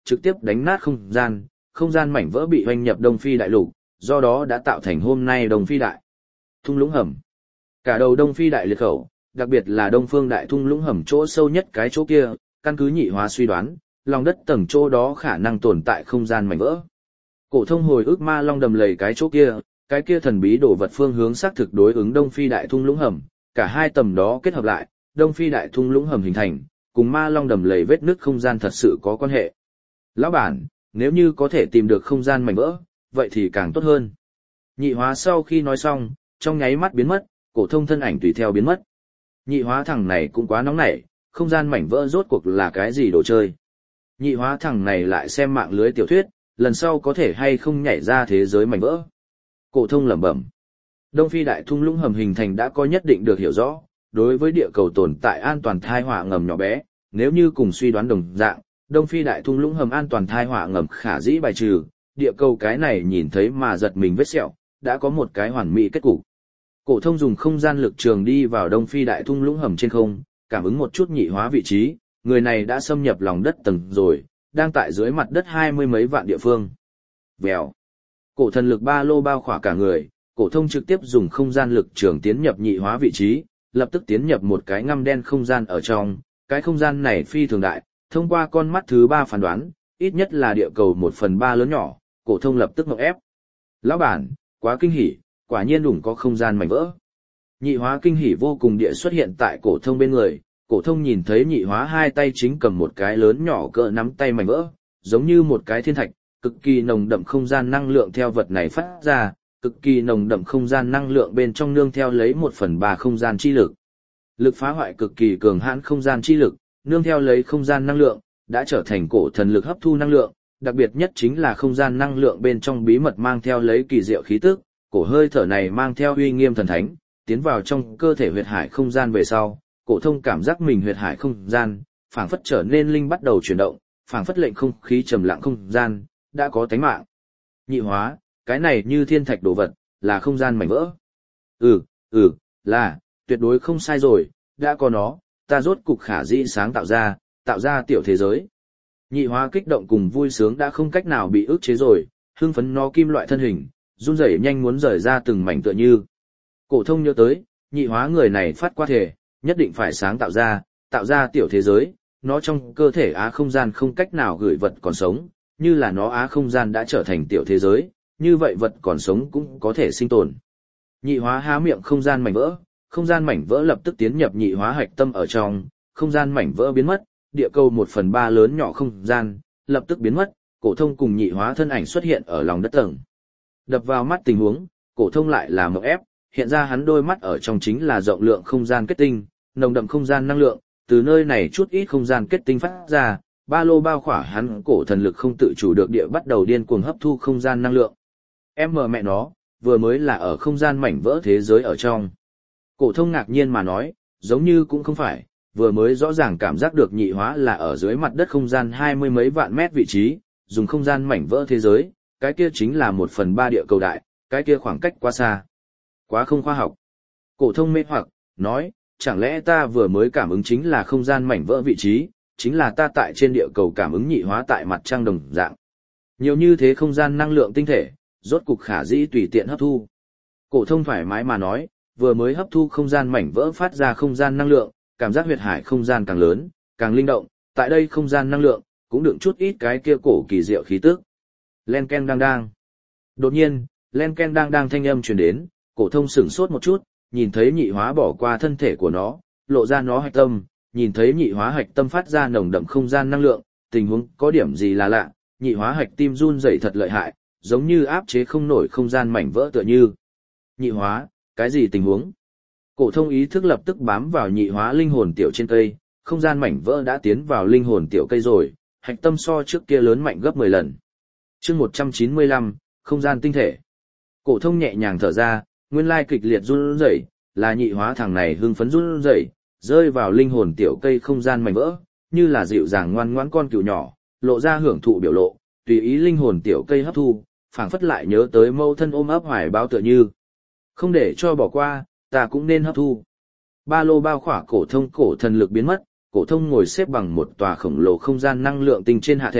trực tiếp đánh nát không gian, không gian mảnh vỡ bị hoành nhập Đông Phi đại lục, do đó đã tạo thành hôm nay Đông Phi đại thung lũng hầm. Cả đầu Đông Phi đại liệt khẩu, đặc biệt là Đông Phương đại thung lũng hầm chỗ sâu nhất cái chỗ kia, căn cứ Nhị Hóa suy đoán, lòng đất tầng chỗ đó khả năng tồn tại không gian mảnh vỡ. Cổ thông hồi ức ma long đầm lầy cái chỗ kia, cái kia thần bí đồ vật phương hướng xác thực đối ứng Đông Phi đại thung lũng hầm, cả hai tầm đó kết hợp lại, Đông Phi đại thung lũng hầm hình thành, cùng ma long đầm lầy vết nứt không gian thật sự có quan hệ. Lão bản, nếu như có thể tìm được không gian mảnh vỡ, vậy thì càng tốt hơn. Nhị Hóa sau khi nói xong, trong nháy mắt biến mất, cổ thông thân ảnh tùy theo biến mất. Nhị Hóa thằng này cũng quá nóng nảy, không gian mảnh vỡ rốt cuộc là cái gì đồ chơi. Nhị Hóa thằng này lại xem mạng lưới tiểu thuyết, lần sau có thể hay không nhảy ra thế giới mảnh vỡ. Cổ thông lẩm bẩm. Đông Phi đại thung lũng hầm hình thành đã có nhất định được hiểu rõ, đối với địa cầu tồn tại an toàn thai họa ngầm nhỏ bé, nếu như cùng suy đoán đồng dạng, Đông Phi đại thung lũng hầm an toàn thai họa ngầm khả dĩ bài trừ, địa cầu cái này nhìn thấy mà giật mình vết sẹo, đã có một cái hoàn mỹ kết cục. Cổ thông dùng không gian lực trường đi vào Đông Phi đại thung lũng hầm trên không, cảm ứng một chút Nhị Hóa vị trí, người này đã xâm nhập lòng đất tầng rồi, đang tại dưới mặt đất hai mươi mấy vạn địa phương. Vèo. Cổ thần lực ba lô bao khỏa cả người, cổ thông trực tiếp dùng không gian lực trường tiến nhập Nhị Hóa vị trí, lập tức tiến nhập một cái ngăm đen không gian ở trong, cái không gian này phi thường đại, thông qua con mắt thứ ba phán đoán, ít nhất là địa cầu một phần ba lớn nhỏ, cổ thông lập tức ngộp ép. Lão bản, quá kinh hỉ, quả nhiên đủng có không gian mảnh vỡ. Nhị Hóa kinh hỉ vô cùng địa xuất hiện tại cổ thông bên người, cổ thông nhìn thấy Nhị Hóa hai tay chính cầm một cái lớn nhỏ cỡ nắm tay mảnh vỡ, giống như một cái thiên thạch, cực kỳ nồng đậm không gian năng lượng theo vật này phát ra, cực kỳ nồng đậm không gian năng lượng bên trong nương theo lấy một phần ba không gian chi lực. Lực phá hoại cực kỳ cường hãn không gian chi lực, nương theo lấy không gian năng lượng, đã trở thành cổ thần lực hấp thu năng lượng, đặc biệt nhất chính là không gian năng lượng bên trong bí mật mang theo lấy kỳ diệu khí tức, cổ hơi thở này mang theo uy nghiêm thần thánh, tiến vào trong cơ thể huyệt hải không gian về sau, cổ thông cảm giác mình huyệt hải không gian, phảng phất trở nên linh bắt đầu chuyển động, phảng phất lệnh không khí trầm lặng không gian, đã có tánh mạng. Nhị Hóa, cái này như thiên thạch đồ vật, là không gian mảnh vỡ. Ừ, ừ, là, tuyệt đối không sai rồi, đã có nó, ta rốt cục khả dĩ sáng tạo ra, tạo ra tiểu thế giới. Nhị Hóa kích động cùng vui sướng đã không cách nào bị ức chế rồi, hưng phấn nó kim loại thân hình, run rẩy nhanh muốn rời ra từng mảnh tựa như. Cổ thông nhớ tới, Nhị Hóa người này phát qua thể, nhất định phải sáng tạo ra, tạo ra tiểu thế giới, nó trong cơ thể á không gian không cách nào gửi vật còn sống, như là nó á không gian đã trở thành tiểu thế giới, như vậy vật còn sống cũng có thể sinh tồn. Nhị Hóa há miệng không gian mảnh vỡ, không gian mảnh vỡ lập tức tiến nhập Nhị Hóa hạch tâm ở trong, không gian mảnh vỡ biến mất, địa cầu một phần ba lớn nhỏ không gian, lập tức biến mất, cổ thông cùng Nhị Hóa thân ảnh xuất hiện ở lòng đất tầng. Đập vào mắt tình huống, cổ thông lại là một ép, hiện ra hắn đôi mắt ở trong chính là rộng lượng không gian kết tinh, nồng đậm không gian năng lượng, từ nơi này chút ít không gian kết tinh phát ra, ba lô bao khỏa hắn cổ thần lực không tự chủ được địa bắt đầu điên cuồng hấp thu không gian năng lượng. Em mờ mẹ nó, vừa mới là ở không gian mảnh vỡ thế giới ở trong. Cổ thông ngạc nhiên mà nói, giống như cũng không phải, vừa mới rõ ràng cảm giác được Nhị Hóa là ở dưới mặt đất không gian hai mươi mấy vạn mét vị trí, dùng không gian mảnh vỡ thế giới, cái kia chính là một phần ba địa cầu đại, cái kia khoảng cách quá xa. Quá không khoa học. Cổ thông mê hoặc, nói, chẳng lẽ ta vừa mới cảm ứng chính là không gian mảnh vỡ vị trí, chính là ta tại trên địa cầu cảm ứng Nhị Hóa tại mặt trăng đồng dạng. Nhiều như thế không gian năng lượng tinh thể, rốt cục khả dĩ tùy tiện hấp thu. Cổ thông thoải mái mà nói, vừa mới hấp thu không gian mảnh vỡ phát ra không gian năng lượng, cảm giác huyệt hải không gian càng lớn, càng linh động, tại đây không gian năng lượng cũng đựng chút ít cái kia cổ kỳ diệu khí tức. Len ken đang đang. Đột nhiên, len ken đang đang thanh âm truyền đến, cổ thông sửng sốt một chút, nhìn thấy Nhị Hóa bỏ qua thân thể của nó, lộ ra nó hạch tâm, nhìn thấy Nhị Hóa hạch tâm phát ra nồng đậm không gian năng lượng, tình huống có điểm gì là lạ, Nhị Hóa hạch tim run rẩy thật lợi hại, giống như áp chế không nổi không gian mảnh vỡ tựa như. Nhị Hóa, cái gì tình huống? Cổ thông ý thức lập tức bám vào Nhị Hóa linh hồn tiểu trên cây, không gian mảnh vỡ đã tiến vào linh hồn tiểu cây rồi, hạch tâm so trước kia lớn mạnh gấp mười lần. Chương một trăm chín mươi lăm, không gian tinh thể. Cổ thông nhẹ nhàng thở ra, nguyên lai kịch liệt run rẩy, là Nhị Hóa thằng này hưng phấn run rẩy, rơi vào linh hồn tiểu cây không gian mảnh vỡ, như là dịu dàng ngoan ngoãn con cừu nhỏ, lộ ra hưởng thụ biểu lộ, tùy ý linh hồn tiểu cây hấp thu, phảng phất lại nhớ tới mâu thân ôm ấp hoài báo tựa như. Không để cho bỏ qua, ta cũng nên hấp thu. Ba lô bao khỏa cổ thông cổ thần lực biến mất, cổ thông ngồi xếp bằng một tòa khổng lồ không gian năng lượng tinh trên hạ thể,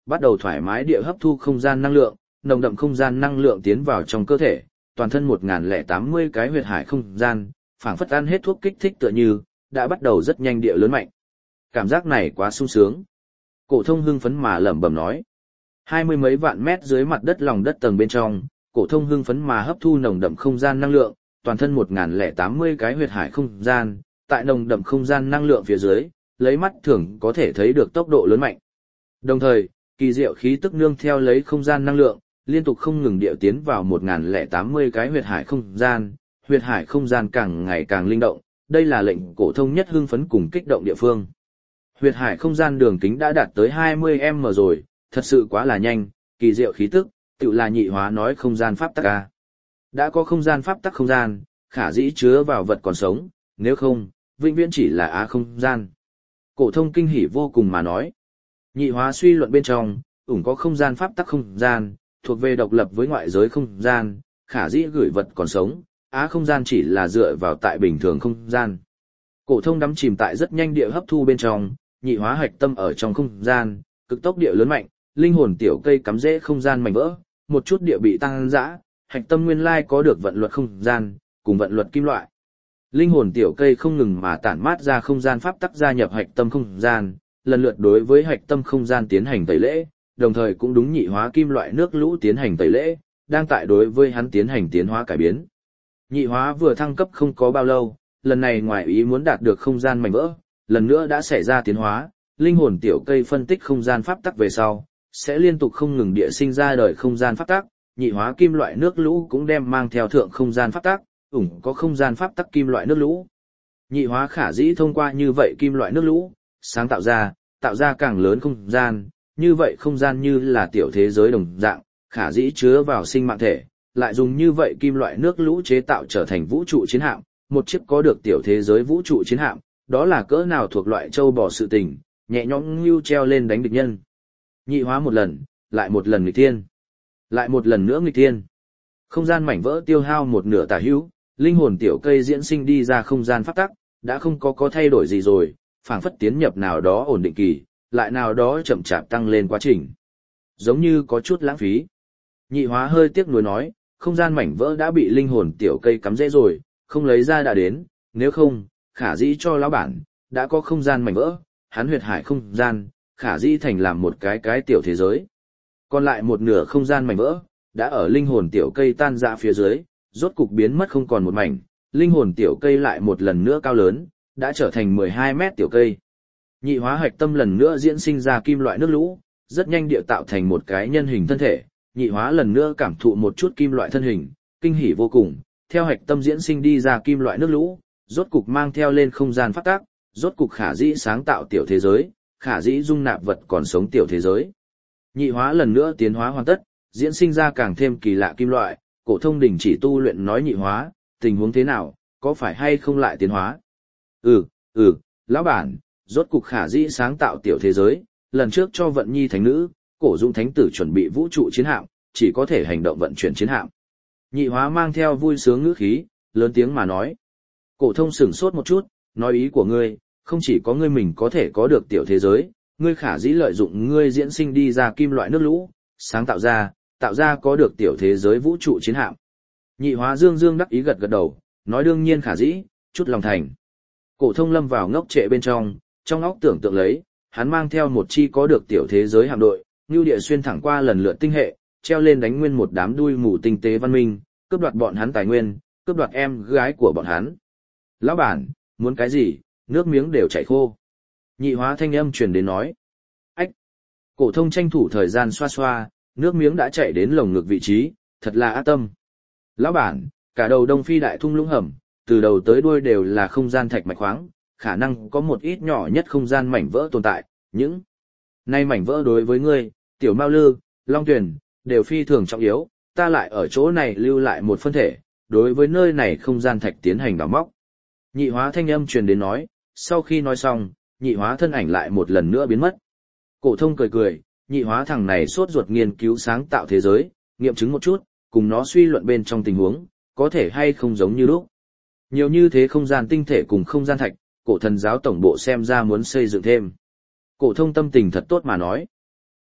bắt đầu thoải mái địa hấp thu không gian năng lượng, nồng đậm không gian năng lượng tiến vào trong cơ thể, toàn thân một nghìn tám mươi cái huyệt hải không gian, phảng phất ăn hết thuốc kích thích tựa như, đã bắt đầu rất nhanh địa lớn mạnh. Cảm giác này quá sung sướng. Cổ thông hưng phấn mà lẩm bẩm nói. Hai mươi mấy vạn mét dưới mặt đất lòng đất tầng bên trong, cổ thông hưng phấn mà hấp thu nồng đậm không gian năng lượng, toàn thân một nghìn tám mươi cái huyệt hải không gian, tại nồng đậm không gian năng lượng phía dưới, lấy mắt thường có thể thấy được tốc độ lớn mạnh. Đồng thời, kỳ diệu khí tức nương theo lấy không gian năng lượng, liên tục không ngừng điệu tiến vào một nghìn tám mươi cái huyệt hải không gian, huyệt hải không gian càng ngày càng linh động, đây là lệnh cổ thông nhất hưng phấn cùng kích động địa phương. Huyệt hải không gian đường kính đã đạt tới hai mươi mét rồi, thật sự quá là nhanh, kỳ diệu khí tức, tự là nhị hóa nói không gian pháp tắc a. Đã có không gian pháp tắc không gian, khả dĩ chứa vào vật còn sống, nếu không, vĩnh viễn chỉ là á không gian. Cổ thông kinh hỉ vô cùng mà nói. Nhị hóa suy luận bên trong, ủng có không gian pháp tắc không gian, thuộc về độc lập với ngoại giới không gian, khả dĩ gửi vật còn sống, á không gian chỉ là dựa vào tại bình thường không gian. Cổ thông đắm chìm tại rất nhanh địa hấp thu bên trong, nhị hóa hạch tâm ở trong không gian, cực tốc địa lớn mạnh, linh hồn tiểu cây cắm rễ không gian mảnh vỡ, một chút địa bị tăng dã, hạch tâm nguyên lai có được vận luật không gian, cùng vận luật kim loại. Linh hồn tiểu cây không ngừng mà tản mát ra không gian pháp tắc gia nhập hạch tâm không gian, lần lượt đối với hạch tâm không gian tiến hành tẩy lễ, đồng thời cũng đúng nhị hóa kim loại nước lũ tiến hành tẩy lễ, đang tại đối với hắn tiến hành tiến hóa cải biến. Nhị hóa vừa thăng cấp không có bao lâu, lần này ngoài ý muốn đạt được không gian mảnh vỡ, lần nữa đã xảy ra tiến hóa, linh hồn tiểu cây phân tích không gian pháp tắc về sau, sẽ liên tục không ngừng địa sinh ra đời không gian pháp tắc, nhị hóa kim loại nước lũ cũng đem mang theo thượng không gian pháp tắc, ủng có không gian pháp tắc kim loại nước lũ. Nhị hóa khả dĩ thông qua như vậy kim loại nước lũ, sáng tạo ra, tạo ra càng lớn không gian, như vậy không gian như là tiểu thế giới đồng dạng, khả dĩ chứa vào sinh mạng thể, lại dùng như vậy kim loại nước lũ chế tạo trở thành vũ trụ chiến hạm, một chiếc có được tiểu thế giới vũ trụ chiến hạm, đó là cỡ nào thuộc loại châu bò sự tình, nhẹ nhõm như treo lên đánh địch nhân. Nhị hóa một lần, lại một lần nghịch thiên, lại một lần nữa nghịch thiên. Không gian mảnh vỡ tiêu hao một nửa tả hữu, linh hồn tiểu cây diễn sinh đi ra không gian pháp tắc, đã không có có thay đổi gì rồi, phảng phất tiến nhập nào đó ổn định kỳ, lại nào đó chậm chạp tăng lên quá trình. Giống như có chút lãng phí. Nhị hóa hơi tiếc nuối nói, không gian mảnh vỡ đã bị linh hồn tiểu cây cắm rễ rồi, không lấy ra đã đến, nếu không, khả dĩ cho lão bản, đã có không gian mảnh vỡ, hắn huyệt hải không gian, khả dĩ thành làm một cái cái tiểu thế giới. Còn lại một nửa không gian mảnh vỡ, đã ở linh hồn tiểu cây tan ra phía dưới, rốt cục biến mất không còn một mảnh, linh hồn tiểu cây lại một lần nữa cao lớn, đã trở thành mười hai mét tiểu cây. Nhị hóa hạch tâm lần nữa diễn sinh ra kim loại nước lũ, rất nhanh địa tạo thành một cái nhân hình thân thể, nhị hóa lần nữa cảm thụ một chút kim loại thân hình, kinh hỉ vô cùng, theo hạch tâm diễn sinh đi ra kim loại nước lũ, rốt cục mang theo lên không gian phát tác, rốt cục khả dĩ sáng tạo tiểu thế giới, khả dĩ dung nạp vật còn sống tiểu thế giới. Nhị hóa lần nữa tiến hóa hoàn tất, diễn sinh ra càng thêm kỳ lạ kim loại, cổ thông đình chỉ tu luyện nói nhị hóa, tình huống thế nào, có phải hay không lại tiến hóa? Ừ, ừ, lão bản, rốt cục khả dĩ sáng tạo tiểu thế giới, lần trước cho vận nhi thánh nữ, cổ dũng thánh tử chuẩn bị vũ trụ chiến hạm, chỉ có thể hành động vận chuyển chiến hạm. Nhị hóa mang theo vui sướng ngữ khí, lớn tiếng mà nói. Cổ thông sửng sốt một chút, nói ý của ngươi, không chỉ có ngươi mình có thể có được tiểu thế giới, ngươi khả dĩ lợi dụng ngươi diễn sinh đi ra kim loại nước lũ, sáng tạo ra, tạo ra có được tiểu thế giới vũ trụ chiến hạm. Nhị hóa dương dương đắc ý gật gật đầu, nói đương nhiên khả dĩ, chút lòng thành. Cổ thông lâm vào ngốc trệ bên trong, trong óc tưởng tượng lấy, hắn mang theo một chi có được tiểu thế giới hạm đội, nưu địa xuyên thẳng qua lần lượt tinh hệ, treo lên đánh nguyên một đám đuôi mù tinh tế văn minh, cướp đoạt bọn hắn tài nguyên, cướp đoạt em gái của bọn hắn. Lão bản, muốn cái gì, nước miếng đều chảy khô. Nhị hóa thanh âm truyền đến nói. Ách! Cổ thông tranh thủ thời gian xoa xoa, nước miếng đã chảy đến lồng ngực vị trí, thật là ác tâm. Lão bản, cả đầu Đông Phi đại thung lũng hầm, từ đầu tới đuôi đều là không gian thạch mạch khoáng, khả năng có một ít nhỏ nhất không gian mảnh vỡ tồn tại, những nay mảnh vỡ đối với ngươi, Tiểu Mao Lư, Long Tuyền, đều phi thường trọng yếu, ta lại ở chỗ này lưu lại một phân thể, đối với nơi này không gian thạch tiến hành đào móc. Nhị hóa thanh âm truyền đến nói, sau khi nói xong, nhị hóa thân ảnh lại một lần nữa biến mất. Cổ thông cười cười, nhị hóa thằng này sốt ruột nghiên cứu sáng tạo thế giới, nghiệm chứng một chút, cùng nó suy luận bên trong tình huống, có thể hay không giống như lúc. Nhiều như thế không gian tinh thể cùng không gian thạch, cổ thần giáo tổng bộ xem ra muốn xây dựng thêm. Cổ thông tâm tình thật tốt mà nói.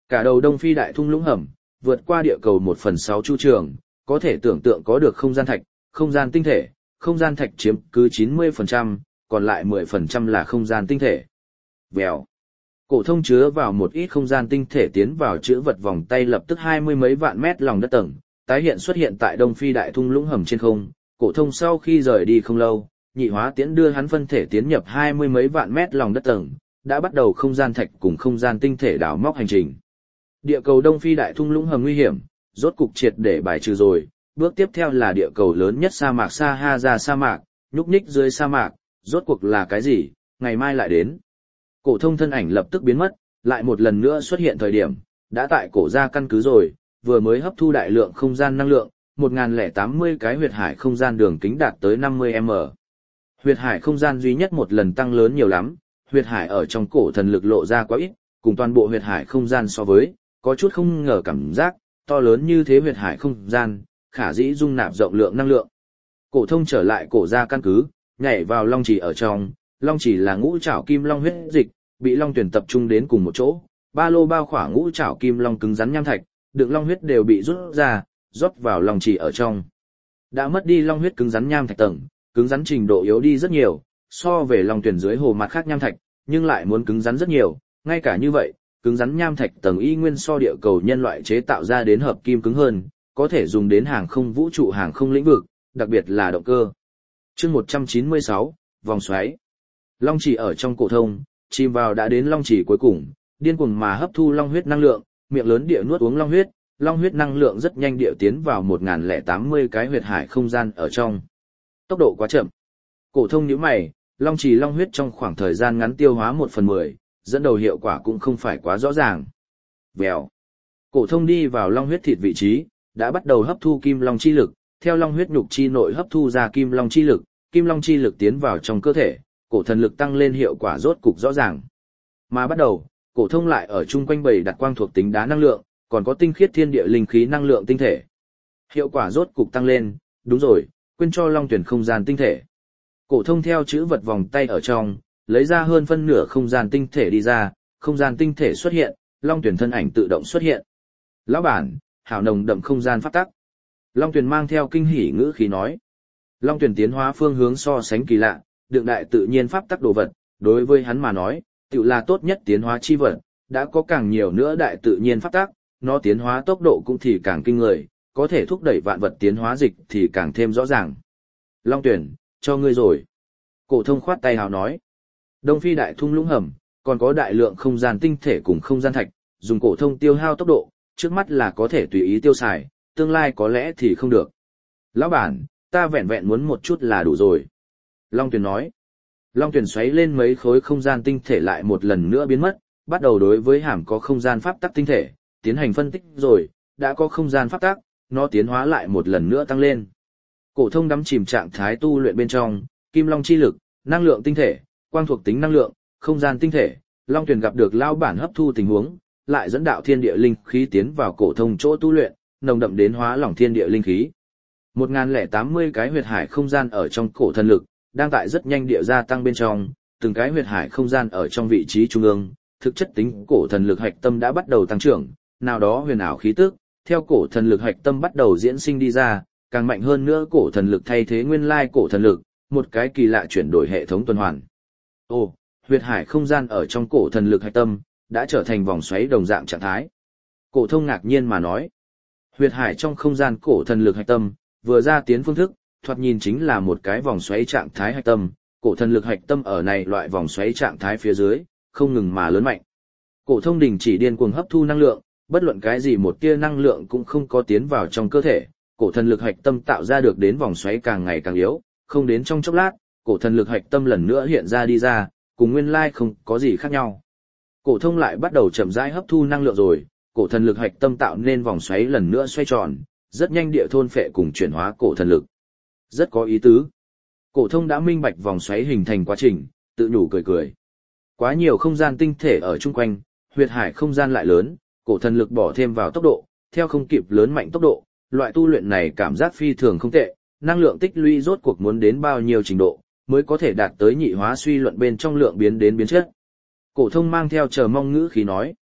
Cả đầu Đông Phi đại thung lũng hầm, vượt qua địa cầu một phần sáu chu trường, có thể tưởng tượng có được không gian thạch, không gian tinh thể, không gian thạch chiếm cứ chín mươi phần trăm, còn lại mười phần trăm là không gian tinh thể. Vèo. Cổ thông chứa vào một ít không gian tinh thể tiến vào trữ vật vòng tay lập tức hai mươi mấy vạn mét lòng đất tầng, tái hiện xuất hiện tại Đông Phi đại thung lũng hầm trên không. Cổ thông sau khi rời đi không lâu, nhị hóa tiễn đưa hắn phân thể tiến nhập hai mươi mấy vạn mét lòng đất tầng, đã bắt đầu không gian thạch cùng không gian tinh thể đào móc hành trình. Địa cầu Đông Phi đại thung lũng hầm nguy hiểm, rốt cục triệt để bài trừ rồi, bước tiếp theo là địa cầu lớn nhất sa mạc Sahara sa mạc, nhúc nhích dưới sa mạc, rốt cuộc là cái gì, ngày mai lại đến. Cổ thông thân ảnh lập tức biến mất, lại một lần nữa xuất hiện thời điểm, đã tại cổ gia căn cứ rồi, vừa mới hấp thu đại lượng không gian năng lượng, một nghìn lẻ tám mươi cái huyệt hải không gian đường kính đạt tới năm mươi mét. Huyệt hải không gian duy nhất một lần tăng lớn nhiều lắm, huyệt hải ở trong cổ thần lực lộ ra quá ít, cùng toàn bộ huyệt hải không gian so với, có chút không ngờ cảm giác, to lớn như thế huyệt hải không gian, khả dĩ dung nạp rộng lượng năng lượng. Cổ thông trở lại cổ gia căn cứ, nhảy vào long chỉ ở trong, long chỉ là ngũ trảo kim long huyết dịch, bị long tuyển tập trung đến cùng một chỗ, ba lô bao khỏa ngũ trảo kim long cứng rắn nham thạch, đựng long huyết đều bị rút ra, rót vào long chỉ ở trong. Đã mất đi long huyết cứng rắn nham thạch tầng, cứng rắn trình độ yếu đi rất nhiều, so về long tuyển dưới hồ mặt khác nham thạch, nhưng lại muốn cứng rắn rất nhiều, ngay cả như vậy, cứng rắn nham thạch tầng y nguyên so địa cầu nhân loại chế tạo ra đến hợp kim cứng hơn, có thể dùng đến hàng không vũ trụ hàng không lĩnh vực, đặc biệt là động cơ. Chương một trăm chín mươi sáu, vòng xoáy. Long chỉ ở trong cổ thông, chìm vào đã đến long chỉ cuối cùng, điên cuồng mà hấp thu long huyết năng lượng, miệng lớn địa nuốt uống long huyết, long huyết năng lượng rất nhanh địa tiến vào một nghìn lẻ tám mươi cái huyệt hải không gian ở trong. Tốc độ quá chậm. Cổ thông nhíu mày, long chỉ long huyết trong khoảng thời gian ngắn tiêu hóa một phần mười, dẫn đầu hiệu quả cũng không phải quá rõ ràng. Vèo. Cổ thông đi vào long huyết thịt vị trí, đã bắt đầu hấp thu kim long chi lực, theo long huyết nhục chi nội hấp thu ra kim long chi lực, kim long chi lực tiến vào trong cơ thể, cổ thần lực tăng lên hiệu quả rốt cục rõ ràng. Mà bắt đầu, cổ thông lại ở chung quanh bầy đặt quang thuộc tính đá năng lượng, còn có tinh khiết thiên địa linh khí năng lượng tinh thể. Hiệu quả rốt cục tăng lên, đúng rồi, quên cho long tuyển không gian tinh thể. Cổ thông theo chữ vật vòng tay ở trong, lấy ra hơn phân nửa không gian tinh thể đi ra, không gian tinh thể xuất hiện, long tuyển thân ảnh tự động xuất hiện. Lão bản, hảo nồng đậm không gian pháp tắc. Long tuyển mang theo kinh hỉ ngữ khí nói. Long tuyển tiến hóa phương hướng so sánh kỳ lạ, đựng đại tự nhiên pháp tắc đồ vật, đối với hắn mà nói, tựu là tốt nhất tiến hóa chi vật, đã có càng nhiều nữa đại tự nhiên pháp tắc, nó tiến hóa tốc độ cũng thì càng kinh người, có thể thúc đẩy vạn vật tiến hóa dịch thì càng thêm rõ ràng. Long tuyển, cho ngươi rồi. Cổ thông khoát tay hào nói. Đông Phi đại thung lũng hầm, còn có đại lượng không gian tinh thể cùng không gian thạch, dùng cổ thông tiêu hao tốc độ, trước mắt là có thể tùy ý tiêu xài, tương lai có lẽ thì không được. Lão bản, ta vẹn vẹn muốn một chút là đủ rồi. Long Tuyền nói. Long Tuyền xoáy lên mấy khối không gian tinh thể lại một lần nữa biến mất, bắt đầu đối với hàm có không gian pháp tắc tinh thể, tiến hành phân tích rồi, đã có không gian pháp tắc, nó tiến hóa lại một lần nữa tăng lên. Cổ thông đắm chìm trạng thái tu luyện bên trong, kim long chi lực, năng lượng tinh thể, quang thuộc tính năng lượng, không gian tinh thể, Long Tuyền gặp được lão bản hấp thu tình huống, lại dẫn đạo thiên địa linh khí tiến vào cổ thông chỗ tu luyện, nồng đậm đến hóa lỏng thiên địa linh khí. một nghìn lẻ tám mươi cái huyệt hải không gian ở trong cổ thần lực, đang tại rất nhanh địa gia tăng bên trong, từng cái huyệt hải không gian ở trong vị trí trung ương, thực chất tính cổ thần lực hạch tâm đã bắt đầu tăng trưởng, nào đó huyền ảo khí tức, theo cổ thần lực hạch tâm bắt đầu diễn sinh đi ra, càng mạnh hơn nữa cổ thần lực thay thế nguyên lai cổ thần lực, một cái kỳ lạ chuyển đổi hệ thống tuần hoàn. Ồ, huyệt hải không gian ở trong cổ thần lực hạch tâm đã trở thành vòng xoáy đồng dạng trạng thái. Cổ thông ngạc nhiên mà nói, huyệt hải trong không gian cổ thần lực hạch tâm vừa ra tiến phương thức, thoạt nhìn chính là một cái vòng xoáy trạng thái hạch tâm, cổ thần lực hạch tâm ở này loại vòng xoáy trạng thái phía dưới, không ngừng mà lớn mạnh. Cổ thông đình chỉ điên cuồng hấp thu năng lượng, bất luận cái gì một tia năng lượng cũng không có tiến vào trong cơ thể, cổ thần lực hạch tâm tạo ra được đến vòng xoáy càng ngày càng yếu, không đến trong chốc lát, cổ thần lực hạch tâm lần nữa hiện ra đi ra, cùng nguyên lai không có gì khác nhau. Cổ thông lại bắt đầu chậm rãi hấp thu năng lượng rồi, cổ thần lực hạch tâm tạo nên vòng xoáy lần nữa xoay tròn, rất nhanh địa thôn phệ cùng chuyển hóa cổ thần lực. Rất có ý tứ. Cổ thông đã minh bạch vòng xoáy hình thành quá trình, tự nhủ cười cười. Quá nhiều không gian tinh thể ở chung quanh, huyệt hải không gian lại lớn, cổ thần lực bỏ thêm vào tốc độ, theo không kịp lớn mạnh tốc độ, loại tu luyện này cảm giác phi thường không tệ, năng lượng tích lũy rốt cuộc muốn đến bao nhiêu trình độ mới có thể đạt tới nhị hóa suy luận bên trong lượng biến đến biến chất. Cổ thông mang theo chờ mong ngữ khí nói.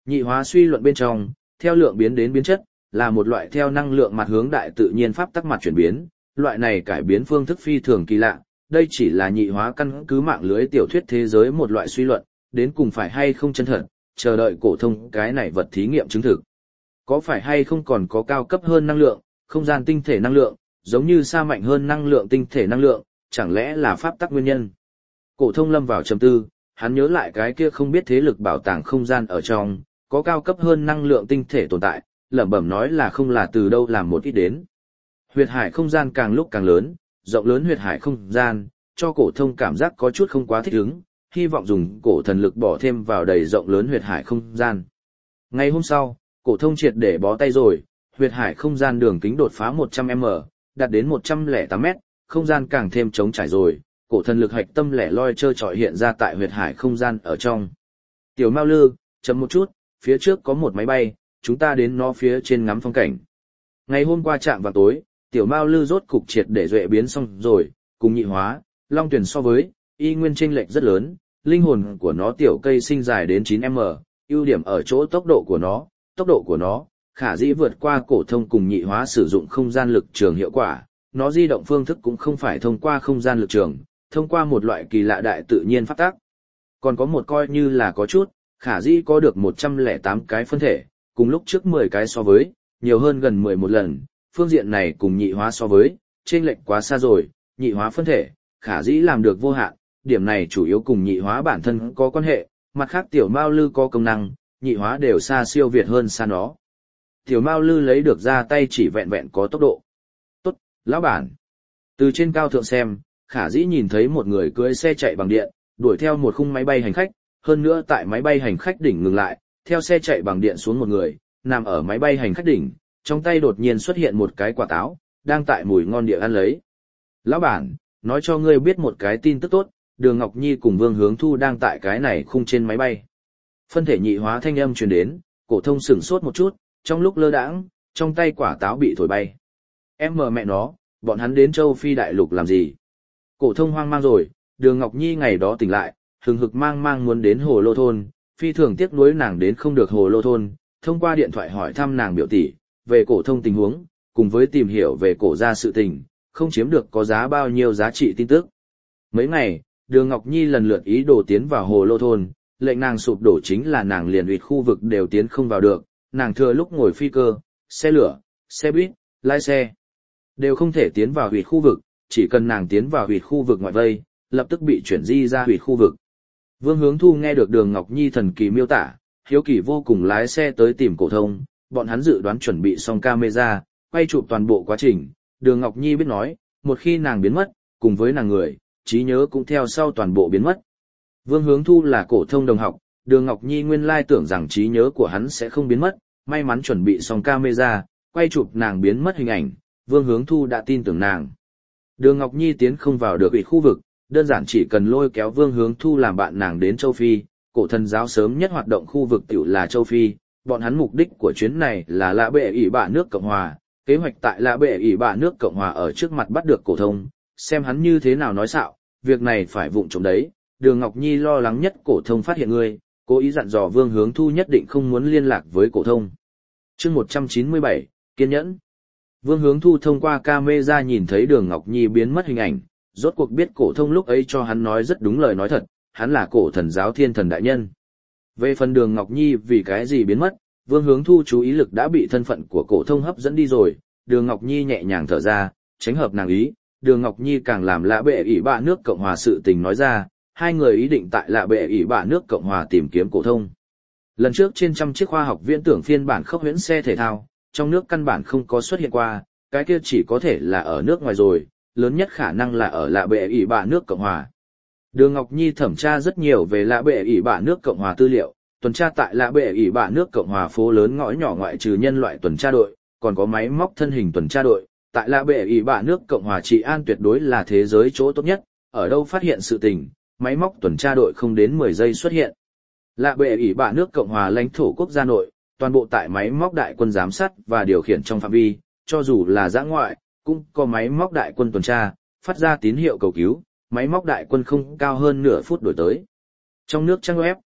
Nhị hóa suy luận bên trong, theo lượng biến đến biến chất, là một loại theo năng lượng mặt hướng đại tự nhiên pháp tắc mặt chuyển biến, loại này cải biến phương thức phi thường kỳ lạ, đây chỉ là nhị hóa căn cứ mạng lưới tiểu thuyết thế giới một loại suy luận, đến cùng phải hay không chân thật, chờ đợi cổ thông cái này vật thí nghiệm chứng thực. Có phải hay không còn có cao cấp hơn năng lượng, không gian tinh thể năng lượng, giống như xa mạnh hơn năng lượng tinh thể năng lượng, chẳng lẽ là pháp tắc nguyên nhân? Cổ thông lâm vào trầm tư, hắn nhớ lại cái kia không biết thế lực bảo tàng không gian ở trong, có cao cấp hơn năng lượng tinh thể tồn tại, lẩm bẩm nói là không là từ đâu làm một ít đến. Huyệt hải không gian càng lúc càng lớn, rộng lớn huyệt hải không gian, cho cổ thông cảm giác có chút không quá thích ứng, hy vọng dùng cổ thần lực bỏ thêm vào đầy rộng lớn huyệt hải không gian. Ngày hôm sau, cổ thông triệt để bó tay rồi, huyệt hải không gian đường kính đột phá một trăm mét, đạt đến một trăm lẻ tám mét, không gian càng thêm trống trải rồi, cổ thần lực hạch tâm lẻ loi trơ trọi hiện ra tại huyệt hải không gian ở trong. Tiểu Mao Lư, chậm một chút, phía trước có một máy bay, chúng ta đến nó phía trên ngắm phong cảnh. Ngày hôm qua chạm vào tối, Tiểu Mao Lư rốt cục triệt để duệ biến xong rồi, cùng nhị hóa, Long Tuyển so với, y nguyên chênh lệch rất lớn, linh hồn của nó tiểu cây sinh dài đến chín mét, ưu điểm ở chỗ tốc độ của nó, tốc độ của nó, khả dĩ vượt qua cổ thông cùng nhị hóa sử dụng không gian lực trường hiệu quả, nó di động phương thức cũng không phải thông qua không gian lực trường, thông qua một loại kỳ lạ đại tự nhiên pháp tắc. Còn có một coi như là có chút, khả dĩ có được một trăm lẻ tám cái phân thể, cùng lúc trước mười cái so với, nhiều hơn gần mười một lần, phương diện này cùng nhị hóa so với, chênh lệch quá xa rồi, nhị hóa phân thể, khả dĩ làm được vô hạn, điểm này chủ yếu cùng nhị hóa bản thân có quan hệ, mặt khác Tiểu Mao Lư có công năng, nhị hóa đều xa siêu việt hơn xa nó. Tiểu Mao Lư lấy được ra tay chỉ vẹn vẹn có tốc độ. Tốt, lão bản. Từ trên cao thượng xem, khả dĩ nhìn thấy một người cưỡi xe chạy bằng điện, đuổi theo một khung máy bay hành khách, hơn nữa tại máy bay hành khách đỉnh ngừng lại, theo xe chạy bằng điện xuống một người, nằm ở máy bay hành khách đỉnh, trong tay đột nhiên xuất hiện một cái quả táo, đang tại mùi ngon địa ăn lấy. Lão bản, nói cho ngươi biết một cái tin tức tốt, Đường Ngọc Nhi cùng Vương Hướng Thu đang tại cái này khung trên máy bay. Phân thể nhị hóa thanh âm truyền đến, cổ thông sửng sốt một chút, trong lúc lơ đãng, trong tay quả táo bị thổi bay. Em mờ mẹ nó, bọn hắn đến châu Phi đại lục làm gì? Cổ thông hoang mang rồi, Đường Ngọc Nhi ngày đó tỉnh lại, hừng hực mang mang muốn đến Hồ Lô thôn, phi thường tiếc nuối nàng đến không được Hồ Lô thôn, thông qua điện thoại hỏi thăm nàng biểu tỷ về cổ thông tình huống, cùng với tìm hiểu về cổ gia sự tình, không chiếm được có giá bao nhiêu giá trị tin tức. Mấy ngày, Đường Ngọc Nhi lần lượt ý đồ tiến vào Hồ Lô thôn, lệnh nàng sụp đổ chính là nàng liền uyệt khu vực đều tiến không vào được, nàng thừa lúc ngồi phi cơ, xe lửa, xe buýt, lái xe, đều không thể tiến vào uyệt khu vực, chỉ cần nàng tiến vào uyệt khu vực ngoại vây, lập tức bị chuyển di ra uyệt khu vực. Vương Hướng Thu nghe được Đường Ngọc Nhi thần kỳ miêu tả, hiếu kỳ vô cùng lái xe tới tìm cổ thông, bọn hắn dự đoán chuẩn bị xong camera, quay chụp toàn bộ quá trình, Đường Ngọc Nhi biết nói, một khi nàng biến mất, cùng với nàng người, trí nhớ cũng theo sau toàn bộ biến mất. Vương Hướng Thu là cổ thông đồng học, Đường Ngọc Nhi nguyên lai tưởng rằng trí nhớ của hắn sẽ không biến mất, may mắn chuẩn bị xong camera, quay chụp nàng biến mất hình ảnh, Vương Hướng Thu đã tin tưởng nàng. Đường Ngọc Nhi tiến không vào được ủy khu vực, đơn giản chỉ cần lôi kéo Vương Hướng Thu làm bạn nàng đến châu Phi, cổ thần giáo sớm nhất hoạt động khu vực tiểu là châu Phi, bọn hắn mục đích của chuyến này là Lạ Bệ ỷ bạ nước Cộng hòa, kế hoạch tại Lạ Bệ ỷ bạ nước Cộng hòa ở trước mặt bắt được cổ thông, xem hắn như thế nào nói xạo, việc này phải vụng trộm đấy. Đường Ngọc Nhi lo lắng nhất cổ thông phát hiện ngươi, cố ý dặn dò Vương Hướng Thu nhất định không muốn liên lạc với cổ thông. Chương một trăm chín mươi bảy, kiên nhẫn. Vương Hướng Thu thông qua camera nhìn thấy Đường Ngọc Nhi biến mất hình ảnh, rốt cuộc biết cổ thông lúc ấy cho hắn nói rất đúng lời nói thật, hắn là cổ thần giáo thiên thần đại nhân. Về phần Đường Ngọc Nhi vì cái gì biến mất, Vương Hướng Thu chú ý lực đã bị thân phận của cổ thông hấp dẫn đi rồi, Đường Ngọc Nhi nhẹ nhàng thở ra, tránh hợp nàng ý, Đường Ngọc Nhi càng làm Lạ Bệ ỷ bạ nước Cộng hòa sự tình nói ra, hai người ý định tại Lạ Bệ ỷ bạ nước Cộng hòa tìm kiếm cổ thông. Lần trước trên trăm chiếc khoa học viễn tưởng phiên bản khốc huyễn xe thể thao, trong nước căn bản không có xuất hiện qua, cái kia chỉ có thể là ở nước ngoài rồi, lớn nhất khả năng là ở Lạ Bệ ỷ bạ nước Cộng hòa. Đường Ngọc Nhi thẩm tra rất nhiều về Lạ Bệ ỷ bạ nước Cộng hòa tư liệu, tuần tra tại Lạ Bệ ỷ bạ nước Cộng hòa phố lớn ngõ nhỏ ngoại trừ nhân loại tuần tra đội, còn có máy móc thân hình tuần tra đội, tại Lạ Bệ ỷ bạ nước Cộng hòa trị an tuyệt đối là thế giới chỗ tốt nhất, ở đâu phát hiện sự tình, máy móc tuần tra đội không đến mười giây xuất hiện. Lạ Bệ ỷ bạ nước Cộng hòa lãnh thổ quốc gia nội, toàn bộ tại máy móc đại quân giám sát và điều khiển trong phạm vi, cho dù là dã ngoại, cũng có máy móc đại quân tuần tra, phát ra tín hiệu cầu cứu, máy móc đại quân không cao hơn nửa phút đổi tới. Trong nước trang web,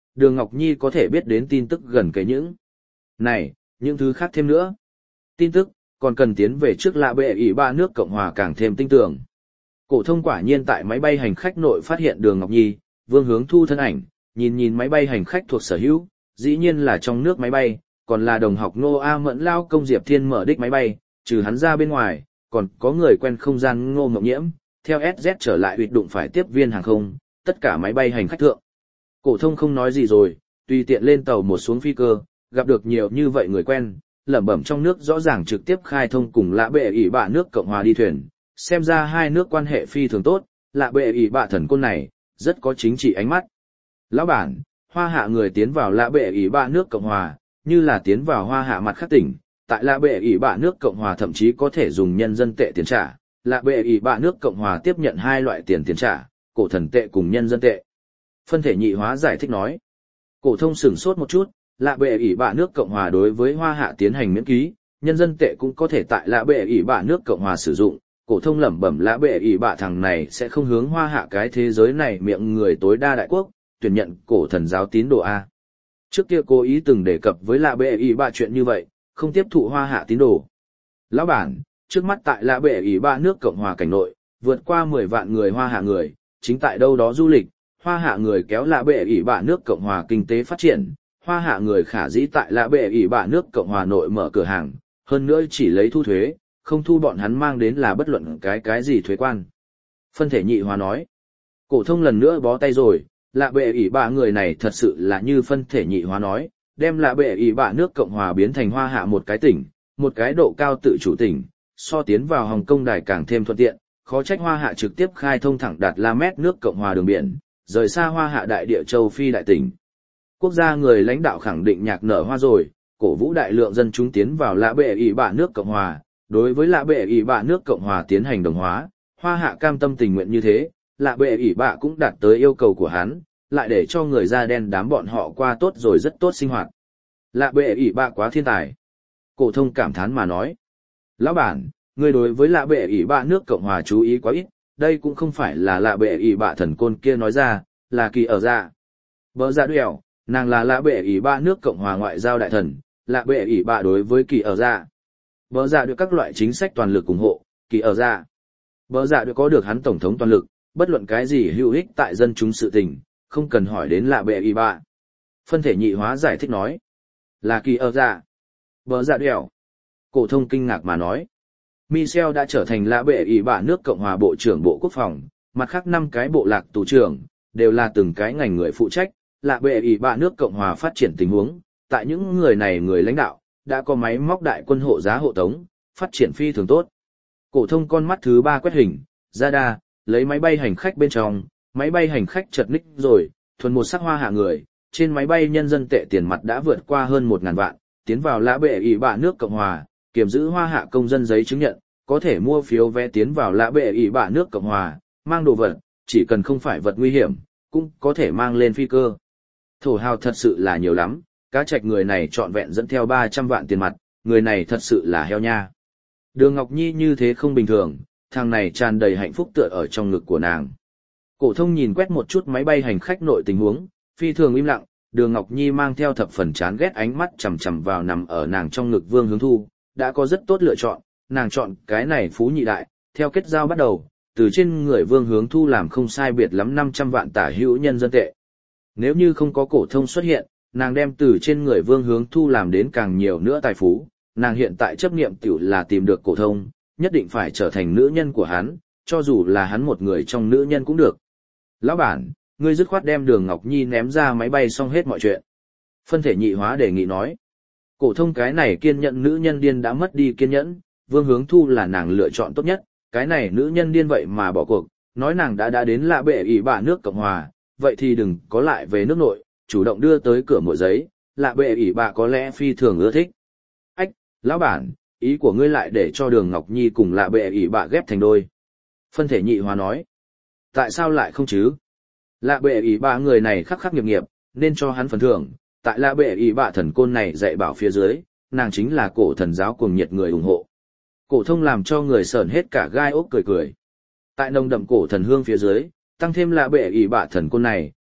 Đường Ngọc Nhi có thể biết đến tin tức gần kể những này, những thứ khác thêm nữa. Tin tức, còn cần tiến về trước lạ bệ ỷ ba nước Cộng Hòa càng thêm tinh tường. Cổ thông quả nhiên tại máy bay hành khách nội phát hiện Đường Ngọc Nhi, Vương Hướng Thu thân ảnh, nhìn nhìn máy bay hành khách thuộc sở hữu, dĩ nhiên là trong nước máy bay, còn là đồng học Ngô A Mẫn lao công Diệp Thiên mở đích máy bay, trừ hắn ra bên ngoài, còn có người quen không gian Ngô Ngọc Nhiễm, theo ét dét trở lại huyệt đụng phải tiếp viên hàng không, tất cả máy bay hành khách thượng. Cổ thông không nói gì rồi, tùy tiện lên tàu một xuống phi cơ, gặp được nhiều như vậy người quen, lẩm bẩm trong nước rõ ràng trực tiếp khai thông cùng lạ bệ ỷ bạ nước Cộng Hòa đi thuyền, xem ra hai nước quan hệ phi thường tốt, lạ bệ ỷ bạ thần côn này, rất có chính trị ánh mắt. Lão bản, Hoa Hạ người tiến vào lạ bệ ỷ bạ nước Cộng Hòa, như là tiến vào Hoa Hạ mặt khác tỉnh, tại lạ bệ ỷ bạ nước Cộng Hòa thậm chí có thể dùng nhân dân tệ tiền trả, lạ bệ ỷ bạ nước Cộng Hòa tiếp nhận hai loại tiền tiền trả, cổ thần tệ cùng nhân dân tệ. Phân thể nhị hóa giải thích nói. Cổ thông sửng sốt một chút, lạ bệ ỷ bạ nước Cộng Hòa đối với Hoa Hạ tiến hành miễn ký, nhân dân tệ cũng có thể tại lạ bệ ỷ bạ nước Cộng Hòa sử dụng. Cổ thông lẩm bẩm lạ bệ ỷ bạ thằng này sẽ không hướng Hoa Hạ cái thế giới này miệng người tối đa đại quốc, tuyển nhận cổ thần giáo tín đồ A. Trước kia cố ý từng đề cập với lạ bệ ỷ bạ chuyện như vậy, không tiếp thụ Hoa Hạ tín đồ. Lão bản, trước mắt tại lạ bệ ỷ bạ nước Cộng Hòa cảnh nội, vượt qua mười vạn người Hoa Hạ người, chính tại đâu đó du lịch, Hoa Hạ người kéo lạ bệ ỷ bạ nước Cộng Hòa kinh tế phát triển, Hoa Hạ người khả dĩ tại lạ bệ ỷ bạ nước Cộng Hòa nội mở cửa hàng, hơn nữa chỉ lấy thu thuế, không thu bọn hắn mang đến là bất luận cái cái gì thuế quan. Phân thể nhị hóa nói. Cổ thông lần nữa bó tay rồi, lạ bệ ỷ bạ người này thật sự là như phân thể nhị hóa nói, đem lạ bệ ỷ bạ nước Cộng Hòa biến thành Hoa Hạ một cái tỉnh, một cái độ cao tự chủ tỉnh, so tiến vào Hồng Kông đài càng thêm thuận tiện, khó trách Hoa Hạ trực tiếp khai thông thẳng đạt La Mét nước Cộng Hòa đường biển, rời xa Hoa Hạ đại địa châu Phi đại tỉnh. Quốc gia người lãnh đạo khẳng định nhạc nở hoa rồi, cổ vũ đại lượng dân chúng tiến vào lạ bệ ỷ bạ nước Cộng Hòa, đối với lạ bệ ỷ bạ nước Cộng Hòa tiến hành đồng hóa, Hoa Hạ cam tâm tình nguyện như thế, lạ bệ ỷ bạ cũng đạt tới yêu cầu của hắn, lại để cho người da đen đám bọn họ qua tốt rồi rất tốt sinh hoạt. Lạ bệ ỷ bạ quá thiên tài. Cổ thông cảm thán mà nói. Lão bản, người đối với lạ bệ ỷ bạ nước Cộng Hòa chú ý quá ít, đây cũng không phải là lạ bệ ỷ bạ thần côn kia nói ra, là kỳ ở dạ. Bỡ dạ đuèo, nàng là lạ bệ ỷ bạ nước Cộng Hòa ngoại giao đại thần, lạ bệ ỷ bạ đối với kỳ ở dạ. Bỡ dạ được các loại chính sách toàn lực ủng hộ, kỳ ở dạ. Bỡ dạ được có được hắn tổng thống toàn lực, bất luận cái gì hữu ích tại dân chúng sự tình, không cần hỏi đến lạ bệ ỷ bạ. Phân thể nhị hóa giải thích nói, là kỳ ở dạ. Bỡ dạ đuèo. Cổ thông kinh ngạc mà nói. Michel đã trở thành lạ bệ ỷ bạ nước Cộng Hòa Bộ trưởng Bộ Quốc phòng, mặt khác năm cái bộ lạc tù trưởng, đều là từng cái ngành người phụ trách, lạ bệ ỷ bạ nước Cộng Hòa phát triển tình huống, tại những người này người lãnh đạo, đã có máy móc đại quân hộ giá hộ tống, phát triển phi thường tốt. Cổ thông con mắt thứ ba quét hình, ra đa, lấy máy bay hành khách bên trong, máy bay hành khách chật ních rồi, thuần một sắc Hoa Hạ người, trên máy bay nhân dân tệ tiền mặt đã vượt qua hơn một ngàn vạn, tiến vào lạ bệ ỷ bạ nước Cộng Hòa, kiểm giữ Hoa Hạ công dân giấy chứng nhận, có thể mua phiếu vé tiến vào lạ bệ ỷ bạ nước Cộng Hòa, mang đồ vật, chỉ cần không phải vật nguy hiểm, cũng có thể mang lên phi cơ. Thổ hào thật sự là nhiều lắm, cá trạch người này trọn vẹn dẫn theo ba trăm vạn tiền mặt, người này thật sự là heo nha. Đường Ngọc Nhi như thế không bình thường, thằng này tràn đầy hạnh phúc tựa ở trong ngực của nàng. Cổ thông nhìn quét một chút máy bay hành khách nội tình huống, phi thường im lặng, Đường Ngọc Nhi mang theo thập phần chán ghét ánh mắt chằm chằm vào nằm ở nàng trong ngực Vương Hướng Thu, đã có rất tốt lựa chọn, nàng chọn cái này phú nhị đại, theo kết giao bắt đầu, từ trên người Vương Hướng Thu làm không sai biệt lắm năm trăm vạn tả hữu nhân dân tệ. Nếu như không có cổ thông xuất hiện, nàng đem từ trên người Vương Hướng Thu làm đến càng nhiều nữa tài phú, nàng hiện tại chấp niệm tiểu là tìm được cổ thông, nhất định phải trở thành nữ nhân của hắn, cho dù là hắn một người trong nữ nhân cũng được. Lão bản, ngươi dứt khoát đem Đường Ngọc Nhi ném ra máy bay xong hết mọi chuyện. Phân thể nhị hóa đề nghị nói. Cổ thông cái này kiên nhẫn nữ nhân điên đã mất đi kiên nhẫn, Vương Hướng Thu là nàng lựa chọn tốt nhất, cái này nữ nhân điên vậy mà bỏ cuộc, nói nàng đã đã đến lạ bệ ỷ bạ nước Cộng Hòa, vậy thì đừng có lại về nước nội, chủ động đưa tới cửa mộ giấy, lạ bệ ỷ bạ có lẽ phi thường ưa thích. Ách, lão bản, ý của ngươi lại để cho Đường Ngọc Nhi cùng lạ bệ ỷ bạ ghép thành đôi. Phân thể nhị hóa nói. Tại sao lại không chứ? Lạ bệ ỷ bạ người này khắc khắc nghiệp nghiệp, nên cho hắn phần thưởng. Tại lạ bệ ỷ bạ thần côn này dạy bảo phía dưới, nàng chính là cổ thần giáo cuồng nhiệt người ủng hộ. Cổ thông làm cho người sởn hết cả gai ốc cười cười. Tại nồng đậm cổ thần hương phía dưới, tăng thêm lạ bệ ỷ bạ thần côn này,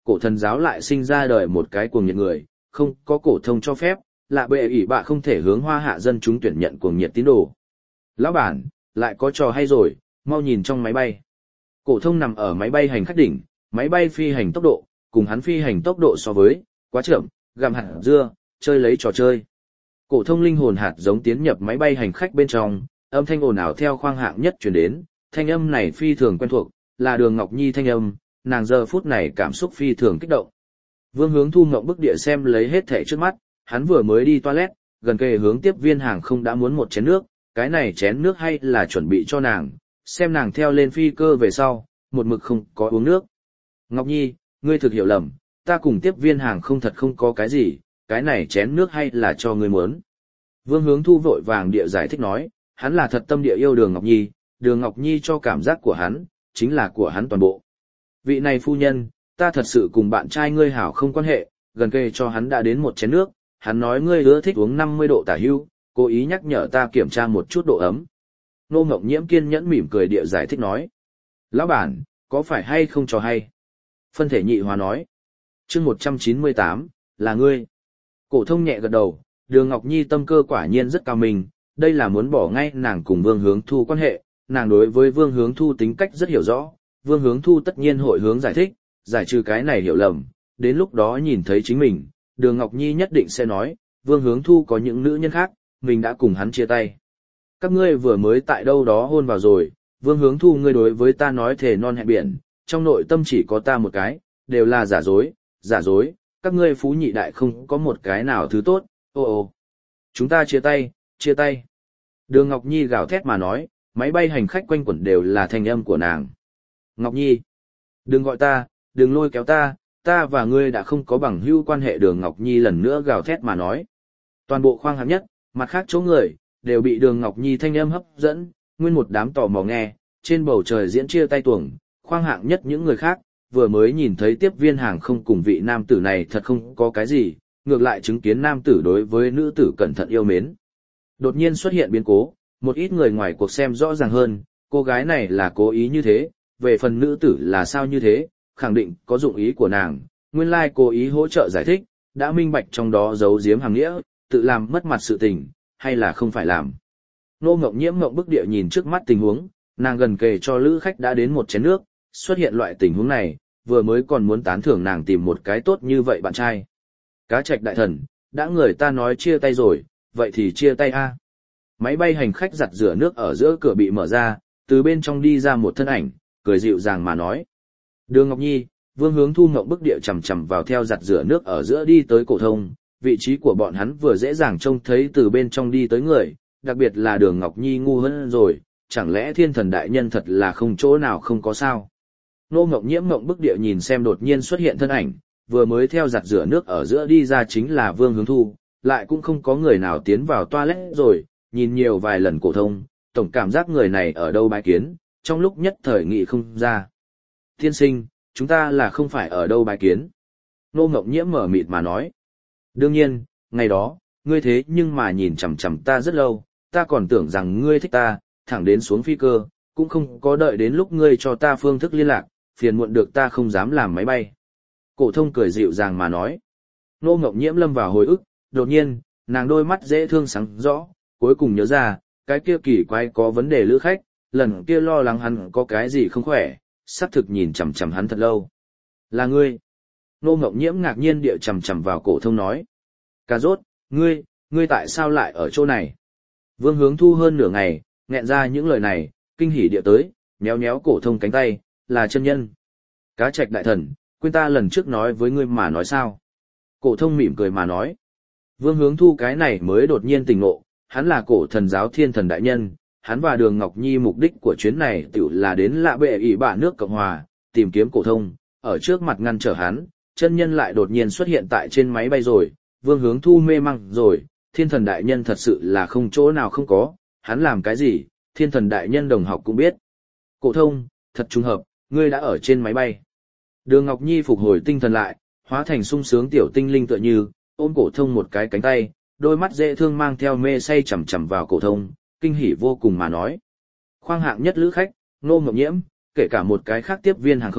cổ thần giáo lại sinh ra đời một cái cuồng nhiệt người, không có cổ thông cho phép, lạ bệ ỷ bạ không thể hướng hoa hạ dân chúng tuyển nhận cuồng nhiệt tín đồ. Lão bản, lại có trò hay rồi, mau nhìn trong máy bay. Cổ thông nằm ở máy bay hành khách đỉnh, máy bay phi hành tốc độ, cùng hắn phi hành tốc độ so với, quá chậm, gặm hạt dưa, chơi lấy trò chơi. Cổ thông linh hồn hạt giống tiến nhập máy bay hành khách bên trong, âm thanh ồn ào theo khoang hạng nhất truyền đến, thanh âm này phi thường quen thuộc, là Đường Ngọc Nhi thanh âm, nàng giờ phút này cảm xúc phi thường kích động. Vương Hướng Thu ngậm bức địa xem lấy hết thảy trước mắt, hắn vừa mới đi toilet, gần kề hướng tiếp viên hàng không đã muốn một chén nước, cái này chén nước hay là chuẩn bị cho nàng, xem nàng theo lên phi cơ về sau, một mực không có uống nước. Ngọc Nhi, ngươi thực hiểu lầm, ta cùng tiếp viên hàng không thật không có cái gì, cái này chén nước hay là cho ngươi muốn. Vương Hướng Thu vội vàng địa giải thích nói, hắn là thật tâm địa yêu Đường Ngọc Nhi, Đường Ngọc Nhi cho cảm giác của hắn, chính là của hắn toàn bộ. Vị này phu nhân, ta thật sự cùng bạn trai ngươi hảo không quan hệ, gần kề cho hắn đã đến một chén nước, hắn nói ngươi ưa thích uống năm mươi độ tả hữu, cố ý nhắc nhở ta kiểm tra một chút độ ấm. Nô Ngọc Nhiễm kiên nhẫn mỉm cười địa giải thích nói. Lão bản, có phải hay không cho hay? Phân thể nhị hóa nói. chương một trăm chín mươi tám, là ngươi. Cổ thông nhẹ gật đầu, Đường Ngọc Nhi tâm cơ quả nhiên rất cao minh, đây là muốn bỏ ngay nàng cùng Vương Hướng Thu quan hệ, nàng đối với Vương Hướng Thu tính cách rất hiểu rõ, Vương Hướng Thu tất nhiên hội hướng giải thích, giải trừ cái này hiểu lầm, đến lúc đó nhìn thấy chính mình, Đường Ngọc Nhi nhất định sẽ nói, Vương Hướng Thu có những nữ nhân khác, mình đã cùng hắn chia tay. Các ngươi vừa mới tại đâu đó hôn vào rồi, Vương Hướng Thu ngươi đối với ta nói thề non hẹn biển, trong nội tâm chỉ có ta một cái, đều là giả dối, giả dối, các ngươi phú nhị đại không có một cái nào thứ tốt, ô ô. Chúng ta chia tay, chia tay. Đường Ngọc Nhi gào thét mà nói, máy bay hành khách quanh quẩn đều là thanh âm của nàng. Ngọc Nhi, đừng gọi ta, đừng lôi kéo ta, ta và ngươi đã không có bằng hữu quan hệ. Đường Ngọc Nhi lần nữa gào thét mà nói. Toàn bộ khoang hạng nhất, mặt khác chỗ người, đều bị Đường Ngọc Nhi thanh âm hấp dẫn, nguyên một đám tò mò nghe, trên bầu trời diễn chia tay tuồng, khoang hạng nhất những người khác, vừa mới nhìn thấy tiếp viên hàng không cùng vị nam tử này thật không có cái gì, ngược lại chứng kiến nam tử đối với nữ tử cẩn thận yêu mến. Đột nhiên xuất hiện biến cố, một ít người ngoài cuộc xem rõ ràng hơn, cô gái này là cố ý như thế, về phần nữ tử là sao như thế, khẳng định có dụng ý của nàng, nguyên lai cố ý hỗ trợ giải thích, đã minh bạch trong đó giấu giếm hàng nghĩa, tự làm mất mặt sự tình, hay là không phải làm. Nô Ngọc Nhiễm ngậm bức địa nhìn trước mắt tình huống, nàng gần kề cho lữ khách đã đến một chén nước, xuất hiện loại tình huống này, vừa mới còn muốn tán thưởng nàng tìm một cái tốt như vậy bạn trai. Cá Trạch đại thần, đã người ta nói chia tay rồi, vậy thì chia tay a. Máy bay hành khách giặt rửa nước ở giữa cửa bị mở ra, từ bên trong đi ra một thân ảnh, cười dịu dàng mà nói. Đường Ngọc Nhi, Vương Hướng Thu ngậm bức địa chằm chằm vào theo giặt rửa nước ở giữa đi tới cổ thông, vị trí của bọn hắn vừa dễ dàng trông thấy từ bên trong đi tới người, đặc biệt là Đường Ngọc Nhi ngu hơn rồi, chẳng lẽ Thiên Thần đại nhân thật là không chỗ nào không có sao. Nô Ngọc Nhiễm ngậm bức địa nhìn xem đột nhiên xuất hiện thân ảnh, vừa mới theo giặt rửa nước ở giữa đi ra chính là Vương Hướng Thu, lại cũng không có người nào tiến vào toilet rồi, nhìn nhiều vài lần cổ thông, tổng cảm giác người này ở đâu bái kiến, trong lúc nhất thời nghĩ không ra. Tiên sinh, chúng ta là không phải ở đâu bái kiến. Nô Ngọc Nhiễm mở mịt mà nói. Đương nhiên, ngày đó, ngươi thế nhưng mà nhìn chằm chằm ta rất lâu, ta còn tưởng rằng ngươi thích ta, thẳng đến xuống phi cơ, cũng không có đợi đến lúc ngươi cho ta phương thức liên lạc, phiền muộn được ta không dám làm máy bay. Cổ thông cười dịu dàng mà nói. Nô Ngọc Nhiễm lâm vào hồi ức, đột nhiên, nàng đôi mắt dễ thương sáng rõ, cuối cùng nhớ ra, cái kia kỳ quái có vấn đề lữ khách, lần kia lo lắng hắn có cái gì không khỏe, xác thực nhìn chằm chằm hắn thật lâu. Là ngươi. Nô Ngọc Nhiễm ngạc nhiên địa chằm chằm vào cổ thông nói. Cà rốt, ngươi, ngươi tại sao lại ở chỗ này? Vương Hướng Thu hơn nửa ngày, nghẹn ra những lời này, kinh hỉ địa tới, nhéo nhéo cổ thông cánh tay, là chân nhân. Cá Trạch đại thần, quên ta lần trước nói với ngươi mà nói sao? Cổ thông mỉm cười mà nói. Vương Hướng Thu cái này mới đột nhiên tỉnh ngộ, hắn là cổ thần giáo Thiên Thần đại nhân, hắn và Đường Ngọc Nhi mục đích của chuyến này tự là đến lạ bệ ỷ bạ nước Cộng hòa, tìm kiếm cổ thông, ở trước mặt ngăn trở hắn, chân nhân lại đột nhiên xuất hiện tại trên máy bay rồi, Vương Hướng Thu mê măng rồi, Thiên Thần đại nhân thật sự là không chỗ nào không có, hắn làm cái gì, Thiên Thần đại nhân đồng học cũng biết. Cổ thông, thật trùng hợp, ngươi đã ở trên máy bay. Đường Ngọc Nhi phục hồi tinh thần lại, hóa thành sung sướng tiểu tinh linh tựa như, ôm cổ thông một cái cánh tay, đôi mắt dễ thương mang theo mê say chằm chằm vào cổ thông, kinh hỉ vô cùng mà nói. Khoang hạng nhất lữ khách, Nô Ngọc Nhiễm, kể cả một cái khác tiếp viên hàng không,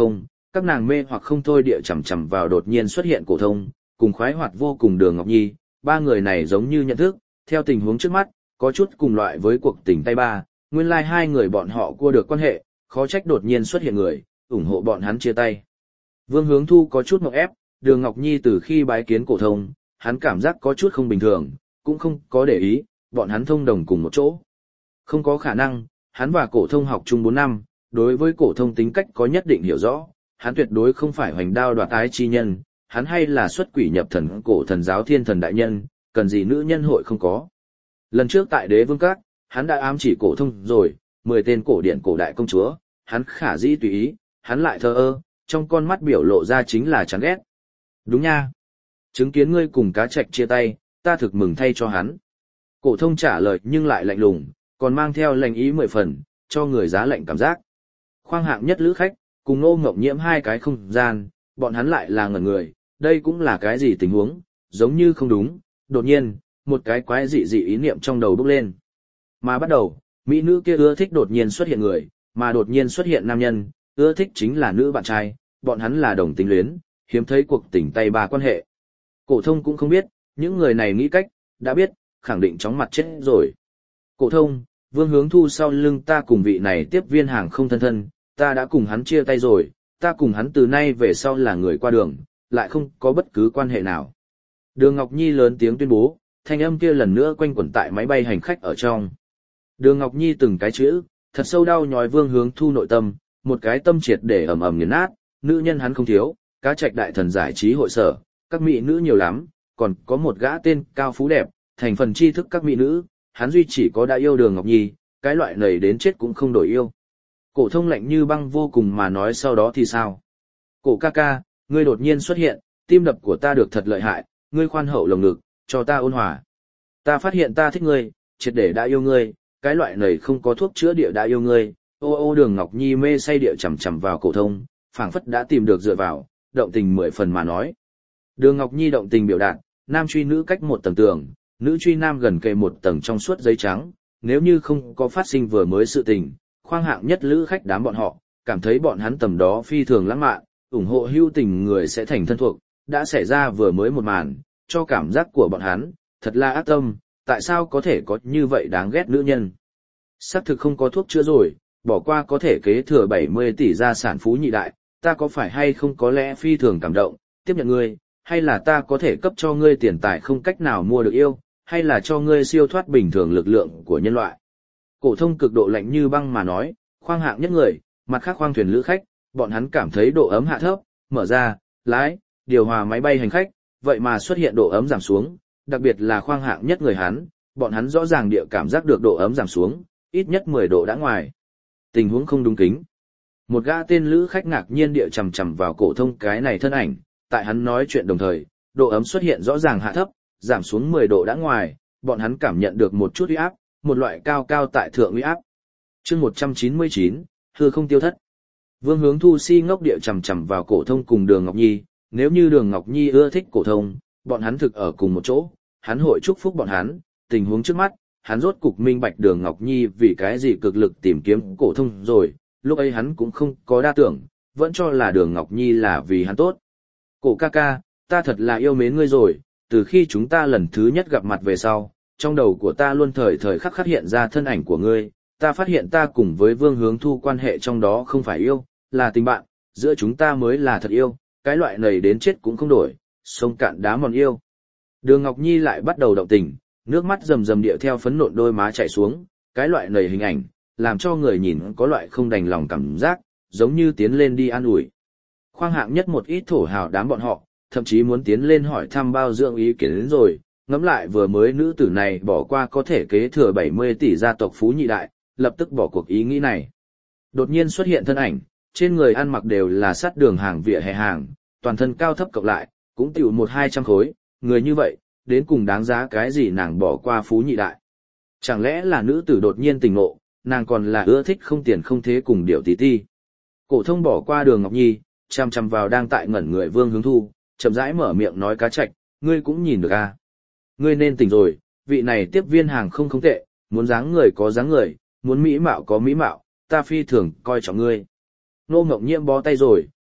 các nàng mê hoặc không thôi địa chằm chằm vào đột nhiên xuất hiện Cổ Thông, cùng khoái hoạt vô cùng Đường Ngọc Nhi, ba người này giống như nhận thức, theo tình huống trước mắt, có chút cùng loại với cuộc tình tay ba, nguyên lai like hai người bọn họ cua được quan hệ, khó trách đột nhiên xuất hiện người, ủng hộ bọn hắn chia tay. Vương Hướng Thu có chút ngộp ép, Đường Ngọc Nhi từ khi bái kiến Cổ Thông, hắn cảm giác có chút không bình thường, cũng không có để ý, bọn hắn thông đồng cùng một chỗ. Không có khả năng, hắn và Cổ Thông học chung bốn năm, đối với Cổ Thông tính cách có nhất định hiểu rõ, hắn tuyệt đối không phải hoành đao đoạt ái chi nhân, hắn hay là xuất quỷ nhập thần cổ thần giáo thiên thần đại nhân, cần gì nữ nhân hội không có. Lần trước tại Đế Vương Các, hắn đã ám chỉ Cổ Thông rồi, mười tên cổ điện cổ đại công chúa, hắn khả dĩ tùy ý, hắn lại thờ ơ, trong con mắt biểu lộ ra chính là chán ghét. Đúng nha. Chứng kiến ngươi cùng Cá Trạch chia tay, ta thực mừng thay cho hắn. Cổ Thông trả lời nhưng lại lạnh lùng, còn mang theo lệnh ý mười phần, cho người giá lệnh cảm giác. Khoang hạng nhất lữ khách, cùng Ngô Ngộng Nhiễm hai cái không gian, bọn hắn lại là ngẩn người, đây cũng là cái gì tình huống, giống như không đúng, đột nhiên, một cái quái dị dị ý niệm trong đầu bốc lên. Mà bắt đầu, mỹ nữ kia ưa thích đột nhiên xuất hiện người, mà đột nhiên xuất hiện nam nhân, ưa thích chính là nữ bạn trai, bọn hắn là đồng tính luyến, hiếm thấy cuộc tình tay ba quan hệ. Cổ Thông cũng không biết, những người này nghĩ cách, đã biết, khẳng định chóng mặt chết rồi. Cổ Thông, Vương Hướng Thu sau lưng ta cùng vị này tiếp viên hàng không thân thân, ta đã cùng hắn chia tay rồi, ta cùng hắn từ nay về sau là người qua đường, lại không có bất cứ quan hệ nào. Đường Ngọc Nhi lớn tiếng tuyên bố, thanh âm kia lần nữa quanh quẩn tại máy bay hành khách ở trong. Đường Ngọc Nhi từng cái chữ, thật sâu đau nhói Vương Hướng Thu nội tâm, một cái tâm triệt để ầm ầm nghiền nát, nữ nhân hắn không thiếu, Cá Trạch đại thần giải trí hội sở, các mỹ nữ nhiều lắm, còn có một gã tên cao phú đẹp, thành phần tri thức các mỹ nữ, hắn duy chỉ có đã yêu Đường Ngọc Nhi, cái loại này đến chết cũng không đổi yêu. Cổ Thông lạnh như băng vô cùng mà nói sau đó thì sao? Cổ ca ca, ngươi đột nhiên xuất hiện, tim đập của ta được thật lợi hại, ngươi khoan hậu lồng ngực, cho ta ôn hòa. Ta phát hiện ta thích ngươi, triệt để đã yêu ngươi, cái loại này không có thuốc chữa địa đã yêu ngươi. Ô ô Đường Ngọc Nhi mê say địa chằm chằm vào Cổ Thông, phảng phất đã tìm được dựa vào, động tình mười phần mà nói. Đường Ngọc Nhi động tình biểu đạt, nam truy nữ cách một tầng tường, nữ truy nam gần kề một tầng trong suốt giấy trắng, nếu như không có phát sinh vừa mới sự tình, khoang hạng nhất lữ khách đám bọn họ, cảm thấy bọn hắn tầm đó phi thường lãng mạn, ủng hộ hưu tình người sẽ thành thân thuộc, đã xảy ra vừa mới một màn, cho cảm giác của bọn hắn, thật là ác tâm, tại sao có thể có như vậy đáng ghét nữ nhân. Xác thực không có thuốc chữa rồi, bỏ qua có thể kế thừa bảy mươi tỷ gia sản phú nhị đại, ta có phải hay không có lẽ phi thường cảm động, tiếp nhận ngươi, hay là ta có thể cấp cho ngươi tiền tài không cách nào mua được yêu, hay là cho ngươi siêu thoát bình thường lực lượng của nhân loại. Cổ Thông cực độ lạnh như băng mà nói, khoang hạng nhất người, mặt khác khoang thuyền lữ khách, bọn hắn cảm thấy độ ấm hạ thấp, mở ra, lái, điều hòa máy bay hành khách, vậy mà xuất hiện độ ấm giảm xuống, đặc biệt là khoang hạng nhất người hắn, bọn hắn rõ ràng địa cảm giác được độ ấm giảm xuống, ít nhất mười độ đã ngoài. Tình huống không đúng kính. Một gã tên lữ khách ngạc nhiên địa chằm chằm vào Cổ Thông cái này thân ảnh, tại hắn nói chuyện đồng thời, độ ấm xuất hiện rõ ràng hạ thấp, giảm xuống mười độ đã ngoài, bọn hắn cảm nhận được một chút uy áp, một loại cao cao tại thượng uy áp. Chương một trăm chín mươi chín, hư không tiêu thất. Vương Hướng Thu si ngốc địa chằm chằm vào Cổ Thông cùng Đường Ngọc Nhi, nếu như Đường Ngọc Nhi ưa thích Cổ Thông, bọn hắn thực ở cùng một chỗ, hắn hội chúc phúc bọn hắn, tình huống trước mắt, hắn rốt cục minh bạch Đường Ngọc Nhi vì cái gì cực lực tìm kiếm Cổ Thông rồi, lúc ấy hắn cũng không có đa tưởng, vẫn cho là Đường Ngọc Nhi là vì hắn tốt. Cổ ca ca, ta thật là yêu mến ngươi rồi, từ khi chúng ta lần thứ nhất gặp mặt về sau, trong đầu của ta luôn thời thời khắc khắc hiện ra thân ảnh của ngươi, ta phát hiện ta cùng với Vương Hướng Thu quan hệ trong đó không phải yêu, là tình bạn, giữa chúng ta mới là thật yêu, cái loại này đến chết cũng không đổi, sông cạn đá mòn yêu. Đường Ngọc Nhi lại bắt đầu động tình, nước mắt rầm rầm điệu theo phấn nộn đôi má chảy xuống, cái loại này hình ảnh, làm cho người nhìn có loại không đành lòng cảm giác, giống như tiến lên đi an ủi. Khoang hạng nhất một ít thổ hào đám bọn họ, thậm chí muốn tiến lên hỏi thăm bao dưỡng ý kiến đến rồi, ngẫm lại vừa mới nữ tử này bỏ qua có thể kế thừa bảy mươi tỷ gia tộc phú nhị đại, lập tức bỏ cuộc ý nghĩ này. Đột nhiên xuất hiện thân ảnh, trên người ăn mặc đều là sắt đường hàng vỉa hè hàng, toàn thân cao thấp cộng lại, cũng tiểu một hai trăm khối, người như vậy, đến cùng đáng giá cái gì nàng bỏ qua phú nhị đại. Chẳng lẽ là nữ tử đột nhiên tình ngộ, nàng còn là ưa thích không tiền không thế cùng điệu tí ti. Cổ Thông bỏ qua Đường Ngọc Nhi, chăm chăm vào đang tại ngẩn người Vương Hướng Thu, chậm rãi mở miệng nói Cá Trạch, ngươi cũng nhìn được à. Ngươi nên tỉnh rồi, vị này tiếp viên hàng không không tệ, muốn dáng người có dáng người, muốn mỹ mạo có mỹ mạo, ta phi thường coi trọng ngươi. Ngô Ngộng Nhiễm bó tay rồi,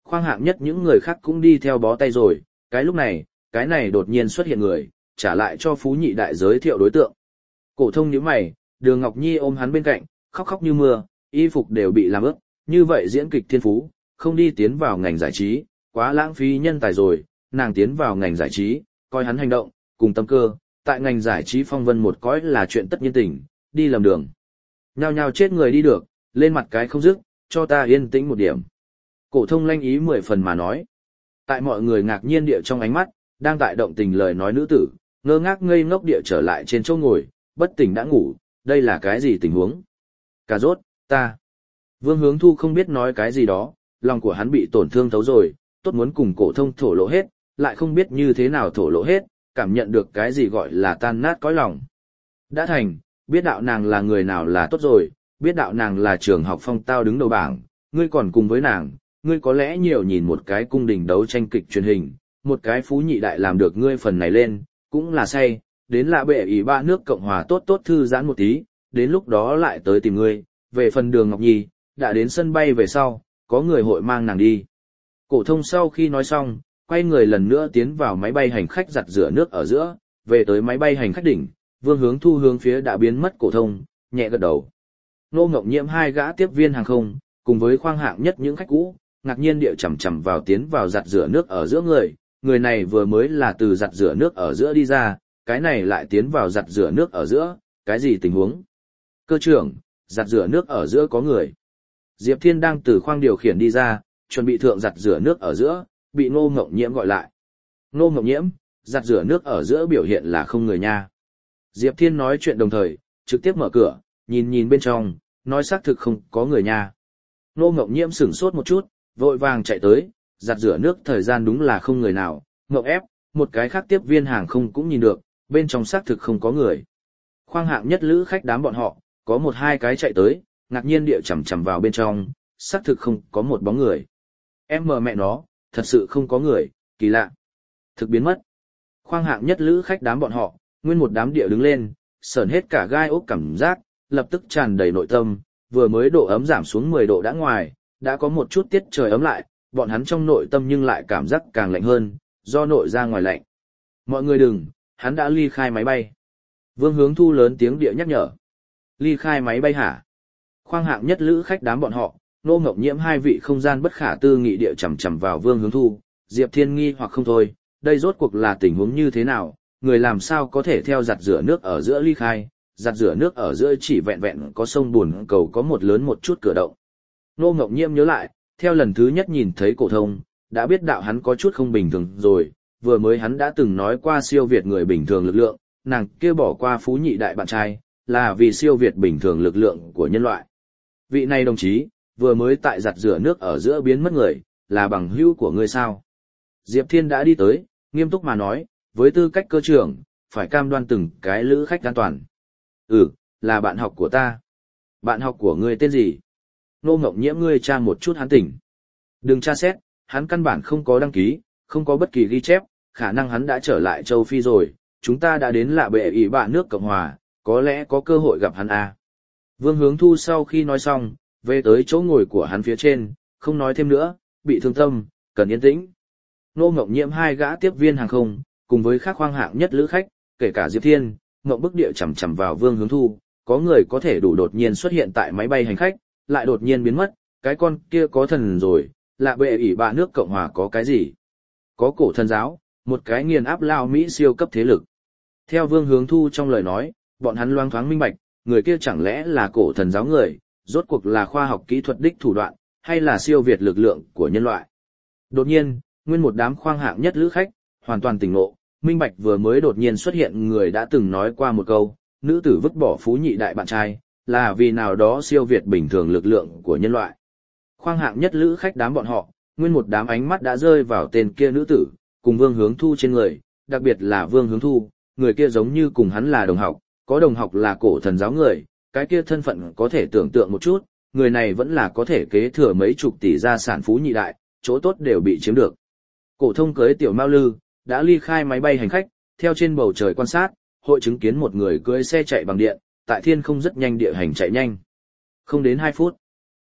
Khoang hạng nhất những người khác cũng đi theo bó tay rồi, cái lúc này, cái này đột nhiên xuất hiện người, trả lại cho Phú Nhị Đại giới thiệu đối tượng. Cổ thông nhíu mày, Đường Ngọc Nhi ôm hắn bên cạnh, khóc khóc như mưa, y phục đều bị làm ướt, như vậy diễn kịch thiên phú, không đi tiến vào ngành giải trí, quá lãng phí nhân tài rồi, nàng tiến vào ngành giải trí, coi hắn hành động, cùng tâm cơ, tại ngành giải trí phong vân một cõi là chuyện tất nhiên tình, đi lầm đường. Nhao nhao chết người đi được, lên mặt cái không dứt, cho ta yên tĩnh một điểm. Cổ thông lanh ý mười phần mà nói. Tại mọi người ngạc nhiên địa trong ánh mắt, đang tại động tình lời nói nữ tử, ngơ ngác ngây ngốc địa trở lại trên chỗ ngồi, bất tỉnh đã ngủ, đây là cái gì tình huống? Cà rốt, ta. Vương Hướng Thu không biết nói cái gì đó, lòng của hắn bị tổn thương thấu rồi, tốt muốn cùng cổ thông thổ lộ hết, lại không biết như thế nào thổ lộ hết, cảm nhận được cái gì gọi là tan nát cõi lòng. Đã thành, biết đạo nàng là người nào là tốt rồi, biết đạo nàng là trường học phong tao đứng đầu bảng, ngươi còn cùng với nàng, ngươi có lẽ nhiều nhìn một cái cung đình đấu tranh kịch truyền hình, một cái Phú Nhị Đại làm được ngươi phần này lên, cũng là say, đến lạ bệ ý ba nước Cộng hòa tốt tốt thư giãn một tí, đến lúc đó lại tới tìm ngươi, về phần Đường Ngọc Nhi, đã đến sân bay về sau, có người hội mang nàng đi. Cổ thông sau khi nói xong, quay người lần nữa tiến vào máy bay hành khách giặt rửa nước ở giữa, về tới máy bay hành khách đỉnh, Vương Hướng Thu hướng phía đã biến mất cổ thông, nhẹ gật đầu. Nô Ngọc Nhiễm hai gã tiếp viên hàng không, cùng với khoang hạng nhất những khách cũ, ngạc nhiên địa chầm chầm vào tiến vào giặt rửa nước ở giữa người, người này vừa mới là từ giặt rửa nước ở giữa đi ra, cái này lại tiến vào giặt rửa nước ở giữa, cái gì tình huống? Cơ trưởng, giặt rửa nước ở giữa có người. Diệp Thiên đang từ khoang điều khiển đi ra, chuẩn bị thượng giặt rửa nước ở giữa, bị Ngô Ngọc Nhiễm gọi lại. Ngô Ngọc Nhiễm, giặt rửa nước ở giữa biểu hiện là không người nha. Diệp Thiên nói chuyện đồng thời, trực tiếp mở cửa, nhìn nhìn bên trong, nói xác thực không có người nha. Ngô Ngọc Nhiễm sửng sốt một chút, vội vàng chạy tới, giặt rửa nước thời gian đúng là không người nào, Ngọc ép, một cái khác tiếp viên hàng không cũng nhìn được, bên trong xác thực không có người. Khoang hạng nhất lữ khách đám bọn họ, có một hai cái chạy tới, ngạc nhiên địa chầm chầm vào bên trong, xác thực không có một bóng người. Em mờ mẹ nó, thật sự không có người, kỳ lạ. Thực biến mất. Khoang hạng nhất lữ khách đám bọn họ, nguyên một đám địa đứng lên, sởn hết cả gai ốc cảm giác, lập tức tràn đầy nội tâm, vừa mới độ ấm giảm xuống mười độ đã ngoài, đã có một chút tiết trời ấm lại, bọn hắn trong nội tâm nhưng lại cảm giác càng lạnh hơn, do nội ra ngoài lạnh. Mọi người đừng, hắn đã ly khai máy bay. Vương Hướng Thu lớn tiếng địa nhắc nhở. Ly khai máy bay hả? Khoang hạng nhất lữ khách đám bọn họ, Ngô Ngọc Nhiễm hai vị không gian bất khả tư nghị địa chầm chầm vào Vương Hướng Thu, Diệp Thiên nghi hoặc không thôi, đây rốt cuộc là tình huống như thế nào, người làm sao có thể theo giặt rửa nước ở giữa ly khai, giặt rửa nước ở giữa chỉ vẹn vẹn có sông buồn cầu có một lớn một chút cửa động. Ngô Ngọc Nhiễm nhớ lại, theo lần thứ nhất nhìn thấy cổ thông, đã biết đạo hắn có chút không bình thường rồi, vừa mới hắn đã từng nói qua siêu việt người bình thường lực lượng, nàng kia bỏ qua Phú Nhị Đại bạn trai, là vì siêu việt bình thường lực lượng của nhân loại. Vị này đồng chí, vừa mới tại giặt rửa nước ở giữa biến mất người, là bằng hữu của ngươi sao? Diệp Thiên đã đi tới, nghiêm túc mà nói, với tư cách cơ trưởng, phải cam đoan từng cái lữ khách an toàn. Ừ, là bạn học của ta. Bạn học của ngươi tên gì? Ngô Ngọc Nhiễm ngươi tra một chút hắn tỉnh. Đừng tra xét, hắn căn bản không có đăng ký, không có bất kỳ ghi chép, khả năng hắn đã trở lại châu Phi rồi, chúng ta đã đến lạ bệ ỷ bạ nước Cộng Hòa, có lẽ có cơ hội gặp hắn à. Vương Hướng Thu sau khi nói xong, về tới chỗ ngồi của hắn phía trên, không nói thêm nữa, bị thương tâm, cần yên tĩnh. Ngô Ngọc Nhiễm hai gã tiếp viên hàng không, cùng với các khoang hạng nhất lữ khách, kể cả Diệp Thiên, ngậm bức địa chầm chầm vào Vương Hướng Thu, có người có thể đủ đột nhiên xuất hiện tại máy bay hành khách, lại đột nhiên biến mất, cái con kia có thần rồi, lạ bệ ỷ bạ nước Cộng Hòa có cái gì? Có cổ thần giáo, một cái nghiền áp lao Mỹ siêu cấp thế lực. Theo Vương Hướng Thu trong lời nói, bọn hắn loang thoáng minh bạch, người kia chẳng lẽ là cổ thần giáo người, rốt cuộc là khoa học kỹ thuật đích thủ đoạn, hay là siêu việt lực lượng của nhân loại. Đột nhiên, nguyên một đám khoang hạng nhất lữ khách, hoàn toàn tỉnh ngộ, minh bạch vừa mới đột nhiên xuất hiện người đã từng nói qua một câu, nữ tử vứt bỏ Phú Nhị Đại bạn trai, là vì nào đó siêu việt bình thường lực lượng của nhân loại. Khoang hạng nhất lữ khách đám bọn họ, nguyên một đám ánh mắt đã rơi vào tên kia nữ tử, cùng Vương Hướng Thu trên người, đặc biệt là Vương Hướng Thu, người kia giống như cùng hắn là đồng học, có đồng học là cổ thần giáo người, cái kia thân phận có thể tưởng tượng một chút, người này vẫn là có thể kế thừa mấy chục tỷ gia sản Phú Nhị Đại, chỗ tốt đều bị chiếm được. Cổ thông cưới tiểu Mao Lư, đã ly khai máy bay hành khách, theo trên bầu trời quan sát, hội chứng kiến một người cưỡi xe chạy bằng điện, tại thiên không rất nhanh địa hành chạy nhanh. Không đến hai phút,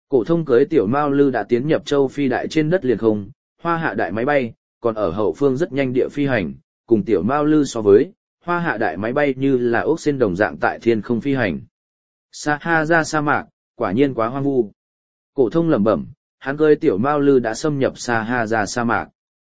Cổ thông cưới tiểu Mao Lư đã tiến nhập châu Phi đại trên đất liền không, Hoa Hạ đại máy bay, còn ở hậu phương rất nhanh địa phi hành, cùng tiểu Mao Lư so với, Hoa Hạ đại máy bay như là ốc sên đồng dạng tại thiên không phi hành. Sahara sa mạc, quả nhiên quá hoang vu. Cổ thông lẩm bẩm, hắn cưới tiểu Mao Lư đã xâm nhập Sahara sa mạc.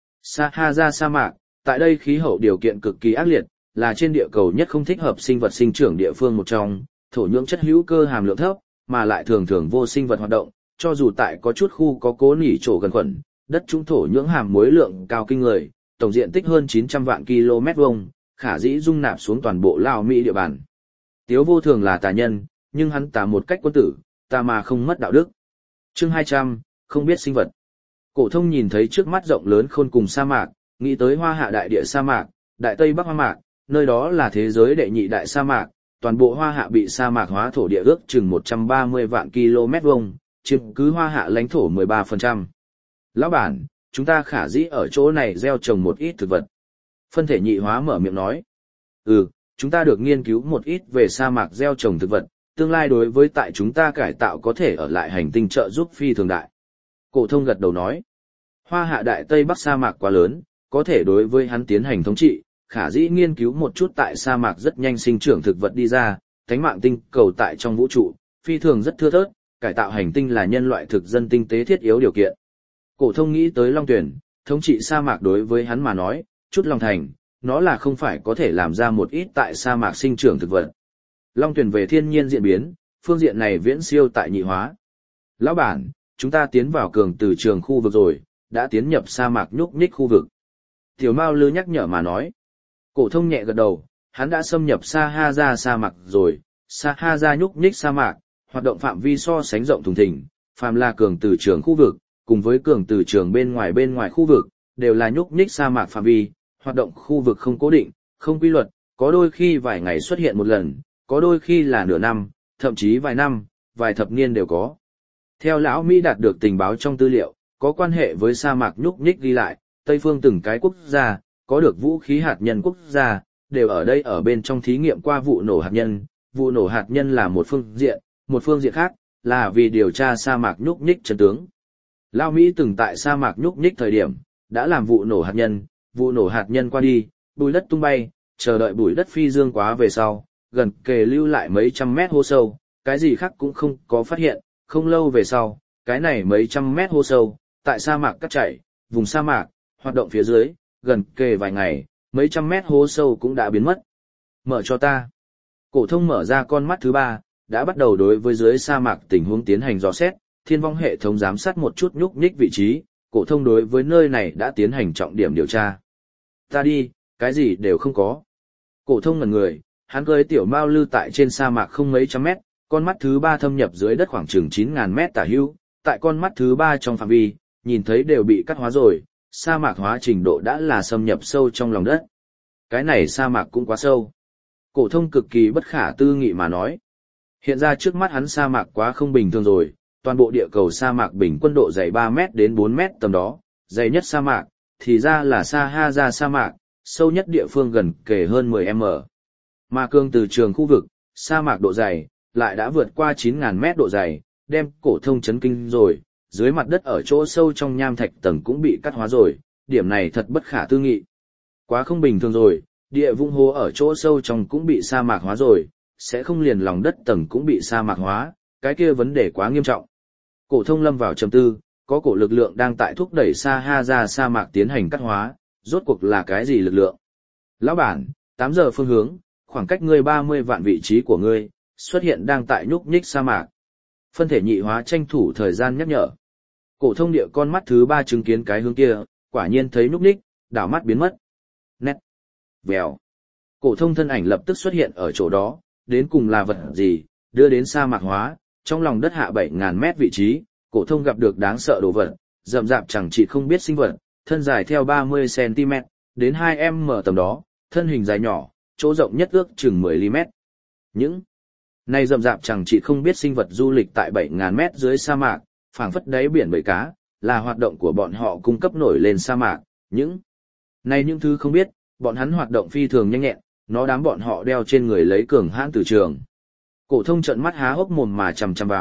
Sahara sa mạc, tại đây khí hậu điều kiện cực kỳ ác liệt, là trên địa cầu nhất không thích hợp sinh vật sinh trưởng địa phương một trong, thổ nhưỡng chất hữu cơ hàm lượng thấp, mà lại thường thường vô sinh vật hoạt động, cho dù tại có chút khu có cố nỉ chỗ gần khuẩn, đất trung thổ nhưỡng hàm muối lượng cao kinh người, tổng diện tích hơn chín trăm vạn ki lô mét vuông, khả dĩ dung nạp xuống toàn bộ Lào Mỹ địa bàn. Tiếu Vô Thường là tà nhân, nhưng hắn tà một cách quân tử, tà mà không mất đạo đức. Chương hai trăm, không biết sinh vật. Cổ thông nhìn thấy trước mắt rộng lớn khôn cùng sa mạc, nghĩ tới Hoa Hạ đại địa sa mạc, Đại Tây Bắc Hoa mạc, nơi đó là thế giới đệ nhị đại sa mạc, toàn bộ Hoa Hạ bị sa mạc hóa thổ địa ước chừng một trăm ba mươi vạn ki lô mét vuông, chiếm cứ Hoa Hạ lãnh thổ mười ba phần trăm. Lão bản, chúng ta khả dĩ ở chỗ này gieo trồng một ít thực vật. Phân thể nhị hóa mở miệng nói. Ừ, chúng ta được nghiên cứu một ít về sa mạc gieo trồng thực vật, tương lai đối với tại chúng ta cải tạo có thể ở lại hành tinh trợ giúp phi thường đại. Cổ thông gật đầu nói. Hoa Hạ đại Tây Bắc sa mạc quá lớn, có thể đối với hắn tiến hành thống trị, khả dĩ nghiên cứu một chút tại sa mạc rất nhanh sinh trưởng thực vật đi ra, thánh mạng tinh cầu tại trong vũ trụ, phi thường rất thưa thớt, cải tạo hành tinh là nhân loại thực dân tinh tế thiết yếu điều kiện. Cổ thông nghĩ tới Long Tuyển, thống trị sa mạc đối với hắn mà nói, chút lòng thành, nó là không phải có thể làm ra một ít tại sa mạc sinh trưởng thực vật. Long Tuyển về thiên nhiên diễn biến, phương diện này viễn siêu tại nhị hóa. Lão bản, chúng ta tiến vào cường từ trường khu vực rồi, đã tiến nhập sa mạc nhúc nhích khu vực. Tiểu Mao Lư nhắc nhở mà nói. Cổ thông nhẹ gật đầu, hắn đã xâm nhập Sahara sa mạc rồi, Sahara nhúc nhích sa mạc, hoạt động phạm vi so sánh rộng thùng thình, phàm là cường từ trường khu vực, cùng với cường từ trường bên ngoài bên ngoài khu vực, đều là nhúc nhích sa mạc phạm vi, hoạt động khu vực không cố định, không quy luật, có đôi khi vài ngày xuất hiện một lần, có đôi khi là nửa năm, thậm chí vài năm, vài thập niên đều có. Theo lão Mỹ đạt được tình báo trong tư liệu, có quan hệ với sa mạc nhúc nhích ghi lại, Tây phương từng cái quốc gia, có được vũ khí hạt nhân quốc gia, đều ở đây ở bên trong thí nghiệm qua vụ nổ hạt nhân. Vụ nổ hạt nhân là một phương diện, một phương diện khác, là vì điều tra sa mạc nhúc nhích chân tướng. Lao Mỹ từng tại sa mạc nhúc nhích thời điểm, đã làm vụ nổ hạt nhân, vụ nổ hạt nhân qua đi, bùi đất tung bay, chờ đợi bùi đất phi dương quá về sau, gần kề lưu lại mấy trăm mét hố sâu, cái gì khác cũng không có phát hiện, không lâu về sau, cái này mấy trăm mét hố sâu, tại sa mạc cắt chảy, vùng sa mạc, hoạt động phía dưới, gần kề vài ngày, mấy trăm mét hố sâu cũng đã biến mất. Mở cho ta. Cổ thông mở ra con mắt thứ ba, đã bắt đầu đối với dưới sa mạc tình huống tiến hành dò xét, thiên vong hệ thống giám sát một chút nhúc nhích vị trí, cổ thông đối với nơi này đã tiến hành trọng điểm điều tra. Ta đi, cái gì đều không có. Cổ thông ngẩn người, hắn cưỡi tiểu Mao Lư tại trên sa mạc không mấy trăm mét, con mắt thứ ba thâm nhập dưới đất khoảng chừng chín nghìn mét tả hữu, tại con mắt thứ ba trong phạm vi, nhìn thấy đều bị cắt hóa rồi, sa mạc hóa trình độ đã là xâm nhập sâu trong lòng đất. Cái này sa mạc cũng quá sâu. Cổ thông cực kỳ bất khả tư nghị mà nói. Hiện ra trước mắt hắn sa mạc quá không bình thường rồi, toàn bộ địa cầu sa mạc bình quân độ dày ba mét đến bốn mét tầm đó, dày nhất sa mạc, thì ra là Sahara sa mạc, sâu nhất địa phương gần kề hơn mười mét. Mà cương từ trường khu vực, sa mạc độ dày, lại đã vượt qua chín nghìn mét độ dày, đem cổ thông chấn kinh rồi, dưới mặt đất ở chỗ sâu trong nham thạch tầng cũng bị cắt hóa rồi, điểm này thật bất khả tư nghị. Quá không bình thường rồi, địa vũng hố ở chỗ sâu trong cũng bị sa mạc hóa rồi, sẽ không liền lòng đất tầng cũng bị sa mạc hóa, cái kia vấn đề quá nghiêm trọng. Cổ thông lâm vào trầm tư, có cổ lực lượng đang tại thúc đẩy Sahara sa mạc tiến hành cắt hóa, rốt cuộc là cái gì lực lượng? Lão bản, tám giờ phương hướng, khoảng cách ngươi ba mươi vạn vị trí của ngươi, xuất hiện đang tại nhúc nhích sa mạc. Phân thể nhị hóa tranh thủ thời gian nhắc nhở. Cổ thông địa con mắt thứ ba chứng kiến cái hướng kia, quả nhiên thấy nhúc nhích, đảo mắt biến mất. Nét. Vèo. Cổ thông thân ảnh lập tức xuất hiện ở chỗ đó, đến cùng là vật gì, đưa đến sa mạc hóa, trong lòng đất hạ bảy nghìn mét vị trí, cổ thông gặp được đáng sợ đồ vật, rậm rạp chẳng chỉ không biết sinh vật, thân dài theo ba mươi xăng ti mét, đến hai mét tầm đó, thân hình dài nhỏ, chỗ rộng nhất ước chừng mười mi-li-mét. Những này rậm rạp chẳng chỉ không biết sinh vật du lịch tại bảy nghìn mét dưới sa mạc, phảng phất đáy biển bầy cá, là hoạt động của bọn họ cung cấp nổi lên sa mạc, những này những thứ không biết, bọn hắn hoạt động phi thường nhanh nhẹn, nó đám bọn họ đeo trên người lấy cường hãn từ trường. Cổ thông trợn mắt há hốc mồm mà chằm chằm vào,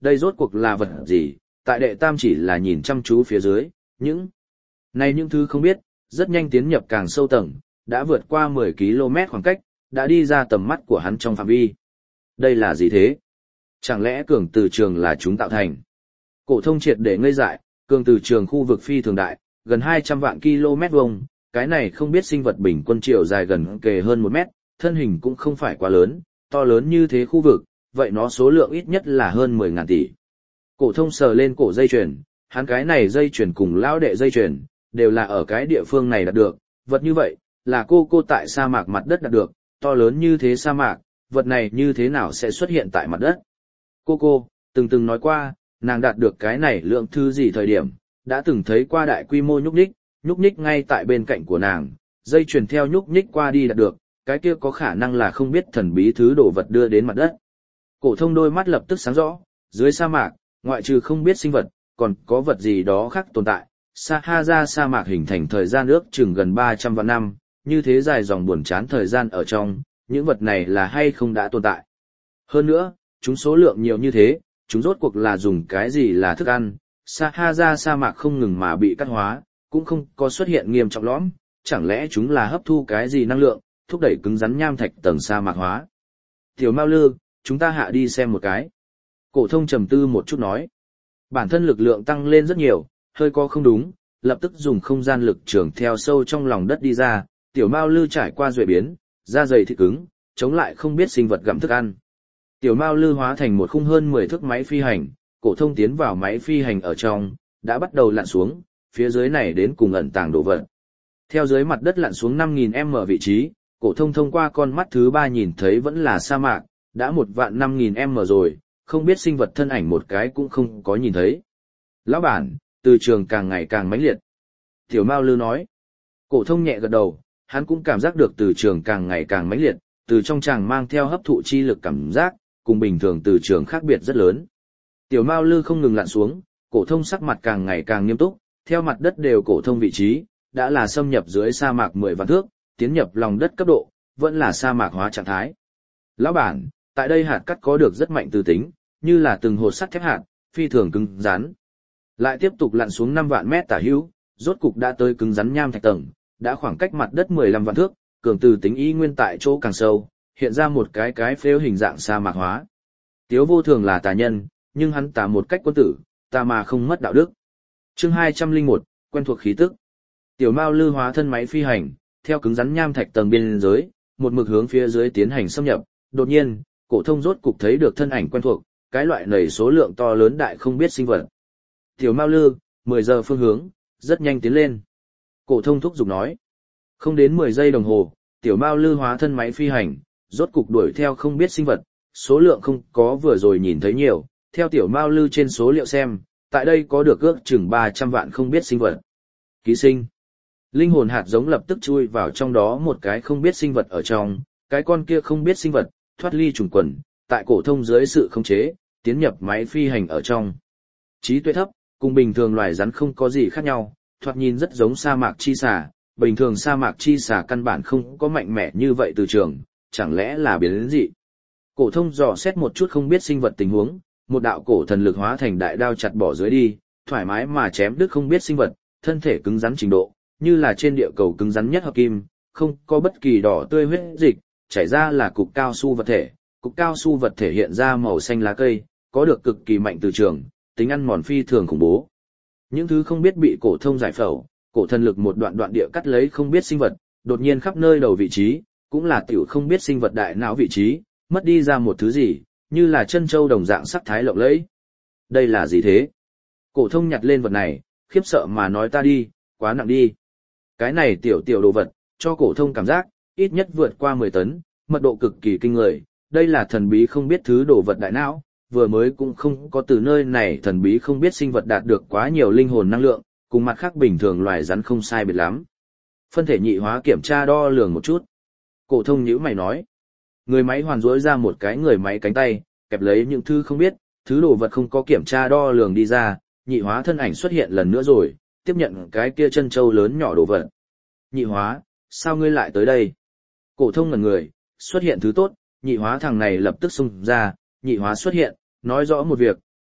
đây rốt cuộc là vật gì, tại đệ tam chỉ là nhìn chăm chú phía dưới, những này những thứ không biết, rất nhanh tiến nhập càng sâu tầng, đã vượt qua mười ki lô mét khoảng cách, đã đi ra tầm mắt của hắn trong phạm vi. Đây là gì thế? Chẳng lẽ cường từ trường là chúng tạo thành? Cổ thông triệt để ngây dại, cường từ trường khu vực phi thường đại, gần hai trăm vạn ki lô mét vuông, cái này không biết sinh vật bình quân chiều dài gần kề hơn một mét, thân hình cũng không phải quá lớn, to lớn như thế khu vực, vậy nó số lượng ít nhất là hơn mười ngàn tỷ. Cổ thông sờ lên cổ dây chuyền, hắn cái này dây chuyền cùng lão đệ dây chuyền, đều là ở cái địa phương này đạt được, vật như vậy, là cô cô tại sa mạc mặt đất đạt được, to lớn như thế sa mạc, vật này như thế nào sẽ xuất hiện tại mặt đất. Cô cô, từng từng nói qua, nàng đạt được cái này lượng thứ gì thời điểm, đã từng thấy qua đại quy mô nhúc nhích, nhúc nhích ngay tại bên cạnh của nàng, dây chuyền theo nhúc nhích qua đi đạt được, cái kia có khả năng là không biết thần bí thứ đồ vật đưa đến mặt đất. Cổ thông đôi mắt lập tức sáng rõ, dưới sa mạc, ngoại trừ không biết sinh vật, còn có vật gì đó khác tồn tại. Sahara sa mạc hình thành thời gian ước chừng gần ba trăm vạn năm, như thế dài dòng buồn chán thời gian ở trong, những vật này là hay không đã tồn tại. Hơn nữa, chúng số lượng nhiều như thế, chúng rốt cuộc là dùng cái gì là thức ăn, Sahara sa mạc không ngừng mà bị cắt hóa, cũng không có xuất hiện nghiêm trọng lõm, chẳng lẽ chúng là hấp thu cái gì năng lượng, thúc đẩy cứng rắn nham thạch tầng sa mạc hóa. Tiểu Mao Lư, chúng ta hạ đi xem một cái. Cổ thông trầm tư một chút nói. Bản thân lực lượng tăng lên rất nhiều, hơi có không đúng, lập tức dùng không gian lực trường theo sâu trong lòng đất đi ra, tiểu Mao Lư trải qua duệ biến, da dày thịt cứng, chống lại không biết sinh vật gặm thức ăn. Tiểu Mao Lư hóa thành một khung hơn mười thước máy phi hành, cổ thông tiến vào máy phi hành ở trong, đã bắt đầu lặn xuống, phía dưới này đến cùng ẩn tàng đồ vật. Theo dưới mặt đất lặn xuống năm nghìn mét vị trí, cổ thông thông qua con mắt thứ ba nhìn thấy vẫn là sa mạc, đã một vạn năm nghìn mét rồi, không biết sinh vật thân ảnh một cái cũng không có nhìn thấy. Lão bản, từ trường càng ngày càng mãnh liệt. Tiểu Mao Lư nói. Cổ thông nhẹ gật đầu, hắn cũng cảm giác được từ trường càng ngày càng mãnh liệt, từ trong tràng mang theo hấp thụ chi lực cảm giác, cùng bình thường từ trường khác biệt rất lớn. Tiểu Mao Lư không ngừng lặn xuống, cổ thông sắc mặt càng ngày càng nghiêm túc, theo mặt đất đều cổ thông vị trí, đã là xâm nhập dưới sa mạc mười vạn thước, tiến nhập lòng đất cấp độ, vẫn là sa mạc hóa trạng thái. Lão bản, tại đây hạt cát có được rất mạnh từ tính, như là từng hột sắt thép hạt, phi thường cứng rắn. Lại tiếp tục lặn xuống năm vạn mét tả hữu, rốt cục đã tới cứng rắn nham thạch tầng, đã khoảng cách mặt đất mười lăm vạn thước, cường từ tính y nguyên tại chỗ càng sâu, hiện ra một cái cái phếu hình dạng sa mạc hóa. Tiếu Vô Thường là tà nhân, nhưng hắn tà một cách quân tử, tà mà không mất đạo đức. Chương hai trăm lẻ một, quen thuộc khí tức. Tiểu Mao Lư hóa thân máy phi hành, theo cứng rắn nham thạch tầng biên giới, một mực hướng phía dưới tiến hành xâm nhập, đột nhiên, cổ thông rốt cục thấy được thân ảnh quen thuộc, cái loại nảy số lượng to lớn đại không biết sinh vật. Tiểu Mao Lư, mười giờ phương hướng, rất nhanh tiến lên. Cổ thông thúc giục nói. Không đến mười giây đồng hồ, Tiểu Mao Lư hóa thân máy phi hành, rốt cục đuổi theo không biết sinh vật, số lượng không có vừa rồi nhìn thấy nhiều, theo Tiểu Mao Lư trên số liệu xem, tại đây có được ước chừng ba trăm vạn không biết sinh vật. Ký sinh. Linh hồn hạt giống lập tức chui vào trong đó một cái không biết sinh vật ở trong, cái con kia không biết sinh vật, thoát ly trùng quần, tại cổ thông dưới sự khống chế, tiến nhập máy phi hành ở trong. Trí tuệ thấp, cùng bình thường loài rắn không có gì khác nhau, thoạt nhìn rất giống sa mạc chi xà, bình thường sa mạc chi xà căn bản không có mạnh mẽ như vậy từ trường, chẳng lẽ là biến dị. Cổ thông dò xét một chút không biết sinh vật tình huống, một đạo cổ thần lực hóa thành đại đao chặt bỏ dưới đi, thoải mái mà chém đứt không biết sinh vật, thân thể cứng rắn trình độ, như là trên địa cầu cứng rắn nhất hợp kim, không có bất kỳ đỏ tươi huyết dịch, chảy ra là cục cao su vật thể, cục cao su vật thể hiện ra màu xanh lá cây, có được cực kỳ mạnh từ trường, tính ăn mòn phi thường khủng bố. Những thứ không biết bị cổ thông giải phẫu, cổ thần lực một đoạn đoạn địa cắt lấy không biết sinh vật, đột nhiên khắp nơi đầu vị trí, cũng là tiểu không biết sinh vật đại não vị trí, mất đi ra một thứ gì, như là chân châu đồng dạng sắc thái lộng lẫy. Đây là gì thế? Cổ thông nhặt lên vật này, khiếp sợ mà nói ta đi, quá nặng đi. Cái này tiểu tiểu đồ vật, cho cổ thông cảm giác, ít nhất vượt qua mười tấn, mật độ cực kỳ kinh người, đây là thần bí không biết thứ đồ vật đại não, vừa mới cũng không có từ nơi này thần bí không biết sinh vật đạt được quá nhiều linh hồn năng lượng, cùng mặt khác bình thường loài rắn không sai biệt lắm. Phân thể nhị hóa kiểm tra đo lường một chút. Cổ thông nhíu mày nói. Người máy hoàn rỗi ra một cái người máy cánh tay, kẹp lấy những thứ không biết, thứ đồ vật không có kiểm tra đo lường đi ra, nhị hóa thân ảnh xuất hiện lần nữa rồi, tiếp nhận cái kia chân châu lớn nhỏ đồ vật. Nhị hóa, sao ngươi lại tới đây? Cổ thông ngẩn người, xuất hiện thứ tốt, nhị hóa thằng này lập tức xung ra, nhị hóa xuất hiện, nói rõ một việc,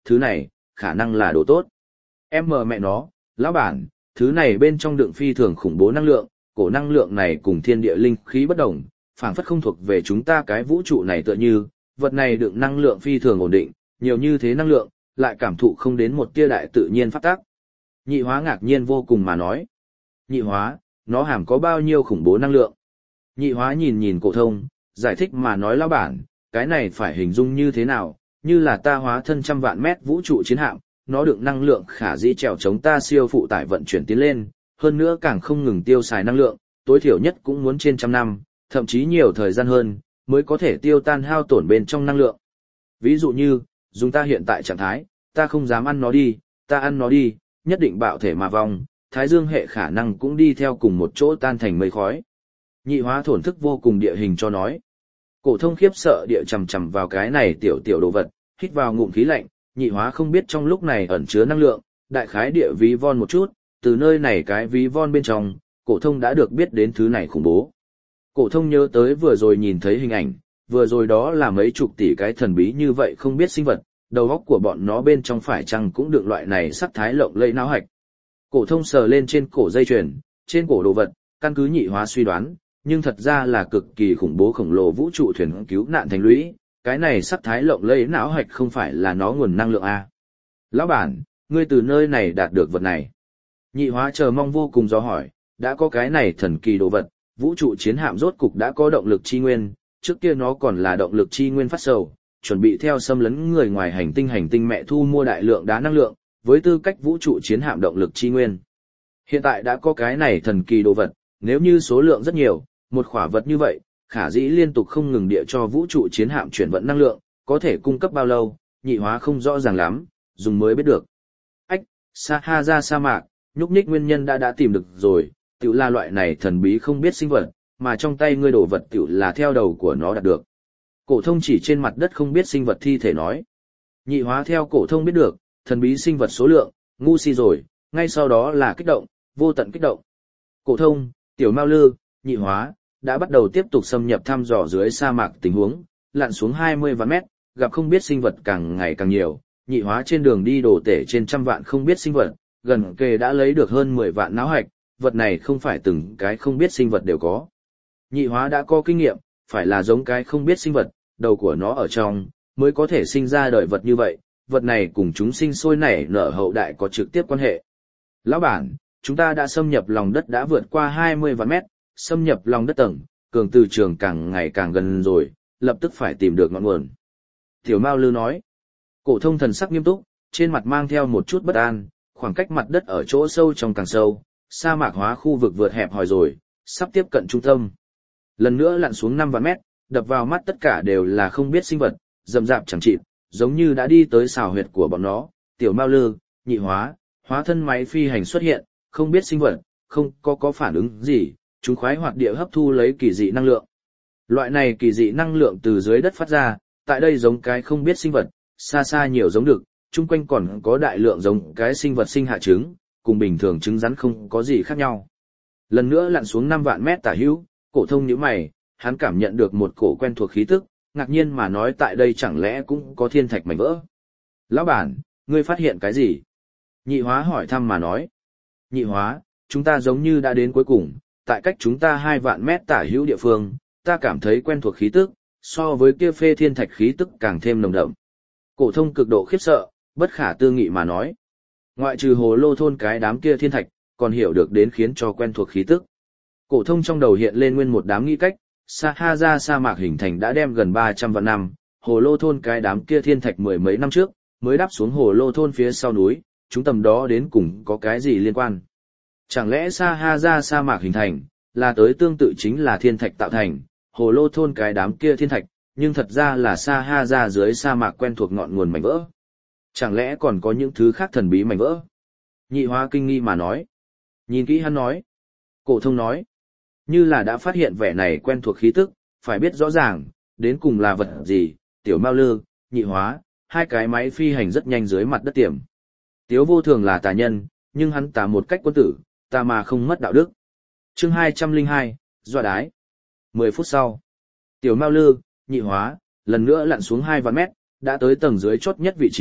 thứ này, khả năng là đồ tốt. Em mờ mẹ nó, lão bản, thứ này bên trong đựng phi thường khủng bố năng lượng, cổ năng lượng này cùng thiên địa linh khí bất đồng, phảng phất không thuộc về chúng ta cái vũ trụ này tựa như, vật này đựng năng lượng phi thường ổn định, nhiều như thế năng lượng, lại cảm thụ không đến một tia đại tự nhiên phát tác. Nhị hóa ngạc nhiên vô cùng mà nói. Nhị hóa, nó hàm có bao nhiêu khủng bố năng lượng? Nhị hóa nhìn nhìn cổ thông, giải thích mà nói lão bản, cái này phải hình dung như thế nào, như là ta hóa thân trăm vạn mét vũ trụ chiến hạm, nó đựng năng lượng khả dĩ trèo chống ta siêu phụ tải vận chuyển tiến lên, hơn nữa càng không ngừng tiêu xài năng lượng, tối thiểu nhất cũng muốn trên trăm năm, thậm chí nhiều thời gian hơn, mới có thể tiêu tan hao tổn bên trong năng lượng. Ví dụ như, dùng ta hiện tại trạng thái, ta không dám ăn nó đi, ta ăn nó đi, nhất định bạo thể mà vong, thái dương hệ khả năng cũng đi theo cùng một chỗ tan thành mây khói. Nhị hóa thổn thức vô cùng địa hình cho nói. Cổ thông khiếp sợ địa chầm chầm vào cái này tiểu tiểu đồ vật, hít vào ngụm khí lạnh, nhị hóa không biết trong lúc này ẩn chứa năng lượng, đại khái địa ví von một chút, từ nơi này cái ví von bên trong, cổ thông đã được biết đến thứ này khủng bố. Cổ thông nhớ tới vừa rồi nhìn thấy hình ảnh, vừa rồi đó là mấy chục tỷ cái thần bí như vậy không biết sinh vật, đầu óc của bọn nó bên trong phải chăng cũng được loại này sắc thái lộng lẫy não hạch. Cổ thông sờ lên trên cổ dây chuyền, trên cổ đồ vật, căn cứ nhị hóa suy đoán, nhưng thật ra là cực kỳ khủng bố khổng lồ vũ trụ thuyền cứu nạn thành lũy, cái này sắc thái lộng lẫy não hạch không phải là nó nguồn năng lượng a. Lão bản, ngươi từ nơi này đạt được vật này. Nhị hóa chờ mong vô cùng do hỏi, đã có cái này thần kỳ đồ vật, vũ trụ chiến hạm rốt cục đã có động lực chi nguyên, trước kia nó còn là động lực chi nguyên phát sầu, chuẩn bị theo xâm lấn người ngoài hành tinh hành tinh mẹ thu mua đại lượng đá năng lượng, với tư cách vũ trụ chiến hạm động lực chi nguyên. Hiện tại đã có cái này thần kỳ đồ vật, nếu như số lượng rất nhiều, một khỏa vật như vậy, khả dĩ liên tục không ngừng địa cho vũ trụ chiến hạm chuyển vận năng lượng, có thể cung cấp bao lâu, nhị hóa không rõ ràng lắm, dùng mới biết được. Ách, Sahara sa mạc, nhúc nhích nguyên nhân đã đã tìm được rồi, tiểu là loại này thần bí không biết sinh vật, mà trong tay ngươi đổ vật tiểu là theo đầu của nó đạt được. Cổ thông chỉ trên mặt đất không biết sinh vật thi thể nói. Nhị hóa theo cổ thông biết được, thần bí sinh vật số lượng, ngu si rồi, ngay sau đó là kích động, vô tận kích động. Cổ thông, tiểu Mao Lư, nhị hóa, đã bắt đầu tiếp tục xâm nhập thăm dò dưới sa mạc tình huống, lặn xuống hai mươi vạn mét, gặp không biết sinh vật càng ngày càng nhiều, nhị hóa trên đường đi đổ tể trên trăm vạn không biết sinh vật, gần kề đã lấy được hơn mười vạn não hạch, vật này không phải từng cái không biết sinh vật đều có. Nhị hóa đã có kinh nghiệm, phải là giống cái không biết sinh vật, đầu của nó ở trong, mới có thể sinh ra đời vật như vậy, vật này cùng chúng sinh sôi nảy nở hậu đại có trực tiếp quan hệ. Lão bản, chúng ta đã xâm nhập lòng đất đã vượt qua hai mươi vạn mét, xâm nhập lòng đất tầng, cường từ trường càng ngày càng gần rồi, lập tức phải tìm được ngọn nguồn. Tiểu Mao Lư nói. Cổ thông thần sắc nghiêm túc, trên mặt mang theo một chút bất an, khoảng cách mặt đất ở chỗ sâu trong càng sâu, sa mạc hóa khu vực vượt hẹp hòi rồi, sắp tiếp cận trung tâm. Lần nữa lặn xuống năm vạn mét, đập vào mắt tất cả đều là không biết sinh vật, rậm rạp chẳng chịt, giống như đã đi tới xào huyệt của bọn nó. Tiểu Mao Lư, nhị hóa, hóa thân máy phi hành xuất hiện, không biết sinh vật, không có có phản ứng gì, chúng khoái hoạt địa hấp thu lấy kỳ dị năng lượng. Loại này kỳ dị năng lượng từ dưới đất phát ra, tại đây giống cái không biết sinh vật, xa xa nhiều giống được, chung quanh còn có đại lượng giống cái sinh vật sinh hạ trứng, cùng bình thường trứng rắn không có gì khác nhau. Lần nữa lặn xuống năm vạn mét tả hữu, cổ thông nhíu mày, hắn cảm nhận được một cổ quen thuộc khí tức, ngạc nhiên mà nói tại đây chẳng lẽ cũng có thiên thạch mảnh vỡ. Lão bản, ngươi phát hiện cái gì? Nhị hóa hỏi thăm mà nói. Nhị hóa, chúng ta giống như đã đến cuối cùng, tại cách chúng ta hai vạn mét tả hữu địa phương, ta cảm thấy quen thuộc khí tức, so với kia phê thiên thạch khí tức càng thêm nồng đậm. Cổ thông cực độ khiếp sợ, bất khả tư nghị mà nói. Ngoại trừ hồ lô thôn cái đám kia thiên thạch, còn hiểu được đến khiến cho quen thuộc khí tức. Cổ thông trong đầu hiện lên nguyên một đám nghĩ cách, Sahara sa mạc hình thành đã đem gần ba trăm vạn năm, hồ lô thôn cái đám kia thiên thạch mười mấy năm trước, mới đáp xuống hồ lô thôn phía sau núi, chúng tầm đó đến cùng có cái gì liên quan. Chẳng lẽ Sahara sa mạc hình thành, là tới tương tự chính là thiên thạch tạo thành, hồ lô thôn cái đám kia thiên thạch, nhưng thật ra là Sahara dưới sa mạc quen thuộc ngọn nguồn mảnh vỡ. Chẳng lẽ còn có những thứ khác thần bí mảnh vỡ? Nhị hóa kinh nghi mà nói. Nhìn kỹ hắn nói. Cổ thông nói. Như là đã phát hiện vẻ này quen thuộc khí tức, phải biết rõ ràng, đến cùng là vật gì, tiểu Mao Lư, nhị hóa, hai cái máy phi hành rất nhanh dưới mặt đất tiềm. Tiếu Vô Thường là tà nhân, nhưng hắn tà một cách quân tử, tà mà không mất đạo đức. Chương hai trăm lẻ hai, dọa đái. Mười phút sau, tiểu Mao Lư, nhị hóa, lần nữa lặn xuống hai vạn mét, đã tới tầng dưới chót nhất vị trí,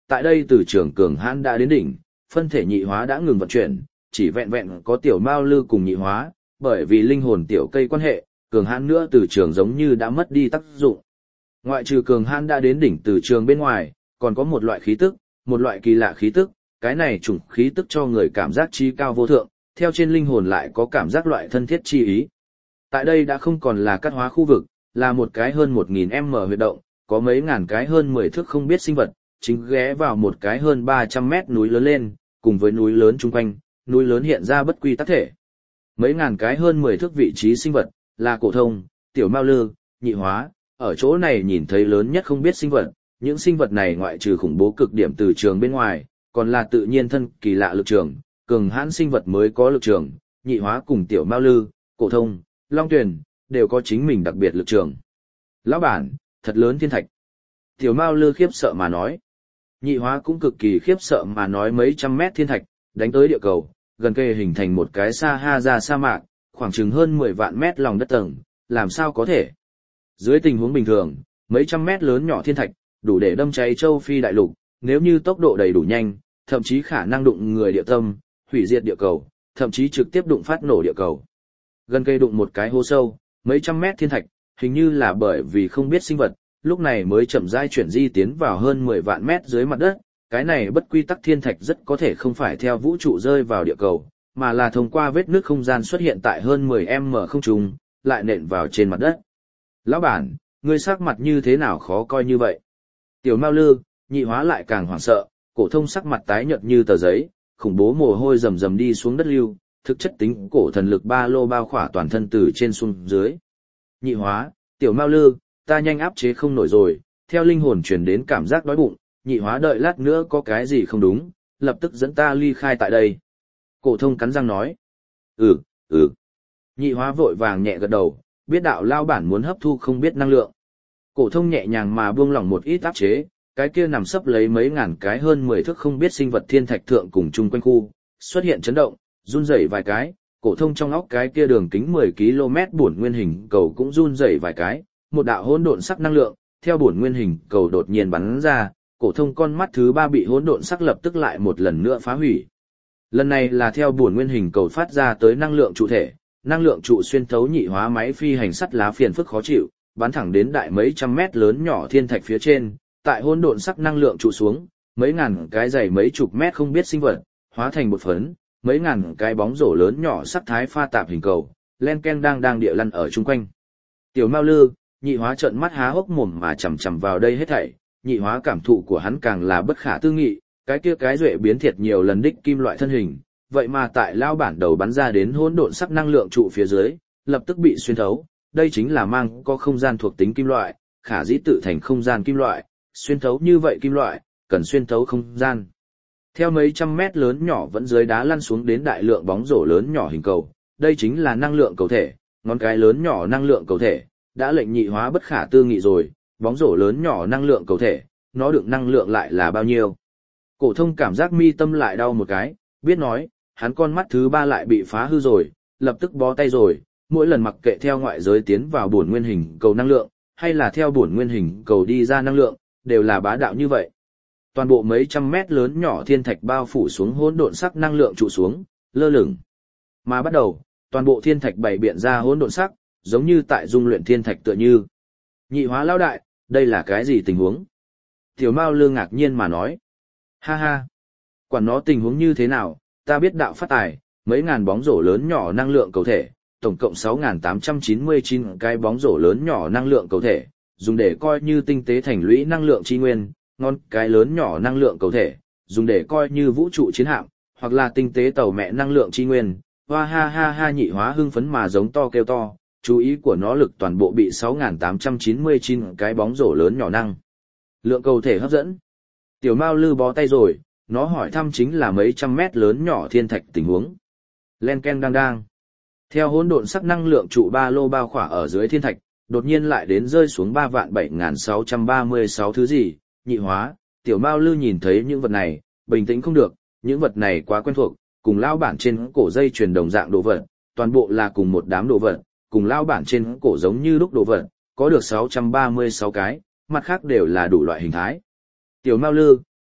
tại đây từ trường cường hãn đã đến đỉnh, phân thể nhị hóa đã ngừng vận chuyển, chỉ vẹn vẹn có tiểu mao lư cùng nhị hóa, bởi vì linh hồn tiểu cây quan hệ, cường hãn nữa từ trường giống như đã mất đi tác dụng. Ngoại trừ cường hãn đã đến đỉnh từ trường bên ngoài, còn có một loại khí tức, một loại kỳ lạ khí tức, cái này chủng khí tức cho người cảm giác trí cao vô thượng, theo trên linh hồn lại có cảm giác loại thân thiết chi ý. Tại đây đã không còn là cắt hóa khu vực, là một cái hơn một nghìn mét huyệt động, có mấy ngàn cái hơn mười thước không biết sinh vật, chính ghé vào một cái hơn ba trăm mét núi lớn lên, cùng với núi lớn chung quanh, núi lớn hiện ra bất quy tắc thể. Mấy ngàn cái hơn mười thước vị trí sinh vật, là cổ thông, tiểu mao lư, nhị hóa, ở chỗ này nhìn thấy lớn nhất không biết sinh vật, những sinh vật này ngoại trừ khủng bố cực điểm từ trường bên ngoài, còn là tự nhiên thân kỳ lạ lực trường, cường hãn sinh vật mới có lực trường, nhị hóa cùng tiểu mao lư, cổ thông, long tuyền, đều có chính mình đặc biệt lực trường. Lão bản, thật lớn thiên thạch. Tiểu mao lư khiếp sợ mà nói. Nhị hóa cũng cực kỳ khiếp sợ mà nói mấy trăm mét thiên thạch, đánh tới địa cầu, gần kề hình thành một cái sa ha ra sa mạc, khoảng chừng hơn mười vạn mét lòng đất tầng, làm sao có thể. Dưới tình huống bình thường, mấy trăm mét lớn nhỏ thiên thạch, đủ để đâm cháy châu Phi đại lục, nếu như tốc độ đầy đủ nhanh, thậm chí khả năng đụng người địa tâm, hủy diệt địa cầu, thậm chí trực tiếp đụng phát nổ địa cầu. Gần cây đụng một cái hố sâu, mấy trăm mét thiên thạch, hình như là bởi vì không biết sinh vật, lúc này mới chậm rãi chuyển di tiến vào hơn mười vạn mét dưới mặt đất, cái này bất quy tắc thiên thạch rất có thể không phải theo vũ trụ rơi vào địa cầu, mà là thông qua vết nước không gian xuất hiện tại hơn mười mét không trung, lại nện vào trên mặt đất. Lão bản, ngươi sắc mặt như thế nào khó coi như vậy? Tiểu mao lư, nhị hóa lại càng hoảng sợ, cổ thông sắc mặt tái nhợt như tờ giấy, khủng bố mồ hôi rầm rầm đi xuống đất lưu, thực chất tính cổ thần lực ba lô bao khỏa toàn thân từ trên xuống dưới. Nhị hóa, tiểu mao lư, ta nhanh áp chế không nổi rồi, theo linh hồn truyền đến cảm giác đói bụng, nhị hóa đợi lát nữa có cái gì không đúng, lập tức dẫn ta ly khai tại đây. Cổ thông cắn răng nói. Ừ, ừ. Nhị hóa vội vàng nhẹ gật đầu, biết đạo lao bản muốn hấp thu không biết năng lượng. Cổ thông nhẹ nhàng mà buông lỏng một ít áp chế, cái kia nằm sấp lấy mấy ngàn cái hơn mười thước không biết sinh vật thiên thạch thượng cùng chung quanh khu, xuất hiện chấn động, run rẩy vài cái, cổ thông trong óc cái kia đường kính mười ki lô mét bổn nguyên hình cầu cũng run rẩy vài cái, một đạo hỗn độn sắc năng lượng, theo bổn nguyên hình cầu đột nhiên bắn ra, cổ thông con mắt thứ ba bị hỗn độn sắc lập tức lại một lần nữa phá hủy. Lần này là theo bổn nguyên hình cầu phát ra tới năng lượng trụ thể, năng lượng trụ xuyên thấu nhị hóa máy phi hành sắt lá phiền phức khó chịu, bắn thẳng đến đại mấy trăm mét lớn nhỏ thiên thạch phía trên, tại hỗn độn sắc năng lượng trụ xuống, mấy ngàn cái dày mấy chục mét không biết sinh vật, hóa thành bột phấn, mấy ngàn cái bóng rổ lớn nhỏ sắc thái pha tạp hình cầu, len ken đang đang địa lăn ở chung quanh. Tiểu mao lư, nhị hóa trợn mắt há hốc mồm mà chằm chằm vào đây hết thảy, nhị hóa cảm thụ của hắn càng là bất khả tư nghị, cái kia cái duệ biến thiệt nhiều lần đích kim loại thân hình, vậy mà tại lao bản đầu bắn ra đến hỗn độn sắc năng lượng trụ phía dưới, lập tức bị xuyên thấu, đây chính là mang có không gian thuộc tính kim loại, khả dĩ tự thành không gian kim loại, xuyên thấu như vậy kim loại, cần xuyên thấu không gian. Theo mấy trăm mét lớn nhỏ vẫn dưới đá lăn xuống đến đại lượng bóng rổ lớn nhỏ hình cầu, đây chính là năng lượng cầu thể, ngón cái lớn nhỏ năng lượng cầu thể, đã lệnh nhị hóa bất khả tư nghị rồi, bóng rổ lớn nhỏ năng lượng cầu thể, nó được năng lượng lại là bao nhiêu. Cổ thông cảm giác mi tâm lại đau một cái, biết nói, hắn con mắt thứ ba lại bị phá hư rồi, lập tức bó tay rồi, mỗi lần mặc kệ theo ngoại giới tiến vào bổn nguyên hình cầu năng lượng, hay là theo bổn nguyên hình cầu đi ra năng lượng, đều là bá đạo như vậy. Toàn bộ mấy trăm mét lớn nhỏ thiên thạch bao phủ xuống hỗn độn sắc năng lượng trụ xuống, lơ lửng. Mà bắt đầu, toàn bộ thiên thạch bày biện ra hỗn độn sắc, giống như tại dung luyện thiên thạch tựa như. Nhị hóa lão đại, đây là cái gì tình huống? Tiểu Mao Lương ngạc nhiên mà nói. Ha ha, quản nó tình huống như thế nào, ta biết đạo phát tài, mấy ngàn bóng rổ lớn nhỏ năng lượng cầu thể, tổng cộng sáu nghìn tám trăm chín mươi chín cái bóng rổ lớn nhỏ năng lượng cầu thể, dùng để coi như tinh tế thành lũy năng lượng chi nguyên, ngon cái lớn nhỏ năng lượng cầu thể, dùng để coi như vũ trụ chiến hạm, hoặc là tinh tế tàu mẹ năng lượng chi nguyên. Hoa ha ha ha, nhị hóa hưng phấn mà giống to kêu to, chú ý của nó lực toàn bộ bị sáu nghìn tám trăm chín mươi chín cái bóng rổ lớn nhỏ năng lượng cầu thể hấp dẫn. Tiểu Mao Lư bó tay rồi, nó hỏi thăm chính là mấy trăm mét lớn nhỏ thiên thạch tình huống. Len ken đang đang. Theo hỗn độn sắc năng lượng trụ ba lô bao khỏa ở dưới thiên thạch, đột nhiên lại đến rơi xuống ba vạn bảy nghìn sáu trăm ba mươi sáu thứ gì, nhị hóa. Tiểu Mao Lư nhìn thấy những vật này, bình tĩnh không được, những vật này quá quen thuộc, cùng lao bản trên cổ dây truyền đồng dạng đồ vật, toàn bộ là cùng một đám đồ vật, cùng lao bản trên cổ giống như đúc đồ vật, có được sáu trăm ba mươi sáu cái, mặt khác đều là đủ loại hình thái. Tiểu Mao Lư,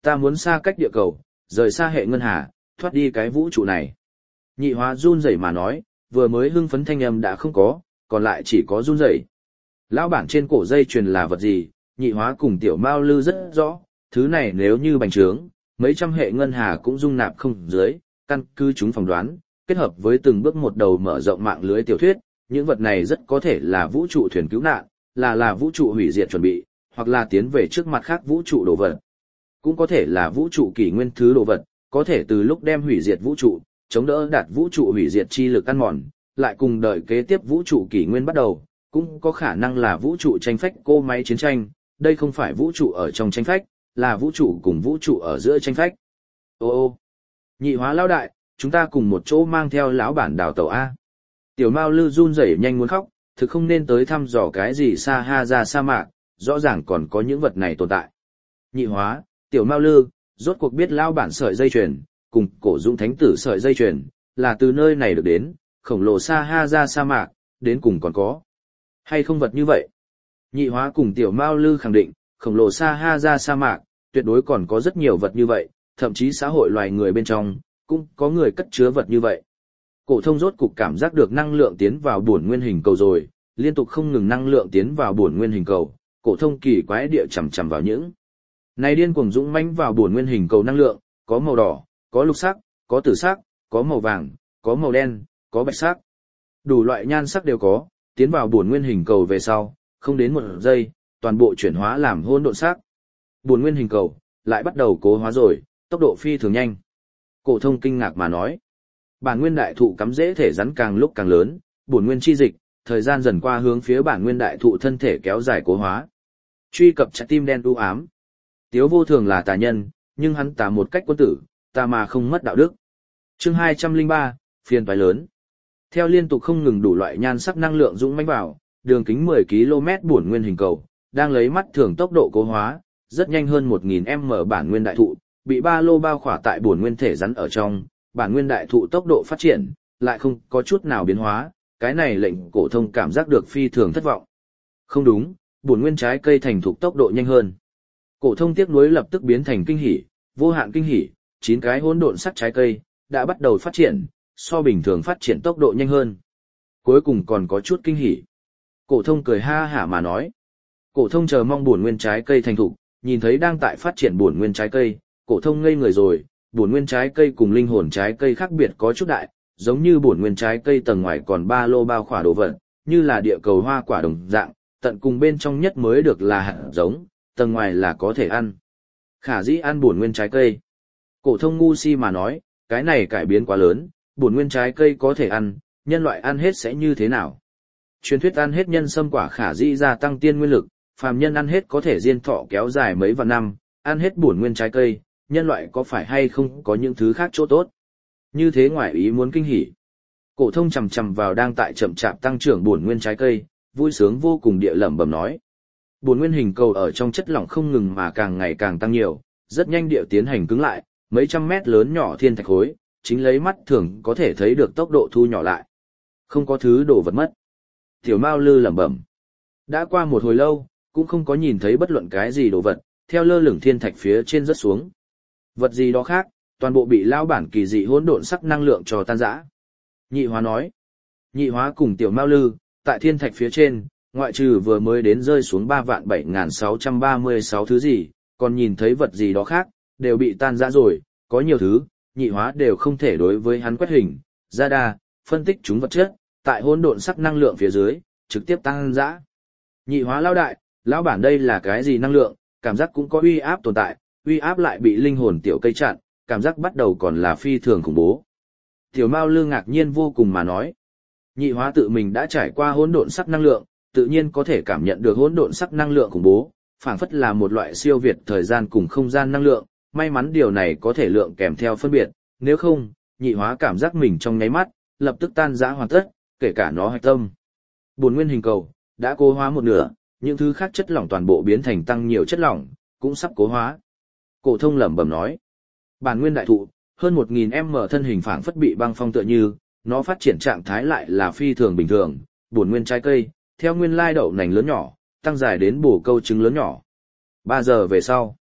ta muốn xa cách địa cầu, rời xa hệ ngân hà, thoát đi cái vũ trụ này. Nhị hóa run rẩy mà nói, vừa mới hưng phấn thanh âm đã không có, còn lại chỉ có run rẩy. Lão bản trên cổ dây chuyền là vật gì, nhị hóa cùng tiểu Mao Lư rất rõ, thứ này nếu như bành trướng, mấy trăm hệ ngân hà cũng dung nạp không dưới, căn cứ chúng phỏng đoán, kết hợp với từng bước một đầu mở rộng mạng lưới tiểu thuyết, những vật này rất có thể là vũ trụ thuyền cứu nạn, là là vũ trụ hủy diệt chuẩn bị, hoặc là tiến về trước mặt khác vũ trụ đồ vật. Cũng có thể là vũ trụ kỷ nguyên thứ đồ vật, có thể từ lúc đem hủy diệt vũ trụ, chống đỡ đạt vũ trụ hủy diệt chi lực ăn mòn, lại cùng đợi kế tiếp vũ trụ kỷ nguyên bắt đầu, cũng có khả năng là vũ trụ tranh phách cô máy chiến tranh, đây không phải vũ trụ ở trong tranh phách, là vũ trụ cùng vũ trụ ở giữa tranh phách. Ô ô, nhị hóa lão đại, chúng ta cùng một chỗ mang theo lão bản đào tàu A. Tiểu Mao Lư run rẩy nhanh muốn khóc, thực không nên tới thăm dò cái gì xa ha ra sa mạc, rõ ràng còn có những vật này tồn tại. Nhị hóa, Tiểu Mao Lư, rốt cuộc biết lão bản sợi dây chuyền, cùng cổ dũng thánh tử sợi dây chuyền, là từ nơi này được đến, khổng lồ xa ha ra sa mạc, đến cùng còn có. Hay không vật như vậy? Nhị hóa cùng Tiểu Mao Lư khẳng định, khổng lồ xa ha ra sa mạc, tuyệt đối còn có rất nhiều vật như vậy, thậm chí xã hội loài người bên trong, cũng có người cất chứa vật như vậy. Cổ thông rốt cục cảm giác được năng lượng tiến vào bổn nguyên hình cầu rồi, liên tục không ngừng năng lượng tiến vào bổn nguyên hình cầu, cổ thông kỳ quái địa chằm chằm vào những này điên cuồng dũng mãnh vào bổn nguyên hình cầu năng lượng, có màu đỏ, có lục sắc, có tử sắc, có màu vàng, có màu đen, có bạch sắc. Đủ loại nhan sắc đều có, tiến vào bổn nguyên hình cầu về sau, không đến một giây, toàn bộ chuyển hóa làm hỗn độn sắc. Bổn nguyên hình cầu lại bắt đầu cố hóa rồi, tốc độ phi thường nhanh. Cổ thông kinh ngạc mà nói, bản nguyên đại thụ cắm rễ thể rắn càng lúc càng lớn, bổn nguyên chi dịch, thời gian dần qua hướng phía bản nguyên đại thụ thân thể kéo dài cố hóa. Truy cập trái tim đen u ám. Tiếu Vô Thường là tà nhân, nhưng hắn tà một cách quân tử, tà mà không mất đạo đức. Chương hai trăm lẻ ba, phiền toái lớn. Theo liên tục không ngừng đủ loại nhan sắc năng lượng dũng mãnh vào, đường kính mười ki lô mét bổn nguyên hình cầu, đang lấy mắt thường tốc độ cố hóa, rất nhanh hơn một nghìn mét bản nguyên đại thụ, bị ba lô bao khỏa tại bổn nguyên thể rắn ở trong, bản nguyên đại thụ tốc độ phát triển, lại không có chút nào biến hóa, cái này lệnh cổ thông cảm giác được phi thường thất vọng. Không đúng, bổn nguyên trái cây thành thục tốc độ nhanh hơn. Cổ thông tiếc nuối lập tức biến thành kinh hỉ, vô hạn kinh hỉ, chín cái hỗn độn sắc trái cây đã bắt đầu phát triển, so bình thường phát triển tốc độ nhanh hơn. Cuối cùng còn có chút kinh hỉ. Cổ thông cười ha hả mà nói. Cổ thông chờ mong bổn nguyên trái cây thành thục, nhìn thấy đang tại phát triển bổn nguyên trái cây, cổ thông ngây người rồi, bổn nguyên trái cây cùng linh hồn trái cây khác biệt có chút đại, giống như bổn nguyên trái cây tầng ngoài còn ba lô bao khỏa đồ vật, như là địa cầu hoa quả đồng dạng, tận cùng bên trong nhất mới được là hạt giống, tầng ngoài là có thể ăn. Khả dĩ ăn bổn nguyên trái cây. Cổ thông ngu si mà nói, cái này cải biến quá lớn, bổn nguyên trái cây có thể ăn, nhân loại ăn hết sẽ như thế nào? Truyền thuyết ăn hết nhân sâm quả khả dĩ gia tăng tiên nguyên lực, phàm nhân ăn hết có thể diên thọ kéo dài mấy vạn năm, ăn hết bổn nguyên trái cây, nhân loại có phải hay không có những thứ khác chỗ tốt? Như thế ngoài ý muốn kinh hỉ. Cổ thông chằm chằm vào đang tại chậm chạp tăng trưởng bổn nguyên trái cây, vui sướng vô cùng địa lẩm bẩm nói. Bổn nguyên hình cầu ở trong chất lỏng không ngừng mà càng ngày càng tăng nhiều, rất nhanh địa tiến hành cứng lại, mấy trăm mét lớn nhỏ thiên thạch khối, chính lấy mắt thường có thể thấy được tốc độ thu nhỏ lại. Không có thứ đồ vật mất. Tiểu Mao Lư lẩm bẩm. Đã qua một hồi lâu, cũng không có nhìn thấy bất luận cái gì đồ vật, theo lơ lửng thiên thạch phía trên rớt xuống. Vật gì đó khác, toàn bộ bị lao bản kỳ dị hỗn độn sắc năng lượng cho tan rã. Nhị hóa nói. Nhị hóa cùng Tiểu Mao Lư, tại thiên thạch phía trên, ngoại trừ vừa mới đến rơi xuống ba vạn bảy nghìn sáu trăm ba mươi sáu thứ gì, còn nhìn thấy vật gì đó khác, đều bị tan rã rồi, có nhiều thứ, nhị hóa đều không thể đối với hắn quét hình, ra đa, phân tích chúng vật chất, tại hỗn độn sắc năng lượng phía dưới, trực tiếp tan rã. Nhị hóa lao đại, lão bản đây là cái gì năng lượng, cảm giác cũng có uy áp tồn tại, uy áp lại bị linh hồn tiểu cây chặn, cảm giác bắt đầu còn là phi thường khủng bố. Tiểu Mao Lư ngạc nhiên vô cùng mà nói. Nhị hóa tự mình đã trải qua hỗn độn sắc năng lượng, tự nhiên có thể cảm nhận được hỗn độn sắc năng lượng khủng bố, phảng phất là một loại siêu việt thời gian cùng không gian năng lượng, may mắn điều này có thể lượng kèm theo phân biệt, nếu không, nhị hóa cảm giác mình trong nháy mắt, lập tức tan rã hoàn tất, kể cả nó hạch tâm. Bổn nguyên hình cầu đã cố hóa một nửa, những thứ khác chất lỏng toàn bộ biến thành tăng nhiều chất lỏng, cũng sắp cố hóa. Cổ thông lẩm bẩm nói, bản nguyên đại thụ, hơn một nghìn mét thân hình phảng phất bị băng phong tựa như, nó phát triển trạng thái lại là phi thường bình thường, bổn nguyên trái cây, theo nguyên lai đậu nành lớn nhỏ, tăng dài đến bổ câu trứng lớn nhỏ. ba giờ về sau,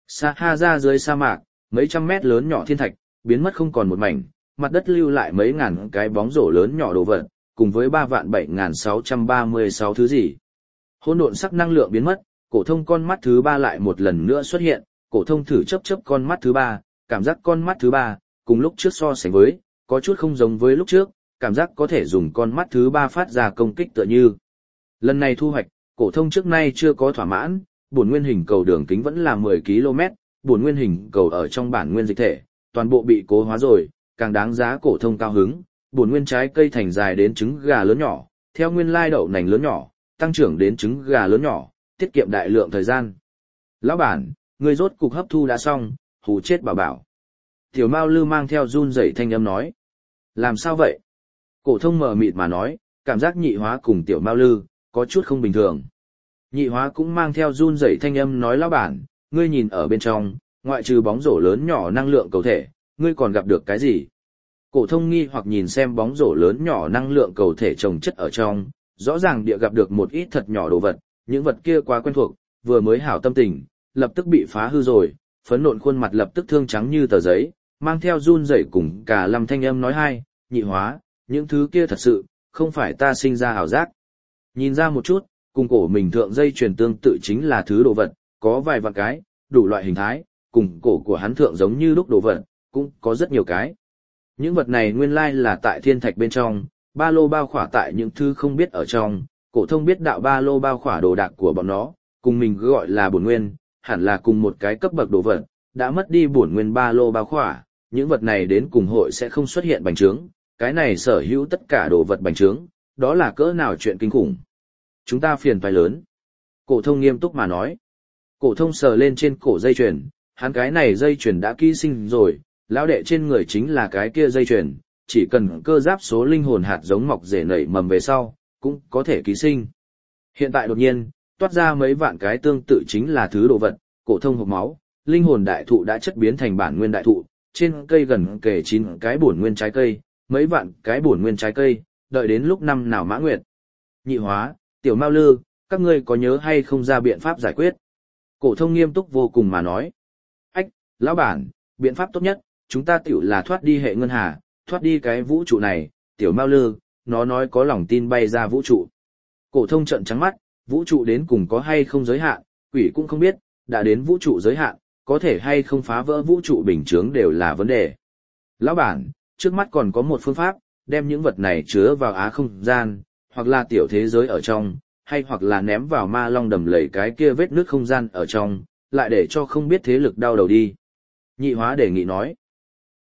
Sahara dưới sa mạc, mấy trăm mét lớn nhỏ thiên thạch, biến mất không còn một mảnh, mặt đất lưu lại mấy ngàn cái bóng rổ lớn nhỏ đồ vật, cùng với ba vạn bảy nghìn sáu trăm ba mươi sáu thứ gì. Hỗn độn sắc năng lượng biến mất, cổ thông con mắt thứ ba lại một lần nữa xuất hiện, cổ thông thử chớp chớp con mắt thứ ba, cảm giác con mắt thứ ba, cùng lúc trước so sánh với, có chút không giống với lúc trước, cảm giác có thể dùng con mắt thứ ba phát ra công kích tựa như. Lần này thu hoạch, cổ thông trước nay chưa có thỏa mãn, bổn nguyên hình cầu đường kính vẫn là mười ki lô mét, bổn nguyên hình cầu ở trong bản nguyên dịch thể, toàn bộ bị cố hóa rồi, càng đáng giá cổ thông cao hứng, bổn nguyên trái cây thành dài đến trứng gà lớn nhỏ, theo nguyên lai đậu nành lớn nhỏ, tăng trưởng đến trứng gà lớn nhỏ, tiết kiệm đại lượng thời gian. Lão bản, người rốt cục hấp thu đã xong, hù chết bảo bảo. Tiểu Mao Lư mang theo run rẩy thanh âm nói. Làm sao vậy? Cổ thông mờ mịt mà nói, cảm giác nhị hóa cùng Tiểu Mao Lư có chút không bình thường. Nhị hóa cũng mang theo run rẩy thanh âm nói lão bản, ngươi nhìn ở bên trong, ngoại trừ bóng rổ lớn nhỏ năng lượng cầu thể, ngươi còn gặp được cái gì? Cổ thông nghi hoặc nhìn xem bóng rổ lớn nhỏ năng lượng cầu thể chồng chất ở trong, rõ ràng địa gặp được một ít thật nhỏ đồ vật, những vật kia quá quen thuộc, vừa mới hảo tâm tình, lập tức bị phá hư rồi, phấn nộn khuôn mặt lập tức thương trắng như tờ giấy, mang theo run rẩy cùng cả lâm thanh âm nói hai, nhị hóa, những thứ kia thật sự, không phải ta sinh ra ảo giác. Nhìn ra một chút, cùng cổ mình thượng dây chuyền tương tự chính là thứ đồ vật, có vài vạn cái, đủ loại hình thái, cùng cổ của hắn thượng giống như lúc đồ vật, cũng có rất nhiều cái. Những vật này nguyên lai là tại thiên thạch bên trong, ba lô bao khỏa tại những thứ không biết ở trong, cổ thông biết đạo ba lô bao khỏa đồ đạc của bọn nó, cùng mình gọi là bổn nguyên, hẳn là cùng một cái cấp bậc đồ vật, đã mất đi bổn nguyên ba lô bao khỏa, những vật này đến cùng hội sẽ không xuất hiện bành trướng, cái này sở hữu tất cả đồ vật bành trướng, đó là cỡ nào chuyện kinh khủng. Chúng ta phiền toái lớn. Cổ thông nghiêm túc mà nói. Cổ thông sờ lên trên cổ dây chuyền, hắn cái này dây chuyền đã ký sinh rồi, lão đệ trên người chính là cái kia dây chuyền, chỉ cần cơ giáp số linh hồn hạt giống mọc rễ nảy mầm về sau, cũng có thể ký sinh. Hiện tại đột nhiên, toát ra mấy vạn cái tương tự chính là thứ đồ vật, cổ thông hộc máu, linh hồn đại thụ đã chất biến thành bản nguyên đại thụ, trên cây gần kề chín cái bổn nguyên trái cây, mấy vạn cái bổn nguyên trái cây, đợi đến lúc năm nào mã nguyệt. Nhị hóa, Tiểu Mao Lư, các ngươi có nhớ hay không ra biện pháp giải quyết? Cổ thông nghiêm túc vô cùng mà nói. Ách, lão bản, biện pháp tốt nhất, chúng ta tiểu là thoát đi hệ ngân hà, thoát đi cái vũ trụ này, Tiểu Mao Lư, nó nói có lòng tin bay ra vũ trụ. Cổ thông trợn trắng mắt, vũ trụ đến cùng có hay không giới hạn, quỷ cũng không biết, đã đến vũ trụ giới hạn, có thể hay không phá vỡ vũ trụ bình chướng đều là vấn đề. Lão bản, trước mắt còn có một phương pháp, đem những vật này chứa vào á không gian, hoặc là tiểu thế giới ở trong, hay hoặc là ném vào ma long đầm lầy cái kia vết nước không gian ở trong, lại để cho không biết thế lực đau đầu đi. Nhị hóa đề nghị nói.